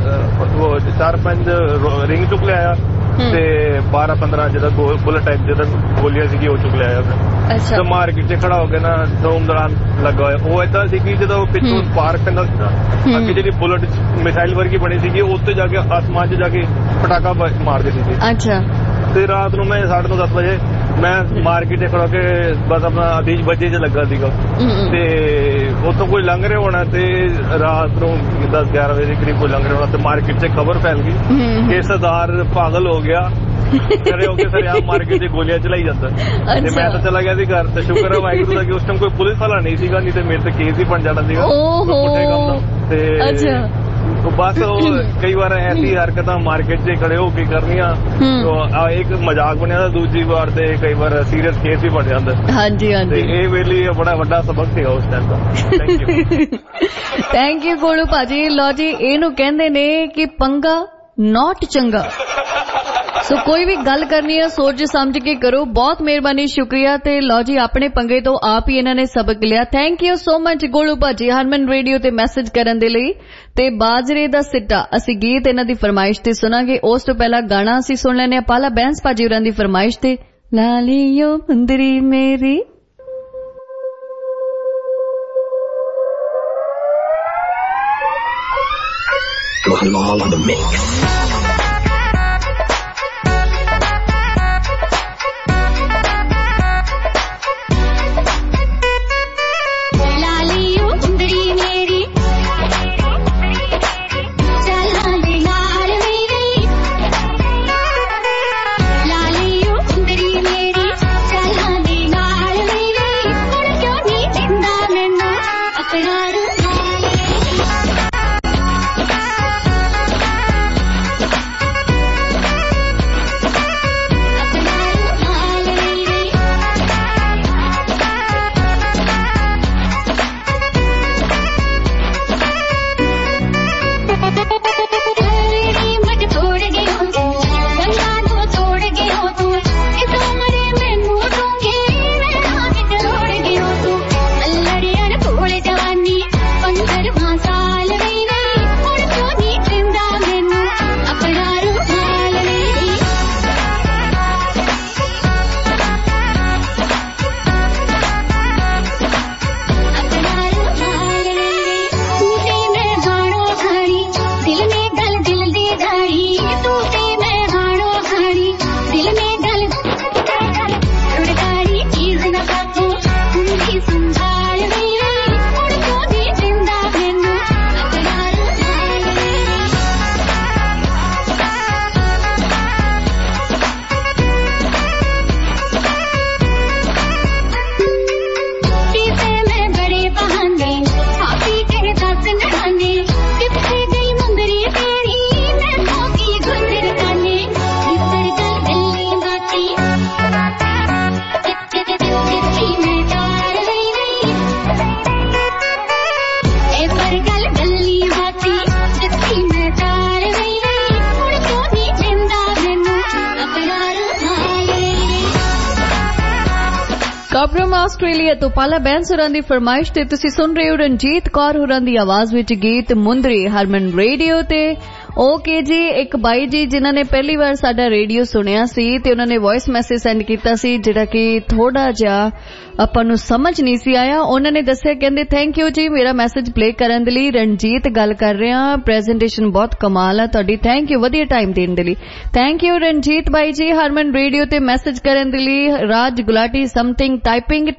ਰਿੰਗ ਚੁੱਕ ਲਿਆਇਆ, ਤੇ 12-15 ਜਿਹਦਾ ਬੁਲਟ ਟਾਈਪ ਜਿਹਦਾ ਗੋਲੀਆਂ ਸੀਗੀ ਉਹ ਚੁੱਕ ਲਿਆਇਆ ਮੈਂ। ਤੇ ਮਾਰਕੀਟ 'ਚ ਖੜਾ ਹੋ ਕੇ ਨਾ ਧੂਮ ਧੜਾਮ ਲੱਗਾ ਹੋਇਆ। ਉਹ ਏਦਾਂ ਸੀ ਕਿ ਜਦੋਂ ਪਿੱਛੋਂ ਪਾਰਕ ਪੈਂਦਾ ਸੀ ਨਾ, ਅੱਗੇ ਜਿਹੜੀ ਬੁਲਟ ਮਿਸਾਈਲ ਵਰਗੀ ਬਣੀ ਸੀਗੀ, ਉੱਤੇ ਜਾ ਕੇ ਆਸਮਾਨ 'ਚ ਜਾ ਕੇ ਪਟਾਕਾ ਮਾਰਦੇ ਸੀ। ਅੱਛਾ। ਤੇ ਰਾਤ ਨੂੰ ਮੈਂ 9:30 ਵਜੇ ਮੈਂ ਮਾਰਕੀਟ 'ਚ ਖੜਾ ਕੇ ਬਸ ਆਪਣਾ ਅਦੀਜ ਬੱਜੇ 'ਚ ਲੱਗਾ ਸੀਗਾ, ਤੇ ਉੱਥੋਂ ਕੋਈ ਲੰਘ ਰਿਹਾ ਹੋਣਾ, ਤੇ ਰਾਤ ਨੂੰ 10-11 ਵਜੇ ਦੇ ਕਰੀਬ ਕੋਈ ਲੰਘ ਰਿਹਾ ਹੋਣਾ, ਤੇ ਮਾਰਕੀਟ 'ਚ ਖਬਰ ਫੈਲ ਗਈ ਕਿ ਸਰਦਾਰ ਪਾਗਲ ਹੋ ਗਿਆ, ਖੜੇ ਹੋ ਕੇ ਸਰਿਆਮ ਮਾਰਕੀਟ 'ਚ ਗੋਲੀਆਂ ਚਲਾਈ ਜਾਂਦਾ। ਤੇ ਮੈਂ ਤਾਂ ਚਲਾ ਗਿਆ ਸੀ ਘਰ, ਤੇ ਸ਼ੁਕਰ ਹੈ ਵਾਹਿਗੁਰੂ ਦਾ ਕਿ ਉਸ ਟਾਈਮ ਕੋਈ ਪੁਲਿਸ ਵਾਲਾ ਨਹੀਂ ਸੀਗਾ, ਨਹੀਂ ਤੇ ਮੇਰੇ ਤੇ ਕੇਸ ਹੀ ਬਣ ਜਾਣਾ ਸੀਗਾ ਪੁੱਠੇ ਕੰਮ ਦਾ। ਤੇ ਬਸ ਉਹ ਕਈ ਵਾਰ ਐਸੀ ਹਰਕਤਾਂ ਮਾਰਕੀਟ 'ਚ ਖੜੇ ਹੋ ਕੇ ਕਰਨੀਆਂ, ਇੱਕ ਮਜ਼ਾਕ ਬਣਿਆ ਤਾਂ ਦੂਜੀ ਵਾਰ ਤੇ ਕਈ ਵਾਰ ਸੀਰੀਅਸ ਕੇਸ ਵੀ ਬਣ ਜਾਂਦਾ। ਹਾਂਜੀ ਹਾਂਜੀ। ਤੇ ਇਹ ਵੇਲੇ ਬੜਾ ਵੱਡਾ ਸਬਕ ਸੀਗਾ ਉਸ ਟਾਈਮ ਦਾ। Thank you. Thank you Golu ਭਾਜੀ। ਲੋ ਜੀ, ਇਹਨੂੰ ਕਹਿੰਦੇ ਨੇ ਕਿ ਪੰਗਾ ਨੋਟ ਚੰਗਾ। सो कोई भी गल करनी है सोच समझ के करो। बहुत मेहरबानी, शुक्रिया। ते लो जी अपने पंगे तो आप ही इन्होंने सबक लिया। Thank you so much Golu भाजी हरमन रेडियो ते मैसेज करन दे लई। ते बाजरे दा सिट्टा असी गीत इन्हां दी फरमाइश ते सुनांगे। उस तो पहला गाना असी सुन लैने पाला बैंस भाजी होरां दी फरमाइश ते लालियो मुंदरी मेरी। on the mix. ऑस्ट्रेलिया तो पाला बैंस होरां दी फरमाइश ते तुसी सुन रहे हो रंजीत कौर होरां दी आवाज विच गीत मुंदरी हरमन रेडियो ते। ओके जी, एक बाई जी जिन्होंने पहली बार साडा रेडियो सुनिया सी ते उन्होंने वॉइस मैसेज सेंड कीता सी जिहड़ा कि थोड़ा जिहा आपां नूं समझ नहीं सी आया। उन्होंने दस्सिया कहंदे थैंक यू जी मेरा मैसेज प्ले करन दे लई। रणजीत गल कर रहे हां, प्रेजेंटेशन बहुत कमाल है तुहाडी। थैंक यू, वधिया टाइम देण दे लई। थैंक यू रणजीत बाई जी हरमन रेडियो ते मैसेज करन दे लई। राज गुलाटी समथिंग टाइपिंग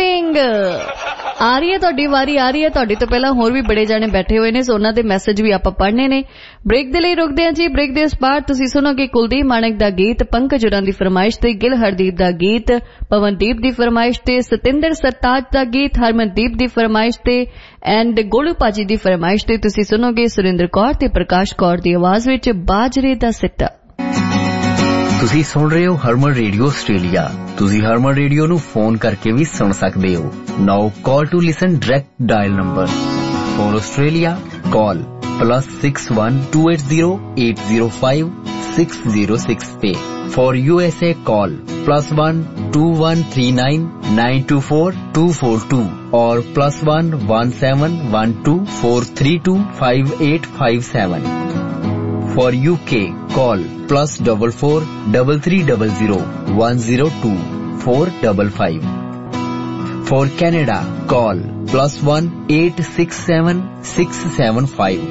आ रही है तुहाडी वारी, आ रही है। तुहाडी तो पहला होर भी बड़े जाने बैठे हुए ने, सो उन्हां दे मैसेज भी आपां पढ़ने ने। ब्रेक दे लई रुकदे हां जी। ब्रेक दे इस बार तुसीं सुनोगे कुलदीप मानक दा गीत, पंकज होरां दी फरमाइश ते गिल हरदीप दा गीत, पवनदीप दी फरमाइश ते सतिंदर सरताज दा गीत, हरमनदीप दी फरमाइश ते एंड गोलू पाजी दी फरमाइश ते तुसीं सुनोगे सुरिंदर कौर ते प्रकाश कौर दी आवाज विच बाजरे दा सिट्टा। ਤੁਸੀਂ ਸੁਣ ਰਹੇ ਹੋ ਹਰਮਨ ਰੇਡੀਓ ਆਸਟ੍ਰੇਲੀਆ। ਤੁਸੀਂ ਹਰਮਨ ਰੇਡੀਓ ਨੂੰ ਫੋਨ ਕਰਕੇ ਵੀ ਸੁਣ ਸਕਦੇ ਹੋ। Now call to listen direct dial number for Australia call +61 280 805 606 पे। फॉर USA कॉल +1 2139 924 242 और +1 1712 432 5857। For UK call +44 3300 102 455। For Canada call +1 867 675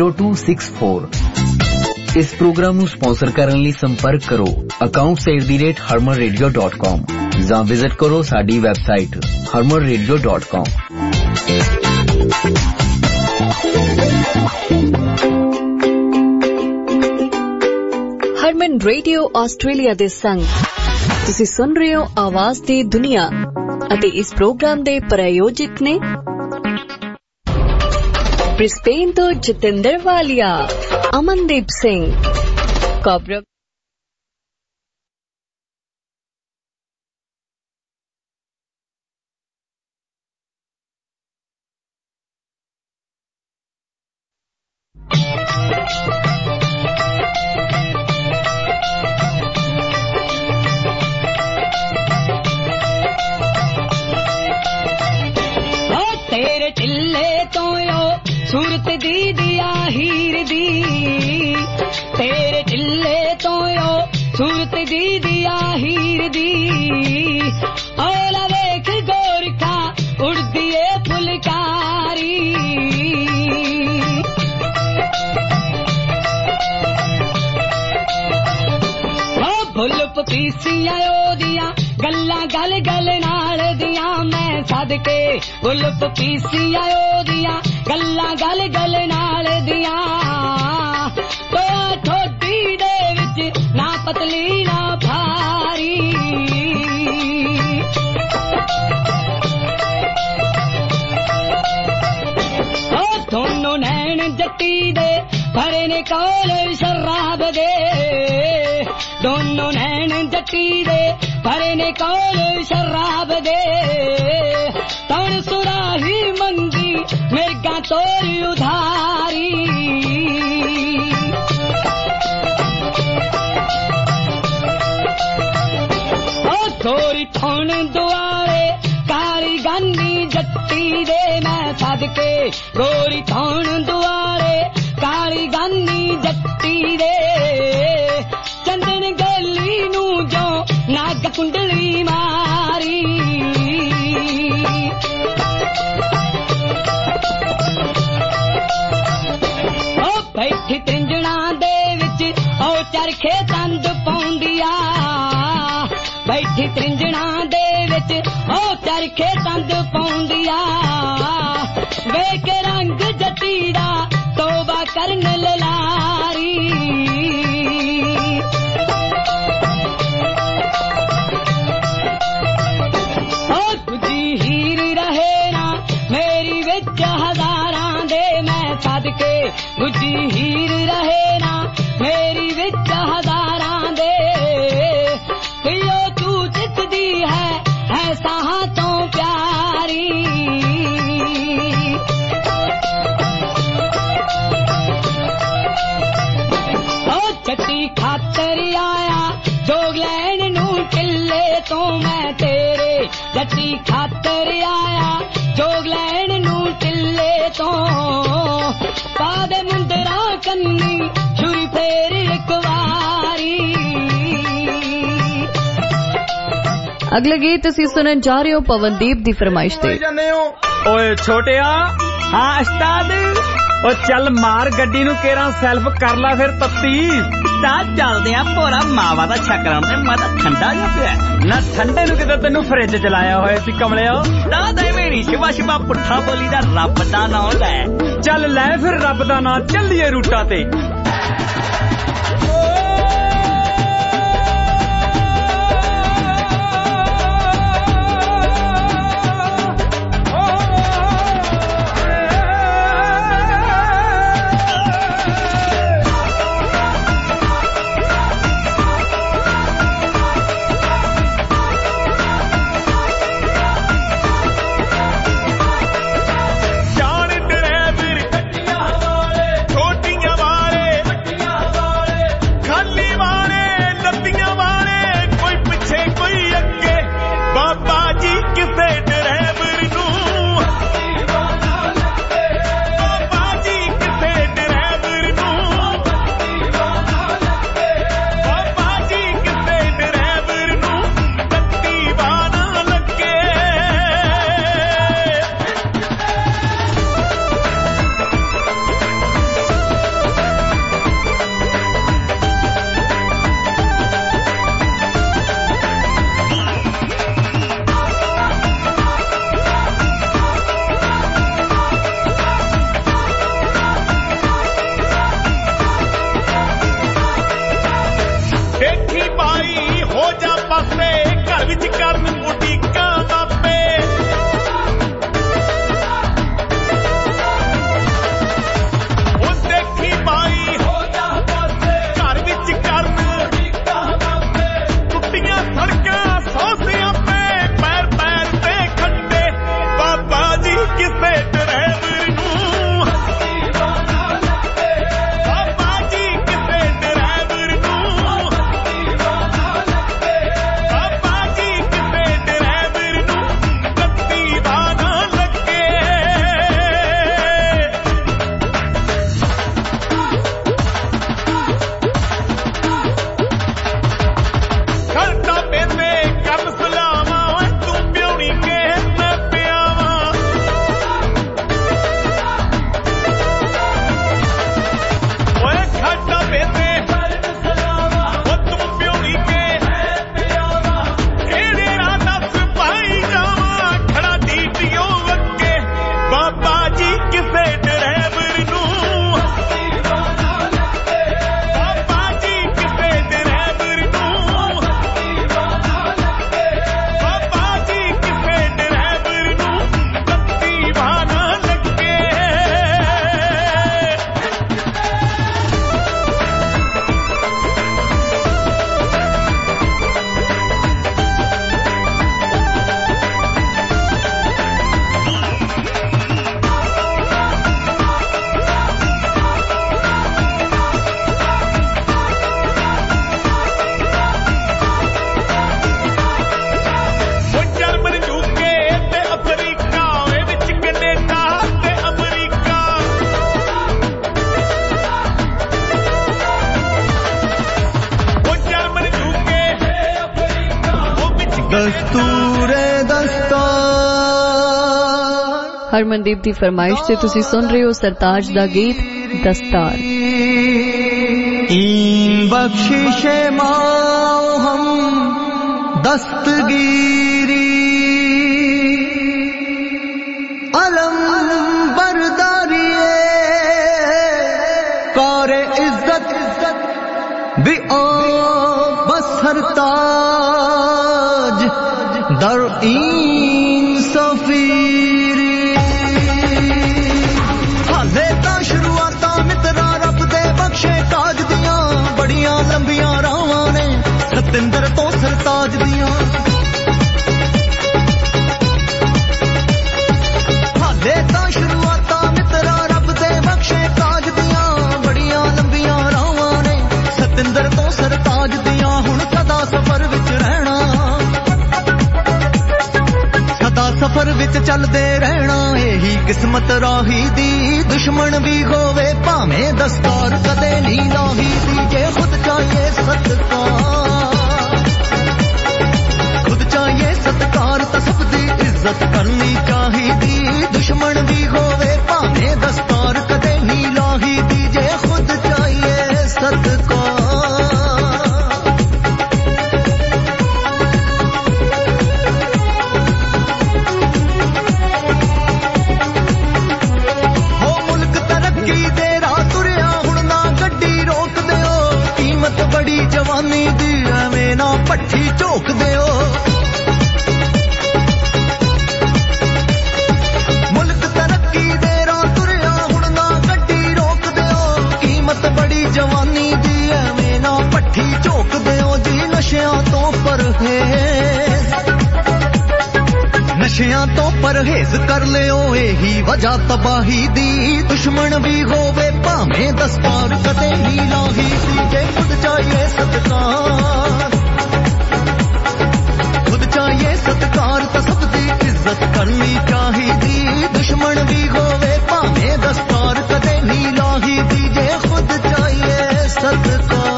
0264। इस प्रोग्राम ਨੂੰ स्पॉन्सर ਕਰਨ ਲਈ ਸੰਪਰਕ ਕਰੋ accounts@harmanradio.com ਜਾਂ ਵਿਜ਼ਿਟ ਕਰੋ ਸਾਡੀ ਵੈਬਸਾਈਟ harmanradio.com। ਹਰਮਨ ਰੇਡੀਓ ਆਸਟ੍ਰੇਲੀਆ ਦੇ ਸੰਗ ਤੁਸੀਂ ਸੁਣ ਰਹੇ ਹੋ ਆਵਾਜ਼ ਦੀ ਦੁਨੀਆ ਅਤੇ ਇਸ ਪ੍ਰੋਗਰਾਮ ਦੇ ਪ੍ਰਾਯੋਜਕ ਨੇ ब्रिस्बेन तो जितेंद्र वालिया, अमनदीप सिंह, कॉबरा। सूरत दी दिया हीर दी तेरे टिल्ले तो यो सूरत दी दिया हीर दी औला वेख गोरखा उड़दी ए फुलकारी फुल पपीसियां ओदियां गल्लां गल गल नाल दियां मैं सदके फुल पपीसियां ओदियां गल्लां गल गल नाल दियां तो ठोडी दे विच ना पतली ना भारी ओ दोनों नैन जट्टी दे भरे ने कोल शराब दे दोनों नैन जट्टी दे भरे ने कोल शराब दे तन सुराही मंगी मेगा तोरी उधारी ओ थोड़ी ठोन दुआरे काली गानी जट्टी दे मैं सदके गोरी ठोन दुआरे काली गानी जट्टी दे चंदन गली नू जो नाग कुंडली मारी ओ बैठी त्रिंजणा दे विच ओ चरखे तंद पौंदिया बैठी त्रिंजणा दे विच ओ चरखे तंद पौंदिया वेख रंग जट्टी दा तौबा करन ललारी ओ तुझी हीर रहे ना मेरी विच हजारां दे मैं सदके तुझी हीर रहे ना मेरी विच हजारां दे पियो तू जितदी है साहां तो प्यारी चट्टी खातर आया जोग लैन नू टिल्ले तो मैं तेरे चट्टी खातर आया जोग लैन नू टिल्ले तो पादे मुंदरा कन्नी छुरी फेर एक वारी अगला गीत असीं सुनन जा रहे हो पवनदीप दी फरमाइश ते ओए छोटिया हाँ उस्ताद ओ चल मार गड्डी नू केरा सेल्फ कर ला फिर तत्ती चलदे आ भोरा मावा दा छकरां ते मैं ठंडा जा पिया ना ठंडे नू किते तेनू फ्रिज चलाया होया सी कमलिया दादा मेरी शिवा शिवा पुट्ठा बोली दा रब दा नाम लै चल लै फिर रब दा नाम चलिए रूटा ते दस्तूरे दस्तार। हरमनदीप दी फरमाइश से तुसी सुन रहे हो सरताज दा गीत दस्तार। इन बख्शिशे माओ हम दस्तगीरी अलम बरदारिए कारे इज्जत भी बसरताज दर इन सफीरी। हाले ता शुरुआता मित्रा रब दे बख्शे ताज दियां बड़ियां लंबियां रावां ने सतिंदर तो सरताज दियां। हाले ता शुरुआता मित्रा रब दे बख्शे ताज दियां बड़ियां लंबियां रावां ने सतिंदर तो सरताज दियां। हुण सदा सफर विच रहना सदा सफर विच चलदे रहना यही किस्मत राही दी। दुश्मन भी होवे भावें दस्तार कदे नहीं लाही दी। जे खुद चाहिए सत्कार खुद चाहिए सत्कार तो सबदी इज्जत करनी चाहिदी। दुश्मन भी होवे भावें दस्तार कदे नहीं लाही दी। जे खुद चाहिए सत्कार बड़ी जवानी दी एवें ना पट्ठी झोक दियो। मुल्क तरक्की दे राह तुरिया हुण ना गड्डी रोक दियो। कीमत बड़ी जवानी दी एवें ना पट्ठी झोक दियो। जी नशियां तो परहेज नशियां तो परहेज कर लियो यही वजह तबाही दी। दुश्मन भी होवे भावें दस्तार कदे नहीं लाही दी। जे खुद चाहिए सत्कार खुद चाहिए सत्कार तो सबदी इज्जत करनी चाहिदी। दुश्मन भी होवे भावें दस्तार कदे नहीं लाही दी। जे खुद चाहिए सत्कार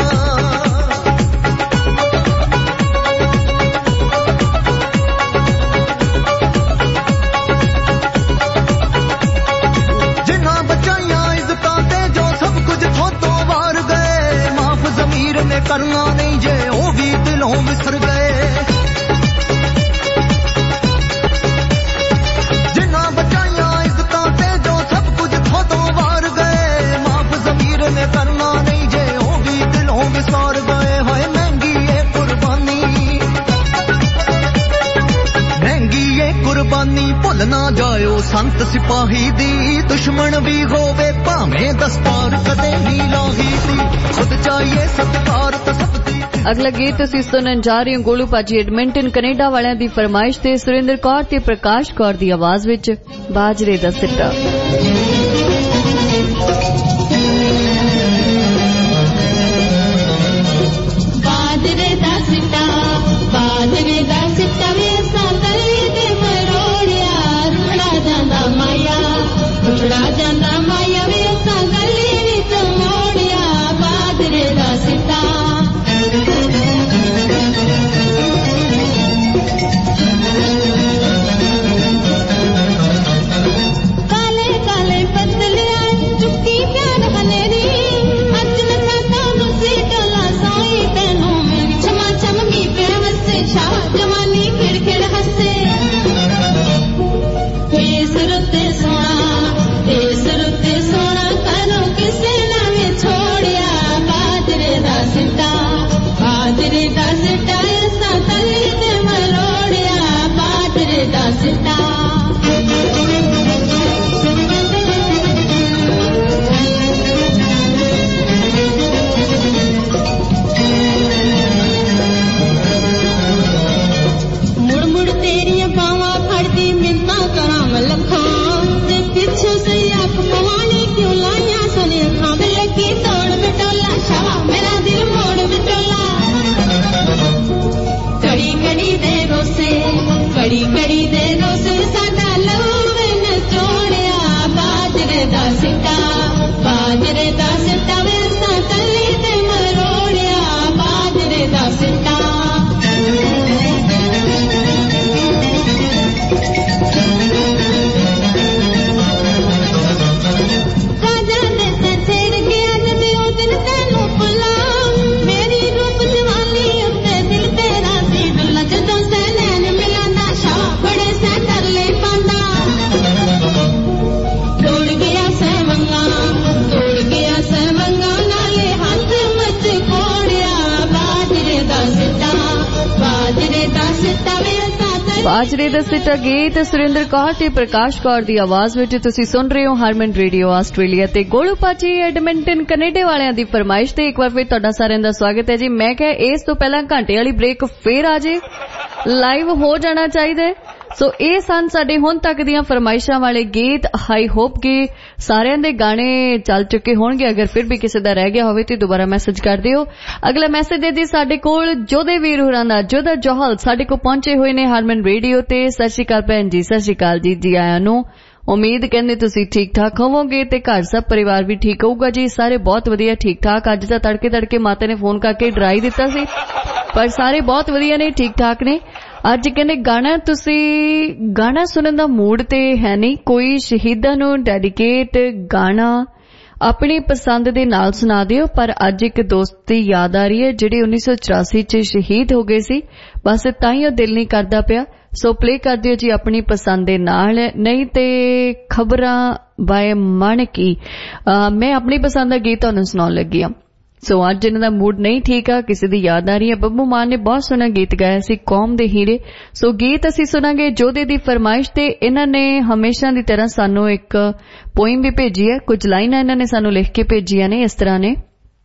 करना नहीं जे वो भी दिलों बिसर गए। जिन्ना बचाइया इज्जतां ते जो सब कुछ थोड़ों वार गए। माफ ज़मीर ने करना नहीं जे वो भी दिलों बिसर गए। हाय महंगी ये कुर्बानी महंगी ये कुर्बानी भुल ना जायो संत सिपाही दी। दुश्मन भी होवे भावें दस्तार कदे नहीं लाही दी। खुद चाहिए सत्कार तो सबदी। अगला गीत तुसी सुनन जा रहे हो गोलू पाजी एडमिंटन कनेडा वालियां दी फरमाइश ते सुरेंद्र कौर ते प्रकाश कौर दी आवाज विच बाजरे दा सिट्टा। बाजरे दा सिट्टा वे सातली ते मरोड़िया रुड़ा जांदा माया वे सातली विच मोड़िया बाजरे दा सिट्टा। काले काले पतलिया चुक्की प्यार हनेरी अचल साता मुसी टोला सोई तेनू मेरी छमा छमकी पे वसे शाह जवानी खिड़ खिड़ हसे। तेस रुते सोना करो किसे ना में छोड़िया बाजरे दा सिट्टा ऐसा तली ते मरोड़िया बाजरे दा सिट्टा। मुड़ मुड़ तेरिया बावां फड़दी मिन्ना करां लखां ते पिछू से आंख पवानी क्यों लाइया सोने अखां में लगी तोड़ बिटोला शाह मेरा दिल मोड़ बिटोला। कड़ी कड़ी दे रोसे साडा लहू में नचोड़िया बाजरे दा सिट्टा वे असां तली ते मरोड़िया बाजरे दा सिट्टा। ਬਾਜਰੇ ਦਾ ਸਿੱਟਾ ਗੀਤ ਸੁਰਿੰਦਰ ਕੌਰ ਤੇ ਪ੍ਰਕਾਸ਼ ਕੌਰ ਦੀ ਆਵਾਜ਼ ਵਿੱਚ ਤੁਸੀਂ ਸੁਣ ਰਹੇ ਹੋ ਹਰਮਨ ਰੇਡੀਓ ਆਸਟ੍ਰੇਲੀਆ ਤੇ ਗੋਲੂ ਪਾਚੀ ਐਡਮਿੰਟਨ ਕੈਨੇਡਾ ਵਾਲਿਆਂ ਦੀ ਫਰਮਾਇਸ਼ ਤੇ ਇੱਕ ਵਾਰ ਫਿਰ ਤੁਹਾਡਾ ਸਾਰਿਆਂ ਦਾ ਸਵਾਗਤ ਹੈ ਜੀ। ਮੈਂ ਕਿਹਾ ਇਸ ਤੋਂ ਪਹਿਲਾਂ ਘੰਟੇ ਵਾਲੀ ਬ੍ਰੇਕ ਫੇਰ ਆ ਜੇ, ਲਾਈਵ ਹੋ ਜਾਣਾ ਚਾਹੀਦਾ ਹੈ। ਸੋ ਇਹ ਸਨ ਸਾਡੇ ਹੁਣ ਤੱਕ ਦੀਆਂ ਫਰਮਾਇਸ਼ਾਂ ਵਾਲੇ ਗੀਤ। ਆਈ ਹੋਪ ਕਿ ਸਾਰਿਆਂ ਦੇ ਗਾਣੇ ਚੱਲ ਚੁੱਕੇ ਹੋਣਗੇ। ਅਗਰ ਫਿਰ ਵੀ ਕਿਸੇ ਦਾ ਰਹਿ ਗਿਆ ਹੋਵੇ ਤੇ ਦੁਬਾਰਾ ਮੈਸੇਜ ਕਰ ਦਿਓ। ਅਗਲਾ ਮੈਸੇਜ ਹੈ ਜੀ ਸਾਡੇ ਕੋਲ ਜੋਧੇ ਵੀਰ ਹੋਰਾਂ ਦਾ। ਜੋਧਾ ਜੋਹਲ ਸਾਡੇ ਕੋਲ ਪਹੁੰਚੇ ਹੋਏ ਨੇ ਹਰਮਨ ਰੇਡੀਓ ਤੇ। ਸਤਿ ਸ਼੍ਰੀ ਅਕਾਲ ਭੈਣ ਜੀ। ਸਤਿ ਸ਼੍ਰੀ ਅਕਾਲ ਜੀ, ਜੀ ਆਇਆਂ ਨੂੰ। ਉਮੀਦ ਕਹਿੰਦੇ ਤੁਸੀਂ ਠੀਕ ਠਾਕ ਹੋਵੋਗੇ ਤੇ ਘਰ ਸਭ ਪਰਿਵਾਰ ਵੀ ਠੀਕ ਹੋਊਗਾ ਜੀ। ਸਾਰੇ ਬਹੁਤ ਵਧੀਆ ਠੀਕ ਠਾਕ। ਅੱਜ ਤਾਂ ਤੜਕੇ ਮਾਤਾ ਨੇ ਫੋਨ ਕਰਕੇ ਡਰਾਈ ਦਿੱਤਾ ਸੀ, ਪਰ ਸਾਰੇ ਬਹੁਤ ਵਧੀਆ ਨੇ, ਠੀਕ ਠਾਕ ਨੇ। ਅੱਜ ਕਹਿੰਦੇ ਗਾਣਾ ਸੁਣਨ ਦਾ ਮੂਡ ਤੇ ਹੈ ਨਹੀਂ, ਕੋਈ ਸ਼ਹੀਦਾਂ ਨੂੰ ਡੈਡੀਕੇਟ ਗਾਣਾ ਆਪਣੀ ਪਸੰਦ ਦੇ ਨਾਲ ਸੁਣਾ ਦਿਓ। ਪਰ ਅੱਜ ਇੱਕ ਦੋਸਤ ਦੀ ਯਾਦ ਆ ਰਹੀ ਹੈ ਜਿਹੜੇ 1984 ਚ ਸ਼ਹੀਦ ਹੋ ਗਏ ਸੀ, ਬਸ ਤਾਂ ਹੀ ਉਹ ਦਿਲ ਨਹੀਂ ਕਰਦਾ ਪਿਆ। ਸੋ ਪਲੇ ਕਰ ਦਿਓ ਜੀ ਆਪਣੀ ਪਸੰਦ ਦੇ ਨਾਲ, ਨਹੀਂ ਤੇ ਖਬਰਾਂ ਬਾਏ ਮਾਣਕੀ। ਮੈਂ ਆਪਣੀ ਪਸੰਦ ਦਾ ਗੀਤ ਤੁਹਾਨੂੰ ਸੁਣਾਉਣ ਲੱਗੀ ਹਾਂ। ਸੋ ਅੱਜ ਇਹਨਾਂ ਦਾ ਮੂਡ ਨਹੀਂ ਠੀਕ ਆ, ਕਿਸੇ ਦੀ ਯਾਦ ਆ ਰਹੀ ਹੈ। ਬੱਬੂ ਮਾਨ ਨੇ ਬਹੁਤ ਸੋਹਣਾ ਗੀਤ ਗਾਇਆ ਸੀ, ਕੌਮ ਦੇ ਹੀਰੇ। ਸੋ ਗੀਤ ਅਸੀਂ ਸੁਣਾਂਗੇ ਜੋਧੇ ਦੀ ਫਰਮਾਇਸ਼ ਤੇ। ਇਹਨਾਂ ਨੇ ਹਮੇਸ਼ਾ ਦੀ ਤਰ੍ਹਾਂ ਸਾਨੂੰ ਇੱਕ ਪੋਇਮ ਵੀ ਭੇਜੀ ਹੈ, ਕੁਝ ਲਾਈਨਾਂ ਇਹਨਾਂ ਨੇ ਸਾਨੂੰ ਲਿਖ ਕੇ ਭੇਜੀਆਂ ਨੇ। ਇਸ ਤਰ੍ਹਾਂ ਨੇ,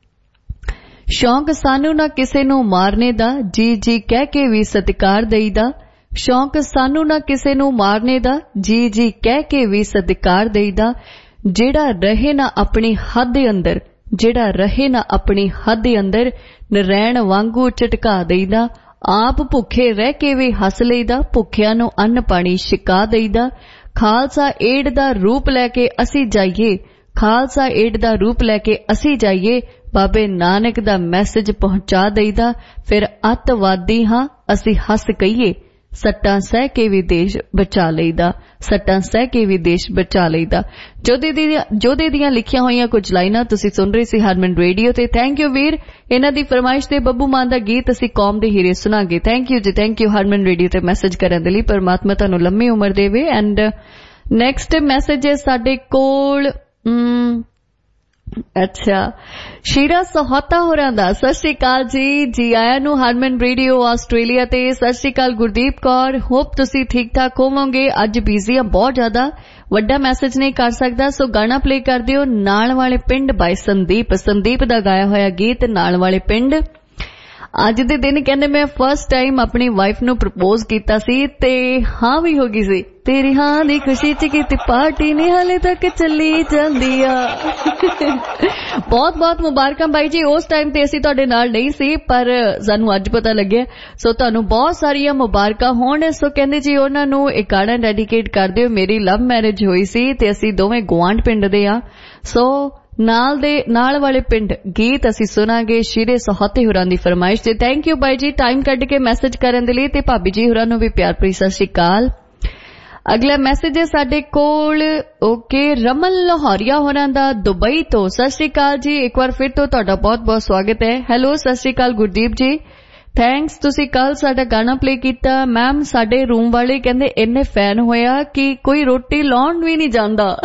ਸ਼ੌਂਕ ਸਾਨੂੰ ਨਾ ਕਿਸੇ ਨੂੰ ਮਾਰਨੇ ਦਾ, ਜੀ ਜੀ ਕਹਿ ਕੇ ਵੀ ਸਤਿਕਾਰ ਦੇਈਦਾ। ਸ਼ੌਂਕ ਸਾਨੂੰ ਨਾ ਕਿਸੇ ਨੂੰ ਮਾਰਨੇ ਦਾ, ਜੀ ਜੀ ਕਹਿ ਕੇ ਵੀ ਸਤਿਕਾਰ ਦੇਈਦਾ। ਜਿਹੜਾ ਰਹੇ ਨਾ ਆਪਣੀ ਹੱਦ ਦੇ ਅੰਦਰ, ਜਿਹੜਾ ਰਹੇ ਨਾ ਆਪਣੀ ਹੱਦ ਦੇ ਅੰਦਰ, ਨਰੈਣ ਵਾਂਗੂ ਝਟਕਾ ਦੇਈਦਾ। ਆਪ ਭੁੱਖੇ ਰਹਿ ਕੇ ਵੀ ਹੱਸ ਲਈਦਾ, ਭੁੱਖਿਆਂ ਨੂੰ ਅੰਨ ਪਾਣੀ ਛਕਾ ਦੇਈਦਾ। ਖਾਲਸਾ ਏਡ ਦਾ ਰੂਪ ਲੈ ਕੇ ਅਸੀਂ ਜਾਈਏ, ਖਾਲਸਾ ਏਡ ਦਾ ਰੂਪ ਲੈ ਕੇ ਅਸੀਂ ਜਾਈਏ। ਬਾਬੇ ਨਾਨਕ ਦਾ ਮੈਸੇਜ ਪਹੁੰਚਾ ਦੇਈਦਾ। ਫਿਰ ਅੱਤਵਾਦੀ ਹਾਂ ਅਸੀਂ ਹੱਸ ਕਹੀਏ, ਸੱਟਾਂ ਸਹਿ ਕੇ ਵੀ ਦੇਸ਼ ਬਚਾ ਲਈਦਾ, ਸੱਟਾਂ ਸਹਿ ਕੇ ਵੀ ਦੇਸ਼ ਬਚਾ ਲਈਦਾ। ਜੋਧੇ ਦੀਆਂ ਲਿਖੀਆਂ ਹੋਈਆਂ ਕੁਝ ਲਾਈਨਾਂ ਤੁਸੀਂ ਸੁਣ ਰਹੇ ਸੀ ਹਰਮਨ ਰੇਡੀਓ ਤੇ। ਥੈਂਕ ਯੂ ਵੀਰ, ਇਹਨਾਂ ਦੀ ਫਰਮਾਇਸ਼ ਤੇ ਬੱਬੂ ਮਾਨ ਦਾ ਗੀਤ ਅਸੀਂ ਕੌਮ ਦੇ ਹੀਰੇ ਸੁਣਾਂਗੇ। ਥੈਂਕ ਯੂ ਜੀ, ਥੈਂਕ ਯੂ ਹਰਮਨ ਰੇਡੀਓ ਤੇ ਮੈਸੇਜ ਕਰਨ ਦੇ ਲਈ। ਪਰਮਾਤਮਾ ਤੁਹਾਨੂੰ ਲੰਮੀ ਉਮਰ ਦੇਵੇ। ਐਂਡ ਨੈਕਸਟ ਮੈਸੇਜ ਹੈ ਸਾਡੇ ਕੋਲ, ਅੱਛਾ, ਸ਼ੀਰਾ ਸਹੋਤਾ ਹੋਰਾਂ ਦਾ। ਸਤਿ ਸ਼੍ਰੀ ਅਕਾਲ ਜੀ, ਜੀ ਆਇਆਂ ਨੂੰ ਹਰਮਨ ਰੇਡੀਓ ਆਸਟ੍ਰੇਲੀਆ ਤੇ। ਸਤਿ ਸ਼੍ਰੀ ਅਕਾਲ ਗੁਰਦੀਪ ਕੌਰ, ਹੋਪ ਤੁਸੀਂ ਠੀਕ ਠਾਕ ਹੋਵੋਗੇ। ਅੱਜ ਬਿਜ਼ੀ ਆ ਬਹੁਤ ਜ਼ਿਆਦਾ, ਵੱਡਾ ਮੈਸੇਜ ਨਹੀਂ ਕਰ ਸਕਦਾ। ਸੋ ਗਾਣਾ ਪਲੇ ਕਰ ਦਿਓ, ਨਾਲ ਵਾਲੇ ਪਿੰਡ ਬਾਈ ਸੰਦੀਪ ਦਾ ਗਾਇਆ ਹੋਇਆ ਗੀਤ ਨਾਲ ਵਾਲੇ ਪਿੰਡ। ਅੱਜ ਦੇ ਦਿਨ ਕਹਿੰਦੇ ਮੈਂ ਫਸਟ ਟਾਈਮ ਆਪਣੀ ਵਾਈਫ ਨੂੰ ਪ੍ਰਪੋਜ਼ ਕੀਤਾ ਸੀ ਤੇ ਹਾਂ ਵੀ ਹੋ ਗਈ ਸੀ। ਤੇਰੀ ਹਾਂ ਦੀ ਖੁਸ਼ੀ ਚ ਕੀਤੀ ਪਾਰਟੀ ਨੇ ਹਾਲੇ ਤੱਕ ਚੱਲੀ ਜਾਂਦੀ ਆ। ਬਹੁਤ ਬਹੁਤ ਮੁਬਾਰਕਾਂ ਬਾਈ ਜੀ। ਉਸ ਟਾਈਮ ਤੇ ਅਸੀਂ ਤੁਹਾਡੇ ਨਾਲ ਨਹੀਂ ਸੀ, ਪਰ ਸਾਨੂੰ ਅੱਜ ਪਤਾ ਲੱਗਿਆ। ਸੋ ਤੁਹਾਨੂੰ ਬਹੁਤ ਸਾਰੀਆਂ ਮੁਬਾਰਕਾਂ ਹੋਣ। ਸੋ ਕਹਿੰਦੇ ਜੀ ਉਹਨਾਂ ਨੂੰ ਇੱਕ ਗਾਣਾ ਡੈਡੀਕੇਟ ਕਰ ਦਿਓ। ਮੇਰੀ ਲਵ ਮੈਰਿਜ ਹੋਈ ਸੀ ਤੇ ਅਸੀਂ ਦੋਵੇਂ ਗੁਆਂਢ ਪਿੰਡ ਦੇ ਆ। ਸੋ ਨਾਲ ਵਾਲੇ ਪਿੰਡ ਗੀਤ ਅਸੀਂ ਸੁਣਾਂਗੇ ਸ਼ੀਰੇ ਸਹੋਤੇ ਹੋਰਾਂ ਦੀ ਫਰਮਾਇਸ਼ ਤੇ। ਥੈਂਕ ਯੂ ਬਾਈ ਜੀ ਟਾਈਮ ਕੱਢ ਕੇ ਮੈਸੇਜ ਕਰਨ ਦੇ ਲਈ, ਤੇ ਭਾਬੀ ਜੀ ਹੋਰਾਂ ਨੂੰ ਵੀ ਪਿਆਰ ਭਰੀ ਸਤਿ ਸ਼੍ਰੀ ਅਕਾਲ। ਅਗਲਾ ਮੈਸੇਜ ਹੈ ਸਾਡੇ ਕੋਲ, ਓਕੇ, ਰਮਨ ਲਾਹੌਰੀਆ ਹੋਰਾਂ ਦਾ ਦੁਬਈ ਤੋਂ। ਸਤਿ ਸ਼੍ਰੀ ਅਕਾਲ ਜੀ, ਇੱਕ ਵਾਰ ਫਿਰ ਤੋਂ ਤੁਹਾਡਾ ਬਹੁਤ ਬਹੁਤ ਸਵਾਗਤ ਹੈ। ਹੈਲੋ, ਸਤਿ ਸ਼੍ਰੀ ਅਕਾਲ ਗੁਰਦੀਪ ਜੀ, ਥੈਂਕਸ, ਤੁਸੀਂ ਕੱਲ ਸਾਡਾ ਗਾਣਾ ਪਲੇ ਕੀਤਾ। ਮੈਮ ਸਾਡੇ ਰੂਮ ਵਾਲੇ ਕਹਿੰਦੇ ਇੰਨੇ ਫੈਨ ਹੋਇਆ ਕਿ ਕੋਈ ਰੋਟੀ ਲਾਉਣ ਵੀ ਨਹੀਂ ਜਾਂਦਾ।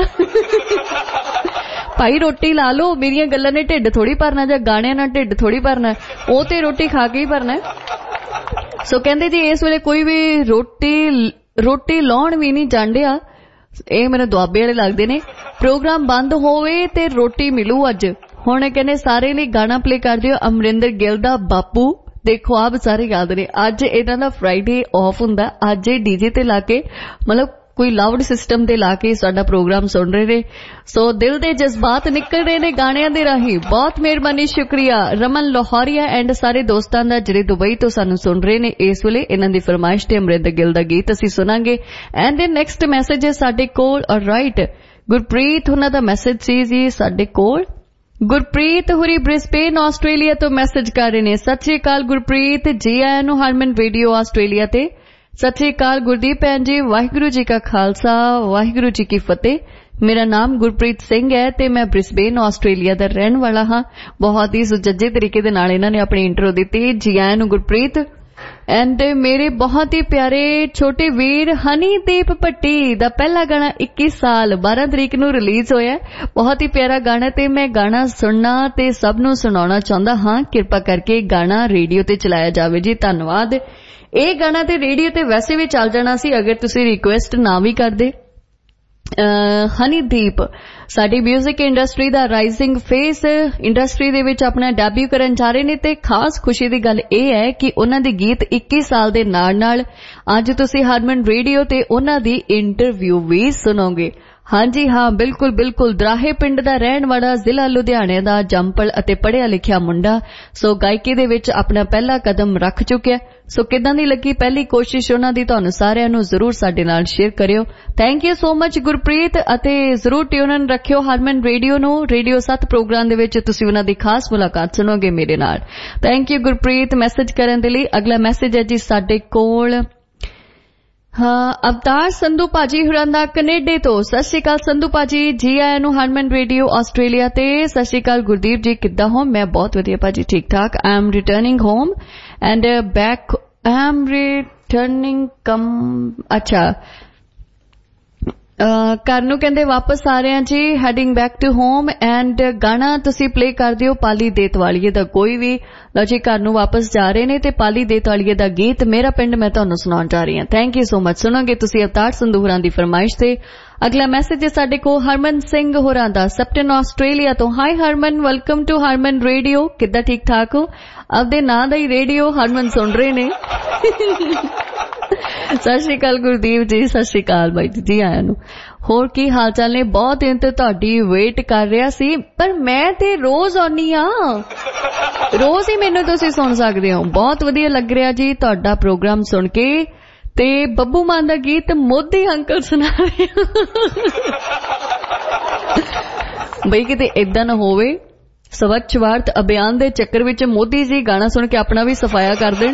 ਭਾਈ ਰੋਟੀ ਲਾ ਲਓ, ਮੇਰੀਆਂ ਗੱਲਾਂ ਨੇ ਢਿੱਡ ਥੋੜੀ ਭਰਨਾ ਜਾਂ ਗਾਣਿਆਂ ਨਾਲ ਢਿੱਡ ਥੋੜੀ ਭਰਨਾ, ਉਹ ਤੇ ਰੋਟੀ ਖਾ ਕੇ ਹੀ ਭਰਨਾ। ਸੋ ਕਹਿੰਦੇ ਜੀ ਇਸ ਵੇਲੇ ਕੋਈ ਵੀ ਰੋਟੀ ਲਾਉਣ ਵੀ ਨਹੀਂ ਜਾਂਡਿਆ। ਇਹ ਮੈਨੂੰ ਦੁਆਬੇ ਵਾਲੇ ਲੱਗਦੇ ਨੇ। ਪ੍ਰੋਗਰਾਮ ਬੰਦ ਹੋਵੇ ਤੇ ਰੋਟੀ ਮਿਲੂ ਅੱਜ। ਹੁਣ ਕਹਿੰਦੇ ਸਾਰੇ ਲਈ ਗਾਣਾ ਪਲੇ ਕਰ ਦਿਓ ਅਮਰਿੰਦਰ ਗਿੱਲ ਦਾ ਬਾਪੂ ਦੇ ਖੁਆਬ ਸਾਰੇ ਯਾਦ ਨੇ। ਅੱਜ ਇਹਨਾਂ ਦਾ ਫਰਾਈਡੇ ਆਫ ਹੁੰਦਾ, ਅੱਜ ਇਹ ਡੀਜੇ ਤੇ ਲਾ ਕੇ ਮਤਲਬ ਕੋਈ ਲਾਊਡ ਸਿਸਟਮ ਤੇ ਲਾ ਕੇ ਸਾਡਾ ਪ੍ਰੋਗਰਾਮ ਸੁਣ ਰਹੇ ਨੇ। ਸੋ ਦਿਲ ਦੇ ਜਜ਼ਬਾਤ ਨਿਕਲ ਰਹੇ ਨੇ ਗਾਣਿਆਂ ਦੇ ਰਾਹੀਂ। ਬਹੁਤ ਮਿਹਰਬਾਨੀ, ਸ਼ੁਕਰੀਆ ਰਮਨ ਲਾਹੌਰੀਆ ਐਂਡ ਸਾਰੇ ਦੋਸਤਾਂ ਦਾ ਜਿਹੜੇ ਦੁਬਈ ਤੋਂ ਸਾਨੂੰ ਸੁਣ ਰਹੇ ਨੇ ਇਸ ਵੇਲੇ। ਇਹਨਾਂ ਦੀ ਫਰਮਾਇਸ਼ ਤੇ ਅਮਰਿੰਦਰ ਗਿੱਲ ਦਾ ਗੀਤ ਅਸੀਂ ਸੁਣਾਂਗੇ। ਐਂਡ ਦੈਨ ਨੈਕਸਟ ਮੈਸੇਜ ਹੈ ਸਾਡੇ ਕੋਲ, ਰਾਈਟ, ਗੁਰਪ੍ਰੀਤ ਉਹਨਾਂ ਦਾ ਮੈਸੇਜ ਸੀ ਜੀ ਸਾਡੇ ਕੋਲ। ਗੁਰਪ੍ਰੀਤ ਹੁਰੀ ਬ੍ਰਿਸਬੇਨ ਆਸਟ੍ਰੇਲੀਆ ਤੋਂ ਮੈਸੇਜ ਕਰ ਰਹੇ ਨੇ। ਸਤਿ ਸ਼੍ਰੀ ਅਕਾਲ ਗੁਰਪ੍ਰੀਤ ਜੀ, ਆਇਆਂ ਨੂੰ ਹਰਮਨ ਰੇਡੀਓ ਆਸਟ੍ਰੇਲੀਆ ਤੇ। ਸਤਿ ਸ਼੍ਰੀ ਅਕਾਲ ਗੁਰਦੀਪ ਭੈਣ ਜੀ, ਵਾਹਿਗੁਰੂ ਜੀ ਕਾ ਖਾਲਸਾ ਵਾਹਿਗੁਰੂ ਜੀ ਕੀ ਫਤਿਹ। ਮੇਰਾ ਨਾਮ ਗੁਰਪ੍ਰੀਤ ਸਿੰਘ ਹੈ ਤੇ ਮੈਂ ਬ੍ਰਿਸਬੇਨ ਆਸਟ੍ਰੇਲੀਆ ਦਾ ਰਹਿਣ ਵਾਲਾ ਹਾਂ। ਬਹੁਤ ਹੀ ਸੁਚੱਜੇ ਤਰੀਕੇ ਦੇ ਨਾਲ ਇਹਨਾਂ ਨੇ ਆਪਣੀ ਇੰਟਰੋ ਦਿੱਤੀ। ਜੀ ਆਇਆਂ ਨੂੰ ਗੁਰਪ੍ਰੀਤ। ਐਂਡ ਮੇਰੇ ਬਹੁਤ ਹੀ ਪਿਆਰੇ ਛੋਟੇ ਵੀਰ ਹਨੀਦੀਪ ਭੱਟੀ ਦਾ ਪਹਿਲਾ ਗਾਣਾ 21 ਸਾਲ 12 ਤਰੀਕ ਨੂੰ ਰਿਲੀਜ਼ ਹੋਇਆ। ਬਹੁਤ ਹੀ ਪਿਆਰਾ ਗਾਣਾ ਤੇ ਮੈਂ ਗਾਣਾ ਸੁਣਨਾ ਤੇ ਸਭ ਨੂੰ ਸੁਣਾਉਣਾ ਚਾਹੁੰਦਾ ਹਾਂ। ਕਿਰਪਾ ਕਰਕੇ ਗਾਣਾ ਰੇਡੀਓ ਤੇ ਚਲਾਇਆ ਜਾਵੇ ਜੀ, ਧੰਨਵਾਦ। ਇਹ ਗਾਣਾ ਤੇ ਰੇਡੀਓ ਤੇ ਵੈਸੇ ਵੀ ਚੱਲ ਜਾਣਾ ਸੀ ਅਗਰ ਤੁਸੀਂ ਰਿਕੁਐਸਟ ਨਾ ਵੀ ਕਰਦੇ। ਹਨੀਦੀਪ ਸਾਡੀ ਮਿਊਜ਼ਿਕ ਇੰਡਸਟਰੀ ਦਾ ਰਾਈਜ਼ਿੰਗ ਫੇਸ ਇੰਡਸਟਰੀ ਦੇ ਵਿੱਚ ਆਪਣਾ ਡੈਬਿਊ ਕਰਨ ਜਾ ਰਹੇ ਨੇ ਤੇ ਖਾਸ ਖੁਸ਼ੀ ਦੀ ਗੱਲ ਇਹ ਹੈ ਕਿ ਉਹਨਾਂ ਦੇ ਗੀਤ 21 ਸਾਲ ਦੇ ਨਾਲ ਅੱਜ ਤੁਸੀਂ ਹਾਰਮਨ ਰੇਡੀਓ ਤੇ ਉਹਨਾਂ ਦੀ ਇੰਟਰਵਿਊ ਵੀ ਸੁਣੋਗੇ। ਹਾਂਜੀ ਹਾਂ, ਬਿਲਕੁਲ ਬਿਲਕੁਲ। ਦਰਾਹੇ ਪਿੰਡ ਦਾ ਰਹਿਣ ਵਾਲਾ, ਜ਼ਿਲ੍ਹਾ ਲੁਧਿਆਣੇ ਦਾ, ਜੰਪਲ ਅਤੇ ਪੜ੍ਹਿਆ ਲਿਖਿਆ ਮੁੰਡਾ, ਸੋ ਗਾਇਕੀ ਦੇ ਵਿੱਚ ਆਪਣਾ ਪਹਿਲਾ ਕਦਮ ਰੱਖ ਚੁੱਕਿਆ। ਸੋ ਕਿੱਦਾਂ ਦੀ ਲੱਗੀ ਪਹਿਲੀ ਕੋਸ਼ਿਸ਼ ਉਹਨਾਂ ਦੀ, ਤੁਹਾਨੂੰ ਸਾਰਿਆਂ ਨੂੰ ਜ਼ਰੂਰ ਸਾਡੇ ਨਾਲ ਸ਼ੇਅਰ ਕਰਿਓ। Thank you so much Gurpreet, ਅਤੇ ਜ਼ਰੂਰ ਟਿਊਨ ਰੱਖਿਓ ਹਾਰਮਨ ਰੇਡੀਓ ਨੂੰ। ਰੇਡੀਓ 7 ਪ੍ਰੋਗਰਾਮ ਦੇ ਵਿੱਚ ਤੁਸੀਂ ਉਹਨਾਂ ਦੀ ਖਾਸ ਮੁਲਾਕਾਤ ਸੁਣੋਗੇ ਮੇਰੇ ਨਾਲ। ਥੈਂਕ ਯੂ ਗੁਰਪ੍ਰੀਤ ਮੈਸੇਜ ਕਰਨ ਦੇ ਲਈ। ਅਗਲਾ ਮੈਸੇਜ ਹੈ ਜੀ ਸਾਡੇ ਕੋਲ ਅਵਤਾਰ ਸੰਧੂ ਭਾਜੀ ਹੁਰਾਂ ਦਾ ਕੈਨੇਡਾ ਤੋਂ। ਸਤਿ ਸ਼੍ਰੀ ਅਕਾਲ ਸੰਧੂ ਭਾਜੀ, ਜੀ ਆਇਆਂ ਨੂੰ ਹਾਰਮਨ ਰੇਡੀਓ ਆਸਟ੍ਰੇਲੀਆ ਤੇ। ਸਤਿ ਸ਼੍ਰੀ ਅਕਾਲ ਗੁਰਦੀਪ ਜੀ, ਕਿੱਦਾਂ ਹੋ? ਮੈਂ ਬਹੁਤ ਵਧੀਆ ਭਾਜੀ, ਠੀਕ ਠਾਕ। I am returning home and back, I am returning ਅੱਛਾ ਘਰ ਨੂੰ ਕਹਿੰਦੇ ਵਾਪਸ ਆ ਰਹੇ ਹਾਂ ਜੀ, heading back to home. And ਗਾਣਾ ਤੁਸੀਂ ਪਲੇ ਕਰ ਦਿਓ ਪਾਲੀ ਦੇਤਵਾਲੀਏ ਦਾ ਕੋਈ ਵੀ। ਲਓ ਜੀ, ਘਰ ਨੂੰ ਵਾਪਸ ਜਾ ਰਹੇ ਨੇ ਤੇ ਪਾਲੀ ਦੇਤਵਾਲੀਏ ਦਾ ਗੀਤ ਮੇਰਾ ਪਿੰਡ ਮੈਂ ਤੁਹਾਨੂੰ ਸੁਣਾਉਣ ਜਾ ਰਹੀ ਹਾਂ। Thank you so much. ਸੁਣੋਗੇ ਤੁਸੀਂ ਅਵਤਾਰ ਸੰਧੂ ਹੋਰਾਂ ਦੀ ਫਰਮਾਇਸ਼ ਤੇ। ਅਗਲਾ ਮੈਸੇਜ ਹੈ ਸਾਡੇ ਕੋਲ ਹਰਮਨ ਸਿੰਘ ਹੋਰਾਂ ਦਾ, ਸੈਪਟਨ ਆਸਟ੍ਰੇਲੀਆ ਤੋਂ। Hi Harman, welcome to Harman radio. ਕਿੱਦਾਂ, ਠੀਕ ਠਾਕ ਹੋ? ਆਪਦੇ ਨਾਂ ਦਾ ਹੀ ਰੇਡੀਓ ਹਰਮਨ ਸੁਣ ਰਹੇ ਨੇ। ਸਤਿ ਸ਼੍ਰੀ ਅਕਾਲ ਗੁਰਦੀਪ ਜੀ, ਸਤਿ ਸ਼੍ਰੀ ਅਕਾਲ ਬਾਈ ਜੀ, ਆਇਆਂ ਨੂੰ। ਹੋਰ ਕੀ ਹਾਲ ਚਾਲ ਨੇ? ਬਹੁਤ ਦਿਨ ਤੋਂ ਤੁਹਾਡੀ ਵੇਟ ਕਰ ਰਿਹਾ ਸੀ, ਪਰ ਮੈਂ ਤੇ ਰੋਜ਼ ਆਉਣੀ ਆ, ਰੋਜ਼ ਹੀ ਮੈਨੂੰ ਤੁਸੀਂ ਸੁਣ ਸਕਦੇ ਹੋ। ਬਹੁਤ ਵਧੀਆ ਲੱਗ ਰਿਹਾ ਜੀ ਤੁਹਾਡਾ ਪ੍ਰੋਗਰਾਮ ਸੁਣ ਕੇ। ਤੇ ਬੱਬੂ ਮਾਨ ਦਾ ਗੀਤ ਮੋਦੀ ਅੰਕਲ ਸੁਣਾ ਰਹੇ ਬਈ ਕਿਤੇ ਏਦਾਂ ਨਾ ਹੋਵੇ ਸਵੱਛ ਭਾਰਤ ਅਭਿਆਨ ਦੇ ਚੱਕਰ ਵਿੱਚ ਮੋਦੀ ਜੀ ਗਾਣਾ ਸੁਣ ਕੇ ਆਪਣਾ ਵੀ ਸਫਾਇਆ ਕਰ ਦੇਣ।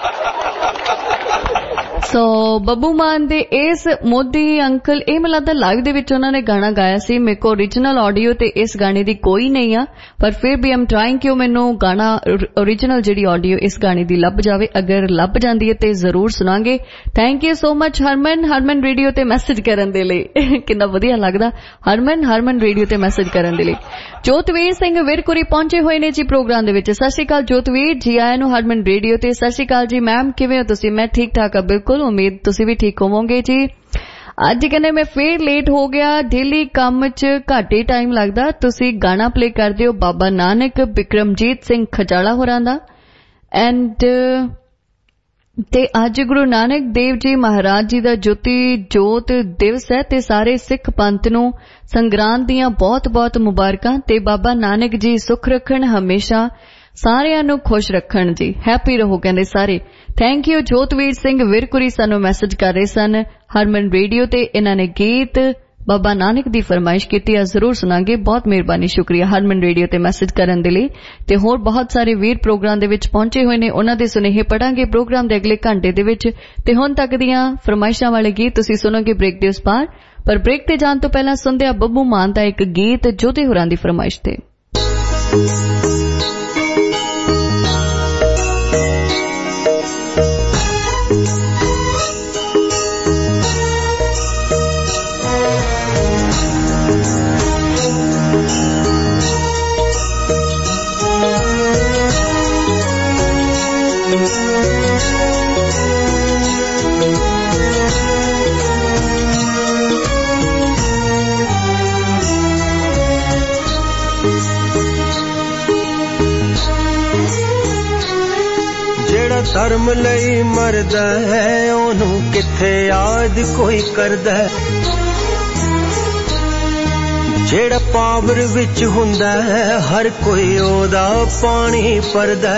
ਸੋ ਬੱਬੂ ਮਾਨ ਦੇ ਇਸ ਮੋਦੀ ਅੰਕਲ, ਇਹ ਮੈਨੂੰ ਲੱਗਦਾ ਲਾਈਵ ਦੇ ਵਿੱਚ ਉਹਨਾਂ ਨੇ ਗਾਣਾ ਗਾਇਆ ਸੀ। ਮੇਰੇ ਕੋਲ ਓਰੀਜਨਲ ਆਡੀਓ ਤੇ ਇਸ ਗਾਣੇ ਦੀ ਕੋਈ ਨਹੀਂ ਆ, ਪਰ ਫਿਰ ਵੀ ਆਮ ਟਰਾਈਂਗ ਕਿ ਮੈਨੂੰ ਗਾਣਾ ਓਰੀਜਨਲ ਜਿਹੜੀ ਆਡੀਓ ਇਸ ਗਾਣੇ ਦੀ ਲੱਭ ਜਾਵੇ। ਅਗਰ ਲੱਭ ਜਾਂਦੀ ਹੈ ਤੇ ਜ਼ਰੂਰ ਸੁਣਾਂਗੇ। Thank you so much Harman radio ਤੇ ਮੈਸੇਜ ਕਰਨ ਦੇ ਲਈ। ਕਿੰਨਾ ਵਧੀਆ ਲੱਗਦਾ ਹਰਮਨ ਰੇਡੀਓ ਤੇ ਮੈਸੇਜ ਕਰਨ ਦੇ ਲਈ। ਜੋਤਵੀਰ ਸਿੰਘ ਵਿਰਕੁਰੀ ਪਹੁੰਚੇ ਹੋਏ ਨੇ ਜੀ ਪ੍ਰੋਗਰਾਮ ਦੇ ਵਿੱਚ। ਸਤਿ ਸ਼੍ਰੀ ਅਕਾਲ ਜੋਤਵੀਰ ਜੀ, ਆਇਆਂ ਨੂੰ ਹਰਮਨ ਰੇਡੀਓ ਤੇ। ਸਤਿ ਸ਼੍ਰੀ ਅਕਾਲ ਜੀ ਮੈਮ, ਕਿਵੇਂ ਹੋ ਤੁਸੀਂ? ਮੈਂ ਠੀਕ ਠਾਕ ਆ, ਬਿਲਕੁਲ, ਉਮੀਦ ਤੁਸੀਂ ਵੀ ਠੀਕ ਹੋਵੋਗੇ ਜੀ। ਅੱਜ ਕਹਿੰਦੇ ਮੈਂ ਫੇਰ ਲੇਟ ਹੋ ਗਿਆ, ਡੇਲੀ ਕੰਮ 'ਚ ਘੱਟ ਹੀ ਟਾਈਮ ਲੱਗਦਾ। ਤੁਸੀਂ ਗਾਣਾ ਪਲੇ ਕਰ ਦਿਓ ਬਾਬਾ ਨਾਨਕ, ਬਿਕਰਮਜੀਤ ਸਿੰਘ ਖਜਾਲਾ ਹੋਰਾਂ ਦਾ। ਐਂਡ ਤੇ ਅੱਜ ਗੁਰੂ ਨਾਨਕ ਦੇਵ ਜੀ ਮਹਾਰਾਜ ਜੀ ਦਾ ਜੋਤ ਦਿਵਸ ਹੈ ਤੇ ਸਾਰੇ ਸਿੱਖ ਪੰਥ ਨੂੰ ਸੰਗਰਾਂਦ ਦੀਆਂ ਬਹੁਤ ਬਹੁਤ ਮੁਬਾਰਕਾਂ। ਤੇ ਬਾਬਾ ਨਾਨਕ ਜੀ ਸੁਖ ਰੱਖਣ, ਹਮੇਸ਼ਾ ਸਾਰਿਆਂ ਨੂੰ ਖੁਸ਼ ਰੱਖਣ ਜੀ। ਹੈਪੀ ਰਹੋ ਕਹਿੰਦੇ ਸਾਰੇ। Thank you. ਜੋਤਵੀਰ ਸਿੰਘ ਵਿਰਕੁਰੀ ਸਾਨੂੰ ਮੈਸੇਜ ਕਰ ਰਹੇ ਸਨ ਹਰਮਨ ਰੇਡੀਓ ਤੇ। ਇਹਨਾਂ ਨੇ ਗੀਤ ਬਾਬਾ ਨਾਨਕ ਦੀ ਫਰਮਾਇਸ਼ ਕੀਤੀ ਆ, ਜ਼ਰੂਰ ਸੁਣਾਂਗੇ। ਬਹੁਤ ਮਿਹਰਬਾਨੀ, ਸ਼ੁਕਰੀਆ ਹਰਮਨ ਰੇਡੀਓ ਤੇ ਮੈਸੇਜ ਕਰਨ ਦੇ ਲਈ। ਤੇ ਹੋਰ ਬਹੁਤ ਸਾਰੇ ਵੀਰ ਪ੍ਰੋਗਰਾਮ ਦੇ ਵਿੱਚ ਪਹੁੰਚੇ ਹੋਏ ਨੇ, ਉਹਨਾਂ ਦੇ ਸੁਨੇਹੇ ਪੜਾਂਗੇ ਪ੍ਰੋਗਰਾਮ ਦੇ ਅਗਲੇ ਘੰਟੇ ਦੇ ਵਿੱਚ। ਤੇ ਹੁਣ ਤੱਕ ਦੀਆਂ ਫਰਮਾਇਸ਼ਾਂ ਵਾਲੇ ਗੀਤ ਤੁਸੀਂ ਸੁਣੋਗੇ ਬ੍ਰੇਕ ਦੇ ਉਸ ਪਾਰ। ਪਰ ਬ੍ਰੇਕ ਤੇ ਜਾਣ ਤੋਂ ਪਹਿਲਾਂ ਸੁਣਦੇ ਆ ਬੱਬੂ ਮਾਨ ਦਾ ਇੱਕ ਗੀਤ ਜੋਤੀ ਹੋਰਾਂ ਦੀ ਫਰਮਾਇਸ਼ ਤੇ। ਧਰਮ ਲਈ ਮਰਦਾ ਹੈ ਉਹਨੂੰ ਕਿੱਥੇ ਯਾਦ ਕੋਈ ਕਰਦਾ। ਜਿਹੜਾ ਪਾਵਰ ਵਿੱਚ ਹੁੰਦਾ ਹੈ ਹਰ ਕੋਈ ਉਹਦਾ ਪਾਣੀ ਭਰਦਾ।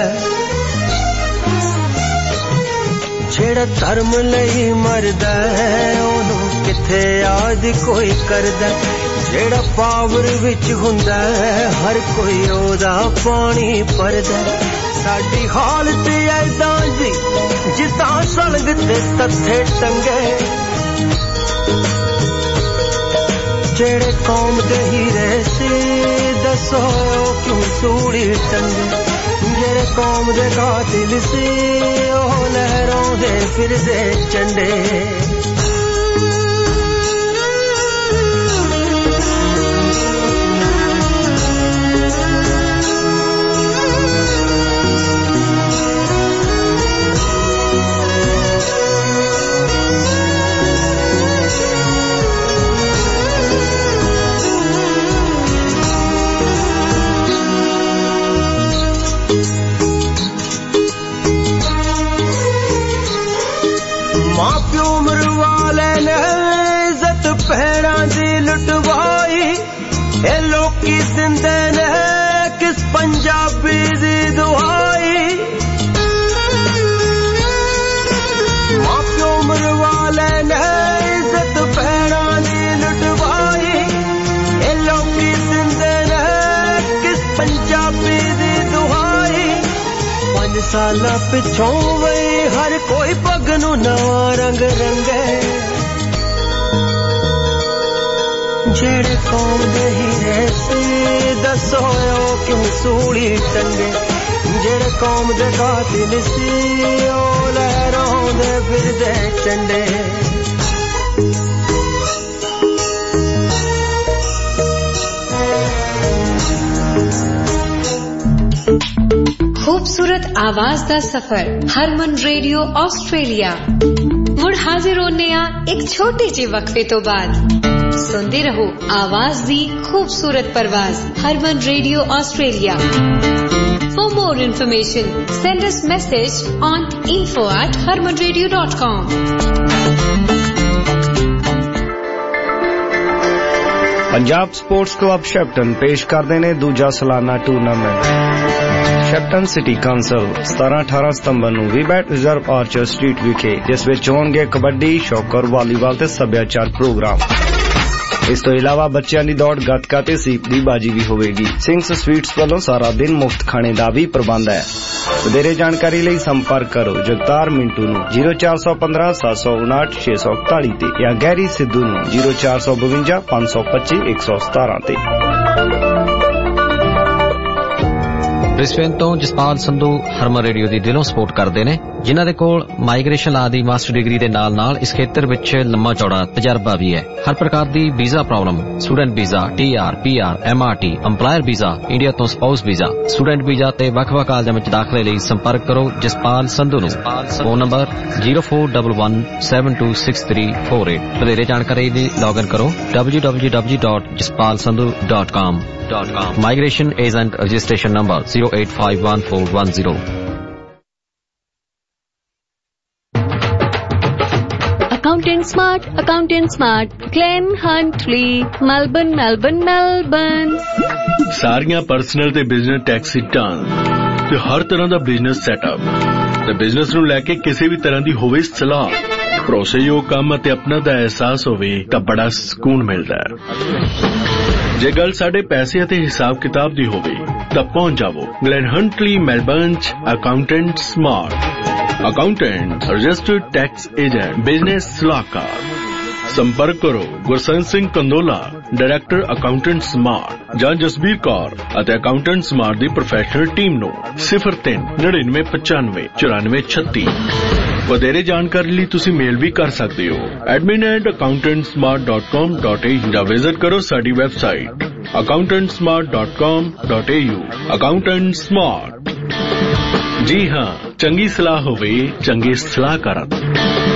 ਜਿਹੜਾ ਧਰਮ ਲਈ ਮਰਦਾ ਹੈ ਉਹਨੂੰ ਕਿੱਥੇ ਯਾਦ ਕੋਈ ਕਰਦਾ। ਜਿਹੜਾ ਪਾਵਰ ਵਿੱਚ ਹੁੰਦਾ ਹੈ ਹਰ ਕੋਈ ਉਹਦਾ ਪਾਣੀ ਭਰਦਾ। ਸਾਡੀ ਹਾਲਤ ਐਦਾਂ ਦੀ ਜਿੱਦਾਂ ਸਲਗ ਤੇ ਤੱਥੇ ਟੰਗੇ। ਜਿਹੜੇ ਕੌਮ ਦੇ ਹੀਰੇ ਸੀ ਦੱਸੋ ਕਿਉਂ ਸੂਲੀ ਟੰਗੇ। ਜਿਹੜੇ ਕੌਮ ਦੇ ਕਾਤਿਲ ਸੀ ਉਹ ਲਹਿਰਾਉਂਦੇ ਫਿਰਦੇ ਝੰਡੇ। साला पिछों वे हर कोई पग नू नवा रंग रंगे जेड़े कौम दे हीरे सी दसो क्यों सूली टंगे जेड़े कौम दे कातिल सी ओ लहरों दे फिरदे चंडे खूबसूरत आवाज दा सफर हरमन रेडियो ऑस्ट्रेलिया मुड़ हाजिर होने एक छोटे जे वक्फे तो बाद सुनते रहो आवाज दी खूबसूरत परवाज Harman radio Australia. For more information send us message on info@harmanradio.com। Punjab sports club Shepparton पेश करते ने दूजा सालाना टूर्नामेंट शैप्टन सिटी काउंसिल 17-18 सितंबर ਨੂੰ ਵੀਬੈਟ ਰਿਜ਼ਰਵ ਆਰਚਰ ਸਟਰੀਟ ਵਿਖੇ ਜਿਸ ਵਿੱਚ ਹੋਣਗੇ ਕਬੱਡੀ ਸ਼ੌਕਰ ਵਾਲੀਬਾਲ ਤੇ ਸੱਭਿਆਚਾਰ ਪ੍ਰੋਗਰਾਮ। ਇਸ ਤੋਂ ਇਲਾਵਾ ਬੱਚਿਆਂ ਦੀ ਦੌੜ ਗੱਤਕਾ ਤੇ ਸੀਪ ਦੀ ਬਾਜੀ ਵੀ ਹੋਵੇਗੀ। ਸਿੰਘਸ ਸਵੀਟਸ ਵੱਲੋਂ ਸਾਰਾ ਦਿਨ ਮੁਫਤ ਖਾਣੇ ਦਾ ਵੀ ਪ੍ਰਬੰਧ ਹੈ। ਵਧੇਰੇ ਜਾਣਕਾਰੀ ਲਈ ਸੰਪਰਕ ਕਰੋ ਜਗਤਾਰ ਮਿੰਟੂ ਨੂੰ 0415 759 641 ਤੇ ਜਾਂ ਗੈਰੀ ਸਿੱਧੂ ਨੂੰ 0452 525 117 ਤੇ। ਬ੍ਰਿਸਬੇਨ ਤੋਂ ਜਸਪਾਲ ਸੰਧੂ ਹਰਮਨ ਰੇਡੀਓ ਦੀ ਦਿਲੋਂ ਸਪੋਰਟ ਕਰਦੇ ਨੇ ਜਿਨ੍ਹਾਂ ਦੇ ਕੋਲ ਮਾਈਗ੍ਰੇਸ਼ਨ ਲਾ ਦੀ ਮਾਸਟਰ ਡਿਗਰੀ ਦੇ ਨਾਲ ਇਸ ਖੇਤਰ ਵਿੱਚ ਲੰਮਾ ਚੌੜਾ ਤਜਰਬਾ ਵੀ ਹੈ। ਹਰ ਪ੍ਰਕਾਰ ਦੀ visa problem student visa TR PR MRT EMPLOYER visa India ਤੋਂ ਸਪਾਊਸ ਵੀਜ਼ਾ ਸਟੂਡੈਂਟ ਵੀਜ਼ਾ ਤੇ ਵੱਖ-ਵੱਖ ਕਾਲਜਾਂ ਵਿੱਚ ਦਾਖਲੇ ਲਈ ਸੰਪਰਕ ਕਰੋ ਜਸਪਾਲ ਸੰਧੂ ਨੂੰ। Phone number 0411726348। ਵਧੇਰੇ ਜਾਣਕਾਰੀ ਲਈ ਲੌਗਇਨ ਕਰੋ www.jaspalsandhu.com। Migration Agent Registration Number 0851410। Accountant Smart Glen Huntley Melbourne। ਸਾਰੀਆਂ ਪਰਸਨਲ ਤੇ ਬਿਜ਼ਨਸ ਟੈਕਸ ਰਿਟਰਨ ਤੇ ਹਰ ਤਰ੍ਹਾਂ ਦਾ ਬਿਜ਼ਨਸ ਸੈਟਅਪ ਤੇ ਬਿਜ਼ਨਸ ਨੂੰ ਲੈ ਕੇ ਕਿਸੇ ਵੀ ਤਰ੍ਹਾਂ ਦੀ ਹੋਵੇ ਸਲਾਹ ਭਰੋਸੇਯੋਗ ਕੰਮ ਅਤੇ ਆਪਣਾ ਦਾ ਅਹਿਸਾਸ ਹੋਵੇ ਤਾਂ ਬੜਾ ਸਕੂਨ ਮਿਲਦਾ ਹੈ। ਜੇ ਗੱਲ ਸਾਡੇ ਪੈਸੇ ਅਤੇ ਹਿਸਾਬ ਕਿਤਾਬ ਦੀ ਹੋਵੇ ਤਾਂ ਪਹੁੰਚ ਜਾਵੋ ਗਲੈਨ ਹੰਟਲੀ ਮੈਲਬਰਨ ਚ accountant smart accountant registered tax agent business ਸਲਾਹਕਾਰ। ਸੰਪਰਕ ਕਰੋ Gursant Singh Kandola director accountant smart ਜਾਂ ਜਸਬੀਰ ਕੌਰ ਅਤੇ ਅਕਾਊਂਟੈਂਟ ਸਮਾਰਟ ਦੀ ਪ੍ਰੋਫੈਸ਼ਨਲ ਟੀਮ ਨੂੰ 0399959436। ਵਧੇਰੇ ਜਾਣਕਾਰੀ ਲਈ ਤੁਸੀਂ ਮੇਲ ਵੀ ਕਰ ਸਕਦੇ ਹੋ admin@accountantsmart.com.au ਜਾਂ ਵਿਜ਼ਿਟ ਕਰੋ ਸਾਡੀ ਵੈਬਸਾਈਟ accountantsmart.com.au। Accountant smart. ਜੀ ਹਾਂ, ਚੰਗੀ ਸਲਾਹ ਹੋਵੇ ਚੰਗੇ ਸਲਾਹਕਾਰਾਂ ਤੋਂ।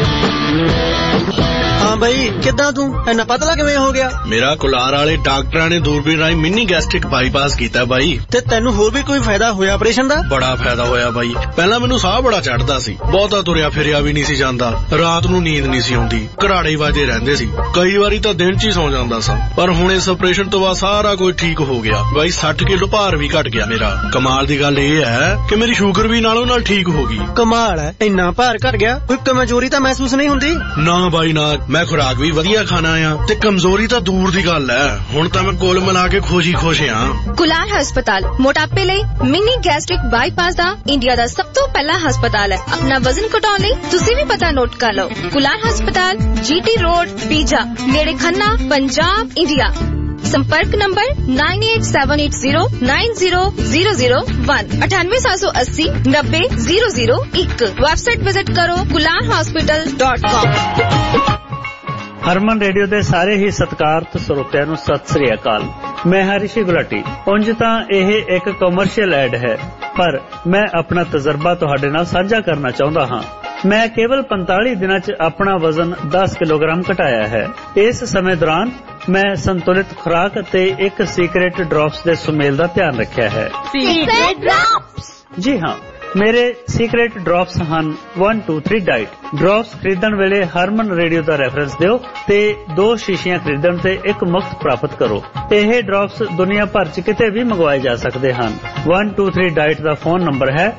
ਹਾਂ ਬਈ ਕਿੱਦਾਂ ਤੂੰ ਇੰਨਾ ਪਤਲਾ ਕਿਵੇਂ ਹੋ ਗਿਆ? ਮੇਰਾ ਕੁਲਾਰ ਵਾਲੇ ਡਾਕਟਰਾਂ ਨੇ ਦੂਰਬੀਨ ਰਾਹੀਂ ਮਿੰਨੀ ਗੈਸਟ੍ਰਿਕ ਬਾਈਪਾਸ ਕੀਤਾ ਬਾਈ। ਤੇ ਤੈਨੂੰ ਹੋਰ ਵੀ ਕੋਈ ਫਾਇਦਾ ਹੋਇਆ ਆਪਰੇਸ਼ਨ ਦਾ? ਬੜਾ ਫਾਇਦਾ ਹੋਇਆ ਬਾਈ। ਪਹਿਲਾਂ ਮੈਨੂੰ ਸਾਹ ਬੜਾ ਚੜਦਾ ਸੀ, ਬਹੁਤਾ ਤੁਰਿਆ ਫਿਰਿਆ ਵੀ ਨਹੀਂ ਸੀ ਜਾਂਦਾ, ਰਾਤ ਨੂੰ ਨੀਂਦ ਨਹੀਂ ਸੀ ਆਉਂਦੀ, ਘਰਾੜੇ ਵੱਜਦੇ ਰਹਿੰਦੇ ਸੀ, ਕਈ ਵਾਰੀ ਤਾਂ ਦਿਨ 'ਚ ਹੀ ਸੌਂ ਜਾਂਦਾ ਸਾਂ। ਪਰ ਹੁਣ ਇਸ ਆਪਰੇਸ਼ਨ ਤੋਂ ਬਾਅਦ ਸਾਰਾ ਕੁਝ ਠੀਕ ਹੋ ਗਿਆ ਬਾਈ। 60 ਕਿਲੋ ਭਾਰ ਵੀ ਘਟ ਗਿਆ ਮੇਰਾ। ਕਮਾਲ ਦੀ ਗੱਲ ਇਹ ਹੈ ਕਿ ਮੇਰੀ ਸ਼ੂਗਰ ਵੀ ਨਾਲੋਂ ਨਾਲ ਠੀਕ ਹੋ ਗਈ। ਕਮਾਲ ਹੈ, ਇੰਨਾ ਭਾਰ ਘਟ ਗਿਆ, ਕੋਈ ਕਮਜ਼ੋਰੀ ਤਾਂ ਮਹਿਸੂਸ ਨਹੀਂ ਹੁੰਦੀ? ਨਾ ਬਾਈ ਨਾ, ਮੈਂ ਖੁਰਾਕ ਵੀ ਵਧੀਆ ਖਾਣਾ ਆ ਤੇ ਕਮਜ਼ੋਰੀ ਤਾਂ ਦੂਰ ਦੀ ਗੱਲ ਹੈ। ਹੁਣ ਤਾਂ ਮੈਂ ਕੁੱਲ ਮਿਲਾ ਕੇ ਖੁਸ਼ ਆ। ਕੁਲਾਰ ਹਸਪਤਾਲ ਮੋਟਾਪੇ ਲਈ ਮਿੰਨੀ ਗੈਸਟ੍ਰਿਕ ਬਾਈਪਾਸ ਦਾ ਇੰਡੀਆ ਦਾ ਸਭ ਤੋਂ ਪਹਿਲਾ ਹਸਪਤਾਲ ਹੈ। ਆਪਣਾ ਵਜ਼ਨ ਘਟਾਉਣ ਲਈ ਤੁਸੀਂ ਵੀ ਪਤਾ ਨੋਟ ਕਰ ਲਓ। ਕੁਲਾਰ ਹਸਪਤਾਲ GT ਰੋਡ ਪੀਜਾ ਨੇੜੇ ਖੰਨਾ ਪੰਜਾਬ ਇੰਡੀਆ। संपर्क नंबर 9878090001 9878090001। वेबसाइट विजिट करो kularhospital.com। ਹਰਮਨ ਰੇਡੀਓ ਦੇ ਸਾਰੇ ਹੀ ਸਤਿਕਾਰਤ ਸਰੋਤਿਆਂ ਨੂੰ ਸਤਿ ਸ੍ਰੀ ਅਕਾਲ। ਮੈਂ ਹਰੀਸ਼ੀ ਗੁਲਾਟੀ। ਉਂਝ ਤਾਂ ਇਹ ਇੱਕ ਕਮਰਸ਼ੀਅਲ ਐਡ ਹੈ, ਪਰ ਮੈਂ ਆਪਣਾ ਤਜਰਬਾ ਤੁਹਾਡੇ ਨਾਲ ਸਾਂਝਾ ਕਰਨਾ ਚਾਹੁੰਦਾ ਹਾਂ। ਮੈਂ ਕੇਵਲ 45 ਦਿਨਾਂ 'ਚ ਆਪਣਾ ਵਜ਼ਨ 10 ਕਿਲੋਗ੍ਰਾਮ ਘਟਾਇਆ ਹੈ। ਇਸ ਸਮੇਂ ਦੌਰਾਨ ਮੈਂ ਸੰਤੁਲਿਤ ਖੁਰਾਕ ਅਤੇ ਇੱਕ ਸੀਕ੍ਰੇਟ ਡ੍ਰੌਪਸ ਦੇ ਸੁਮੇਲ ਦਾ ਧਿਆਨ ਰੱਖਿਆ ਹੈ। Secret drops? ਜੀ ਹਾਂ, ਮੇਰੇ ਸੀਕ੍ਰੇਟ ਡ੍ਰੌਪਸ ਹਨ 1 2 3 ਡਾਈਟ। ਡ੍ਰੌਪਸ ਖਰੀਦਣ ਵੇਲੇ ਹਰਮਨ ਰੇਡੀਓ ਦਾ ਰੈਫਰੈਂਸ ਦਿਓ ਤੇ 2 ਸ਼ੀਸ਼ੀਆਂ ਖਰੀਦਣ ਤੇ 1 ਮੁਫਤ ਪ੍ਰਾਪਤ ਕਰੋ। ਇਹ ਡ੍ਰੌਪਸ ਦੁਨੀਆ ਭਰ 'ਚ ਕਿਤੇ ਵੀ ਮੰਗਵਾਏ ਜਾ ਸਕਦੇ ਹਨ। 1 2 3 ਡਾਈਟ ਦਾ ਫੋਨ ਨੰਬਰ ਹੈ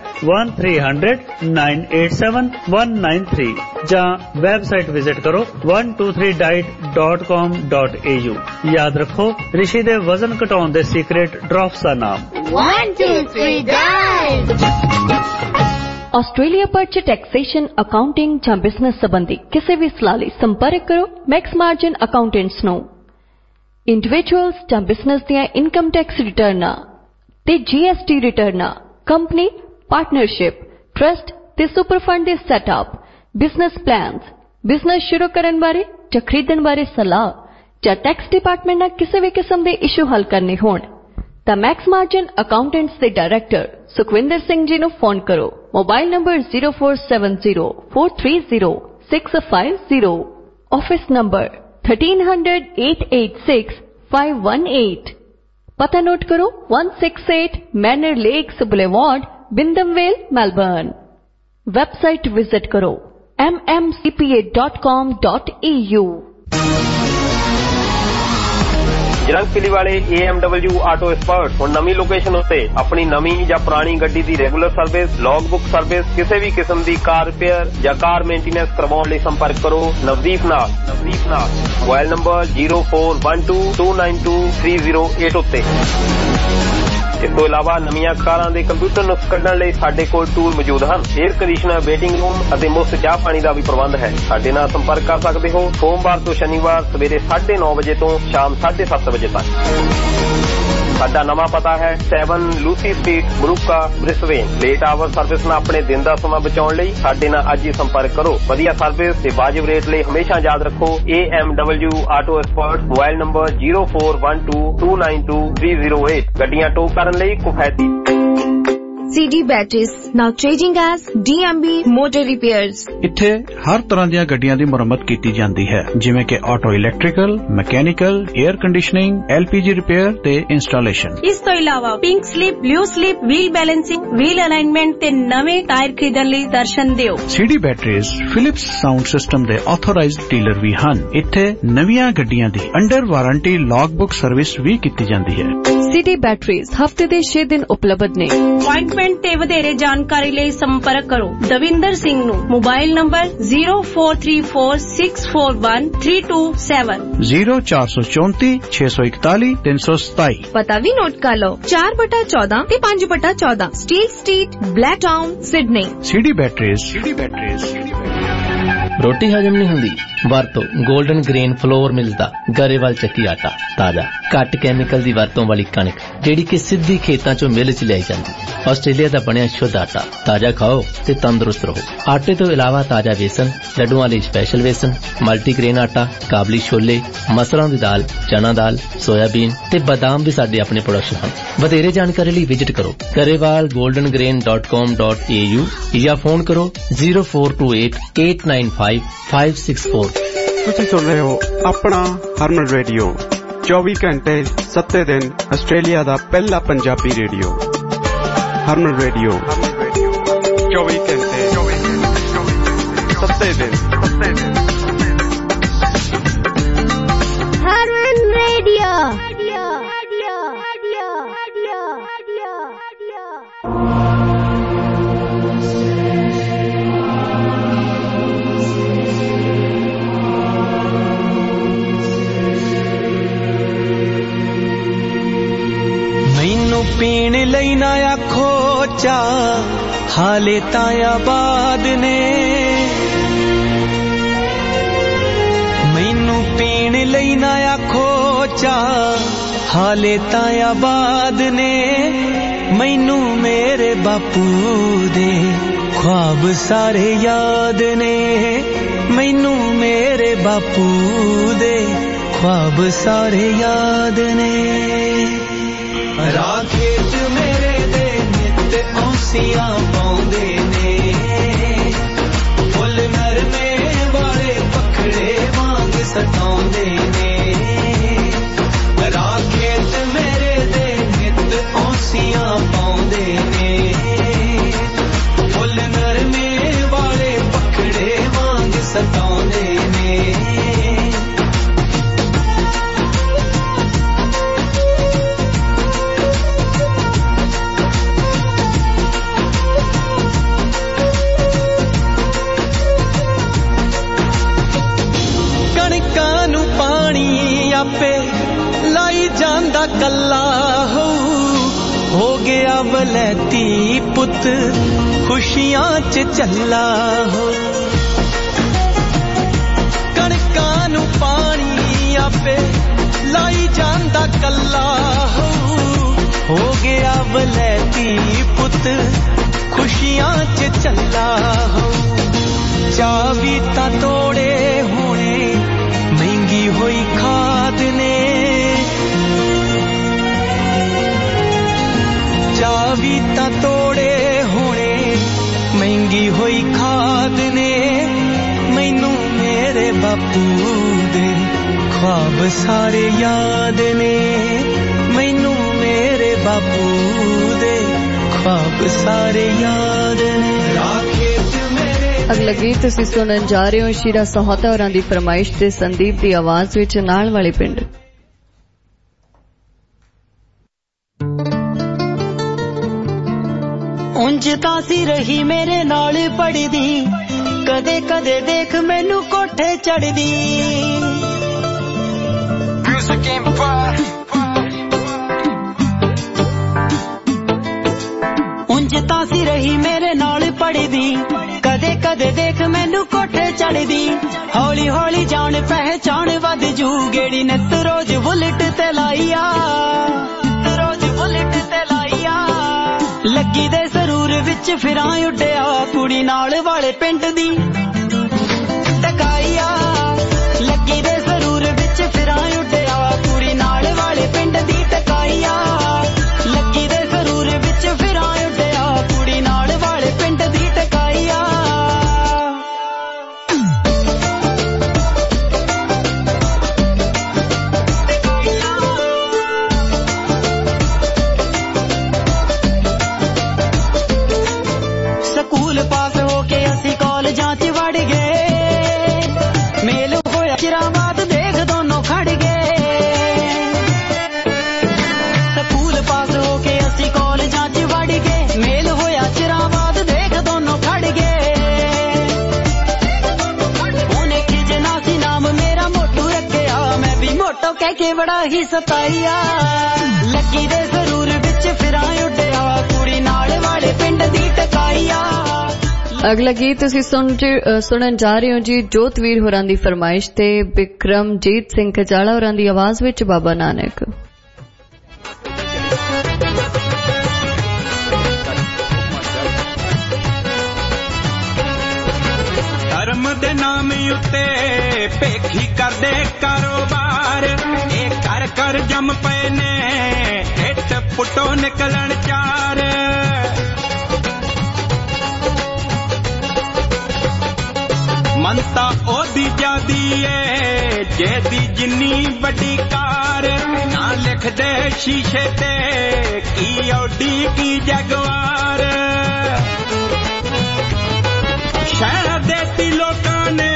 1300-987-193 ਜਾਂ ਵੈਬਸਾਈਟ ਵਿਜ਼ਿਟ ਕਰੋ 123diet.com.au। ਯਾਦ ਰੱਖੋ, ਰਿਸ਼ੀ ਦੇ ਵਜ਼ਨ ਘਟਾਉਣ ਦੇ ਸੀਕ੍ਰੇਟ ਡ੍ਰੌਪਸ ਦਾ ਨਾਮ 1 2 3 ਡਾਈਟ। ਆਸਟ੍ਰੇਲੀਆ ਭਰ 'ਚ ਟੈਕਸੇਸ਼ਨ, ਅਕਾਊਂਟਿੰਗ ਜਾਂ ਬਿਜ਼ਨਸ ਸੰਬੰਧੀ ਕਿਸੇ ਵੀ ਸਲਾਹ ਲਈ ਸੰਪਰਕ ਕਰੋ ਮੈਕਸ ਮਾਰਜਨ ਅਕਾਊਂਟੈਂਟਸ ਨੂੰ। ਇੰਡੀਵਿਜੂਅਲਸ ਜਾਂ ਬਿਜ਼ਨਸ ਦੀਆਂ ਇਨਕਮ ਟੈਕਸ ਰਿਟਰਨਾਂ ਤੇ GST ਰਿਟਰਨਾਂ, ਕੰਪਨੀ, ਪਾਰਟਨਰਸ਼ਿਪ, ਟਰਸਟ ਤੇ ਸੁਪਰ ਫੰਡ ਦੇ ਸੈਟਅਪ, ਬਿਜ਼ਨਸ ਪਲਾਨਸ, ਬਿਜ਼ਨਸ ਸ਼ੁਰੂ ਕਰਨ ਬਾਰੇ ਜਾਂ ਖਰੀਦਣ ਬਾਰੇ ਸਲਾਹ ਜਾਂ ਟੈਕਸ ਡਿਪਾਰਟਮੈਂਟ ਨਾਲ ਕਿਸੇ ਵੀ ਕਿਸਮ ਦੇ ਇਸ਼ੂ ਹੱਲ ਕਰਨੇ ਹੋਣ ਤਾਂ ਮੈਕਸ ਮਾਰਜਨ ਅਕਾਊਂਟੈਂਟਸ ਦੇ ਡਾਇਰੈਕਟਰ ਸੁਖਵਿੰਦਰ ਸਿੰਘ ਜੀ ਨੂੰ ਫੋਨ ਕਰੋ। Mobile number 0470430650, office number 1300 886 518। ਪਤਾ ਨੋਟ ਕਰੋ 168 Manor Lakes Boulevard, Wyndham Vale, Melbourne. Website visit ਕਰੋ mmcpa.com.au। ਜਰੰਗਪਿਲੀ ਵਾਲੇ AMW ਆਟੋ ਐਕਸਪਰਟ ਹੁਣ ਨਵੀਂ ਲੋਕੇਸ਼ਨ ਉੱਤੇ ਆਪਣੀ ਨਵੀਂ ਜਾਂ ਪੁਰਾਣੀ ਗੱਡੀ ਦੀ regular service, log book service, ਕਿਸੇ ਵੀ ਕਿਸਮ ਦੀ ਕਾਰ ਰਿਪੇਅਰ ਜਾਂ ਕਾਰ ਮੇਨਟੇਨੈਂਸ ਕਰਵਾਉਣ ਲਈ ਸੰਪਰਕ ਕਰੋ ਨਵਦੀਪ ਨਾਲ। ਮੋਬਾਈਲ ਨੰਬਰ 0412292308 ਉੱਤੇ। ਇਸ ਤੋਂ ਇਲਾਵਾ ਨਵੀਆਂ ਕਾਰਾਂ ਦੇ ਕੰਪਿਊਟਰ ਨੁਕਸ ਕੱਢਣ ਲਈ ਸਾਡੇ ਕੋਲ ਟੂਲ ਮੌਜੂਦ ਹਨ। 에ਅਰ ਕੰਡੀਸ਼ਨਰ, ਵੇਟਿੰਗ ਰੂਮ ਅਤੇ ਮੁਫਤ ਚਾਹ ਪਾਣੀ ਦਾ ਵੀ ਪ੍ਰਬੰਧ ਹੈ। ਸਾਡੇ ਨਾਲ ਸੰਪਰਕ ਕਰ ਸਕਦੇ ਹੋ ਸੋਮਵਾਰ ਤੋਂ ਸ਼ਨੀਵਾਰ ਸਵੇਰੇ 9:30 ਵਜੇ ਤੋਂ ਸ਼ਾਮ 7:30 ਵਜੇ ਤੱਕ। ਸਾਡਾ ਨਵਾਂ ਪਤਾ ਹੈ 7 ਲੂਸੀ ਸਟਰੀਟ, ਬਰੂਕਾ, ਬ੍ਰਿਸਬੇਨ। ਲੇਟ ਆਵਰ ਸਰਵਿਸ ਨਾਲ ਆਪਣੇ ਦਿਨ ਦਾ ਸਮਾਂ ਬਚਾਉਣ ਲਈ ਸਾਡੇ ਨਾਲ ਅੱਜ ਹੀ ਸੰਪਰਕ ਕਰੋ। ਵਧੀਆ ਸਰਵਿਸ ਤੇ ਵਾਜਿਬ ਰੇਟ ਲਈ ਹਮੇਸ਼ਾ ਯਾਦ ਰੱਖੋ AMW auto expert. Mobile number 0412292308। ਗੱਡੀਆਂ ਟੋ ਕਰਨ ਲਈ ਕਿਫਾਇਤੀ। CD Batteries, now changing as DMB Motor Repairs। ਇੱਥੇ ਹਰ ਤਰ੍ਹਾਂ ਦੀਆਂ ਗੱਡੀਆਂ ਦੀ ਮੁਰੰਮਤ ਕੀਤੀ ਜਾਂਦੀ ਹੈ, ਜਿਵੇਂ ਕਿ auto electrical, mechanical, air conditioning, LPG repair ਤੇ ਇੰਸਟਾਲੇਸ਼ਨ। ਇਸ ਤੋਂ ਇਲਾਵਾ pink slip, blue slip, wheel balancing, wheel alignment ਤੇ ਨਵੇਂ ਟਾਇਰ ਖਰੀਦਣ ਲਈ ਦਰਸ਼ਨ ਦਿਓ। CD Batteries Philips sound system ਦੇ ਆਥੋਰਾਈਜ਼ਡ ਡੀਲਰ ਵੀ ਹਨ। ਇੱਥੇ ਨਵੀਆਂ ਗੱਡੀਆਂ ਦੀ under warranty log book service ਵੀ ਕੀਤੀ ਜਾਂਦੀ ਹੈ। CD Batteries ਹਫਤੇ ਦੇ 6 ਦਿਨ ਉਪਲਬਧ ਨੇ। ਤੇ ਵਧੇਰੇ ਜਾਣਕਾਰੀ ਲਈ ਸੰਪਰਕ ਕਰੋ ਦਵਿੰਦਰ ਸਿੰਘ ਨੂੰ। Mobile number 0434641327 0434 641 327। ਪਤਾ ਵੀ ਨੋਟ ਕਰ ਲਓ 4/14 ਤੇ 5/14 Steel street, Blacktown, Sydney. CD Batteries। ਰੋਟੀ ਹਜਮ ਨਹੀਂ ਹੁੰਦੀ? ਵਰਤੋ 골ਡਨ ਗ੍ਰੇਨ ਫਲੋਰ ਮਿਲਸ ਦਾ ਗਰੇਵਾਲ ਚੱਕੀ ਆਟਾ। ਤਾਜ਼ਾ, ਘੱਟ ਕੈਮੀਕਲ ਦੀ ਵਰਤੋਂ ਵਾਲੀ ਕਣਕ ਜਿਹੜੀ ਕਿ ਸਿੱਧੀ ਖੇਤਾਂ ਚੋਂ ਮਿਲ ਚ ਲਿਆਈ ਜਾਂਦੀ। ਆਸਟ੍ਰੇਲੀਆ ਦਾ ਬਣਿਆ ਸ਼ੁੱਧ ਆਟਾ। ਤਾਜ਼ਾ ਖਾਓ ਤੇ ਤੰਦਰੁਸਤ ਰਹੋ। ਆਟੇ ਤੋਂ ਇਲਾਵਾ ਤਾਜ਼ਾ ਵੇਸਣ, ਲੱਡੂਆਂ ਲਈ ਸਪੈਸ਼ਲ ਵੇਸਣ, ਮਲਟੀਗ੍ਰੇਨ ਆਟਾ, ਕਾਬਲੀ ਛੋਲੇ, ਮਸਰਾਂ ਦੀ ਦਾਲ, ਚਨਾ ਦਾਲ, ਸੋਇਆਬੀਨ ਤੇ ਬਦਾਮ ਵੀ ਸਾਡੇ ਆਪਣੇ ਪ੍ਰੋਡਕਸ਼ਨ ਹਨ। ਵਧੇਰੇ ਜਾਣਕਾਰੀ ਲਈ ਵਿਜ਼ਿਟ ਕਰੋ garewalgoldengrain.com.au ਜਾਂ ਫੋਨ ਕਰੋ 0428895564। ਤੁਸੀਂ ਸੁਣ ਰਹੇ ਹੋ ਆਪਣਾ ਹਰਮਨ ਰੇਡੀਓ 24 ਘੰਟੇ 7 ਦਿਨ ਆਸਟ੍ਰੇਲੀਆ ਦਾ ਪਹਿਲਾ ਪੰਜਾਬੀ ਰੇਡੀਓ। ਹਰਮਨ ਰੇਡੀਓ 24 ਘੰਟੇ 7 ਦਿਨ। ਹਰਮਨ ਰੇਡੀਓ। ਮੈਨੂੰ ਪੀਣ ਲਈ ਨਾ ਆਖੋ ਚਾਹ, ਹਾਲੇ ਤਾਂ ਆਬਾਦ ਨੇ। ਮੈਨੂੰ ਪੀਣ ਲਈ ਨਾ ਆਖੋ ਚਾਹ, ਹਾਲੇ ਤਾਂ ਆਬਾਦ ਨੇ। ਮੈਨੂੰ ਮੇਰੇ ਬਾਪੂ ਦੇ ख्वाब सारे याद ने। मैनू मेरे बापू दे ख्वाब सारे याद ने। राखेत मेरे दे नित औसियां पाउंदे ने। फुल नरमे वाले पखड़े वांग सताउंदे ने। राखेत मेरे दे नित औसियां पाउंदे ने। फुल नरमे वाले पखड़े वांग सताउंदे ने। कणकां नूं पानी आपे लाई जांदा कल्ला हो गया वलैती पुत खुशियां च चला हो कणकां नूं पानी आपे लाई जांदा कल्ला हो गया वलैती पुत खुशियां च चला हो चावी तां तोड़े होने महंगी होई खाद ने चावी तां तोड़े होने महंगी होई खाद ने मैनू मेरे बापू दे ख्वाब सारे याद ने मैनू मेरे बापू दे ख्वाब सारे याद ने अगला गीत तुसीं सुनन जा रहे हो शीरा सहोता होरां दी फरमाइश ते संदीप दी आवाज विच नाल वाले पिंड उंज तासी रही मेरे नाल पढ़दी कदे कदे देख मैनू कोठे चढ़दी उंज तासी रही मेरे नाल पढ़दी कदे कदे देख मैनू कोठे चढ़दी हौली हौली जान पहचान वध जू गेड़ी नित रोज बुलेट ते लाइया रोज बुलेट ते लाइया लगी दे जरूर विच फिरां उड्डिया कुड़ी नाल वाले पिंड दी टकाइया लगी दे जरूर विच फिरां उड्डिया कुड़ी नाल वाले पिंड दी टकाइया लगी दे जरूर विच फिरां उड्डिया कुड़ी नाल वाले पिंड दी टकाइया स्कूल पास होके असी कॉलेजां च वड़ गए मेल होया चिराबाद देख दोनों खड़ गए स्कूल पास होके असी कॉलेजां च वड़ गए मेल होया चिराबाद देख दोनों खड़ गए उन्हें खिजना सी नाम मेरा मोटू रखिया मैं भी मोटो कह के बड़ा ही सताइया लगी दे जरूर विच फिरां उड्डिया कुड़ी नाल वाले पिंड दी टकाइया अगला गीत तुसीं सुनन जा रहे हो जी जोतवीर होरां दी फरमाइश ते बिक्रमजीत सिंह कजाला होरां दी आवाज विच बाबा नानक धर्म दे नाम उत्ते भेखी करदे कारोबार ए कर कर जम पए ने हिट पुटो निकलन चार मनता ओदी जादी है जेदी जिन्नी बड़ी कार ना लिख दे शीशे ते की औडी की जगवार शहर देती लोकां ने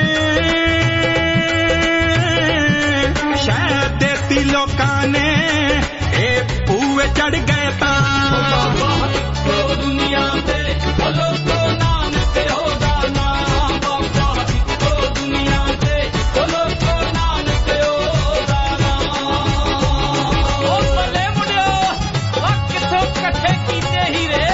शहर देती लोकां ने ए पूए चढ़ गए ता दुनिया ते लोको नानक होदा नाम दुनिया ते लोको नानक होदा नाम ओ बल्ले मुंडियो आ किथों इकट्ठे कीते ही रे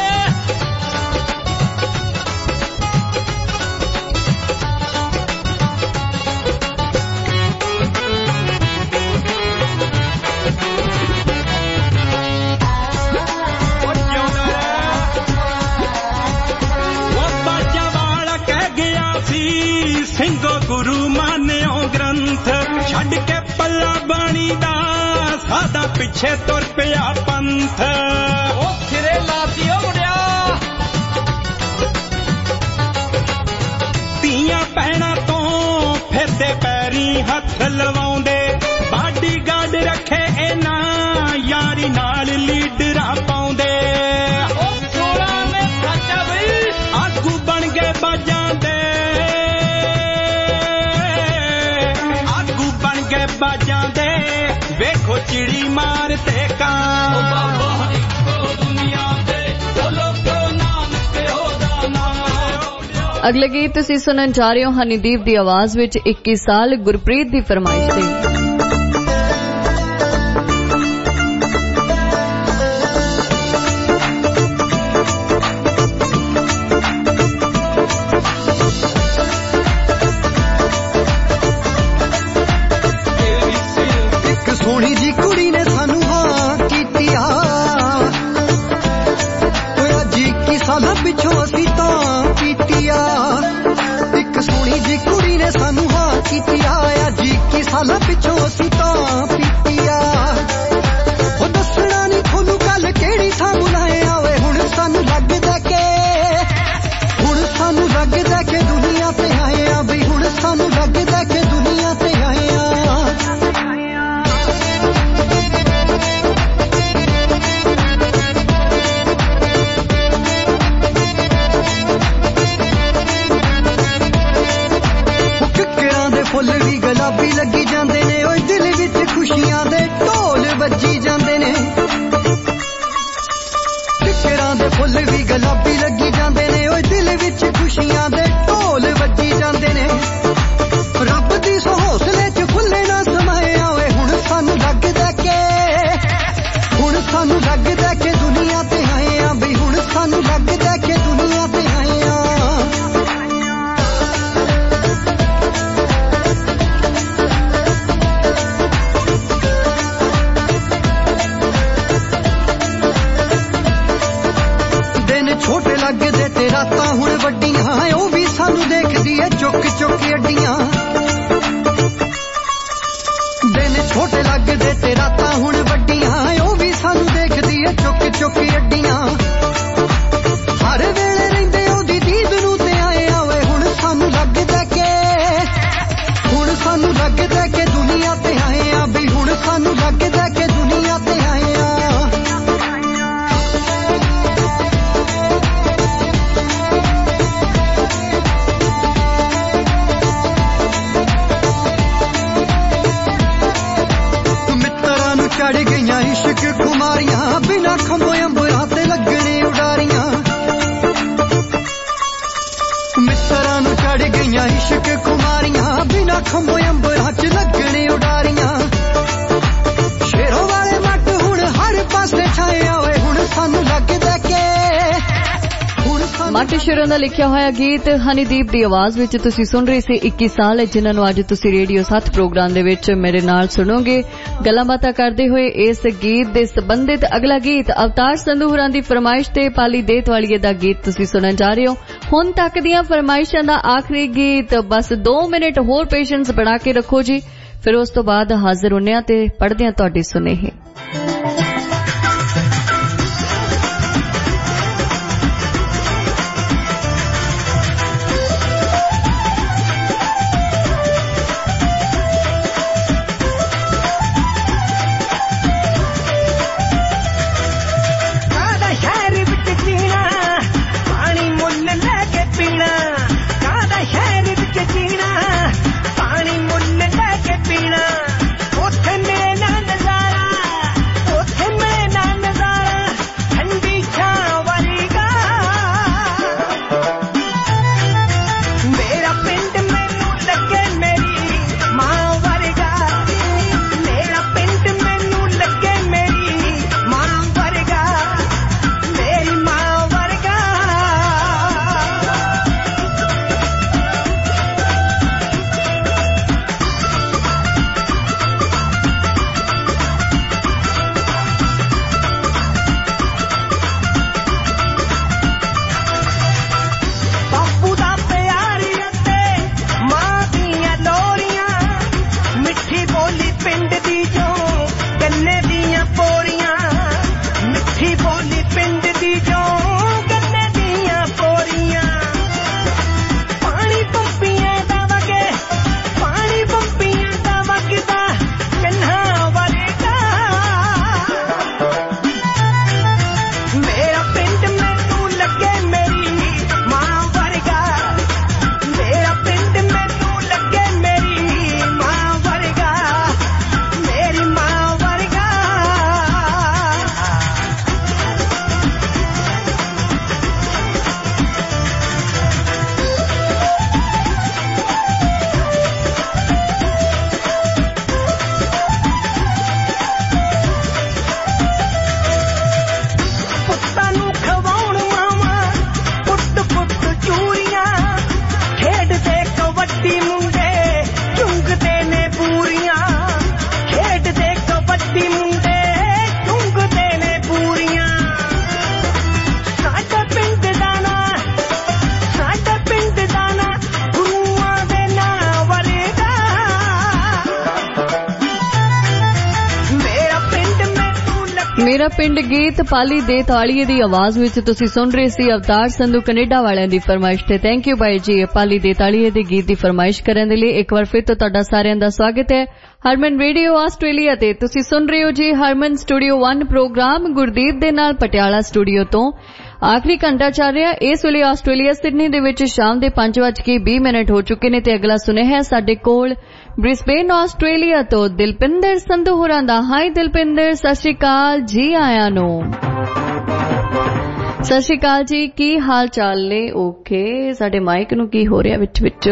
ਸਿੰਘੋ ਗੁਰੂ ਮਾਨਿਓ ਗ੍ਰੰਥ ਛੱਡ ਕੇ ਪੱਲਾ ਬਾਣੀ ਦਾ ਸਾਡਾ ਪਿੱਛੇ ਤੁਰ ਪਿਆ ਪੰਥ ਉਹ ਸਿਰੇ ਲਾਤੀ ਓ ਮੁੰਡਿਆ ਧੀਆਂ ਭੈਣਾਂ ਤੋਂ ਫਿਰਦੇ ਪੈਰੀ ਹੱਥ ਲਵਾਉਂਦੇ ਬਾਡੀ ਗਾਰਡ ਰੱਖੇ ਇਹਨਾਂ ਯਾਰੀ ਨਾਲ ਲੀਡਰਾਂ ਪਾਉਂਦੇ ਉਹ ਸੋਹਣਾ ਨੇ ਸੱਚਾ ਬਈ ਆਗੂ ਬਣ ਗਏ ਬਾਜਾਂ ਦੇ ਬਾਜਾਂ ਦੇ ਵੇਖੋ ਚਿੜੀ ਮਾਰ ਤੇ ਕਾਂ ਬਾਬਾ ਇੱਕੋ ਦੁਨੀਆ ਤੇ ਲੋਕੋ ਨਾਨਕ ਹੋਦਾ ਨਾਮ अगला गीत तुसीं सुनन जा रहे हो हनीदीप दी आवाज विच 21 साल गुरप्रीत दी फरमाइश ते ਕੀਤੀ ਆ ਅੱਜ 21 ਸਾਲਾਂ ਪਿੱਛੋਂ ਅਸੀਂ ਤਾਂ ਪੀਤੀ ਆ ਉਹ ਦੱਸਣਾ ਨਹੀਂ ਤੁਹਾਨੂੰ ਗੱਲ ਕਿਹੜੀ ਥਾਂ ਬੁਲਾਏ ਆਵੇ ਹੁਣ ਸਾਨੂੰ ਲੱਗਦਾ ਕਿ ਦੁਨੀਆ ਤੇ ਆਏ ਆ ਬਈ ਹੁਣ ਸਾਨੂੰ ਲੱਗਦਾ ਕਿ ਦੁਨੀਆ ਤੇ ਆਏ ਆ ਕਿੱਕਰਾਂ ਦੇ ਫੁੱਲ ਵੀ ਗੁਲਾਬੀ ਲੱਗੀ ਜਾਂਦੇ ਨੇ ਓਏ ਦਿਲ ਵਿੱਚ ਖੁਸ਼ੀਆਂ ਦੇ ਢੋਲ ਵੱਜੀ ਜਾਂਦੇ ਨੇ ਕਿੱਕਰਾਂ ਦੇ ਫੁੱਲ ਵੀ ਗੁਲਾਬੀ ਲੱਗੀ ਜਾਂਦੇ ਨੇ ਓਏ ਦਿਲ ਵਿੱਚ ਖੁਸ਼ੀਆਂ ਦੇ ਢੋਲ ਵੱਜੀ ਜਾਂਦੇ ਨੇ ਰੱਬ ਦੀ ਸੋ ਹੌਸਲੇ 'ਚ ਫੁੱਲੇ ਨਾ ਸਮਾਏ ਆਵੇ ਹੁਣ ਸਾਨੂੰ ਲੱਗਦਾ ਕਿ ਦੁਨੀਆ ਤੇ ਆਏ ਆ ਬਈ ਹੁਣ ਸਾਨੂੰ ਲੱਗਦਾ ਕਿ ਦੁਨੀਆ ਤੇ ਆਏ ਆ ਛੋਟੇ ਲੱਗਦੇ ਤੇ ਰਾਤਾਂ ਹੁਣ ਵੱਡੀਆਂ ਉਹ ਵੀ ਸਾਨੂੰ ਦੇਖਦੀ ਐ ਚੁੱਕ ਚੁੱਕ ਅੱਡੀਆਂ ਦਿਨ ਛੋਟੇ ਲੱਗਦੇ ਤੇ ਰਾਤਾਂ ਹੁਣ ਵੱਡੀਆਂ ਉਹ ਵੀ ਸਾਨੂੰ ਦੇਖਦੀ ਐ ਚੁੱਕ ਚੁੱਕ ਅੱਡੀਆਂ ਹਰ ਵੇਲੇ ਰਹਿੰਦੇ ਉਹਦੀ ਦੀਦ ਨੂੰ ਤੇ ਆਏ ਆਵੇ ਹੁਣ ਸਾਨੂੰ ਲੱਗਦਾ ਕਿ ਦੁਨੀਆ ਤੇ ਆਏ ਆ ਵੀ ਹੁਣ ਸਾਨੂੰ ਲੱਗਦਾ ਕਿ ਦੁਨੀਆ ਤੇ ਆਏ ਆ ਚੜ ਗਈਆਂ ਇਸ਼ਕ ਕੁਮਾਰੀਆਂ ਬਿਨਾ ਖੰਭੋ ਅੰਬਰਾਂ ਤੇ ਲੱਗਣੇ ਉਡਾਰੀਆਂ ਮਿੱਤਰਾਂ ਨੂੰ ਚੜ ਗਈਆਂ ਇਸ਼ਕ ਕੁਮਾਰੀਆਂ ਬਿਨਾ ਖੰਭੋ ਅੰਬਰਾਂ 'ਚ ਲੱਗਣੇ ਉਡਾਰੀਆਂ ਸ਼ੇਰੋਂ ਵਾਲੇ ਮੱਟ ਹੁਣ ਹਰ ਪਾਸੇ ਛਾਏ ਆਵੇ ਹੁਣ ਸਾਨੂੰ ਲੱਗਦਾ ਕਿ ਮੱਟ ਸ਼ੇਰੋਂ ਦਾ ਲਿਖਿਆ ਹੋਇਆ ਗੀਤ ਹਨੀਦੀਪ ਦੀ ਆਵਾਜ਼ ਵਿੱਚ ਤੁਸੀਂ ਸੁਣ ਰਹੇ ਸੀ 21 ਸਾਲ ਜਿਨ੍ਹਾਂ ਨੂੰ ਅੱਜ ਤੁਸੀਂ ਰੇਡੀਓ 7 ਪ੍ਰੋਗਰਾਮ ਦੇ ਵਿੱਚ ਮੇਰੇ ਨਾਲ ਸੁਣੋਗੇ ਗੱਲਾਂ ਬਾਤਾਂ ਕਰਦੇ ਹੋਏ। ਇਸ ਗੀਤ ਦੇ ਸੰਬੰਧਿਤ ਅਗਲਾ ਗੀਤ ਅਵਤਾਰ ਸੰਧੂ ਹੋਰਾਂ ਦੀ ਫਰਮਾਇਸ਼ ਤੇ ਪਾਲੀ ਦੇਤਵਾਲੀਏ ਦਾ ਗੀਤ ਤੁਸੀਂ ਸੁਣਨ ਜਾ ਰਹੇ ਹੋ। ਹੁਣ ਤੱਕ ਦੀਆਂ ਫਰਮਾਇਸ਼ਾਂ ਦਾ ਆਖਰੀ ਗੀਤ ਬਸ 2 ਮਿੰਟ ਹੋਰ ਪੇਸ਼ੈਂਸ ਬਣਾ ਕੇ ਰੱਖੋ ਜੀ, ਫਿਰ ਉਸ ਤੋਂ ਬਾਅਦ ਹਾਜ਼ਰ ਹੁੰਨੇ ਆ ਤੇ ਪੜ੍ਹਦੇ ਆ ਤੁਹਾਡੇ ਸੁਨੇਹੇ। ਪਿੰਡ ਗੀਤ ਪਾਲੀ ਦੇ ਤਾਲੀਏ ਦੀ ਆਵਾਜ਼ ਵਿੱਚ ਤੁਸੀਂ ਸੁਣ ਰਹੇ ਸੀ ਅਵਤਾਰ ਸੰਧੂ ਕੈਨੇਡਾ ਵਾਲਿਆਂ ਦੀ ਫਰਮਾਇਸ਼ ਤੇ। ਥੈਂਕ ਯੂ ਬਾਈ ਜੀ ਪਾਲੀ ਦੇ ਤਾਲੀਏ ਦੇ ਗੀਤ ਦੀ ਫਰਮਾਇਸ਼ ਕਰਨ ਦੇ ਲਈ। ਇੱਕ ਵਾਰ ਫਿਰ ਤੋਂ ਤੁਹਾਡਾ ਸਾਰਿਆਂ ਦਾ ਸਵਾਗਤ ਹੈ ਹਰਮਨ ਰੇਡੀਓ ਆਸਟ੍ਰੇਲੀਆ ਤੇ। ਤੁਸੀਂ ਸੁਣ ਰਹੇ ਹੋ ਜੀ ਹਰਮਨ ਸਟੂਡੀਓ 1 ਪ੍ਰੋਗਰਾਮ ਗੁਰਦੀਪ ਦੇ ਨਾਲ ਪਟਿਆਲਾ ਸਟੂਡੀਓ ਤੋਂ। ਆਖਰੀ ਘੰਟਾ ਚੱਲ ਰਿਹਾ। ਇਸ ਵੇਲੇ ਆਸਟ੍ਰੇਲੀਆ ਸਿਡਨੀ ਦੇ ਵਿੱਚ ਸ਼ਾਮ ਦੇ 5:20 ਹੋ ਚੁੱਕੇ ਨੇ ਤੇ ਅਗਲਾ ਸੁਨੇਹਾ ਸਾਡੇ ਕੋਲ ਬ੍ਰਿਸਬੇਨ ਆਸਟ੍ਰੇਲੀਆ ਤੋਂ ਦਿਲਪਿੰਦਰ ਸੰਧੂ ਹੋਰਾਂ ਦਾ। ਹਾਈ ਦਿਲਪਿੰਦਰ, ਸਤਿ ਸ਼੍ਰੀ ਅਕਾਲ ਜੀ ਆਇਆਂ ਨੂੰ। ਸਤਿ ਸ਼੍ਰੀ ਅਕਾਲ ਜੀ, ਕੀ ਹਾਲ ਚਾਲ ਨੇ? ਓਕੇ, ਸਾਡੇ ਮਾਈਕ ਨੂੰ ਕੀ ਹੋ ਰਿਹਾ ਵਿੱਚ ਵਿੱਚ?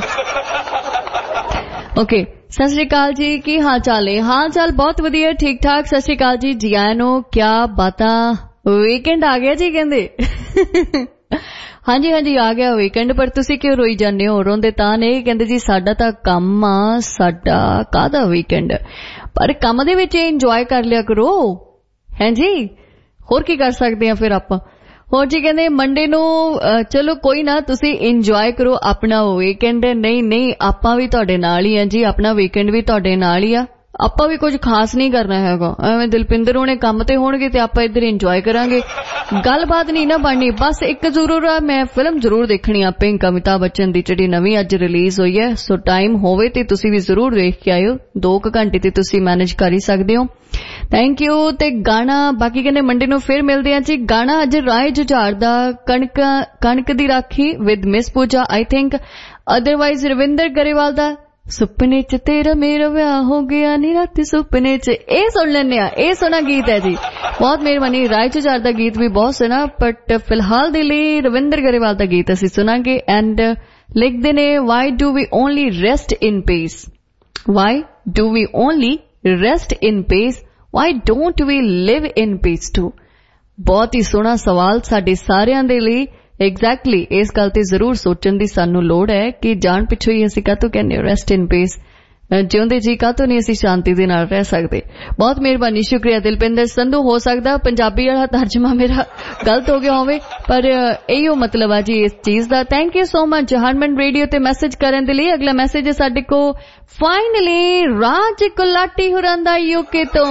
ਓਕੇ, ਸਤਿ ਸ਼੍ਰੀ ਅਕਾਲ ਜੀ, ਕੀ ਹਾਲ ਚਾਲ ਨੇ? ਹਾਲ ਚਾਲ ਬਹੁਤ ਵਧੀਆ, ਠੀਕ ਠਾਕ। ਸਤਿ ਸ਼੍ਰੀ ਅਕਾਲ ਜੀ, ਜੀ ਆਇਆਂ ਨੂੰ। ਕਿਆ ਬਾਤਾਂ, ਵੀਕਐਂਡ ਆ ਗਿਆ ਜੀ ਕਹਿੰਦੇ। ਹਾਂਜੀ ਹਾਂਜੀ ਆ ਗਿਆ ਵੀਕਐਂਡ, ਪਰ ਤੁਸੀਂ ਕਿਉਂ ਰੋਈ ਜਾਂਦੇ ਹੋ? ਰੋਂਦੇ ਤਾਂ ਨਹੀਂ, ਕਹਿੰਦੇ ਜੀ ਸਾਡਾ ਤਾਂ ਕੰਮ ਆ, ਸਾਡਾ ਕਾਹਦਾ ਵੀਕਐਂਡ। ਪਰ ਕੰਮ ਦੇ ਵਿੱਚ ਇੰਜੋਏ ਕਰ ਲਿਆ ਕਰੋ, ਹੈ ਜੀ। ਹੋਰ ਕੀ ਕਰ ਸਕਦੇ ਆ ਫਿਰ ਆਪਾਂ। ਹੋਰ ਜੀ ਕਹਿੰਦੇ ਮੰਡੇ ਨੂੰ ਚਲੋ ਕੋਈ ਨਾ, ਤੁਸੀਂ ਇੰਜੋਏ ਕਰੋ ਆਪਣਾ ਵੀਕਐਂਡ। ਨਹੀਂ ਆਪਾਂ ਵੀ ਤੁਹਾਡੇ ਨਾਲ ਹੀ ਆ ਜੀ, ਆਪਣਾ ਵੀਕਐਂਡ ਵੀ ਤੁਹਾਡੇ ਨਾਲ ਹੀ ਆ। ਆਪਾਂ ਵੀ ਕੁਝ ਖਾਸ ਨਹੀਂ ਕਰਨਾ ਹੈਗਾ, ਐਵੇਂ ਦਿਲਪਿੰਦਰ ਹੋਣੇ ਕੰਮ ਤੇ ਹੋਣਗੇ ਤੇ ਆਪਾਂ ਇੱਧਰ ਇੰਜੋਏ ਕਰਾਂਗੇ। ਗੱਲਬਾਤ ਨਹੀਂ ਨਾ ਬਣਨੀ। ਬਸ ਇੱਕ ਜ਼ਰੂਰ ਆ, ਮੈਂ ਫਿਲਮ ਜ਼ਰੂਰ ਦੇਖਣੀ ਆ ਪਿੰਕ, ਅਮਿਤਾਭ ਬੱਚਨ ਦੀ, ਜਿਹੜੀ ਨਵੀਂ ਅੱਜ ਰਿਲੀਜ਼ ਹੋਈ ਹੈ। ਸੋ ਟਾਈਮ ਹੋਵੇ ਤੇ ਤੁਸੀਂ ਵੀ ਜ਼ਰੂਰ ਦੇਖ ਕੇ ਆਇਓ। 2 ਘੰਟੇ ਤੇ ਤੁਸੀਂ ਮੈਨੇਜ ਕਰ ਹੀ ਸਕਦੇ ਹੋ। Thank you. ਤੇ ਗਾਣਾ ਬਾਕੀ ਕਹਿੰਦੇ ਮੰਡੇ ਨੂੰ ਫਿਰ ਮਿਲਦੇ ਆ ਜੀ। ਗਾਣਾ ਅੱਜ ਰਾਏ ਜੁਝਾਰ ਦਾ ਕਣਕ ਦੀ ਰਾਖੀ with miss Pooja I think, otherwise Ravinder Grewal ਦਾ ਸੁਪਨੇ ਚ ਤੇਰਾ ਮੇਰਾ ਵਿਆਹ ਹੋ ਗਿਆ ਨੀ ਰਾਤੀ ਸੁਪਨੇ ਚ। ਇਹ ਸੁਣ ਲੈਂਦੇ ਆ, ਇਹ ਸੋਹਣਾ ਗੀਤ ਹੈ ਜੀ, ਬਹੁਤ ਮਿਹਰਬਾਨੀ। ਰਾਏ ਜੁਝਾਰ ਦਾ ਗੀਤ ਵੀ ਬਹੁਤ ਸੋਹਣਾ, ਬਟ ਫਿਲਹਾਲ ਦੇ ਲਈ ਰਵਿੰਦਰ ਗਰੇਵਾਲ ਦਾ ਗੀਤ ਅਸੀਂ ਸੁਣਾਂਗੇ। ਐਂਡ ਲਿਖਦੇ ਨੇ why do we only rest in peace, why do we only rest in peace, why don't we live in peace too. ਬਹੁਤ ਹੀ ਸੋਹਣਾ ਸਵਾਲ ਸਾਡੇ ਸਾਰਿਆਂ ਦੇ ਲਈ। ਐਗਜ਼ੈਕਟਲੀ ਇਸ ਗੱਲ ਤੇ ਜ਼ਰੂਰ ਸੋਚਣ ਦੀ ਸਾਨੂੰ ਲੋੜ ਹੈ ਕਿ ਜਾਣ ਪਿੱਛੋਂ ਹੀ ਅਸੀਂ ਕਾਹਤੋਂ ਕਹਿੰਦੇ ਰੈਸਟ ਇਨ ਪੀਸ, ਜਿਉਂਦੇ ਜੀ ਕਾਹਤੋਂ ਨਹੀਂ ਅਸੀਂ ਸ਼ਾਂਤੀ ਦੇ ਨਾਲ ਰਹਿ ਸਕਦੇ। ਬਹੁਤ ਮਿਹਰਬਾਨੀ, ਸ਼ੁਕਰੀਆ ਦਿਲਪਿੰਦਰ ਸੰਧੂ। ਹੋ ਸਕਦਾ ਪੰਜਾਬੀ ਵਾਲਾ ਤਰਜਮਾ ਮੇਰਾ ਗਲਤ ਹੋ ਗਿਆ ਹੋਵੇ, ਪਰ ਇਹੋ ਮਤਲਬ ਆ ਜੀ ਇਸ ਚੀਜ਼ ਦਾ। Thank you so much Harman radio ਤੇ ਮੈਸੇਜ ਕਰਨ ਦੇ ਲਈ। ਅਗਲਾ ਮੈਸੇਜ ਹੈ ਸਾਡੇ ਕੋਲ ਫਾਈਨਲੀ ਰਾਜ ਗੁਲਾਟੀ ਹੋਰਾਂ ਦਾ ਯੂਕੇ ਤੋਂ।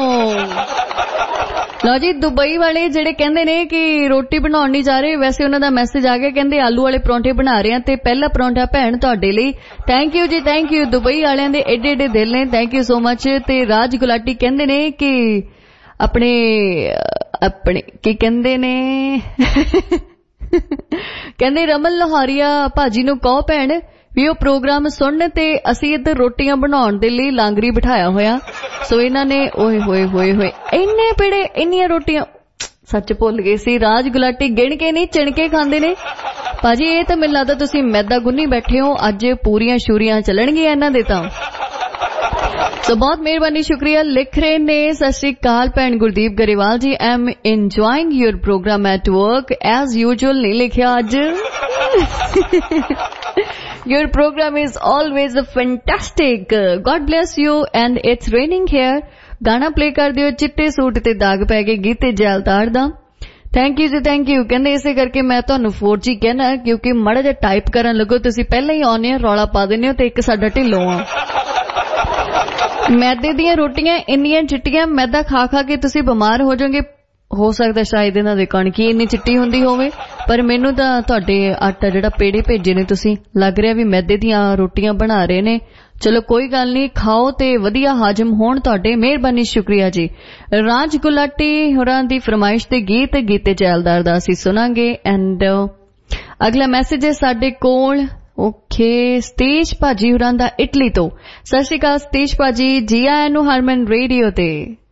ਲਓ ਜੀ, ਦੁਬਈ ਵਾਲੇ ਜਿਹੜੇ ਕਹਿੰਦੇ ਨੇ ਕਿ ਰੋਟੀ ਬਣਾਉਣ ਨਹੀਂ ਜਾ ਰਹੇ, ਵੈਸੇ ਉਹਨਾਂ ਦਾ ਮੈਸੇਜ ਆ ਗਿਆ, ਕਹਿੰਦੇ ਆਲੂ ਵਾਲੇ ਪਰੌਂਠੇ ਬਣਾ ਰਹੇ ਆ ਤੇ ਪਹਿਲਾ ਪਰੌਂਠਾ ਭੈਣ ਤੁਹਾਡੇ ਲਈ। ਥੈਂਕ ਯੂ ਜੀ, ਥੈਂਕ ਯੂ। ਦੁਬਈ ਵਾਲਿਆਂ ਦੇ ਏਡੇ ਏਡੇ ਦਿਲ ਨੇ, ਥੈਂਕ ਯੂ ਸੋ ਮਚ। ਤੇ ਰਾਜ ਗੁਲਾਟੀ ਕਹਿੰਦੇ ਨੇ ਕਿ ਆਪਣੇ ਕੀ ਕਹਿੰਦੇ ਨੇ ਕਹਿੰਦੇ ਰਮਨ ਲੋਹਾਰੀਆ ਭਾਜੀ ਨੂੰ ਕਹੋ ਭੈਣ ਵੀ ਉਹ ਪ੍ਰੋਗਰਾਮ ਸੁਣਨ, ਤੇ ਅਸੀਂ ਇੱਧਰ ਰੋਟੀਆਂ ਬਣਾਉਣ ਦੇ ਲਈ ਲਾਂਗਰੀ ਬਿਠਾਇਆ ਹੋਇਆ। ਸੋ ਇਹਨਾਂ ਨੇ ਓਏ ਹੋਏ ਹੋਏ ਹੋਏ ਇੰਨੇ ਪੇੜੇ ਇੰਨੀਆਂ ਰੋਟੀਆਂ, ਸੱਚ ਭੁੱਲ ਗਏ ਸੀ। ਰਾਜ ਗੁਲਾਟੀ ਗਿਣ ਕੇ ਨਹੀਂ ਚਿਣ ਕੇ ਖਾਂਦੇ ਨੇ ਭਾਜੀ। ਇਹ ਤਾਂ ਮੈਨੂੰ ਲੱਗਦਾ ਤੁਸੀਂ ਮੈਦਾ ਗੁੰਨੀ ਬੈਠੇ ਹੋ, ਅੱਜ ਪੂਰੀਆਂ ਸ਼ੂਰੀਆਂ ਚੱਲਣਗੀਆਂ ਇਹਨਾਂ ਦੇ ਤਾਂ। ਸੋ ਬਹੁਤ ਮਿਹਰਬਾਨੀ, ਸ਼ੁਕਰੀਆ। ਲਿਖ ਰਹੇ ਨੇ ਸਤਿ ਸ਼੍ਰੀ ਅਕਾਲ ਭੈਣ Gurdeep Grewal ji, I am enjoying your programme at work as usual. ਨਹੀਂ ਲਿਖਿਆ ਅੱਜ। Your program is always fantastic. God bless you and it's raining here. ਗਾਣਾ ਪਲੇ ਕਰ ਦਿਓ ਚਿੱਟੇ ਸੂਟ ਤੇ ਦਾਗ ਪੈ ਗਏ ਗੀਤੇ ਜੈਲਦਾਰ ਦਾ। ਥੈਂਕ ਯੂ ਜੀ, ਥੈਂਕ ਯੂ। ਕਹਿੰਦੇ ਇਸੇ ਕਰਕੇ ਮੈਂ ਤੁਹਾਨੂੰ 4G ਕਹਿਣਾ, ਕਿਉਂਕਿ ਮਾੜਾ ਜਿਹਾ ਟਾਈਪ ਕਰਨ ਲੱਗੋ ਤੁਸੀਂ ਪਹਿਲਾਂ ਹੀ ਆਉਂਦੇ ਹੋ, ਰੌਲਾ ਪਾ ਦਿੰਦੇ ਹੋ ਤੇ ਇੱਕ ਸਾਡਾ ਢਿੱਲੋਂ ਆ। ਮੈਦੇ ਦੀਆਂ ਰੋਟੀਆਂ ਇੰਨੀਆਂ ਚਿੱਟੀਆਂ, ਮੈਦਾ ਖਾ ਖਾ ਕੇ ਤੁਸੀਂ ਬਿਮਾਰ ਹੋ ਜਾਓਗੇ। ਹੋ ਸਕਦਾ ਸ਼ਾਇਦ ਇਹਨਾਂ ਦੇ ਕਣਕ ਹੀ ਇੰਨੀ ਚਿੱਟੀ ਹੁੰਦੀ ਹੋਵੇ, ਪਰ ਮੈਨੂੰ ਤਾਂ ਤੁਹਾਡੇ ਆਟਾ ਜਿਹੜਾ ਪੇੜੇ ਭੇਜੇ ਨੇ ਤੁਸੀਂ, ਲੱਗ ਰਿਹਾ ਵੀ ਮੈਦੇ ਦੀਆਂ ਰੋਟੀਆਂ ਬਣਾ ਰਹੇ ਨੇ। ਚਲੋ ਕੋਈ ਗੱਲ ਨਹੀਂ, ਖਾਓ ਤੇ ਵਧੀਆ ਹਾਜ਼ਮ ਹੋਣ ਤੁਹਾਡੇ। ਮਿਹਰਬਾਨੀ, ਸ਼ੁਕਰੀਆ ਜੀ। ਰਾਜ ਗੁਲਾਟੀ ਹੋਰਾਂ ਦੀ ਫਰਮਾਇਸ਼ ਤੇ ਗੀਤੇ ਜੈਲਦਾਰ ਦਾ ਅਸੀਂ ਸੁਣਾਂਗੇ। ਐਂਡ ਅਗਲਾ ਮੈਸੇਜ ਹੈ ਸਾਡੇ ਕੋਲ ਓਕੇ ਸਤੀਸ਼ ਭਾਜੀ ਹੋਰਾਂ ਦਾ ਇਟਲੀ ਤੋਂ। ਸਤਿ ਸ਼੍ਰੀ ਅਕਾਲ ਸਤੀਸ਼ ਭਾਜੀ, ਜੀ ਆਇਆਂ ਨੂੰ ਹਰਮਨ ਰੇਡੀਓ ਤੇ।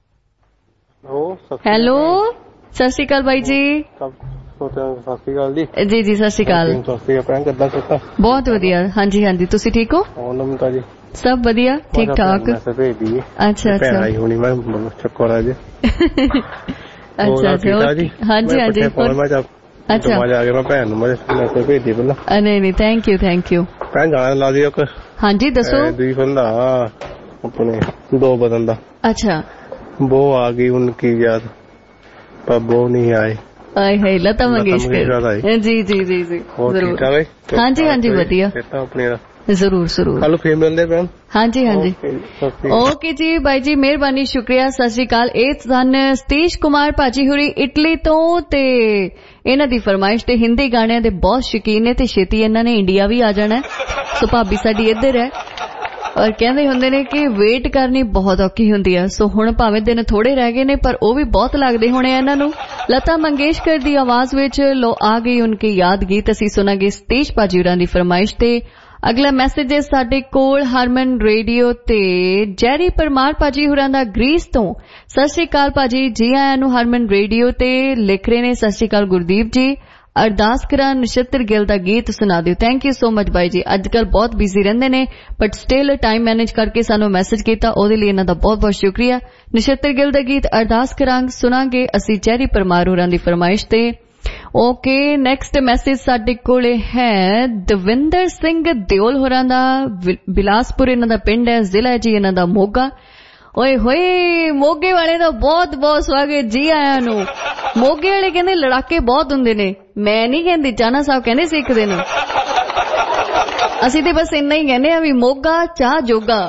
ਹੈਲੋ, ਸਤਿ ਸ਼੍ਰੀ ਅਕਾਲ ਬਾਈ ਜੀ। ਸਤਿ ਸ਼੍ਰੀ ਅਕਾਲ ਜੀ। ਜੀ ਜੀ ਸਤਿ ਸ਼੍ਰੀ ਅਕਾਲ। ਬਹੁਤ ਵਧੀਆ। ਹਾਂਜੀ ਹਾਂਜੀ, ਤੁਸੀਂ ਠੀਕ ਹੋ? ਜੀ ਸਭ ਵਧੀਆ, ਠੀਕ ਠਾਕ। ਅੱਛਾ ਅੱਛਾ ਆਈ ਹੋਣੀ ਮੈਂ ਚੱਕਰ ਅੱਜ। ਅੱਛਾ ਅੱਛਾ, ਹਾਂਜੀ ਹਾਂਜੀ। ਅੱਛਾ ਆ ਗਿਆ, ਮੈਂ ਭੈਣ ਨੂੰ ਮੈਸੇਜ ਭੇਜ ਦੀ ਪਹਿਲਾਂ। ਨਹੀਂ ਨਹੀਂ, ਥੈਂਕ ਯੂ ਥੈਂਕ ਯੂ। ਭੈਣ ਗਾਣਾ ਲਾ ਦਿਓ ਇੱਕ। ਹਾਂਜੀ ਦੱਸੋ। ਦੂਜੀ ਫਿਲਮ ਦਾ ਆਪਣੇ 2 ਬਦਨ ਦਾ। ਅੱਛਾ। वो आ गई उनकी याद पर वो नहीं आए। ਆਏ ਹਾਏ, ਲਤਾ ਮੰਗੇਸ਼ਕਰ। ਜੀ ਜੀ ਜੀ ਜੀ, ਜ਼ਰੂਰ। ਹਾਂਜੀ ਹਾਂਜੀ, ਵਧੀਆ। ਜ਼ਰੂਰ ਜ਼ਰੂਰ ਕੱਲ ਫੇਰ ਮਿਲਦੇ ਪੈਣ। ਹਾਂਜੀ ਹਾਂਜੀ ਓਕੇ ਜੀ ਬਾਈ ਜੀ ਮਿਹਰਬਾਨੀ ਸ਼ੁਕਰੀਆ ਸਤਿ ਸ਼੍ਰੀ ਅਕਾਲ। ਇਹ ਸਨ ਸਤੀਸ਼ ਕੁਮਾਰ ਭਾਜੀ ਹੁਰੀ ਇਟਲੀ ਤੋਂ ਤੇ ਇਹਨਾਂ ਦੀ ਫਰਮਾਇਸ਼ ਤੇ ਹਿੰਦੀ ਗਾਣਿਆਂ ਦੇ ਬਹੁਤ ਸ਼ੌਕੀਨ ਨੇ ਤੇ ਛੇਤੀ ਇਹਨਾਂ ਨੇ ਇੰਡੀਆ ਵੀ ਆ ਜਾਣਾ ਸੋ ਭਾਬੀ ਸਾਡੀ ਇੱਧਰ ਹੈ ਔਰ ਕਹਿੰਦੇ ਹੁੰਦੇ ਨੇ ਕਿ ਵੇਟ ਕਰਨੀ ਬਹੁਤ ਔਖੀ ਹੁੰਦੀ ਆ ਸੋ ਹੁਣ ਭਾਵੇਂ ਦਿਨ ਥੋੜੇ ਰਹਿ ਗਏ ਨੇ ਪਰ ਉਹ ਵੀ ਬਹੁਤ ਲੱਗਦੇ ਹੋਣੇ ਇਹਨਾਂ ਨੂੰ। ਲਤਾ ਮੰਗੇਸ਼ਕਰ ਦੀ ਆਵਾਜ਼ ਵਿੱਚ ਲੋ ਆ ਗਈ ਉਨਕੀ ਯਾਦ ਗੀਤ ਅਸੀਂ ਸੁਣਾਂਗੇ ਸਤੀਸ਼ ਭਾਜੀ ਹੋਰਾਂ ਦੀ ਫਰਮਾਇਸ਼ ਤੇ। ਅਗਲਾ ਮੈਸੇਜ ਹੈ ਸਾਡੇ ਕੋਲ ਹਰਮਨ ਰੇਡੀਓ ਤੇ ਜੈਰੀ ਪਰਮਾਰ ਭਾਜੀ ਹੋਰਾਂ ਦਾ ਗ੍ਰੀਸ ਤੋਂ। ਸਤਿ ਸ਼੍ਰੀ ਅਕਾਲ ਭਾਜੀ ਜੀ ਆਇਆਂ ਨੂੰ ਹਰਮਨ ਰੇਡੀਓ ਤੇ ਲਿਖ ਰਹੇ ਨੇ ਸਤਿ ਸ਼੍ਰੀ ਅਕਾਲ ਗੁਰਦੀਪ ਜੀ ਅਰਦਾਸ ਕਰਾਂ ਨਛੱਤਰ ਗਿੱਲ ਦਾ ਗੀਤ ਸੁਣਾ ਦਿਓ। ਥੈਂਕ ਯੂ ਸੋ ਮਚ ਬਾਈ ਜੀ ਅੱਜ ਕੱਲ ਬਹੁਤ ਬਿਜ਼ੀ ਰਹਿੰਦੇ ਨੇ ਬਟ ਸਟਿਲ ਟਾਈਮ ਮੈਨੇਜ ਕਰਕੇ ਸਾਨੂੰ ਮੈਸੇਜ ਕੀਤਾ ਉਹਦੇ ਲਈ ਇਹਨਾਂ ਦਾ ਬਹੁਤ ਬਹੁਤ ਸ਼ੁਕਰੀਆ। ਨਛੱਤਰ ਗਿੱਲ ਦਾ ਗੀਤ ਅਰਦਾਸ ਕਰਾਂ ਸੁਣਾਂਗੇ ਅਸੀਂ ਜੈਰੀ ਪਰਮਾਰ ਹੋਰਾਂ ਦੀ ਫਰਮਾਇਸ਼ ਤੇ। ਓਕੇ ਨੈਕਸਟ ਮੈਸੇਜ ਸਾਡੇ ਕੋਲ ਹੈ ਦਵਿੰਦਰ ਸਿੰਘ ਦਿਓਲ ਹੋਰਾਂ ਦਾ ਬਿਲਾਸਪੁਰ ਇਹਨਾਂ ਦਾ ਪਿੰਡ ਹੈ ਜ਼ਿਲ੍ਹਾ ਜੀ ਇਹਨਾਂ ਦਾ ਮੋਗਾ। ਓਏ ਹੋਏ ਮੋਗੇ ਵਾਲੇ ਦਾ ਬਹੁਤ ਬਹੁਤ ਸਵਾਗਤ ਜੀ ਆਇਆਂ ਨੂੰ। ਮੋਗੇ ਵਾਲੇ ਕਹਿੰਦੇ ਲੜਾਕੇ ਬਹੁਤ ਹੁੰਦੇ ਨੇ ਮੈਂ ਨਹੀਂ ਕਹਿੰਦੀ ਚਾਹਨਾ ਸਾਹਿਬ ਕਹਿੰਦੇ ਸੀ ਇੱਕ ਦਿਨ ਅਸੀਂ ਤੇ ਬਸ ਇੰਨਾ ਹੀ ਕਹਿੰਦੇ ਆ ਵੀ ਮੋਗਾ ਚਾਹ ਜੋਗਾ।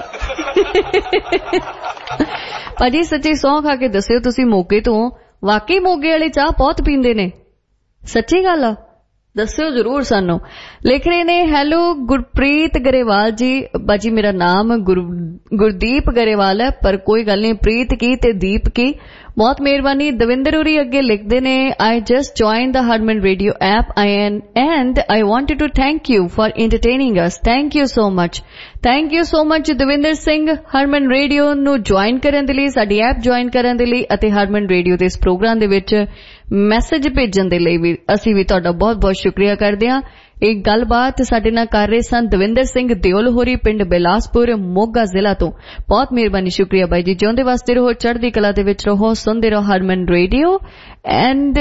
ਭਾਜੀ ਸੱਚੀ ਸਹੁੰ ਖਾ ਕੇ ਦੱਸਿਓ ਤੁਸੀਂ ਮੋਗੇ ਤੋਂ ਵਾਕਈ ਮੋਗੇ ਵਾਲੇ ਚਾਹ ਬਹੁਤ ਪੀਂਦੇ ਨੇ ਸੱਚੀ ਗੱਲ ਆ ਦੱਸਿਓ ਜ਼ਰੂਰ ਸਾਨੂੰ। ਲਿਖ ਰਹੇ ਨੇ ਹੈਲੋ ਗੁਰਪ੍ਰੀਤ ਗਰੇਵਾਲ ਜੀ ਬਾਜੀ ਮੇਰਾ ਨਾਮ ਗੁਰਦੀਪ ਗਰੇਵਾਲ ਹੈ ਪਰ ਕੋਈ ਗੱਲ ਨਹੀਂ ਪ੍ਰੀਤ ਕੀ ਤੇ ਦੀਪ ਕੀ ਬਹੁਤ ਮਿਹਰਬਾਨੀ। ਦਵਿੰਦਰ ਹੋਰੀ ਅੱਗੇ ਲਿਖਦੇ ਨੇ I just joined the Harman Radio app and I wanted to thank you for entertaining us. Thank you so much. Thank you so much Davinder Singh Harman radio ਨੂੰ ਜੁਆਇਨ ਕਰਨ ਦੇ ਲਈ ਸਾਡੀ ਐਪ ਜੁਆਇਨ ਕਰਨ ਦੇ ਲਈ ਅਤੇ ਹਰਮਨ ਰੇਡੀਓ ਦੇ ਇਸ ਪ੍ਰੋਗਰਾਮ ਦੇ ਵਿੱਚ ਮੈਸੇਜ ਭੇਜਣ ਦੇ ਲਈ ਵੀ ਅਸੀਂ ਵੀ ਤੁਹਾਡਾ ਬਹੁਤ ਬਹੁਤ ਸ਼ੁਕਰੀਆ ਕਰਦੇ ਹਾਂ। ਇਹ ਗੱਲਬਾਤ ਸਾਡੇ ਨਾਲ ਕਰ ਰਹੇ ਸਨ ਦਵਿੰਦਰ ਸਿੰਘ ਦਿਓਲ ਹੋਰੀ ਪਿੰਡ ਬਿਲਾਸਪੁਰ ਮੋਗਾ ਜ਼ਿਲ੍ਹਾ ਤੋਂ। ਬਹੁਤ ਮਿਹਰਬਾਨੀ ਸ਼ੁਕਰੀਆ ਬਾਈ ਜੀ ਜਿਉਂਦੇ ਵਾਸਤੇ ਰਹੋ ਚੜ੍ਹਦੀ ਕਲਾ ਦੇ ਵਿੱਚ ਰਹੋ ਸੁਣਦੇ ਰਹੋ Harman radio. And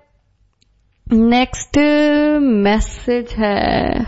next message ਹੈ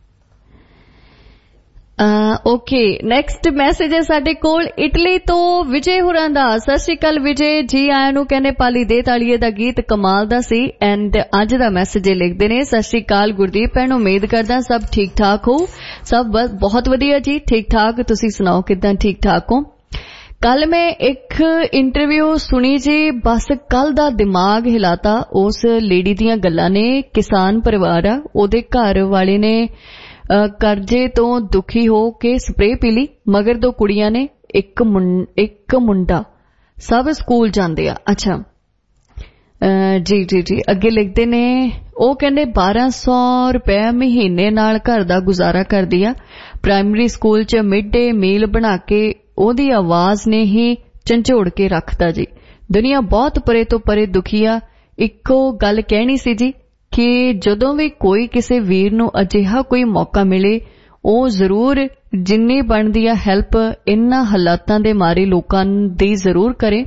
ਓਕੇ ਨੈਕਸਟ ਮੈਸੇਜ ਹੈ ਸਾਡੇ ਕੋਲ ਇਟਲੀ ਤੋਂ ਵਿਜੇ ਹੋਰਾਂ ਦਾ। ਸਤਿ ਸ਼੍ਰੀ ਅਕਾਲ ਵਿਜੇ ਜੀ ਆਇਆਂ ਨੂੰ ਕਹਿੰਦੇ ਪਾਲੀ ਦੇ ਤਾਲੀਏ ਦਾ ਗੀਤ ਕਮਾਲ ਦਾ ਸੀ ਐਂਡ ਅੱਜ ਦਾ ਮੈਸੇਜ ਲਿਖਦੇ ਨੇ ਸਤਿ ਸ਼੍ਰੀ ਅਕਾਲ ਗੁਰਦੀਪ ਭੈਣ ਉਮੀਦ ਕਰਦਾ ਸਭ ਠੀਕ ਠਾਕ ਹੋ। ਸਭ ਬਸ ਬਹੁਤ ਵਧੀਆ ਜੀ ਠੀਕ ਠਾਕ ਤੁਸੀਂ ਸੁਣਾਓ ਕਿੱਦਾਂ ਠੀਕ ਠਾਕ ਹੋ। ਕੱਲ ਮੈਂ ਇੱਕ ਇੰਟਰਵਿਊ ਸੁਣੀ ਜੀ ਬਸ ਕੱਲ ਦਾ ਦਿਮਾਗ ਹਿਲਾਤਾ ਉਸ ਲੇਡੀ ਦੀਆਂ ਗੱਲਾਂ ਨੇ। ਕਿਸਾਨ ਪਰਿਵਾਰ ਆ ਉਹਦੇ ਘਰ ਵਾਲੇ ਨੇ ਕਰਜ਼ੇ ਤੋਂ ਦੁਖੀ ਹੋ ਕੇ ਸਪਰੇਅ ਪੀ ਲਈ ਮਗਰ ਦੋ ਕੁੜੀਆਂ ਨੇ ਇੱਕ ਮੁੰਡਾ ਸਭ ਸਕੂਲ ਜਾਂਦੇ ਆ। ਅੱਛਾ ਜੀ ਜੀ ਜੀ ਅੱਗੇ ਲਿਖਦੇ ਨੇ ਉਹ ਕਹਿੰਦੇ 1200 ਰੁਪਏ ਮਹੀਨੇ ਨਾਲ ਘਰ ਦਾ ਗੁਜ਼ਾਰਾ ਕਰਦੀ ਆ ਪ੍ਰਾਇਮਰੀ ਸਕੂਲ 'ਚ ਮਿਡ ਡੇ ਮੀਲ ਬਣਾ ਕੇ ਉਹਦੀ ਆਵਾਜ਼ ਨੇ ਹੀ ਝੰਜੋੜ ਕੇ ਰੱਖਤਾ ਜੀ। ਦੁਨੀਆ ਬਹੁਤ ਪਰੇ ਤੋਂ ਪਰੇ ਦੁਖੀ ਆ। ਇੱਕੋ ਗੱਲ ਕਹਿਣੀ ਸੀ ਜੀ ਕਿ ਜਦੋਂ ਵੀ ਕੋਈ ਕਿਸੇ ਵੀਰ ਨੂੰ ਅਜਿਹਾ ਕੋਈ ਮੌਕਾ ਮਿਲੇ ਉਹ ਜ਼ਰੂਰ ਜਿੰਨੀ ਬਣਦੀ ਆ ਹੈਲਪ ਇਨ੍ਹਾਂ ਹਾਲਾਤਾਂ ਦੇ ਮਾਰੇ ਲੋਕਾਂ ਦੀ ਜ਼ਰੂਰ ਕਰੇ।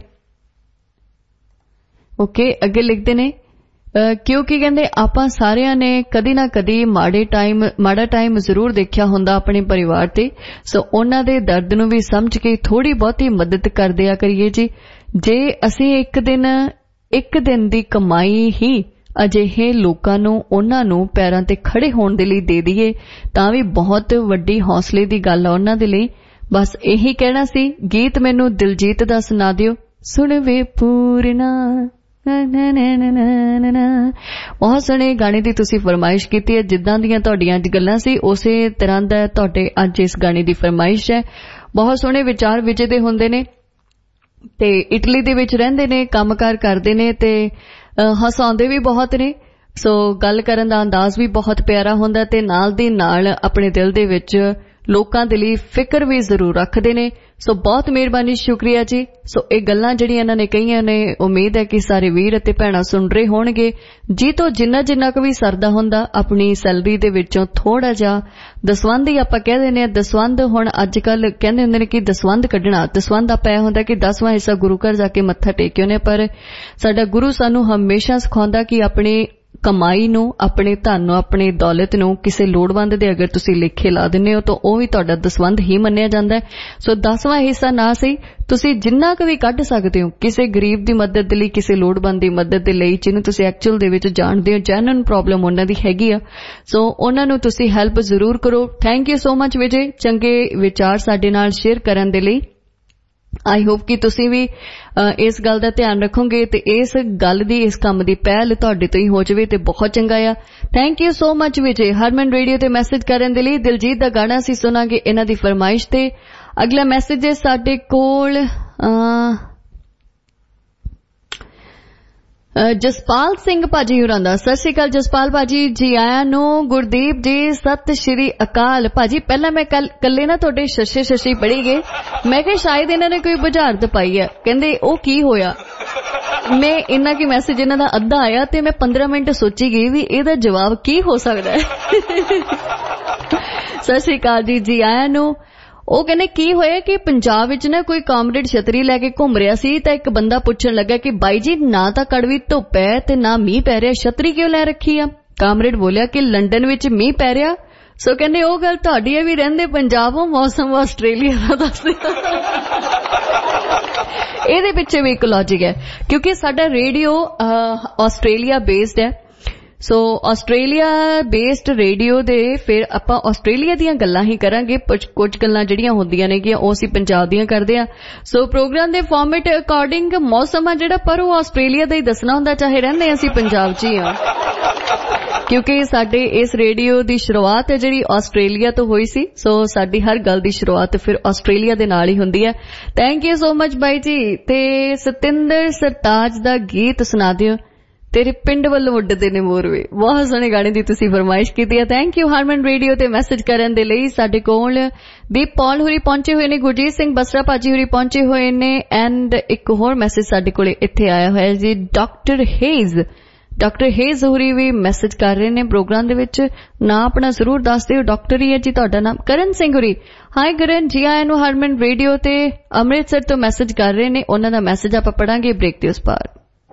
ਓਕੇ ਅੱਗੇ ਲਿਖਦੇ ਨੇ ਕਿਉਂਕਿ ਕਹਿੰਦੇ ਆਪਾਂ ਸਾਰਿਆਂ ਨੇ ਕਦੀ ਨਾ ਕਦੀ ਮਾੜਾ ਟਾਈਮ ਜ਼ਰੂਰ ਦੇਖਿਆ ਹੁੰਦਾ ਆਪਣੇ ਪਰਿਵਾਰ ਤੇ ਸੋ ਉਹਨਾਂ ਦੇ ਦਰਦ ਨੂੰ ਵੀ ਸਮਝ ਕੇ ਥੋੜੀ ਬਹੁਤੀ ਮਦਦ ਕਰ ਦਿਆ ਕਰੀਏ ਜੀ। ਜੇ ਅਸੀਂ ਇੱਕ ਦਿਨ ਦੀ ਕਮਾਈ ਹੀ ਅਜਿਹੇ ਲੋਕਾਂ ਨੂੰ ਉਹਨਾਂ ਨੂੰ ਪੈਰਾਂ ਤੇ ਖੜੇ ਹੋਣ ਦੇ ਲਈ ਦੇ ਦਈਏ ਤਾਂ ਵੀ ਬਹੁਤ ਵੱਡੀ ਹੌਸਲੇ ਦੀ ਗੱਲ ਆ ਉਹਨਾਂ ਦੇ ਲਈ। ਬਸ ਇਹੀ ਕਹਿਣਾ ਸੀ। ਗੀਤ ਮੈਨੂੰ ਦਿਲਜੀਤ ਦਾ ਸੁਣਾ ਦਿਓ ਸੁਣ ਵੇ ਪੂਰਨਾ ਬਹੁਤ ਸੋਹਣੇ ਗਾਣੇ ਦੀ ਤੁਸੀਂ ਫਰਮਾਇਸ਼ ਕੀਤੀ ਹੈ ਜਿੱਦਾਂ ਦੀਆਂ ਤੁਹਾਡੀਆਂ ਅੱਜ ਗੱਲਾਂ ਸੀ ਉਸੇ ਤਰ੍ਹਾਂ ਦਾ ਤੁਹਾਡੇ ਅੱਜ ਇਸ ਗਾਣੇ ਦੀ ਫਰਮਾਇਸ਼ ਹੈ। ਬਹੁਤ ਸੋਹਣੇ ਵਿਚਾਰ ਵਿਜੇ ਦੇ ਹੁੰਦੇ ਨੇ ਤੇ ਇਟਲੀ ਦੇ ਵਿੱਚ ਰਹਿੰਦੇ ਨੇ ਕੰਮਕਾਰ ਕਰਦੇ ਨੇ ਤੇ ਹਸਾਉਂਦੇ ਵੀ ਬਹੁਤ ਨੇ ਸੋ ਗੱਲ ਕਰਨ ਦਾ ਅੰਦਾਜ਼ ਵੀ ਬਹੁਤ ਪਿਆਰਾ ਹੁੰਦਾ ਤੇ ਨਾਲ ਦੀ ਨਾਲ ਆਪਣੇ ਦਿਲ ਦੇ ਵਿੱਚ ਲੋਕਾਂ ਦੇ ਲਈ ਫਿਕਰ ਵੀ ਜ਼ਰੂਰ ਰੱਖਦੇ ਨੇ। ਸੋ ਬਹੁਤ ਮਿਹਰਬਾਨੀ ਸ਼ੁਕਰੀਆ ਜੀ। ਸੋ ਇਹ ਗੱਲਾਂ ਜਿਹੜੀਆਂ ਇਹਨਾਂ ਨੇ ਕਹੀਆਂ ਨੇ ਉਮੀਦ ਹੈ ਕਿ ਸਾਰੇ ਵੀਰ ਅਤੇ ਭੈਣਾਂ ਸੁਣ ਰਹੇ ਹੋਣਗੇ। ਜੀ ਤੋਂ ਜਿੰਨਾ ਕੁ ਵੀ ਸਰਦਾ ਹੁੰਦਾ ਆਪਣੀ ਸੈਲਰੀ ਦੇ ਵਿੱਚੋਂ ਥੋੜਾ ਜਿਹਾ ਦਸਵੰਧ ਹੀ ਆਪਾਂ ਕਹਿ ਦਿੰਦੇ ਆ। ਦਸਵੰਧ ਹੁਣ ਅੱਜ ਕੱਲ ਕਹਿੰਦੇ ਹੁੰਦੇ ਨੇ ਕਿ ਦਸਵੰਧ ਕੱਢਣਾ ਦਸਵੰਧ ਆਪਾਂ ਇਹ ਹੁੰਦਾ ਕਿ 10ਵਾਂ ਹਿੱਸਾ ਗੁਰੂ ਘਰ ਜਾ ਕੇ ਮੱਥਾ ਟੇਕਿਓ ਨੇ ਪਰ ਸਾਡਾ ਗੁਰੂ ਸਾਨੂੰ ਹਮੇਸ਼ਾ ਸਿਖਾਉਂਦਾ ਕਿ ਆਪਣੇ ਕਮਾਈ ਨੂੰ, ਆਪਣੇ ਧਨ ਨੂੰ, ਆਪਣੀ ਦੌਲਤ ਨੂੰ ਕਿਸੇ ਲੋੜਵੰਦ ਦੇ ਅਗਰ ਤੁਸੀਂ ਲੇਖੇ ਲਾ ਦਿੰਦੇ ਹੋ ਤਾਂ ਉਹ ਵੀ ਤੁਹਾਡਾ ਦਸਵੰਧ ਹੀ ਮੰਨਿਆ ਜਾਂਦਾ ਹੈ। ਸੋ 10ਵਾਂ ਹਿੱਸਾ ਨਾ ਸਹੀ ਤੁਸੀਂ ਜਿੰਨਾ ਕੁ ਵੀ ਕੱਢ ਸਕਦੇ ਹੋ ਕਿਸੇ ਗਰੀਬ ਦੀ ਮਦਦ ਲਈ, ਕਿਸੇ ਲੋੜਵੰਦ ਦੀ ਮਦਦ ਦੇ ਲਈ, ਜਿਹਨੂੰ ਤੁਸੀਂ ਐਕਚੁਅਲ ਦੇ ਵਿੱਚ ਜਾਣਦੇ ਹੋ ਜੈਨੂਇਨ ਪ੍ਰੋਬਲਮ ਉਹਨਾਂ ਦੀ ਹੈਗੀ ਆ, ਸੋ ਉਹਨਾਂ ਨੂੰ ਤੁਸੀਂ ਹੈਲਪ ਜ਼ਰੂਰ ਕਰੋ। Thank you so much Vijay, ਚੰਗੇ ਵਿਚਾਰ ਸਾਡੇ ਨਾਲ ਸ਼ੇਅਰ ਕਰਨ ਦੇ ਲਈ। ਆਈ ਹੋਪ ਕਿ ਤੁਸੀਂ ਵੀ ਇਸ ਗੱਲ ਦਾ ਧਿਆਨ ਰੱਖੋਗੇ ਤੇ ਇਸ ਗੱਲ ਦੀ, ਇਸ ਕੰਮ ਦੀ ਪਹਿਲ ਤੁਹਾਡੇ ਤੋਂ ਹੀ ਹੋ ਜਾਵੇ ਤੇ ਬਹੁਤ ਚੰਗਾ ਆ। Thank you so much Vijay Harman radio ਤੇ ਮੈਸੇਜ ਕਰਨ ਦੇ ਲਈ। ਦਿਲਜੀਤ ਦਾ ਗਾਣਾ ਅਸੀਂ ਸੁਣਾਂਗੇ ਇਹਨਾਂ ਦੀ ਫਰਮਾਇਸ਼ ਤੇ। ਅਗਲਾ ਮੈਸੇਜ ਹੈ ਸਾਡੇ ਕੋਲ ਜਸਪਾਲ ਸਿੰਘ ਭਾਜੀ ਹੋਰਾਂ ਦਾ। ਸਤਿ ਸ਼੍ਰੀ ਅਕਾਲ ਜਸਪਾਲ ਭਾਜੀ, ਜੀ ਆਇਆਂ ਨੂੰ। ਗੁਰਦੀਪ ਜੀ ਸਤਿ ਸ਼੍ਰੀ ਅਕਾਲ ਭਾਜੀ। ਪਹਿਲਾਂ ਮੈਂ ਕੱਲੇ ਨਾ ਤੁਹਾਡੇ ਸ਼ਸ਼ੀ ਪੜ੍ਹੀ ਗਏ, ਮੈਂ ਕਿਹਾ ਸ਼ਾਇਦ ਇਹਨਾਂ ਨੇ ਕੋਈ ਬੁਝਾਰਤ ਪਾਈ ਹੈ। ਕਹਿੰਦੇ ਉਹ ਕੀ ਹੋਇਆ, ਮੈਂ ਇੰਨਾ ਕੀ ਮੈਸੇਜ ਇਹਨਾਂ ਦਾ ਅੱਧਾ ਆਇਆ ਤੇ ਮੈਂ 15 ਮਿੰਟ ਸੋਚੀ ਗਈ ਵੀ ਇਹਦਾ ਜਵਾਬ ਕੀ ਹੋ ਸਕਦਾ ਹੈ। ਸਤਿ ਸ਼੍ਰੀ ਅਕਾਲ ਜੀ ਆਇਆਂ ਨੂੰ। ਉਹ ਕਹਿੰਦੇ ਕੀ ਹੋਇਆ ਕਿ ਪੰਜਾਬ ਵਿੱਚ ਨਾ ਕੋਈ ਕਾਮਰੇਡ ਛਤਰੀ ਲੈ ਕੇ ਘੁੰਮ ਰਿਹਾ ਸੀ ਤਾਂ ਇੱਕ ਬੰਦਾ ਪੁੱਛਣ ਲੱਗਾ ਕਿ ਬਾਈ ਜੀ ਨਾ ਤਾਂ ਕੜਵੀ ਧੁੱਪ ਹੈ ਤੇ ਨਾ ਮੀਂਹ ਪੈ ਰਿਹਾ, ਛਤਰੀ ਕਿਉਂ ਲੈ ਰੱਖੀ ਆ? ਕਾਮਰੇਡ ਬੋਲਿਆ ਕਿ ਲੰਡਨ ਵਿੱਚ ਮੀਂਹ ਪੈ ਰਿਹਾ। ਸੋ ਕਹਿੰਦੇ ਉਹ ਗੱਲ ਤੁਹਾਡੀ ਹੈ ਵੀ ਰਹਿੰਦੇ ਪੰਜਾਬ ਹੋ, ਮੌਸਮ ਆਸਟ੍ਰੇਲੀਆ ਦਾ ਦੱਸਦੇ। ਇਹਦੇ ਪਿੱਛੇ ਵੀ ਇੱਕ ਲੌਜਿਕ ਹੈ ਕਿਉਂਕਿ ਸਾਡਾ ਰੇਡੀਓ ਆਸਟ੍ਰੇਲੀਆ ਬੇਸਡ ਹੈ। ਸੋ ਆਸਟ੍ਰੇਲੀਆ ਬੇਸਡ ਰੇਡੀਓ ਦੇ ਫਿਰ ਆਪਾਂ ਆਸਟ੍ਰੇਲੀਆ ਦੀਆਂ ਗੱਲਾਂ ਹੀ ਕਰਾਂਗੇ। ਕੁਝ ਗੱਲਾਂ ਜਿਹੜੀਆਂ ਹੁੰਦੀਆਂ ਨੇ ਉਹ ਅਸੀਂ ਪੰਜਾਬ ਦੀਆਂ ਕਰਦੇ ਆ। ਸੋ ਪ੍ਰੋਗਰਾਮ ਦੇ ਫਾਰਮੈਟ ਅਕੋਰਡਿੰਗ ਮੌਸਮ ਆ ਜਿਹੜਾ, ਪਰ ਉਹ ਆਸਟ੍ਰੇਲੀਆ ਦਾ ਹੀ ਦੱਸਣਾ ਹੁੰਦਾ, ਚਾਹੇ ਰਹਿੰਦੇ ਅਸੀਂ ਪੰਜਾਬ 'ਚ ਹੀ ਆ, ਕਿਉਂਕਿ ਸਾਡੇ ਇਸ ਰੇਡੀਓ ਦੀ ਸ਼ੁਰੂਆਤ ਹੈ ਜਿਹੜੀ ਆਸਟ੍ਰੇਲੀਆ ਤੋਂ ਹੋਈ ਸੀ। ਸੋ ਸਾਡੀ ਹਰ ਗੱਲ ਦੀ ਸ਼ੁਰੂਆਤ ਫਿਰ ਆਸਟ੍ਰੇਲੀਆ ਦੇ ਨਾਲ ਹੀ ਹੁੰਦੀ ਹੈ। ਥੈਂਕ ਯੂ ਸੋ ਮਚ ਬਾਈ ਜੀ। ਤੇ ਸਤਿੰਦਰ ਸਰਤਾਜ ਦਾ ਗੀਤ ਸੁਣਾ ਦਿਓ, ਤੇਰੇ ਪਿੰਡ ਵੱਲੋਂ ਉੱਡਦੇ ਨੇ ਮੋਰਵੇ। ਬਹੁਤ ਸੋਹਣੇ ਗਾਣੇ ਦੀ ਤੁਸੀਂ ਫਰਮਾਇਸ਼ ਕੀਤੀ ਹੈ। ਥੈਂਕ ਯੂ ਹਰਮਨ ਰੇਡੀਓ ਤੇ ਮੈਸੇਜ ਕਰਨ ਦੇ ਲਈ। ਸਾਡੇ ਕੋਲ ਦੀਪ ਪੌਲ ਹੁਰੀ ਪਹੁੰਚੇ ਹੋਏ ਨੇ, ਗੁਰਜੀਤ ਸਿੰਘ ਬਸਰਾ ਭਾਜੀ ਹੁਰੀ ਪਹੁੰਚੇ ਹੋਏ ਨੇ, ਐਂਡ ਇੱਕ ਹੋਰ ਮੈਸੇਜ ਸਾਡੇ ਕੋਲ ਇੱਥੇ ਆਇਆ ਹੋਇਆ ਜੀ ਡਾਕਟਰ ਹੇਜ਼ ਹੁਰੀ ਵੀ ਮੈਸੇਜ ਕਰ ਰਹੇ ਨੇ ਪ੍ਰੋਗਰਾਮ ਦੇ ਵਿੱਚ। ਨਾਂ ਆਪਣਾ ਜ਼ਰੂਰ ਦੱਸ ਦਿਓ। ਡਾਕਟਰ ਹੀ ਹੈ ਜੀ ਤੁਹਾਡਾ ਨਾਮ। ਕਰਨ ਸਿੰਘ ਹੁਰੀ, ਹਾਈ ਕਰਨ, ਜੀ ਆਇਆਂ ਨੂੰ ਹਰਮਨ ਰੇਡੀਓ ਤੇ ਅੰਮ੍ਰਿਤਸਰ ਤੋਂ ਮੈਸੇਜ ਕਰ ਰਹੇ ਨੇ। ਉਹਨਾਂ ਦਾ ਮੈਸੇਜ ਆਪਾਂ ਪੜਾਂਗੇ ਬ੍ਰੇਕ ਦੇ ਉਸ ਪਾਰ।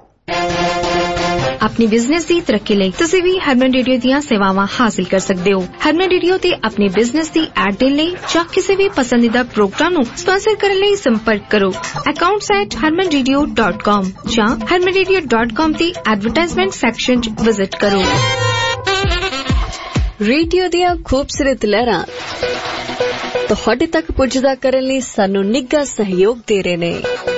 अपनी बिजनेस ਦੀ ਤਰੱਕੀ ਲਈ ਤੁਸੀਂ ਵੀ ਹਰਮਨ ਰੇਡੀਓ ਦੀਆਂ ਸੇਵਾਵਾਂ ਹਾਸਲ ਕਰ ਸਕਦੇ ਹੋ। ਹਰਮਨ ਰੇਡੀਓ ਤੇ ਆਪਣੇ ਬਿਜ਼ਨਸ ਦੀ ਐਡ ਦੇਣ ਲਈ ਜਾਂ ਕਿਸੇ ਵੀ ਪਸੰਦੀਦਾ ਪ੍ਰੋਗਰਾਮ ਨੂੰ ਸਪਾਂਸਰ ਕਰਨ ਲਈ ਸੰਪਰਕ ਕਰੋ accounts@harmanradio.com ਜਾਂ harmanradio.com ਦੀ ਐਡਵਰਟਾਈਜ਼ਮੈਂਟ ਸੈਕਸ਼ਨ 'ਚ ਵਿਜ਼ਿਟ ਕਰੋ। ਰੇਡੀਓ ਦੀਆਂ ਖੂਬਸੂਰਤ ਲਹਿਰਾਂ ਤੁਹਾਡੇ ਤੱਕ ਪੁੱਜਦਾ ਕਰਨ ਲਈ ਸਾਨੂੰ ਨਿੱਘਾ ਸਹਿਯੋਗ ਦੇ ਰਹੇ ਨੇ।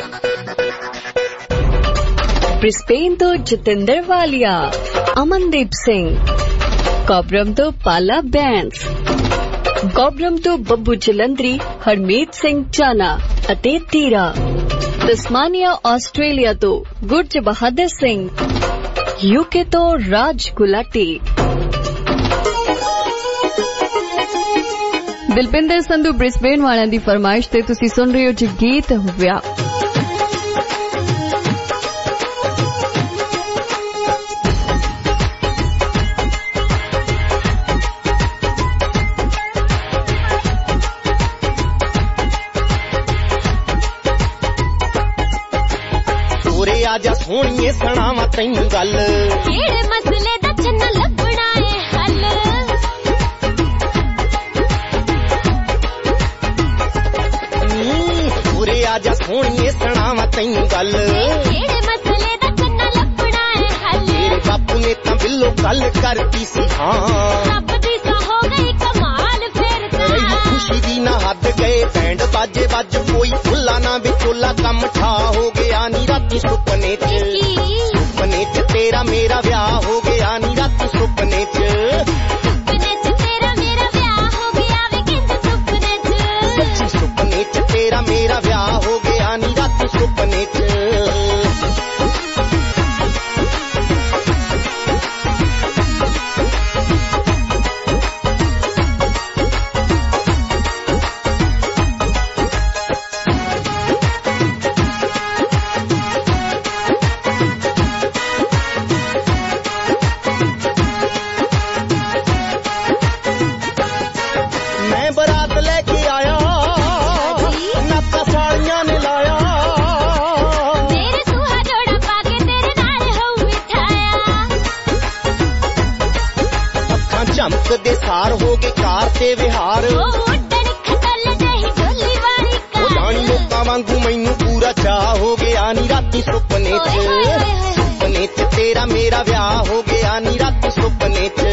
ब्रिस्बेन तो जतिंदर वालिया, अमनदीप सिंह, कॉबरम तो पाला बैंस, गौबरम तो बब्बू जलंधरी, हरमीत सिंह चाना अते तीरा, तस्मानिया ऑस्ट्रेलिया तो गुरज बहादुर सिंह, यूके तो राज गुलाटी। दिलपिंदर संधू ब्रिस्बेन वालियां दी फरमाइश ते तुसी सुन रहे हो जी गीत विआह। आजा सोनिए सुनावा तैनू गल, केड़े मसले दा चन्ना लभना है हल। पूरे आजा सोनिए सुनावा तैनू गल, केड़े मसले दा चन्ना लभना है हल। तेरे बापू ने तां बिल्लो गल करती सी, हाँ रब दी तां हो गई कमाल फिर तां। खुशी दी ना हद गए बैंड बाजे बज, कोई भुला ना विचोला कम ठा हो गया नी राती सुपने च तेरा मेरा ब्याह हो गया नी राती सुपने च तेरा मेरा ब्याह हो गया वे किंज सुपने च, सच्ची सुपने च तेरा मेरा ब्याह हो गया नी राती सुपने च। चमकदे सार हो गए कार ते विहार जानी लोकां वांगू मैनू पूरा चाह हो गया नी राती सुपने च तेरा मेरा ब्याह हो गया नी राती सुपने च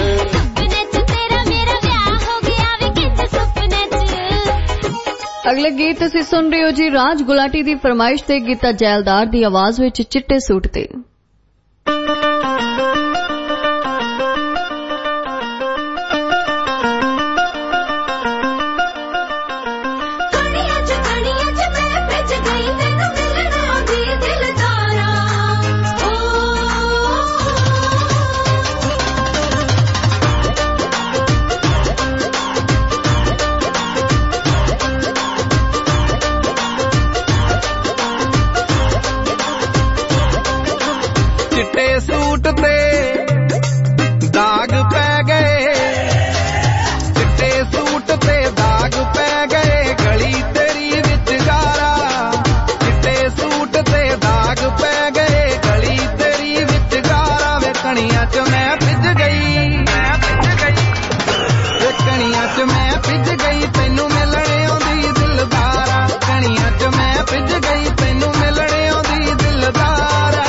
अगले गीत तुसीं सुन रहे हो जी राज गुलाटी दी फरमाइश ते गीता जैलदार दी आवाज विच चिट्टे सूट ते। सूट ते दाग पै गए चिट्टे सूट ते दाग पै गए गली तेरी विच गारा चिट्टे सूट ते दाग पै गए गली तेरी विच गारा वे कणियां च मैं भिज गई वे कणियां च मैं भिज गई तैनू मिलने आउंदी दिलदारा कणियां च मैं भिज गई तैनू मिलने आउंदी दिलदारा।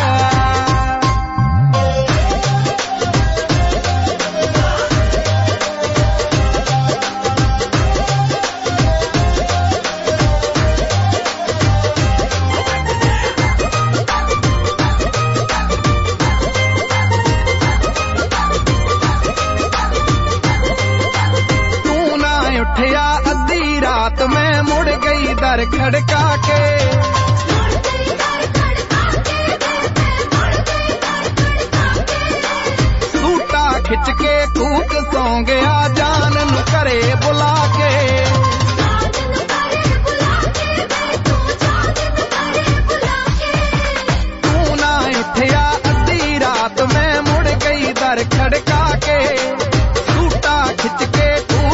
उठिया अद्धी रात मैं मुड़ गई दर खड़का के सूटा खिच के कूक सौ गया जान नू घरे बुला के तू ना उठिया अद्धी रात मैं मुड़ गई दर खड़का के सूटा खिच के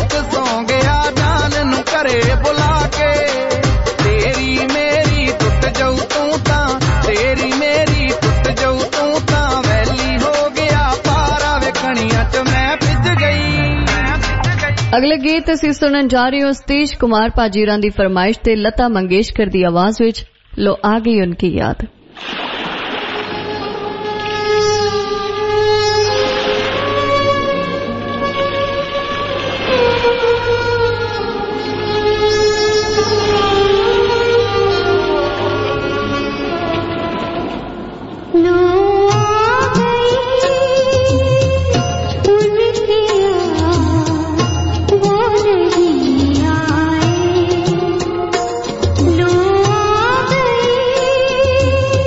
घरे बुला के तेरी मेरी टुट जाऊ तू ता तेरी मेरी टुट जाऊ तू ता वैली हो गया पारा वे कणियां च मैं भिज गई। अगले गीत असीं सुनन जा रहे हो सतीश कुमार पाजीरां दी फरमाइश ते लता मंगेशकर दी आवाज विच लो आ गई उनकी याद। लो आ गई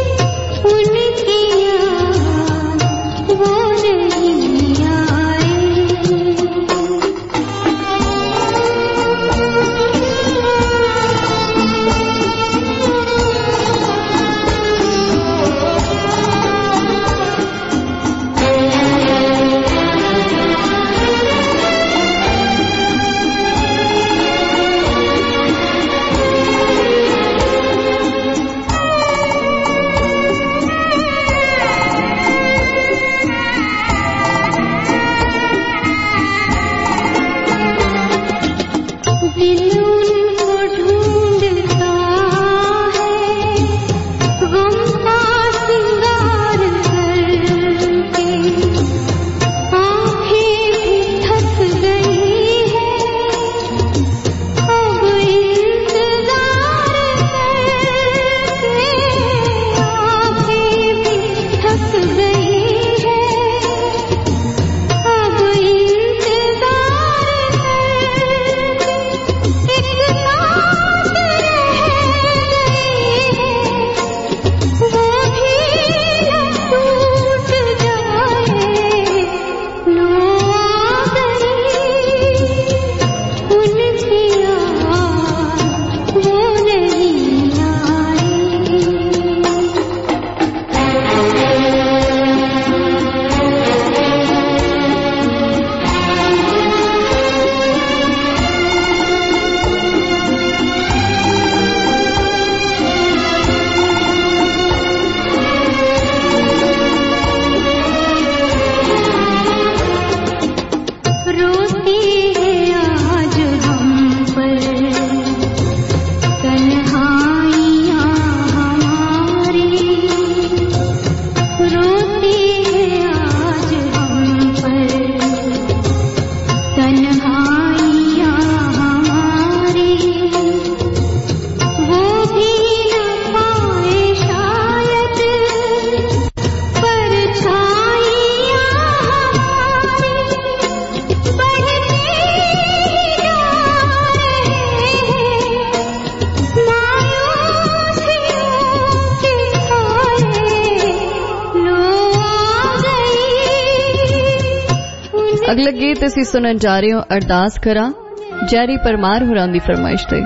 अगला गीत असीं सुनन जा रहे हो अरदास करा जैरी परमार होरां दी फरमाइश ते।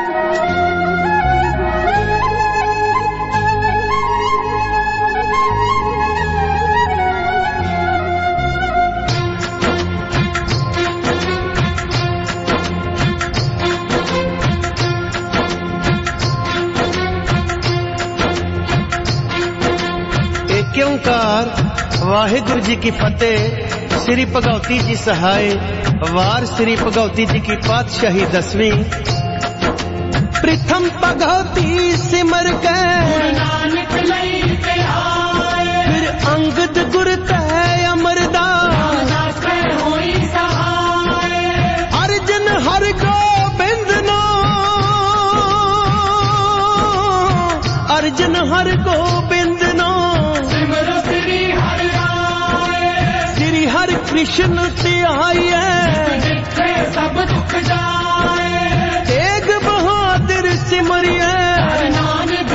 ओंकार वाहिगुरु जी की फतेह। श्री भगवती जी सहाय वार श्री भगवती जी की पातशाही 10वीं। प्रथम भगवती सिमर के फिर अंगद गुर तय अमरदास अर्जन हर गोबिंद नो अर्जन हर गोबिंद नो कृष्ण त्याइए सब दुख जाए तेग बहादुर सिमरिए नानक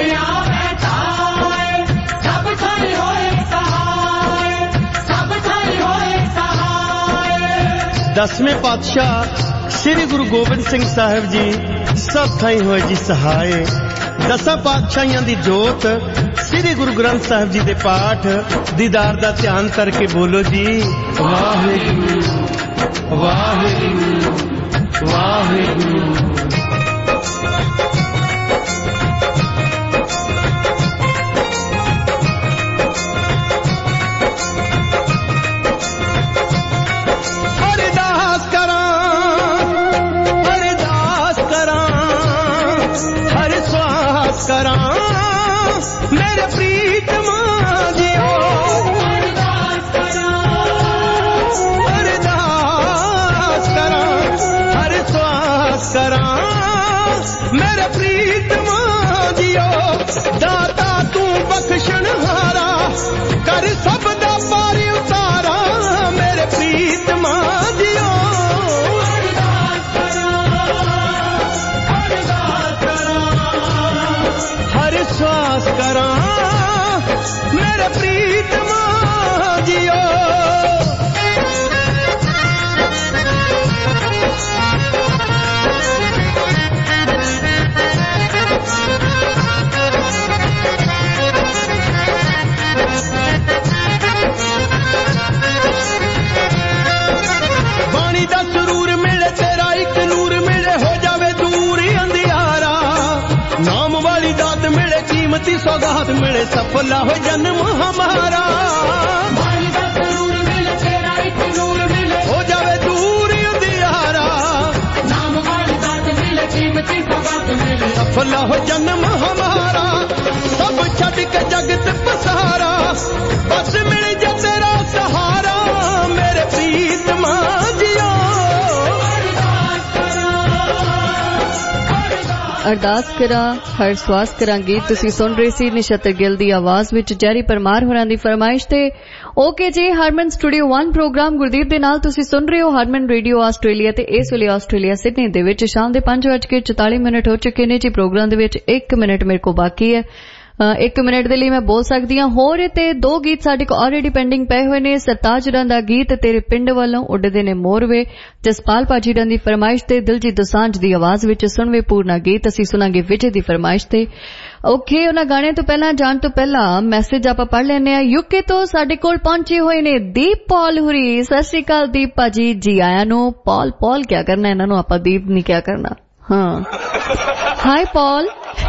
सब थाई होए सहाय सब थाई होए सहाय। 10वें पातशाह श्री गुरु गोबिंद सिंह साहिब जी सब थाई होए जी सहाय। 10 पातशाहियां दी जोत श्री गुरु ग्रंथ साहिब जी दे पाठ दीदार दा ध्यान करके बोलो जी वाहिगुरु वाहिगुरु वाहिगुरु। अरदास करा हर स्वास करा मेरे प्रीतमा जियो। अरदास करा हर स्वास करा मेरे प्रीतमा जियो। दाता तू बख्शण हारा कर सब दा पार उतारा मेरे प्रीतमा जियो। हर श्वास करा मेरे प्रीतमा जियो। बाणी दा सुरूर मिले तेरा एक नूर मिले हो जावे दूर अंधियारा। नाम वाली दात मिले कीमती सौगात मिले सफला हो जन्म हमारा। हो जावे दूर अंधियारा नाम वाली दात मिले कीमती सौगात मिले सफला हो जन्म हमारा। सब छड़ के जगत पसारा बस मिल जा तेरा सहारा मेरे प्रीतमा जियो। अरदास करा हर स्वास करा गीत तुसी सुन रहे सी निशतर गिल दी आवाज विच जैरी परमार होरां दी फरमाइश ते। ओके जी हरमन स्टूडियो 1 प्रोग्राम गुरदीप दे नाल तुसी सुन रहे हो हरमन रेडियो आस्ट्रेलिया ते इस वेले आस्ट्रेलिया सिडनी दे विच शाम दे 5:44 हो चुके ने जी। प्रोग्राम दे विच 1 मिनट मेरे को बाकी है। 1 मिनट दे लिए मैं बोल सकदी हां होर ते 2 गीत साडे को ऑलरेडी पेंडिंग पे हुए ने। सरताज रन दा गीत तेरे पिंड वालों उड़दे ने मोरवे जसपाल पाजी रन दी फरमाइश ते दिलजीत दोसांझ दी आवाज विच सुनवे पूर्णा गीत असी सुनांगे विजय दी फरमाइश ते। ओके उन्हां गाने तो पहला जान तो पहला मैसेज आप पढ़ लेने आ। यूके तो साडे कोल पहुंचे हुए ने दीप पॉल हुरी। सत श्री अकाल दीप पाजी जी आया नो। पॉल क्या करना इन्हां नूं आपां दीप नहीं क्या करना। हाँ हाय पॉल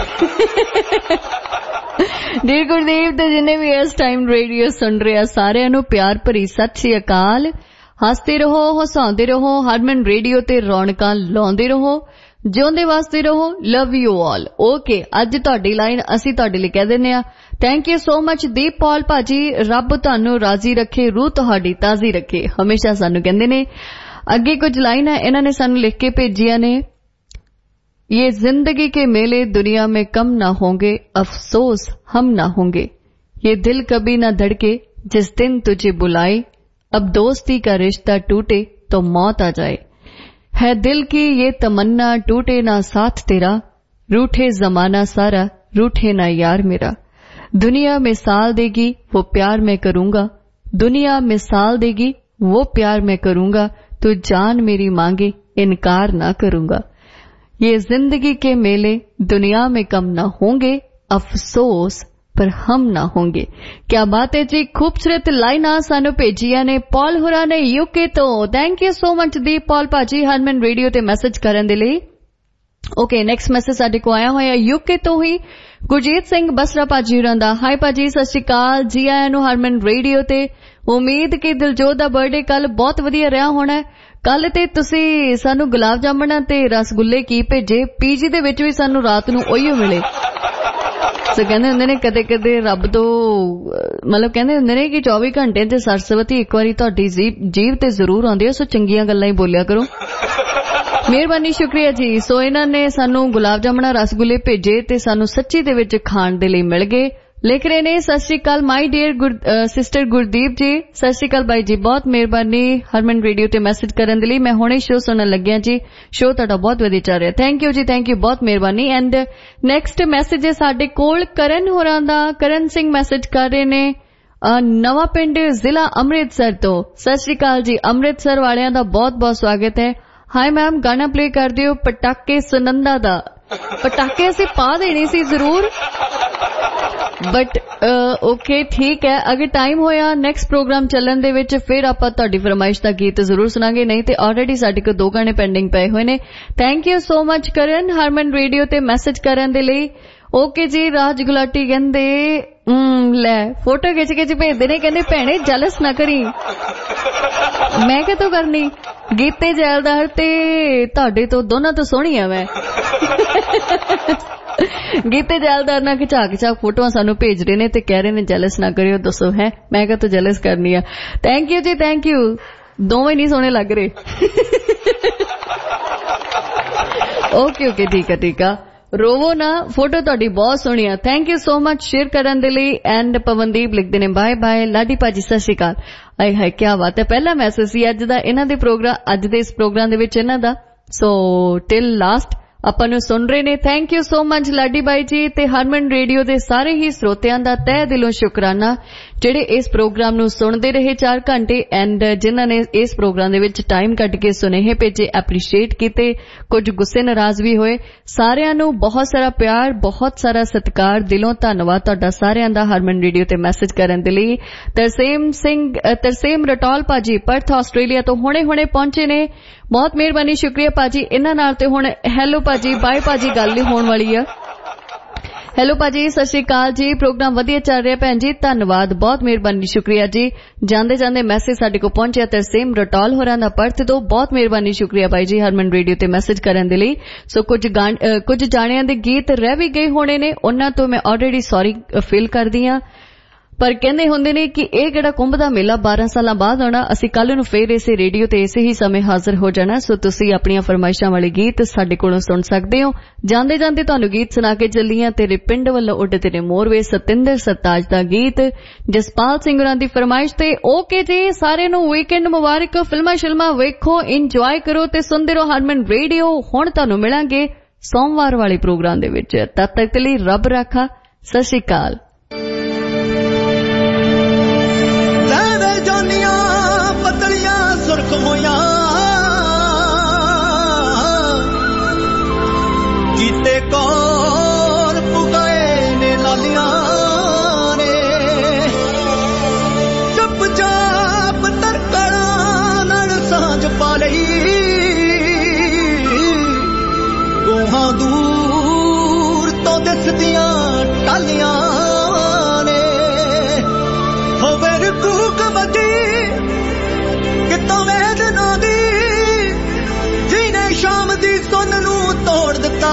डी गुरदीप ते जिन्ने भी इस टाइम रेडियो सुन रहे हैं सारे नूं प्यार भरी सत श्री अकाल। हसते रहो हसांदे रहो हरमन रेडियो ते रौनकां लाउंदे रहो जिउंदे वास्ते रहो लव यू ऑल। ओके अज तुहाडी लाइन असी तुहाडे लई कह दिंदे आ। Thank you so much Deep Paul भाजी रब तुहानू राजी रखे रूह तुहाडी ताजी रखे हमेशा सानू कहंदे ने। अगे कुछ लाइन है इन्हां ने सानू लिख के भेजिया ने। ये जिंदगी के मेले दुनिया में कम ना होंगे अफसोस हम ना होंगे। ये दिल कभी ना धड़के जिस दिन तुझे बुलाए। अब दोस्ती का रिश्ता टूटे तो मौत आ जाए। है दिल की ये तमन्ना टूटे ना साथ तेरा। रूठे जमाना सारा रूठे ना यार मेरा। दुनिया मिसाल देगी वो प्यार मैं करूंगा। दुनिया मिसाल देगी वो प्यार मैं करूंगा, तू जान मेरी मांगे इनकार ना करूंगा। ये जिंदगी के मेले दुनिया में कम ना होंगे, अफसोस पर हम ना होंगे। क्या बात है जी, खूबसूरत लाइना सानू भेजिया ने पॉल होरा ने यूके तो। Thank you so much Deep Paul भाजी हरमन रेडियो ते मैसेज करन दे लई। ओके, नेक्स्ट मैसेज साडे को आया होया यूके तो ही गुरजीत सिंह बसरा भाजी होरां दा। हाय भाजी, सत श्री अकाल, जी आया नू हरमन रेडियो ते। उम्मीद कि दिलजोत दा बर्थडे कल बहुत वधिया रहा होना है। कल ते तुसी सानू गुलाब जामुन ते रसगुल्ले की भेजे, पीजी दे विच भी सानू रात नू ओहियो मिले। सो कहंदे हुंदे ने कदे कदे रब तो मतलब कहंदे हुंदे ने कि 24 घंटे च सरस्वती एक बारी तुहाडी जीव ते जरूर आउंदी है। सो चंगियां गल्लां ही बोलिया करो। मेहरबानी, शुक्रिया जी। सो इन्हां ने सानू गुलाब जामुन रसगुल्ले भेजे ते सानू सच्ची दे विच खाण दे लई मिल गए। लिख रहे ने सत श्री अकाल my dear sister Gurdeep ji. सत श्री अकाल भाई जी, बहुत मेहरबानी हरमन रेडियो ते मैसेज करन दे लई। मैं हुणे शो सुनन लग्या जी, शो तुहाडा बहुत वधिया चल रहा। थैंक यू जी, थैंक यू, बहुत मेहरबानी। एंड नेक्स्ट मैसेज है साडे कोल करण होरां दा। करण सिंह मैसेज कर रहे ने नवा पिंड जिला अमृतसर तो। सत श्री अकाल जी, अमृतसर वालियां दा बहुत बहुत स्वागत है। हाय मैम, गाना प्ले कर दियो पटाके सुनंदा दा। पटाके असीं पा देने सी जरूर, बट ओके ठीक है। अगर टाइम होया नेक्स्ट प्रोग्राम चलन दे विच फिर आपां तुहाडी फरमाइश दा गीत जरूर सुनांगे, नहीं ते ऑलरेडी साडे कोल 2 गाने पेंडिंग पए होए ने। Thank you so much Karan Harman radio ते मैसेज करन दे लई। ओके जी, राज गुलाटी कहंदे ले फोटो खिच खिच भेजदे ने, कहंदे भैणे जलस ना करी। मैं क्या तो करनी, गीते जैलदार ते तुहाडे तो दोनों तो सोहणी आ मैं। गीते जैलदार ना खिचा खिचा फोटोआं सानू भेज रहे ने ते कह रहे ने जलस ना करियो। दसो है मैं क्या तो जलस करनी आ। थैंक यू जी, थैंक यू। दोवें नहीं सोहणे लग रहे। ओके ओके, ठीक है ठीक है, रोवो ना, फोटो तुहाडी बहुत सोहनी आ। Thank you so much share करन दे लई। एंड पवनदीप लिखदे ने बाय बाय लाडी भाजी, सत श्री अकाल। आए हाय क्या बात है, पहला मैसेज सी अज दा इन्हां दे प्रोग्राम, अज दे इस प्रोग्राम दे विच इन्हां दा। सो टिल लास्ट ਆਪਾਂ ਨੂੰ सुन रहे ने। Thank you so much Ladi बाई जी ते हरमन रेडियो दे सारे ही श्रोतियां दा तह दिलों शुकराना ਜਿਹੜੇ इस प्रोग्राम ਨੂੰ सुनते रहे 4 घंटे एंड जिन्हां ने इस प्रोग्राम दे विच टाइम कट के सुनेहे भेजे, एप्रीशिएट कीते, कुछ गुस्से नाराज भी होए। सारियां नू बहुत सारा प्यार, बहुत सारा सत्कार, दिलों धन्नवाद तुहाडा सारियां दा हरमन रेडियो ते मैसेज करन दे लई। तरसेम रटौल भाजी पर्थ आस्ट्रेलिया तो हुणे हुणे पहुंचे ने, बहुत मेहरबानी, शुक्रिया भाजी। इन्हां नाल ते हुण हैलो भाजी बाय भाजी गल ही होण वाली आ। हेलो भाजी, सत श्री अकाल जी, प्रोग्राम वधिया चल रहा भैन जी, धन्नवाद, बहुत मेहरबानी, शुक्रिया जी। जांदे जांदे मैसेज साडे को पहुंचिया तरसेम रटौल होरां दा पर्थ तो, बहुत मेहरबानी, शुक्रिया भाई जी हरमन रेडियो ते मैसेज करन दे लई। सो कुछ जाणियां दे गीत रह भी गए होने ने, उन्हां तो मैं ऑलरेडी सॉरी फील करदी हां, पर कहंदे हुंदे ने कि ਇਹ ਜਿਹੜਾ ਕੁੰਭ ਦਾ ਮੇਲਾ 12 ਸਾਲਾਂ ਬਾਅਦ ਆਉਣਾ, ਅਸੀਂ ਕੱਲ ਨੂੰ ਫੇਰ ਇਸੇ ਰੇਡੀਓ ਤੇ ਇਸੇ ਹੀ ਸਮੇਂ ਹਾਜ਼ਰ ਹੋ ਜਾਣਾ। ਸੋ ਤੁਸੀਂ ਆਪਣੀਆਂ ਫਰਮਾਇਸ਼ਾਂ ਵਾਲੇ ਗੀਤ ਸਾਡੇ ਕੋਲੋਂ ਸੁਣ ਸਕਦੇ ਹੋ। ਜਾਂਦੇ ਜਾਂਦੇ ਤੁਹਾਨੂੰ ਗੀਤ ਸੁਣਾ ਕੇ ਚੱਲੀਆਂ, ਤੇਰੇ ਪਿੰਡ ਵੱਲੋਂ ਉੱਡਦੇ ਨੇ ਮੋਰਵੇ, ਸਤਿੰਦਰ ਸਰਤਾਜ ਦਾ ਗੀਤ ਜਸਪਾਲ ਸਿੰਘ ਹੋਰਾਂ ਦੀ ਫਰਮਾਇਸ਼ ਤੇ। ਓਕੇ ਜੀ, ਸਾਰਿਆਂ ਨੂੰ ਵੀਕਐਂਡ ਮੁਬਾਰਕ, ਫਿਲਮਾਂ ਸ਼ਿਲਮਾਂ ਵੇਖੋ, ਇੰਜੋਏ ਕਰੋ ਤੇ ਸੁਣਦੇ ਰਹੋ ਹਰਮਨ ਰੇਡੀਓ। ਹੁਣ ਤੁਹਾਨੂੰ ਮਿਲਾਂਗੇ ਸੋਮਵਾਰ ਵਾਲੇ ਪ੍ਰੋਗਰਾਮ ਦੇ ਵਿੱਚ, ਤਦ ਤੱਕ ਲਈ ਰੱਬ ਰਾਖਾ, ਸਤਿ ਸ਼੍ਰੀ ਅਕਾਲ। सुर्ख होया जीते कौर पुगाए ने लालियां ने, चुप चाप तरकड़ा नाल सांझ पा लई, गोहां दूर तो दिसदियां टालियां ने, होवे रकूक वधी शाम दी सुन नू तोड़ दिता,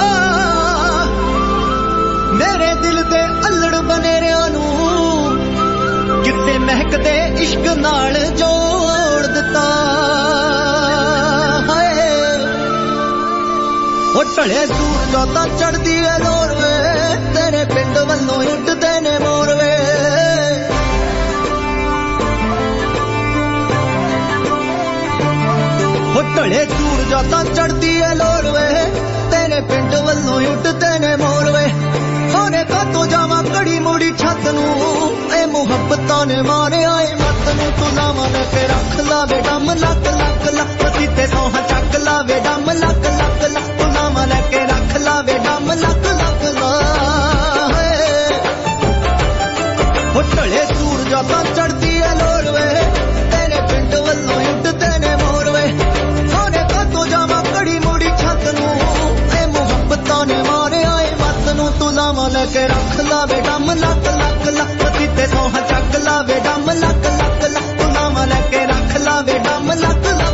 मेरे दिल दे अल्लड़ बनेरिया नू किसे महकदे इश्क नाल जोड़ दिता। हाय ओ ढले दूर जाता चढ़दी है लोरवे, तेरे पिंड वल्लों उठदे ने मोरवे, ढले दूर जाता चढ़ती है लोरवे, तेरे पिंड वल्लों उठते ने मोरवे, सोने का तो जावा कड़ी मुड़ी छत नू, ए मुहब्बतां ने मारे आए मत नू, तू लावां मैं के रख ਲਾਵੇ ਡੰਮ ਲੱਕ ਲੱਕ ਲੱਕ ਪਤੀਤੇ ਸੌਹਾਂ ਚੱਕ ਲਾਵੇ ਡੰਮ ਲੱਕ ਲੱਕ ਲੱਕ ਨਾਮ ਲੈ ਕੇ ਰੱਖ ਲਾਵੇ ਡੰਮ ਲੱਕ ਲੱਕ ਹੋ ਢਲੇ ਸੂਰਜਾਂ ਤਾਂ ਚੜਦੀ ਐ ਲੋੜ ਵੇ ਤੇਰੇ ਪਿੰਡ ਵੱਲੋਂ ਉੱਡਦੇ ਨੇ ਮੋਰ ਵੇ ਸੋਨੇ ਤੋਂ ਜਾਵਾਂ ਕੜੀ ਮੋੜੀ ਛੱਤ ਨੂੰ ਇਹ ਮੁਹੱਬਤਾਂ ਨੇ ਮਾਰਿਆ ਏ ਮੱਤ ਨੂੰ ਤੂੰ ਲਾਵਾਂ ਲੈ ਕੇ ਰੱਖ ਲਾਵੇ ਡੰਮ ਲੱਕ ਲੱਕ ਲੱਕ ਪਤੀਤੇ ਸੌਹਾਂ ਚੱਕ ਲਾਵੇ ਡੰਮ ਲੱਕ ਲੱਕ ਲੱਕ ਨਾਮ ਲੈ ਕੇ ਰੱਖ ਲਾਵੇ ਡੰਮ ਲੱਕ ਲੱਕ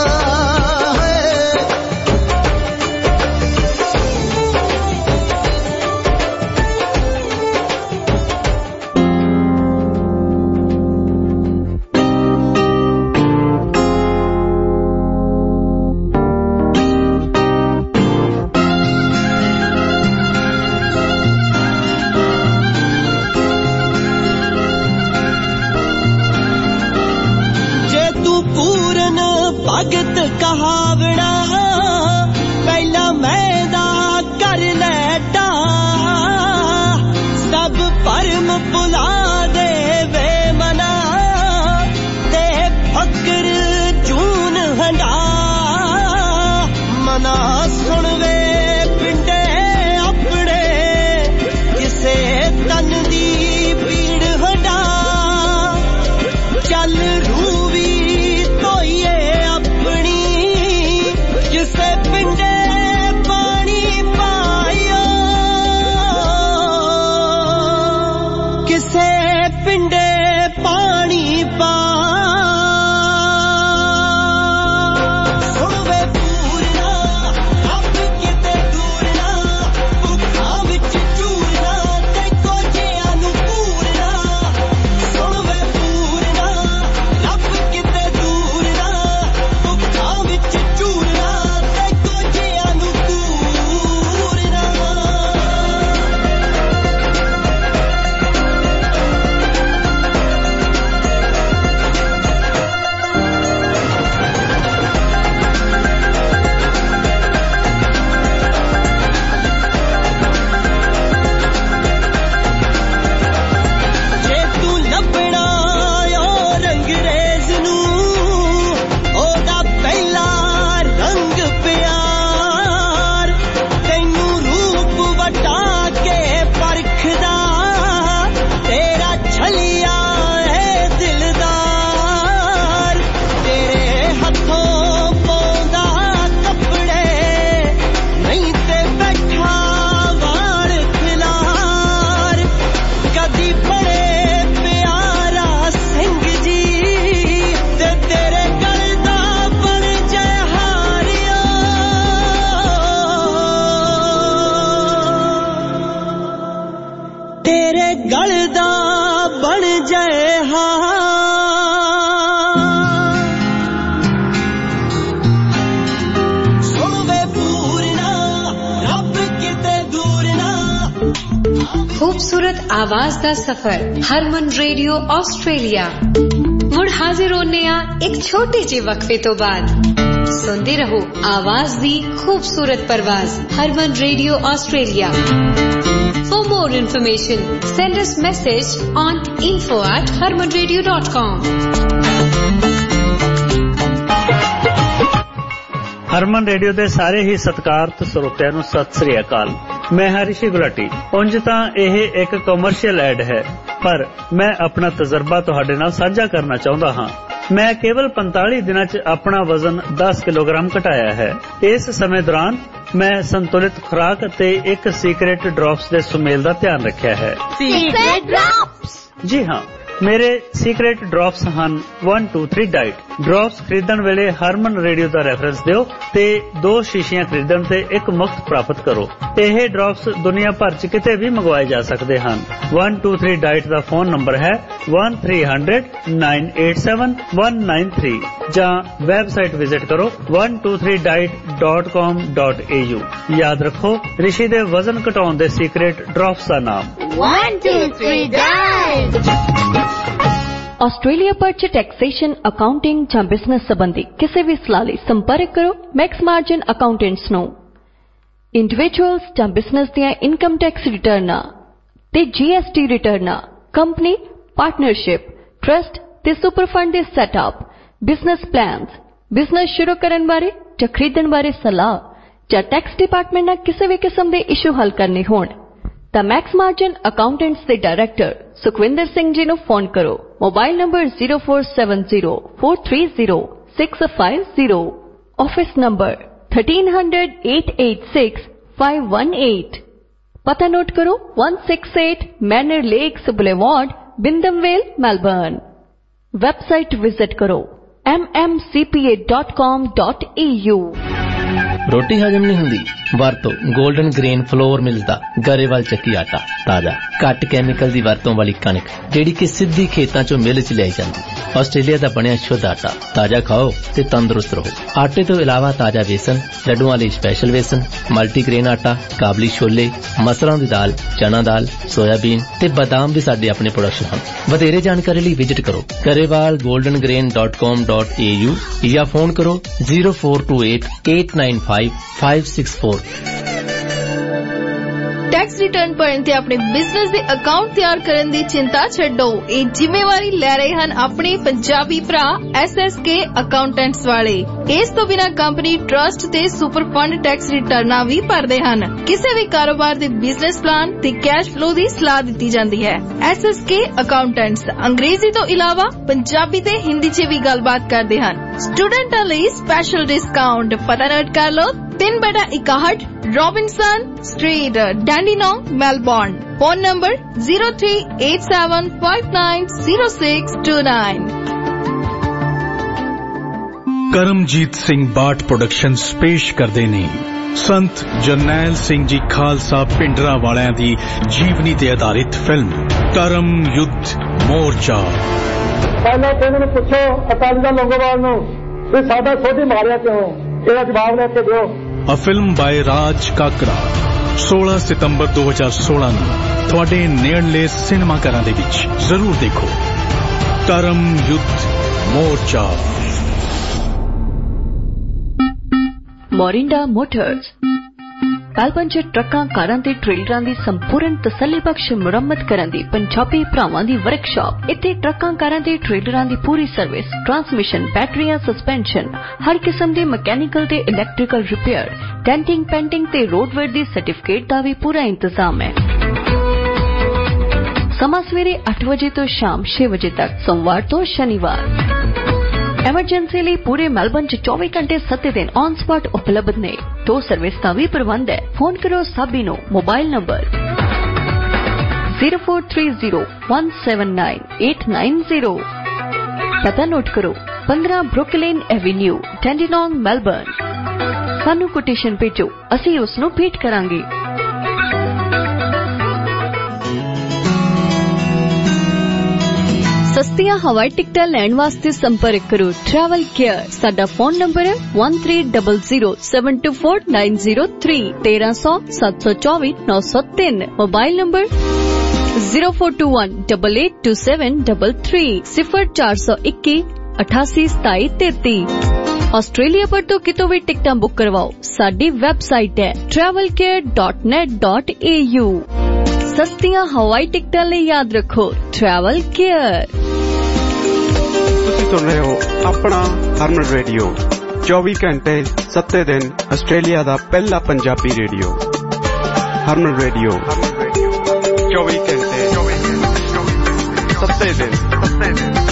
ਭਗਤ ਕਹਾਵਣਾ ਪਹਿਲਾਂ ਮੈਂ ਦਾ ਕਰ ਲੈਟਾ ਸਭ ਭਰਮ ਭੁਲਾ ਦੇਵੇ ਮਨਾ ਤੇ ਫਕਰ ਜੂਨ ਹੰਡਾ ਮਨਾ ਸੁਣਵੇ ਪਿੰਡੇ ਆਪਣੇ ਕਿਸੇ ਤਨ ਦੀ ਪੀੜ ਹੰਡਾ ਚੱਲ ਰੂਵੀ ਧੋਈਏ ਕਿਸੇ ਪਿੰਡੇ ਪਾਣੀ ਪਾਇਓ ਕਿਸੇ ਪਿੰਡੇ ਪਾਣੀ ਪਾ ਸੁਣਵੇ ਪੂਰਨਾ ਰੱਬ ਕਿਤੇ ਦੂਰਨਾ ਭੁੱਖਾਂ ਵਿੱਚ ਚੂਰਨਾ ਤੇ ਕੋਝਿਆਂ ਨੂੰ ਪੂਰਨਾ ਸੁਣਵੇ ਪੂਰਨਾ ਰੱਬ ਕਿਤੇ ਦੂਰਨਾ ਭੁੱਖਾਂ ਵਿੱਚ ਚੂਰਨਾ खूबसूरत आवाज दा सफर हरमन रेडियो ऑस्ट्रेलिया मुड़ हाजिर होने एक छोटे जे वक्फे तो बाद सुनते रहो आवाज दी खूबसूरत परवाज Harman radio Australia For more information send us message on info@harmanradio.com Harman radio ਦੇ ਸਾਰੇ ਹੀ ਸਤਿਕਾਰਤ ਸਰੋਤਿਆਂ ਨੂੰ ਸਤਿ ਸ੍ਰੀ ਅਕਾਲ। ਮੈਂ ਹਰੀਸ਼ੀ ਗੁਲਾਟੀ। ਉਂਝ ਤਾਂ ਇਹ ਇੱਕ ਕਮਰਸ਼ੀਅਲ ਐਡ ਹੈ, ਪਰ ਮੈਂ ਆਪਣਾ ਤਜਰਬਾ ਤੁਹਾਡੇ ਨਾਲ ਸਾਂਝਾ ਕਰਨਾ ਚਾਹੁੰਦਾ ਹਾਂ। ਮੈਂ ਕੇਵਲ 45 ਦਿਨਾਂ 'ਚ ਆਪਣਾ ਵਜ਼ਨ 10 ਕਿਲੋਗ੍ਰਾਮ ਘਟਾਇਆ ਹੈ। ਇਸ ਸਮੇਂ ਦੌਰਾਨ ਮੈਂ ਸੰਤੁਲਿਤ ਖੁਰਾਕ ਅਤੇ ਇੱਕ ਸੀਕ੍ਰੇਟ ਡ੍ਰੌਪਸ ਦੇ ਸੁਮੇਲ ਦਾ ਧਿਆਨ ਰੱਖਿਆ ਹੈ। Secret drops? ਜੀ ਹਾਂ, ਮੇਰੇ ਸੀਕ੍ਰੇਟ ਡ੍ਰੌਪਸ ਹਨ 1 2 3 ਡਾਈਟ। ਡ੍ਰੌਪਸ ਖਰੀਦਣ ਵੇਲੇ ਹਰਮਨ ਰੇਡੀਓ ਦਾ ਰੈਫਰੈਂਸ ਦਿਓ ਤੇ 2 ਸ਼ੀਸ਼ੀਆਂ ਖਰੀਦਣ ਤੇ ਇੱਕ ਮੁਫਤ ਪ੍ਰਾਪਤ ਕਰੋ। ਇਹ ਡ੍ਰੌਪਸ ਦੁਨੀਆ ਭਰ 'ਚ ਕਿਤੇ ਵੀ ਮੰਗਵਾਏ ਜਾ ਸਕਦੇ ਹਨ। 1 2 3 ਡਾਈਟ ਦਾ ਫੋਨ ਨੰਬਰ ਹੈ 1300-987-193 ਜਾਂ ਵੈਬਸਾਈਟ ਵਿਜ਼ਿਟ ਕਰੋ 123diet.com.au। ਯਾਦ ਰੱਖੋ, ਰਿਸ਼ੀ ਦੇ ਵਜ਼ਨ ਘਟਾਉਣ ਦੇ ਸੀਕ੍ਰੇਟ ਡ੍ਰੌਪਸ ਦਾ ਨਾਮ 1 2 3 ਡਾਈਟ। ਆਸਟ੍ਰੇਲੀਆ ਭਰ 'ਚ ਟੈਕਸੇਸ਼ਨ, ਅਕਾਊਂਟਿੰਗ ਜਾਂ ਬਿਜ਼ਨਸ ਸੰਬੰਧੀ ਕਿਸੇ ਵੀ ਸਲਾਹ ਲਈ ਸੰਪਰਕ ਕਰੋ ਮੈਕਸ ਮਾਰਜਨ ਅਕਾਊਂਟੈਂਟਸ ਨੂੰ। ਇੰਡੀਵਿਜੂਅਲਸ ਜਾਂ ਬਿਜ਼ਨਸ ਦੀਆਂ ਇਨਕਮ ਟੈਕਸ ਰਿਟਰਨਾਂ ਤੇ GST ਰਿਟਰਨਾਂ, ਕੰਪਨੀ, ਪਾਰਟਨਰਸ਼ਿਪ, ਟਰਸਟ ਤੇ ਸੁਪਰ ਫੰਡ ਦੇ ਸੈਟਅਪ, ਬਿਜ਼ਨਸ ਪਲਾਨਸ, ਬਿਜ਼ਨਸ ਸ਼ੁਰੂ ਕਰਨ ਬਾਰੇ ਜਾਂ ਖਰੀਦਣ ਬਾਰੇ ਸਲਾਹ ਜਾਂ ਟੈਕਸ ਡਿਪਾਰਟਮੈਂਟ ਨਾਲ ਕਿਸੇ ਵੀ ਕਿਸਮ ਦੇ ਇਸ਼ੂ ਹੱਲ ਕਰਨੇ ਹੋਣ ਤਾਂ ਮੈਕਸ ਮਾਰਜਨ ਅਕਾਊਂਟੈਂਟਸ ਦੇ ਡਾਇਰੈਕਟਰ ਸੁਖਵਿੰਦਰ ਸਿੰਘ ਜੀ ਨੂੰ ਫੋਨ ਕਰੋ। Mobile number 0470430650, office number 1300-886-518। ਪਤਾ ਨੋਟ ਕਰੋ 168 Manor Lakes Boulevard, Wyndham Vale, Melbourne. Website visit ਕਰੋ mmcpa.com.au। ਰੋਟੀ ਹਜਮ ਨਹੀਂ ਹੁੰਦੀ? ਵਰਤੋ 골ਡਨ ਗ੍ਰੇਨ ਫਲੋਰ ਮਿਲਸ ਦਾ ਗਰੇਵਾਲ ਚੱਕੀ ਆਟਾ। ਤਾਜ਼ਾ ਘੱਟ ਕੈਮੀਕਲ ਦੀ ਵਰਤੋਂ ਵਾਲੀ ਕਣਕ ਜਿਹੜੀ ਕਿ ਸਿੱਧੀ ਖੇਤਾਂ ਚੋਂ ਮਿਲ 'ਚ ਲਿਆਈ ਜਾਂਦੀ। ਆਸਟ੍ਰੇਲੀਆ ਦਾ ਬਣਿਆ ਸ਼ੁੱਧ ਆਟਾ। ਤਾਜ਼ਾ ਖਾਓ ਤੇ ਤੰਦਰੁਸਤ ਰਹੋ। ਆਟੇ ਤੋਂ ਇਲਾਵਾ ਤਾਜ਼ਾ ਵੇਸਣ, ਲੱਡੂਆਂ ਲਈ ਸਪੈਸ਼ਲ ਵੇਸਣ, ਮਲਟੀਗ੍ਰੇਨ ਆਟਾ, ਕਾਬਲੀ ਛੋਲੇ, ਮਸਰਾਂ ਦੀ ਦਾਲ, ਚਨਾ ਦਾਲ, ਸੋਇਆਬੀਨ ਤੇ ਬਦਾਮ ਵੀ ਸਾਡੇ ਆਪਣੇ ਪ੍ਰੋਡਕਸ਼ਨ ਹਨ। ਵਧੇਰੇ ਜਾਣਕਾਰੀ ਲਈ ਵਿਜ਼ਿਟ ਕਰੋ garewalgoldengrain.com.au ਜਾਂ ਫੋਨ ਕਰੋ 0428-895-564। ਟੈਕਸ ਰਿਟਰਨ ਭਰਨ ਤੇ ਆਪਣੇ ਬਿਜ਼ਨਸ ਦੇ ਅਕਾਊਂਟ ਤਿਆਰ ਕਰਨ ਦੀ ਚਿੰਤਾ ਛੱਡੋ। ਇਹ ਜ਼ਿੰਮੇਵਾਰੀ ਲੈ ਰਹੇ ਹਨ ਆਪਣੇ ਪੰਜਾਬੀ ਭਰਾ SSK ਅਕਾਊਂਟੈਂਟਸ ਵਾਲੇ। ਇਸ ਤੋਂ ਬਿਨਾਂ ਕੰਪਨੀ ਟਰਸਟ ਤੇ ਸੁਪਰ ਫੰਡ ਟੈਕਸ ਰਿਟਰਨਾਂ ਵੀ ਭਰਦੇ ਹਨ। ਕਿਸੇ ਵੀ ਕਾਰੋਬਾਰ ਦੇ ਬਿਜ਼ਨਸ ਪਲਾਨ ਤੇ ਕੈਸ਼ ਫਲੋ ਦੀ ਸਲਾਹ ਦਿੱਤੀ ਜਾਂਦੀ ਹੈ। SSK ਅਕਾਊਂਟੈਂਟਸ ਅੰਗਰੇਜ਼ੀ ਤੋਂ ਇਲਾਵਾ ਪੰਜਾਬੀ ਤੇ ਹਿੰਦੀ 'ਚ ਵੀ ਗੱਲਬਾਤ ਕਰਦੇ ਹਨ। ਸਟੂਡੈਂਟਾਂ ਲਈ ਸਪੈਸ਼ਲ ਡਿਸਕਾਊਂਟ। ਪਤਾ ਨੋਟ ਕਰ ਲਓ 3/61 Robinson Street, Dandenong, Melbourne. Phone number 0387590629। Karamjit Singh Bath productions ਪੇਸ਼ ਕਰਦੇ ਨੇ ਸੰਤ ਜਰਨੈਲ ਸਿੰਘ ਜੀ ਖਾਲਸਾ ਪਿੰਡਰਾ ਵਾਲਿਆਂ ਦੀ ਜੀਵਨੀ ਤੇ ਆਧਾਰਿਤ ਫਿਲਮ ਕਰਮ ਯੁੱਧ ਮੋਰਚਾ। ਪਹਿਲਾਂ ਤੇ ਮੈਨੂੰ ਪੁੱਛੋ ਅਕਾਲੀ ਦਲ ਲੰਗੋਵਾਲ ਨੂੰ ਵੀ ਸਾਡਾ ਸੋਧੀ ਮਾਰਿਆ ਕਿਉਂ, ਇਹਦਾ ਜਵਾਬ ਲੈ ਕੇ ਦਿਓ। A film by ਰਾਜ ਕਾਕੜਾ 16 ਸਤੰਬਰ 2016 ਨੂੰ ਤੁਹਾਡੇ ਨੇੜਲੇ ਸਿਨੇਮਾ ਘਰਾਂ ਦੇ ਵਿੱਚ ਜ਼ਰੂਰ ਦੇਖੋ। ਕਰਮ ਯੁੱਧ ਮੋਰਚਾ। ਮੋਰਿੰਡਾ ਮੋਟਰਸ ਮੈਲਬਰਨ 'ਚ ਟਰੱਕਾਂ, ਕਾਰਾਂ ਤੇ ਟ੍ਰੇਲਰਾਂ ਦੀ ਸੰਪੂਰਨ ਤਸੱਲੀਬਖਸ਼ ਮੁਰੰਮਤ ਕਰਨ ਦੀ ਪੰਜਾਬੀ ਭਰਾਵਾਂ ਦੀ ਵਰਕਸ਼ਾਪ। ਇੱਥੇ ਟਰੱਕਾਂ, ਕਾਰਾਂ ਤੇ ਟ੍ਰੇਲਰਾਂ ਦੀ ਪੂਰੀ ਸਰਵਿਸ, ਟਰਾਂਸਮਿਸ਼ਨ, ਬੈਟਰੀਆਂ, ਸਸਪੈਂਸ਼ਨ, ਹਰ ਕਿਸਮ ਦੇ ਮਕੈਨੀਕਲ ਤੇ ਇਲੈਕਟ੍ਰੀਕਲ ਰਿਪੇਅਰ, ਡੈਂਟਿੰਗ, ਪੇਂਟਿੰਗ ਤੇ ਰੋਡਵੇਅਰ ਦੀ ਸਰਟੀਫਿਕੇਟ ਦਾ ਵੀ ਪੂਰਾ ਇੰਤਜ਼ਾਮ ਹੈ। ਸਮਾਂ ਸਵੇਰੇ 8 ਵਜੇ ਤੋਂ ਸ਼ਾਮ 6 ਵਜੇ ਤੱਕ, ਸੋਮਵਾਰ ਤੋਂ ਸ਼ਨੀਵਾਰ। ਐਮਰਜੈਂਸੀ ਲਈ ਪੂਰੇ ਮੈਲਬਰਨ 'ਚ 24 ਘੰਟੇ 7 ਦਿਨ ਔਨ ਸਪਾਟ ਉਪਲਬਧ ਨੇ। ਟੋ ਸਰਵਿਸ ਦਾ ਵੀ ਪ੍ਰਬੰਧ ਹੈ। ਫੋਨ ਕਰੋ ਸਾਬੀ ਨੂੰ। Mobile number 0430179890। ਪਤਾ ਨੋਟ ਕਰੋ 15 ਬਰੁਕਲਿਨ ਐਵੇਨਿਊ, ਡੈਂਡੀਨੋਂਗ, ਮੈਲਬਰਨ। ਸਾਨੂੰ ਕੋਟੇਸ਼ਨ ਭੇਜੋ, ਅਸੀਂ ਉਸ ਨੂੰ ਭੇਟ ਕਰਾਂਗੇ। ਸਸਤੀਆਂ ਹਵਾਈ ਟਿਕਟਾਂ ਲੈਣ ਵਾਸਤੇ ਸੰਪਰਕ ਕਰੋ ਟਰੈਵਲ ਕੇਅਰ। ਸਾਡਾ ਫੋਨ ਨੰਬਰ ਹੈ 1300724903, 1300724903। Mobile number 0421882733, 0421 882733। ਆਸਟ੍ਰੇਲੀਆ ਪਰ ਤੋਂ ਕਿਤੋਂ ਵੀ ਟਿਕਟਾਂ ਬੁੱਕ ਕਰਵਾਓ। ਸਾਡੀ ਵੈਬਸਾਈਟ ਹੈ travelcare.net.au। ਸਸਤੀਆਂ ਹਵਾਈ ਟਿਕਟਾਂ ਲਈ ਯਾਦ ਰੱਖੋ ਟਰੈਵਲ ਕੇਅਰ। ਤੁਸੀਂ ਸੁਣ ਰਹੇ ਹੋ ਆਪਣਾ ਹਰਮਨ ਰੇਡੀਓ 24 ਘੰਟੇ 7 ਦਿਨ ਆਸਟ੍ਰੇਲੀਆ ਦਾ ਪਹਿਲਾ ਪੰਜਾਬੀ ਰੇਡੀਓ। ਹਰਮਨ ਰੇਡੀਓ 24 ਘੰਟੇ 7 ਦਿਨ।